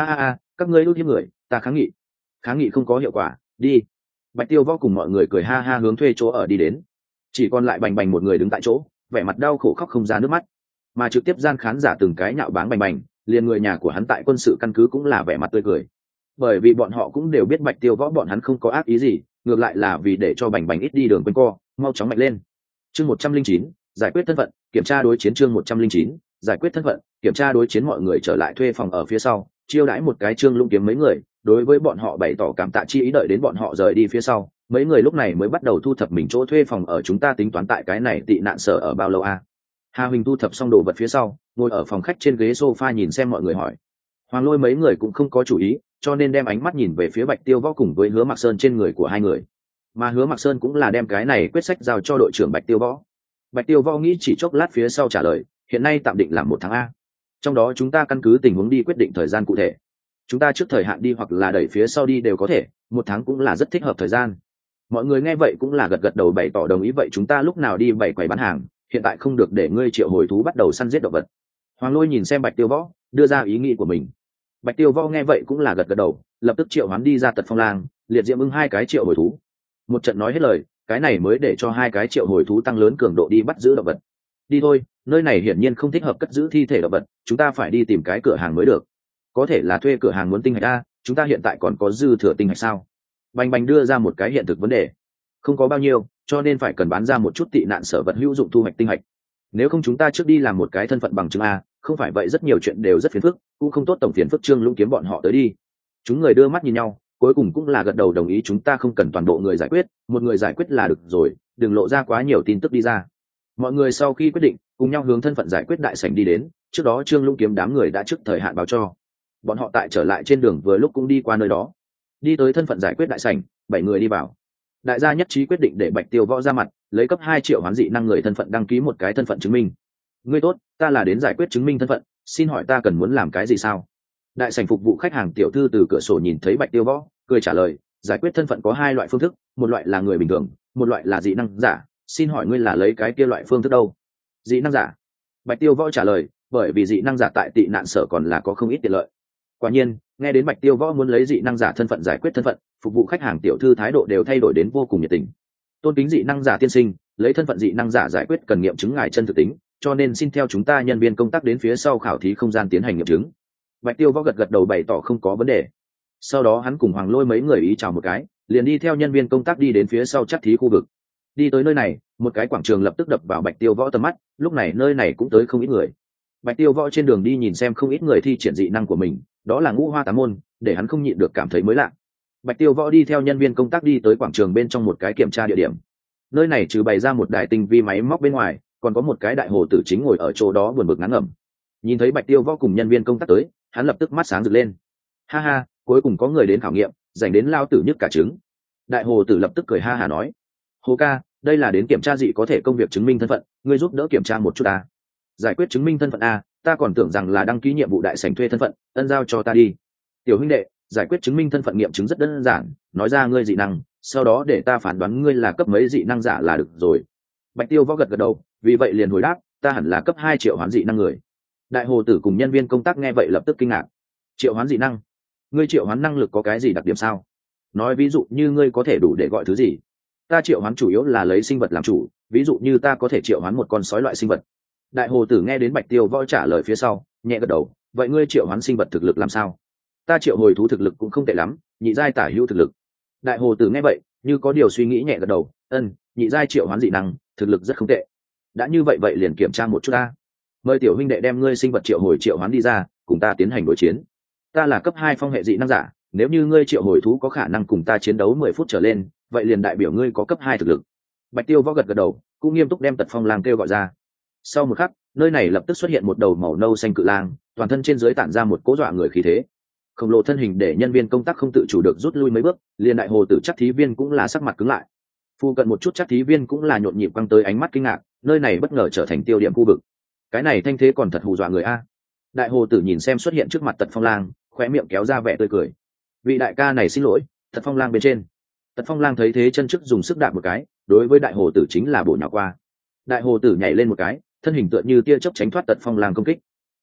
Các ngươi ưu hiếp người, ta kháng nghị không có hiệu quả, đi. Bạch Tiêu Võ cùng mọi người cười ha ha hướng thuê chỗ ở đi đến, chỉ còn lại Bành Bành một người đứng tại chỗ, vẻ mặt đau khổ khóc không ra nước mắt, mà trực tiếp gian khán giả từng cái nhạo báng Bành Bành, liền người nhà của hắn tại quân sự căn cứ cũng là vẻ mặt tươi cười, bởi vì bọn họ cũng đều biết Bạch Tiêu Võ bọn hắn không có ác ý gì, ngược lại là vì để cho Bành Bành ít đi đường quanh co, mau chóng mạnh lên. Chương 109, giải quyết thân phận, kiểm tra đối chiến. Chương 109, giải quyết thân phận, kiểm tra đối chiến. Mọi người trở lại thuê phòng ở phía sau, chiêu đãi một cái Trương Lũng Kiếm mấy người, đối với bọn họ bày tỏ cảm tạ chi ý. Đợi đến bọn họ rời đi phía sau, mấy người lúc này mới bắt đầu thu thập mình chỗ thuê phòng ở. Chúng ta tính toán tại cái này tị nạn sở ở bao lâu a? Hà Huỳnh thu thập xong đồ vật phía sau, ngồi ở phòng khách trên ghế sofa nhìn xem mọi người hỏi. Hoàng Lôi mấy người cũng không có chủ ý, cho nên đem ánh mắt nhìn về phía Bạch Tiêu Võ cùng với Hứa Mặc Sơn trên người của hai người, mà Hứa Mặc Sơn cũng là đem cái này quyết sách giao cho đội trưởng Bạch Tiêu Võ. Bạch Tiêu Võ nghĩ chỉ chốc lát phía sau trả lời, hiện nay tạm định làm 1 tháng a, trong đó chúng ta căn cứ tình huống đi quyết định thời gian cụ thể. Chúng ta trước thời hạn đi hoặc là đẩy phía sau đi đều có thể, 1 tháng cũng là rất thích hợp thời gian. Mọi người nghe vậy cũng là gật gật đầu bày tỏ đồng ý. Vậy chúng ta lúc nào đi bày quầy bán hàng, hiện tại không được để ngươi triệu hồi thú bắt đầu săn giết động vật. Hoàng Lôi nhìn xem Bạch Tiêu Võ, đưa ra ý nghĩ của mình. Bạch Tiêu Võ nghe vậy cũng là gật gật đầu, lập tức triệu hoán đi ra Tật Phong Lang, Liệt Diễm Ưng 2 cái triệu hồi thú. Một trận nói hết lời, cái này mới để cho 2 cái triệu hồi thú tăng lớn cường độ đi bắt giữ động vật. Đi thôi, nơi này hiển nhiên không thích hợp cất giữ thi thể động vật, chúng ta phải đi tìm cái cửa hàng mới được. Có thể là thuê cửa hàng muốn tinh hạch a, chúng ta hiện tại còn có dư thừa tinh hạch sao? Bành Bành đưa ra một cái hiện thực vấn đề. Không có bao nhiêu, cho nên phải cần bán ra một chút tị nạn sở vật hữu dụng thu hoạch tinh hạch. Nếu không chúng ta trước đi làm một cái thân phận bằng chứng a, không phải vậy rất nhiều chuyện đều rất phiền phức, cũng không tốt tổng phiền phức Trương Lũng Kiếm bọn họ tới đi. Chúng người đưa mắt nhìn nhau, cuối cùng cũng là gật đầu đồng ý. Chúng ta không cần toàn bộ người giải quyết, một người giải quyết là được rồi, đừng lộ ra quá nhiều tin tức đi ra. Mọi người sau khi quyết định, cùng nhau hướng thân phận giải quyết đại sảnh đi đến. Trước đó Trương Lũng Kiếm đám người đã trước thời hạn báo cho bọn họ, tại trở lại trên đường vừa lúc cũng đi qua nơi đó. Đi tới thân phận giải quyết đại sảnh, 7 người đi vào. Đại gia nhất trí quyết định để Bạch Tiêu Võ ra mặt, lấy cấp 2 triệu hoán dị năng người thân phận đăng ký một cái thân phận chứng minh. Ngươi tốt, ta là đến giải quyết chứng minh thân phận, xin hỏi ta cần muốn làm cái gì sao? Đại sảnh phục vụ khách hàng tiểu thư từ cửa sổ nhìn thấy Bạch Tiêu Võ, cười trả lời, giải quyết thân phận có 2 loại phương thức, một loại là người bình thường, một loại là dị năng giả, xin hỏi ngươi là lấy cái kia loại phương thức đâu? Dị năng giả. Bạch Tiêu Võ trả lời, bởi vì dị năng giả tại tị nạn sở còn là có không ít tiện lợi. Quả nhiên, nghe đến Bạch Tiêu Võ muốn lấy dị năng giả thân phận giải quyết thân phận, phục vụ khách hàng tiểu thư thái độ đều thay đổi đến vô cùng nhiệt tình. Tôn kính dị năng giả tiên sinh, lấy thân phận dị năng giả giải quyết cần nghiệm chứng ngài chân thực tính, cho nên xin theo chúng ta nhân viên công tác đến phía sau khảo thí không gian tiến hành nghiệm chứng. Bạch Tiêu Võ gật gật đầu bày tỏ không có vấn đề. Sau đó hắn cùng Hoàng Lôi mấy người ý chào một cái, liền đi theo nhân viên công tác đi đến phía sau chắc thí khu vực. Đi tới nơi này, một cái quảng trường lập tức đập vào Bạch Tiêu Võ tầm mắt, lúc này nơi này cũng tới không ít người. Bạch Tiêu Võ trên đường đi nhìn xem không ít người thi triển dị năng của mình, đó là ngũ hoa tám môn, để hắn không nhịn được cảm thấy mới lạ. Bạch Tiêu Võ đi theo nhân viên công tác đi tới quảng trường bên trong một cái kiểm tra địa điểm. Nơi này trừ bày ra một đài tinh vi máy móc bên ngoài, còn có một cái đại hồ tử chính ngồi ở chỗ đó buồn bực ngán ngẩm. Nhìn thấy Bạch Tiêu Võ cùng nhân viên công tác tới, hắn lập tức mắt sáng rực lên. Ha ha, cuối cùng có người đến khảo nghiệm, dành đến lao tử nhức cả trứng. Đại hồ tử lập tức cười ha hà nói, hồ ca, đây là đến kiểm tra dị có thể công việc chứng minh thân phận, ngươi giúp đỡ kiểm tra một chút ta. Giải quyết chứng minh thân phận a, ta còn tưởng rằng là đăng ký nhiệm vụ đại sảnh thuê thân phận, ân giao cho ta đi. Tiểu huynh đệ, giải quyết chứng minh thân phận nghiệm chứng rất đơn giản, nói ra ngươi dị năng, sau đó để ta phán đoán ngươi là cấp mấy dị năng giả là được rồi. Bạch Tiêu Võ gật gật đầu, vì vậy liền hồi đáp, ta hẳn là cấp 2 triệu hoán dị năng người. Đại hồ tử cùng nhân viên công tác nghe vậy lập tức kinh ngạc. Triệu hoán dị năng? Ngươi triệu hoán năng lực có cái gì đặc điểm sao? Nói ví dụ như ngươi có thể đủ để gọi thứ gì? Ta triệu hoán chủ yếu là lấy sinh vật làm chủ, ví dụ như ta có thể triệu hoán một con sói loại sinh vật. Đại hồ tử nghe đến Bạch Tiêu Võ trả lời phía sau, nhẹ gật đầu, vậy ngươi triệu hoán sinh vật thực lực làm sao? Ta triệu hồi thú thực lực cũng không tệ lắm, nhị giai tả hữu thực lực. Đại hồ tử nghe vậy, như có điều suy nghĩ nhẹ gật đầu, nhị giai triệu hoán dị năng, thực lực rất không tệ. Đã như vậy vậy liền kiểm tra một chút ta. Mời tiểu huynh đệ đem ngươi sinh vật triệu hồi triệu hoán đi ra, cùng ta tiến hành đối chiến. Ta là cấp 2 phong hệ dị năng giả, nếu như ngươi triệu hồi thú có khả năng cùng ta chiến đấu 10 phút trở lên, vậy liền đại biểu ngươi có cấp 2 thực lực. Bạch Tiêu Võ gật gật đầu, cũng nghiêm túc đem Tật Phong Lang kêu gọi ra. Sau một khắc, nơi này lập tức xuất hiện một đầu màu nâu xanh cự lang, toàn thân trên dưới tản ra một cỗ dọa người khí thế. Khổng lồ thân hình để nhân viên công tác không tự chủ được rút lui mấy bước, liền đại hồ tử chắc thí viên cũng là sắc mặt cứng lại. Phu cận một chút chắc thí viên cũng là nhộn nhịp quăng tới ánh mắt kinh ngạc, nơi này bất ngờ trở thành tiêu điểm khu vực. Cái này thanh thế còn thật hù dọa người a. Đại hồ tử nhìn xem xuất hiện trước mặt Tật Phong Lang, khóe miệng kéo ra vẻ tươi cười. Vị đại ca này xin lỗi, Tật Phong Lang bên trên. Tật Phong Lang thấy thế chân trước dùng sức đạp một cái, đối với đại hồ tử chính là bổ nhào qua. Đại hồ tử nhảy lên một cái, thân hình tựa như tia chớp tránh thoát Tật Phong Lang công kích.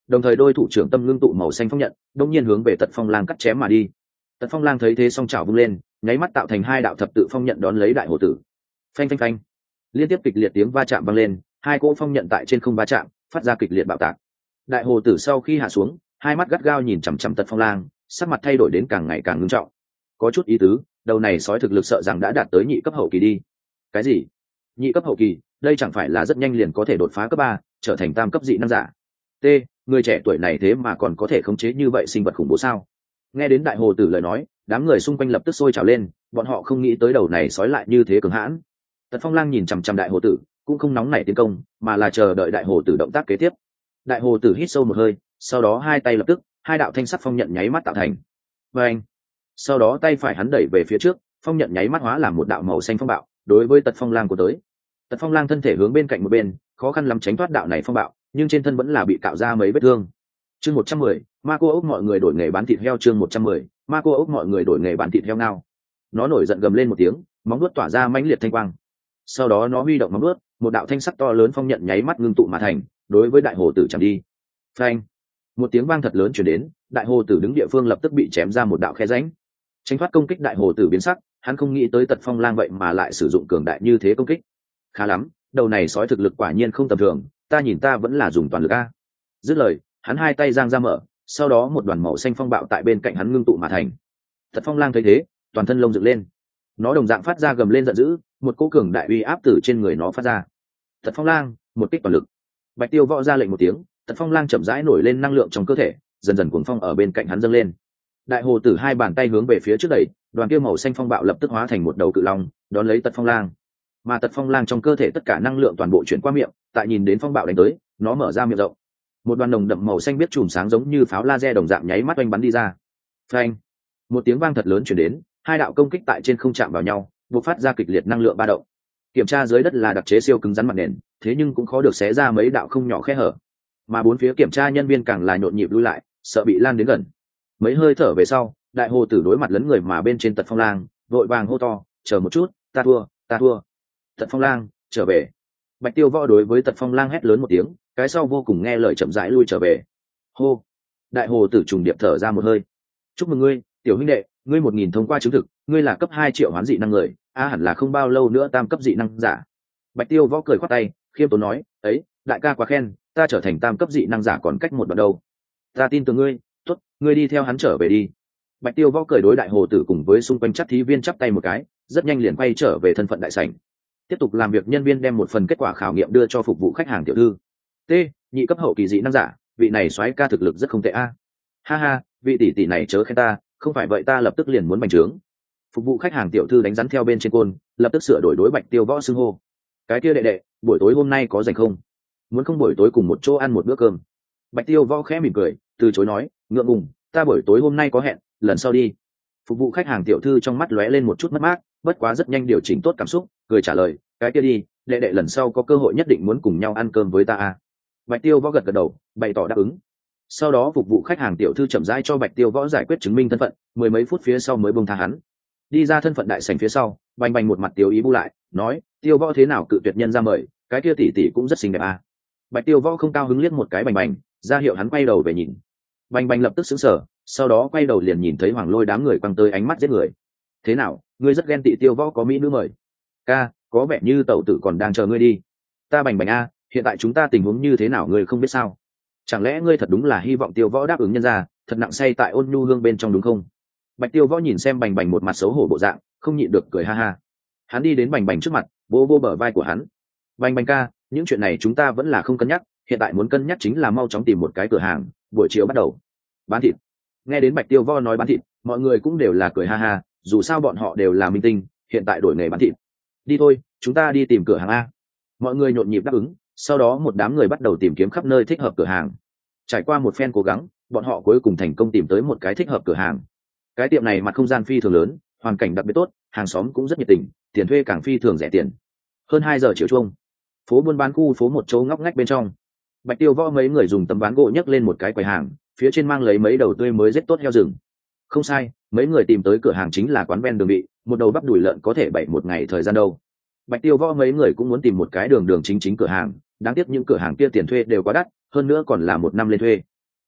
đồng thời đôi thủ trưởng tâm ngưng tụ màu xanh phong nhận đông nhiên hướng về Tật Phong Lang cắt chém mà đi. Tật Phong Lang thấy thế song chảo vung lên, nháy mắt tạo thành hai đạo thập tự phong nhận đón lấy đại hồ tử. Phanh phanh phanh, liên tiếp kịch liệt tiếng va chạm vang lên, hai cỗ phong nhận tại trên không va chạm, phát ra kịch liệt bạo tạc. Đại hồ tử sau khi hạ xuống, hai mắt gắt gao nhìn chằm chằm Tật Phong Lang, sắc mặt thay đổi đến càng ngày càng ngưng trọng. Có chút ý tứ, đầu này sói thực lực sợ rằng đã đạt tới nhị cấp hậu kỳ đi. Cái gì? Nhị cấp hậu kỳ? Đây chẳng phải là rất nhanh liền có thể đột phá cấp 3, trở thành tam cấp dị năng giả. T, người trẻ tuổi này thế mà còn có thể khống chế như vậy sinh vật khủng bố sao? Nghe đến đại hồ tử lời nói, đám người xung quanh lập tức sôi trào lên, bọn họ không nghĩ tới đầu này sói lại như thế cường hãn. Tật Phong Lang nhìn chằm chằm đại hồ tử, cũng không nóng nảy tiến công, mà là chờ đợi đại hồ tử động tác kế tiếp. Đại hồ tử hít sâu một hơi, sau đó hai tay lập tức, hai đạo thanh sắc phong nhận nháy mắt tạo thành. Và anh, sau đó tay phải hắn đẩy về phía trước, phong nhận nháy mắt hóa làm một đạo màu xanh phong bạo, đối với Tật Phong Lang của tới. Tật Phong Lang thân thể hướng bên cạnh một bên, khó khăn lắm tránh thoát đạo này phong bạo, nhưng trên thân vẫn là bị cạo ra mấy vết thương. Chương 110, ma cô ốc mọi người đổi nghề bán thịt heo. Chương 110, ma cô ốc mọi người đổi nghề bán thịt heo ngao. Nó nổi giận gầm lên một tiếng, móng vuốt tỏa ra mãnh liệt thanh quang. Sau đó nó huy động móng vuốt, một đạo thanh sắc to lớn phong nhận nháy mắt ngưng tụ mà thành, đối với đại hồ tử chạm đi. Phanh! Một tiếng vang thật lớn truyền đến, đại hồ tử đứng địa phương lập tức bị chém ra một đạo khe rãnh. Tránh thoát công kích đại hồ tử biến sắc, hắn không nghĩ tới Tật Phong Lang vậy mà lại sử dụng cường đại như thế công kích. Khá lắm, đầu này sói thực lực quả nhiên không tầm thường, ta nhìn ta vẫn là dùng toàn lực a. Dứt lời, hắn hai tay giang ra mở, sau đó một đoàn màu xanh phong bạo tại bên cạnh hắn ngưng tụ mà thành. Tật Phong Lang thấy thế, toàn thân lông dựng lên, nó đồng dạng phát ra gầm lên giận dữ, một cỗ cường đại uy áp từ trên người nó phát ra. Tật Phong Lang, một kích toàn lực. Bạch Tiêu Võ ra lệnh một tiếng, Tật Phong Lang chậm rãi nổi lên năng lượng trong cơ thể, dần dần cuồng phong ở bên cạnh hắn dâng lên. Đại hồ tử hai bàn tay hướng về phía trước đẩy, đoàn kia màu xanh phong bạo lập tức hóa thành một đầu cự long, đón lấy Tật Phong Lang. Mà Tật Phong Lang trong cơ thể tất cả năng lượng toàn bộ chuyển qua miệng, tại nhìn đến phong bạo đánh tới, nó mở ra miệng rộng, một đoàn nồng đậm màu xanh biết chùm sáng giống như pháo laser đồng dạng nháy mắt oanh bắn đi ra. Phanh! Một tiếng vang thật lớn truyền đến, hai đạo công kích tại trên không chạm vào nhau, bộc phát ra kịch liệt năng lượng ba động. Kiểm tra dưới đất là đặc chế siêu cứng rắn mặt nền, thế nhưng cũng khó được xé ra mấy đạo không nhỏ khe hở. Mà bốn phía kiểm tra nhân viên càng là nhộn nhịp lui lại, sợ bị lan đến gần. Mấy hơi thở về sau, đại hồ tử đối mặt lấn người mà bên trên Tật Phong Lang, vội vàng hô to, chờ một chút, ta thua, ta thua. Tật Phong Lang, trở về. Bạch Tiêu Võ đối với Tật Phong Lang hét lớn một tiếng, cái sau vô cùng nghe lời chậm rãi lui trở về. Hô! Đại hồ tử trùng điệp thở ra một hơi. Chúc mừng ngươi, tiểu huynh đệ, ngươi 1000 thông qua chứng thực, ngươi là cấp 2 triệu hoán dị năng người, hẳn là không bao lâu nữa tam cấp dị năng giả. Bạch Tiêu Võ cười khoát tay, khiêm tốn nói, ấy, đại ca quá khen, ta trở thành tam cấp dị năng giả còn cách một đoạn đâu. Ta tin tưởng ngươi, tốt, ngươi đi theo hắn trở về đi. Bạch Tiêu Võ cười đối đại hồ tử cùng với xung quanh chắc thí viên chắp tay một cái, rất nhanh liền quay trở về thân phận đại sảnh. Tiếp tục làm việc, nhân viên đem một phần kết quả khảo nghiệm đưa cho phục vụ khách hàng tiểu thư. T, nhị cấp hậu kỳ dị năng giả, vị này soái ca thực lực rất không tệ a. Ha ha, vị tỷ tỷ này chớ khen ta, không phải vậy ta lập tức liền muốn bành trướng. Phục vụ khách hàng tiểu thư đánh rắn theo bên trên côn, lập tức sửa đổi đối Bạch Tiêu Võ xưng hô. Cái kia đệ đệ, buổi tối hôm nay có rảnh không? Muốn không buổi tối cùng một chỗ ăn một bữa cơm? Bạch Tiêu Võ khẽ mỉm cười, từ chối nói, ngượng ngùng, ta buổi tối hôm nay có hẹn, lần sau đi. Phục vụ khách hàng tiểu thư trong mắt lóe lên một chút mất mát, bất quá rất nhanh điều chỉnh tốt cảm xúc, cười trả lời, cái kia đi, đệ đệ lần sau có cơ hội nhất định muốn cùng nhau ăn cơm với ta à. Bạch Tiêu Võ gật gật đầu, bày tỏ đáp ứng. Sau đó phục vụ khách hàng tiểu thư chậm rãi cho Bạch Tiêu Võ giải quyết chứng minh thân phận, mười mấy phút phía sau mới buông tha hắn. Đi ra thân phận đại sảnh phía sau, bành bành một mặt tiêu ý bu lại, nói, Tiêu Võ thế nào cự tuyệt nhân ra mời, cái kia tỷ tỷ cũng rất xinh đẹp à. Bạch Tiêu Võ không cao hứng liếc một cái bành bành, ra hiệu hắn quay đầu về nhìn. Bành bành lập tức sững sờ, sau đó quay đầu liền nhìn thấy Hoàng Lôi đám người quăng tới ánh mắt giết người. Thế nào, ngươi rất ghen tị Tiêu Võ có mỹ nữ mời? Ca, có vẻ như tẩu tử còn đang chờ ngươi đi. Ta bành bành a, hiện tại chúng ta tình huống như thế nào ngươi không biết sao? Chẳng lẽ ngươi thật đúng là hy vọng Tiêu Võ đáp ứng nhân ra, thật nặng say tại ôn nhu hương bên trong đúng không? Bạch Tiêu Võ nhìn xem bành bành một mặt xấu hổ bộ dạng, không nhịn được cười ha ha. Hắn đi đến bành bành trước mặt, vô vô bờ vai của hắn. Bành bành ca, những chuyện này chúng ta vẫn là không cân nhắc, hiện tại muốn cân nhắc chính là mau chóng tìm một cái cửa hàng, buổi chiều bắt đầu bán thịt. Nghe đến Bạch Tiêu Võ nói bán thịt, mọi người cũng đều là cười ha ha, dù sao bọn họ đều là minh tinh, hiện tại đổi nghề bán thịt. Đi thôi, chúng ta đi tìm cửa hàng a. Mọi người nhộn nhịp đáp ứng, sau đó một đám người bắt đầu tìm kiếm khắp nơi thích hợp cửa hàng. Trải qua một phen cố gắng, bọn họ cuối cùng thành công tìm tới một cái thích hợp cửa hàng. Cái tiệm này mặt không gian phi thường lớn, hoàn cảnh đặc biệt tốt, hàng xóm cũng rất nhiệt tình, tiền thuê càng phi thường rẻ tiền. Hơn 2 giờ chiều chuông, phố buôn bán khu phố một chỗ ngóc ngách bên trong, Bạch Tiêu Võ mấy người dùng tấm ván gỗ nhấc lên một cái quầy hàng, phía trên mang lấy mấy đầu tươi mới giết tốt heo rừng. Không sai, mấy người tìm tới cửa hàng chính là quán ven đường bị, một đầu bắp đùi lợn có thể bày một ngày thời gian đâu. Bạch Tiêu Võ mấy người cũng muốn tìm một cái đường đường chính chính cửa hàng, đáng tiếc những cửa hàng kia tiền thuê đều quá đắt, hơn nữa còn là 1 năm lên thuê,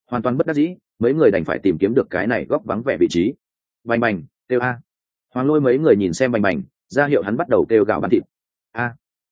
Hoàn toàn bất đắc dĩ, mấy người đành phải tìm kiếm được cái này góc vắng vẻ vị trí. Bành bành, kêu a. Hoàng Lôi mấy người nhìn xem bành bành, ra hiệu hắn bắt đầu kêu gào bán thịt. A,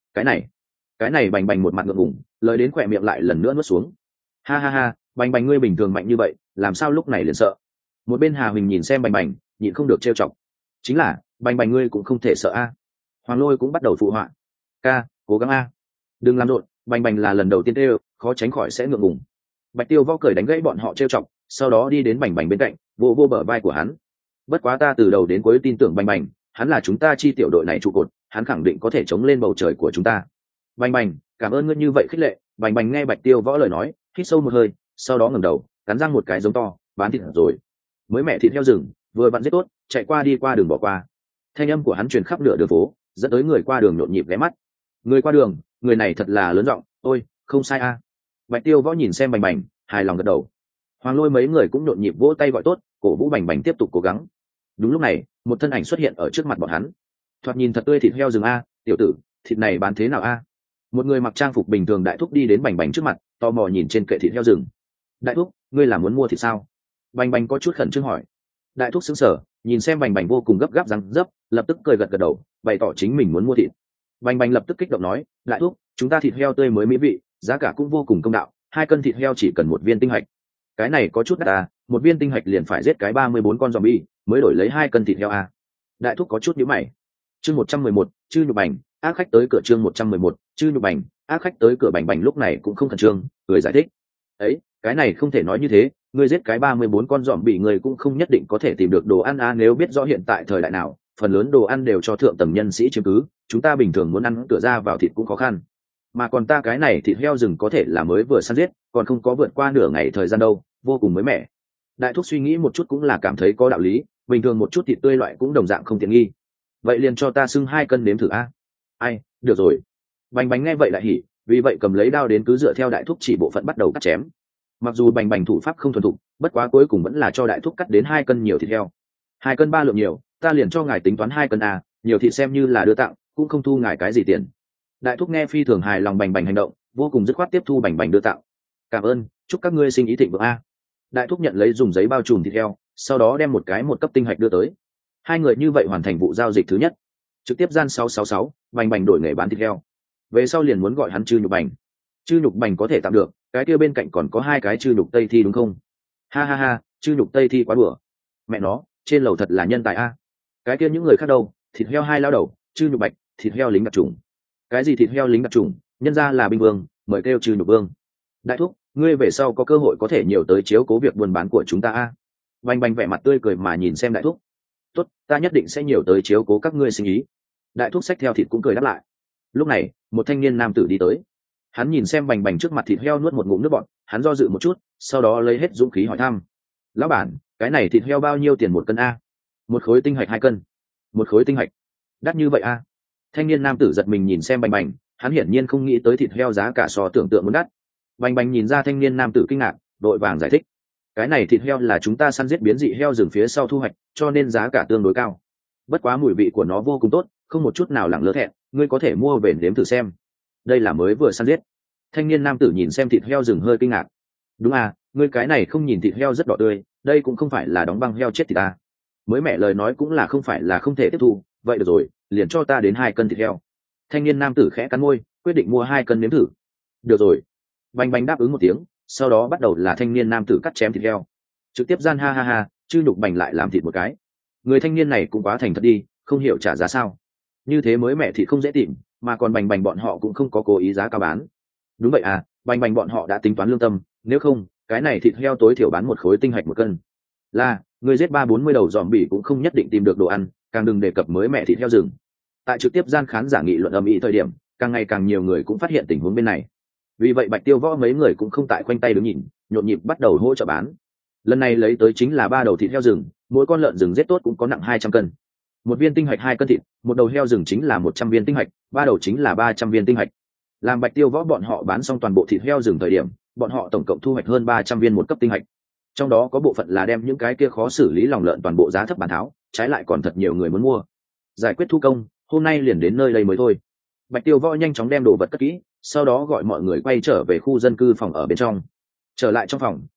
cái này bành bành một mặt ngượng ngùng, lời đến khỏe miệng lại lần nữa nuốt xuống. Ha ha ha, bành bành ngươi bình thường mạnh như vậy, làm sao lúc này liền sợ? Một bên Hà Huỳnh nhìn xem bành bành, nhịn không được trêu chọc. Chính là, bành bành ngươi cũng không thể sợ a. Hoàng Lôi cũng bắt đầu phụ họa. Ca, cố gắng a. Đừng làm rộn, bành bành là lần đầu tiên kêu, khó tránh khỏi sẽ ngượng ngùng. Bạch Tiêu Võ cười đánh gãy bọn họ trêu chọc, sau đó đi đến bành bành bên cạnh, vô vô bờ vai của hắn. Bất quá ta từ đầu đến cuối tin tưởng bành bành, hắn là chúng ta chi tiểu đội này trụ cột, hắn khẳng định có thể chống lên bầu trời của chúng ta. Bành bành, cảm ơn ngươi như vậy khích lệ. Bành bành nghe Bạch Tiêu Võ lời nói, hít sâu một hơi, sau đó ngẩng đầu, cắn răng một cái giống to, bán thịt rồi. Mới mẹ thịt heo rừng, vừa vặn giết tốt, chạy qua đi qua đường bỏ qua. Thanh âm của hắn truyền khắp nửa đường phố, dẫn tới người qua đường nhộn nhịp ghé mắt. Người qua đường, người này thật là lớn giọng, ôi, không sai a. Bạch Tiêu Võ nhìn xem bành bành, hài lòng gật đầu. Hoàng Lôi mấy người cũng nhộn nhịp vỗ tay gọi tốt, cổ vũ bành bành tiếp tục cố gắng. Đúng lúc này, một thân ảnh xuất hiện ở trước mặt bọn hắn. Thoạt nhìn thật tươi thịt heo rừng a, tiểu tử, thịt này bán thế nào a? Một người mặc trang phục bình thường đại thúc đi đến bành bành trước mặt, tò mò nhìn trên kệ thịt heo rừng. Đại thúc, ngươi là muốn mua thịt sao? Bành bành có chút khẩn trương hỏi. Đại thúc sững sờ, nhìn xem bành bành vô cùng gấp gáp răng dấp, lập tức cười gật gật đầu, bày tỏ chính mình muốn mua thịt. Bành bành lập tức kích động nói, đại thúc, chúng ta thịt heo tươi mới mỹ vị, giá cả cũng vô cùng công đạo, 2 cân thịt heo chỉ cần 1 viên tinh hạch. Cái này có chút đắt à, 1 viên tinh hạch liền phải giết cái 34 con zombie, mới đổi lấy 2 cân thịt heo à. Đại thúc có chút nhíu mày. Chương 111, chư nhục bành, ác khách tới cửa. Chương 111, chư nhục bành, ác khách tới cửa. Bành bành lúc này cũng không khẩn trương, cười giải thích. Ấy, cái này không thể nói như thế, ngươi giết cái 34 con zombie người cũng không nhất định có thể tìm được đồ ăn à, nếu biết rõ hiện tại thời đại nào, phần lớn đồ ăn đều cho thượng tầng nhân sĩ chiếm cứ, chúng ta bình thường muốn ăn cửa ra vào thịt cũng khó khăn. Mà còn ta cái này thịt heo rừng có thể là mới vừa săn giết, còn không có vượt qua nửa ngày thời gian đâu, vô cùng mới mẻ. Đại thúc suy nghĩ một chút cũng là cảm thấy có đạo lý, bình thường một chút thịt tươi loại cũng đồng dạng không tiện nghi. Vậy liền cho ta xưng 2 cân nếm thử a. Ai, được rồi. Bành bành nghe vậy lại hỉ, vì vậy cầm lấy đao đến cứ dựa theo đại thúc chỉ bộ phận bắt đầu cắt chém. Mặc dù bành bành thủ pháp không thuần thục, bất quá cuối cùng vẫn là cho đại thúc cắt đến 2 cân nhiều thịt heo. 2 cân 3 lượng nhiều, ta liền cho ngài tính toán 2 cân a, nhiều thịt xem như là đưa tặng, cũng không thu ngài cái gì tiền. Đại thúc nghe phi thường hài lòng bành bành hành động, vô cùng dứt khoát tiếp thu bành bành đưa tặng. Cảm ơn, chúc các ngươi sinh ý thịnh vượng a. Đại thúc nhận lấy dùng giấy bao trùm thịt heo, sau đó đem một cái 1 cấp tinh hạch đưa tới. Hai người như vậy hoàn thành vụ giao dịch thứ nhất. Trực tiếp gian 666, bành bành đổi nghề bán thịt heo. Về sau liền muốn gọi hắn chư nhục bành. Chư nhục bành có thể tạm được, cái kia bên cạnh còn có 2 cái chư nhục tây thi đúng không? Ha ha ha, chư nhục tây thi quá đùa. Mẹ nó, trên lầu thật là nhân tài a. Cái kia những người khác đâu, thịt heo 2 lao đầu, chư nhục bạch, thịt heo lính đặc trùng. Cái gì thịt heo lính đặc trùng, nhân ra là binh vương, mời kêu chư nhục vương. Đại thúc, ngươi về sau có cơ hội có thể nhiều tới chiếu cố việc buôn bán của chúng ta a. Bành bành vẻ mặt tươi cười mà nhìn xem đại thúc. Tốt, ta nhất định sẽ nhiều tới chiếu cố các ngươi sinh ý. Đại thúc xách theo thịt cũng cười đáp lại. Lúc này, một thanh niên nam tử đi tới. Hắn nhìn xem bành bành trước mặt thịt heo nuốt một ngụm nước bọt, hắn do dự một chút, sau đó lấy hết dũng khí hỏi thăm. Lão bản, cái này thịt heo bao nhiêu tiền 1 cân a? 1 khối tinh hạch 2 cân. 1 khối tinh hạch. Đắt như vậy a? Thanh niên nam tử giật mình nhìn xem bành bành, hắn hiển nhiên không nghĩ tới thịt heo giá cả so tưởng tượng muốn đắt. Bành bành nhìn ra thanh niên nam tử kinh ngạc, đội vàng giải thích. Cái này thịt heo là chúng ta săn giết biến dị heo rừng phía sau thu hoạch, cho nên giá cả tương đối cao. Bất quá mùi vị của nó vô cùng tốt, không một chút nào lẳng lơ thẹn, ngươi có thể mua về nếm thử xem. Đây là mới vừa săn giết. Thanh niên nam tử nhìn xem thịt heo rừng hơi kinh ngạc. Đúng à, ngươi cái này không nhìn thịt heo rất đỏ tươi, đây cũng không phải là đóng băng heo chết thịt ta. Mới mẹ lời nói cũng là không phải là không thể tiếp thu, vậy được rồi, liền cho ta đến 2 cân thịt heo. Thanh niên nam tử khẽ cắn môi, quyết định mua 2 cân nếm thử. Được rồi. Bành bành đáp ứng một tiếng, sau đó bắt đầu là thanh niên nam tử cắt chém thịt heo. Trực tiếp gian ha ha ha, chư nhục bành lại làm thịt một cái. Người thanh niên này cũng quá thành thật đi, không hiểu trả giá sao. Như thế mới mẹ thịt không dễ tìm, mà còn bành bành bọn họ cũng không có cố ý giá cao bán. Đúng vậy à, bành bành bọn họ đã tính toán lương tâm, nếu không, cái này thịt heo tối thiểu bán 1 khối tinh hạch 1 cân. Là, người giết 3-40 đầu zombie cũng không nhất định tìm được đồ ăn, càng đừng đề cập mới mẹ thịt heo rừng. Tại trực tiếp gian khán giả nghị luận ầm ĩ thời điểm, càng ngày càng nhiều người cũng phát hiện tình huống bên này. Vì vậy Bạch Tiêu Võ mấy người cũng không tại khoanh tay đứng nhìn, nhộn nhịp bắt đầu hỗ trợ bán. Lần này lấy tới chính là 3 đầu thịt heo rừng, mỗi con lợn rừng giết tốt cũng có nặng 200 cân. 1 viên tinh hạch 2 cân thịt, 1 đầu heo rừng chính là 100 viên tinh hạch, 3 đầu chính là 300 viên tinh hạch. Làm Bạch Tiêu Võ bọn họ bán xong toàn bộ thịt heo rừng thời điểm, bọn họ tổng cộng thu hoạch hơn 300 viên 1 cấp tinh hạch. Trong đó có bộ phận là đem những cái kia khó xử lý lòng lợn toàn bộ giá thấp bán tháo, trái lại còn thật nhiều người muốn mua. Giải quyết thu công, hôm nay liền đến nơi đây mới thôi. Bạch Tiêu Võ nhanh chóng đem đồ vật cất kỹ, sau đó gọi mọi người quay trở về khu dân cư phòng ở bên trong. Trở lại trong phòng,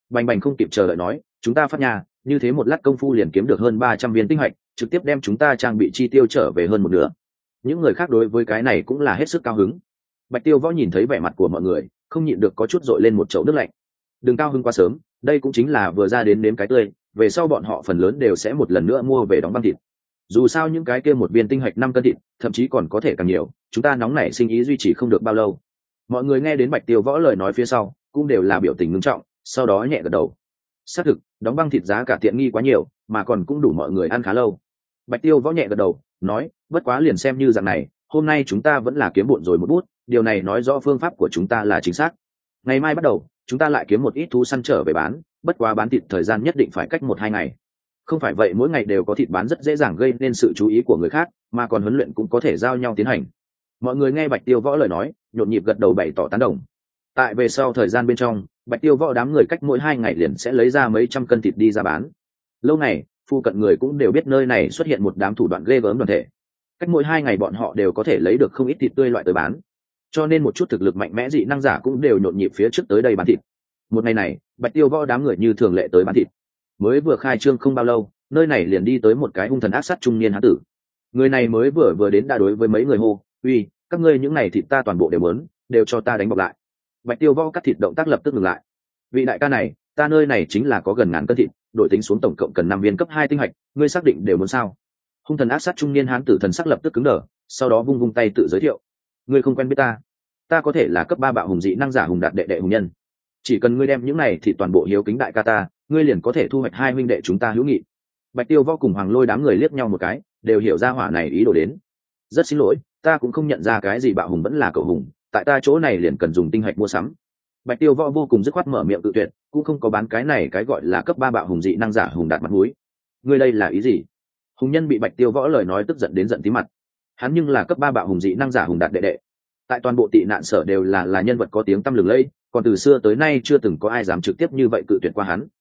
Bành Bành không kịp chờ đợi nói, chúng ta phát nhà, như thế một lát công phu liền kiếm được hơn 300 viên tinh hạch, trực tiếp đem chúng ta trang bị chi tiêu trở về hơn một nửa. Những người khác đối với cái này cũng là hết sức cao hứng. Bạch Tiêu Võ nhìn thấy vẻ mặt của mọi người, không nhịn được có chút dội lên một chậu nước lạnh. Đừng cao hứng quá sớm, đây cũng chính là vừa ra đến nếm cái tươi, về sau bọn họ phần lớn đều sẽ một lần nữa mua về đóng băng thịt. Dù sao những cái kia một viên tinh hạch 5 cân thịt, thậm chí còn có thể càng nhiều, chúng ta nóng nảy sinh ý duy trì không được bao lâu. Mọi người nghe đến Bạch Tiêu Võ lời nói phía sau, cũng đều là biểu tình ngưng trọng, sau đó nhẹ gật đầu. Xác thực, đóng băng thịt giá cả tiện nghi quá nhiều, mà còn cũng đủ mọi người ăn khá lâu. Bạch Tiêu Võ nhẹ gật đầu, nói, bất quá liền xem như dạng này, hôm nay chúng ta vẫn là kiếm bộn rồi một bút, điều này nói rõ phương pháp của chúng ta là chính xác. Ngày mai bắt đầu, chúng ta lại kiếm một ít thú săn trở về bán, bất quá bán thịt thời gian nhất định phải cách 1-2 ngày. Không phải vậy mỗi ngày đều có thịt bán rất dễ dàng gây nên sự chú ý của người khác, mà còn huấn luyện cũng có thể giao nhau tiến hành. Mọi người nghe Bạch Tiêu Võ lời nói, nhộn nhịp gật đầu bày tỏ tán đồng. Tại về sau thời gian bên trong, Bạch Tiêu Võ đám người cách mỗi 2 ngày liền sẽ lấy ra mấy trăm cân thịt đi ra bán. Lâu này, phu cận người cũng đều biết nơi này xuất hiện một đám thủ đoạn ghê gớm đoàn thể. Cách mỗi 2 ngày bọn họ đều có thể lấy được không ít thịt tươi loại tới bán, cho nên một chút thực lực mạnh mẽ dị năng giả cũng đều nhộn nhịp phía trước tới đây bán thịt. Một ngày này, Bạch Tiêu Võ đám người như thường lệ tới bán thịt. Mới vừa khai trương không bao lâu, nơi này liền đi tới một cái hung thần ác sát trung niên hán tử. Người này mới vừa đến đã đối với mấy người hô, uy, các ngươi những này thịt ta toàn bộ đều muốn, đều cho ta đánh bọc lại. Bạch Tiêu Võ cắt thịt động tác lập tức ngừng lại. Vị đại ca này, ta nơi này chính là có gần ngàn cân thịt, đổi tính xuống tổng cộng cần 5 viên cấp 2 tinh hạch, ngươi xác định đều muốn sao? Hung thần ác sát trung niên hán tử thần sắc lập tức cứng đờ, sau đó vung vung tay tự giới thiệu, ngươi không quen biết ta, ta có thể là cấp 3 bạo hùng dị năng giả Hùng Đạt đệ đệ hùng nhân, chỉ cần ngươi đem những này thì toàn bộ hiếu kính đại ca ta, ngươi liền có thể thu hoạch 2 huynh đệ chúng ta hữu nghị. Bạch Tiêu Võ cùng Hoàng Lôi đám người liếc nhau một cái, đều hiểu ra hỏa này ý đồ đến. Rất xin lỗi, ta cũng không nhận ra cái gì bạo hùng vẫn là cậu hùng, tại ta chỗ này liền cần dùng tinh hạch mua sắm. Bạch Tiêu Võ vô cùng dứt khoát mở miệng tự tuyệt, cũng không có bán cái này cái gọi là cấp 3 bạo hùng dị năng giả Hùng Đạt mặt mũi. Ngươi đây là ý gì? Hùng nhân bị Bạch Tiêu Võ lời nói tức giận đến giận tí mặt. Hắn nhưng là cấp 3 bạo hùng dị năng giả Hùng Đạt đệ đệ, tại toàn bộ tị nạn sở đều là nhân vật có tiếng tăm lừng lẫy, còn từ xưa tới nay chưa từng có ai dám trực tiếp như vậy cự tuyệt qua hắn.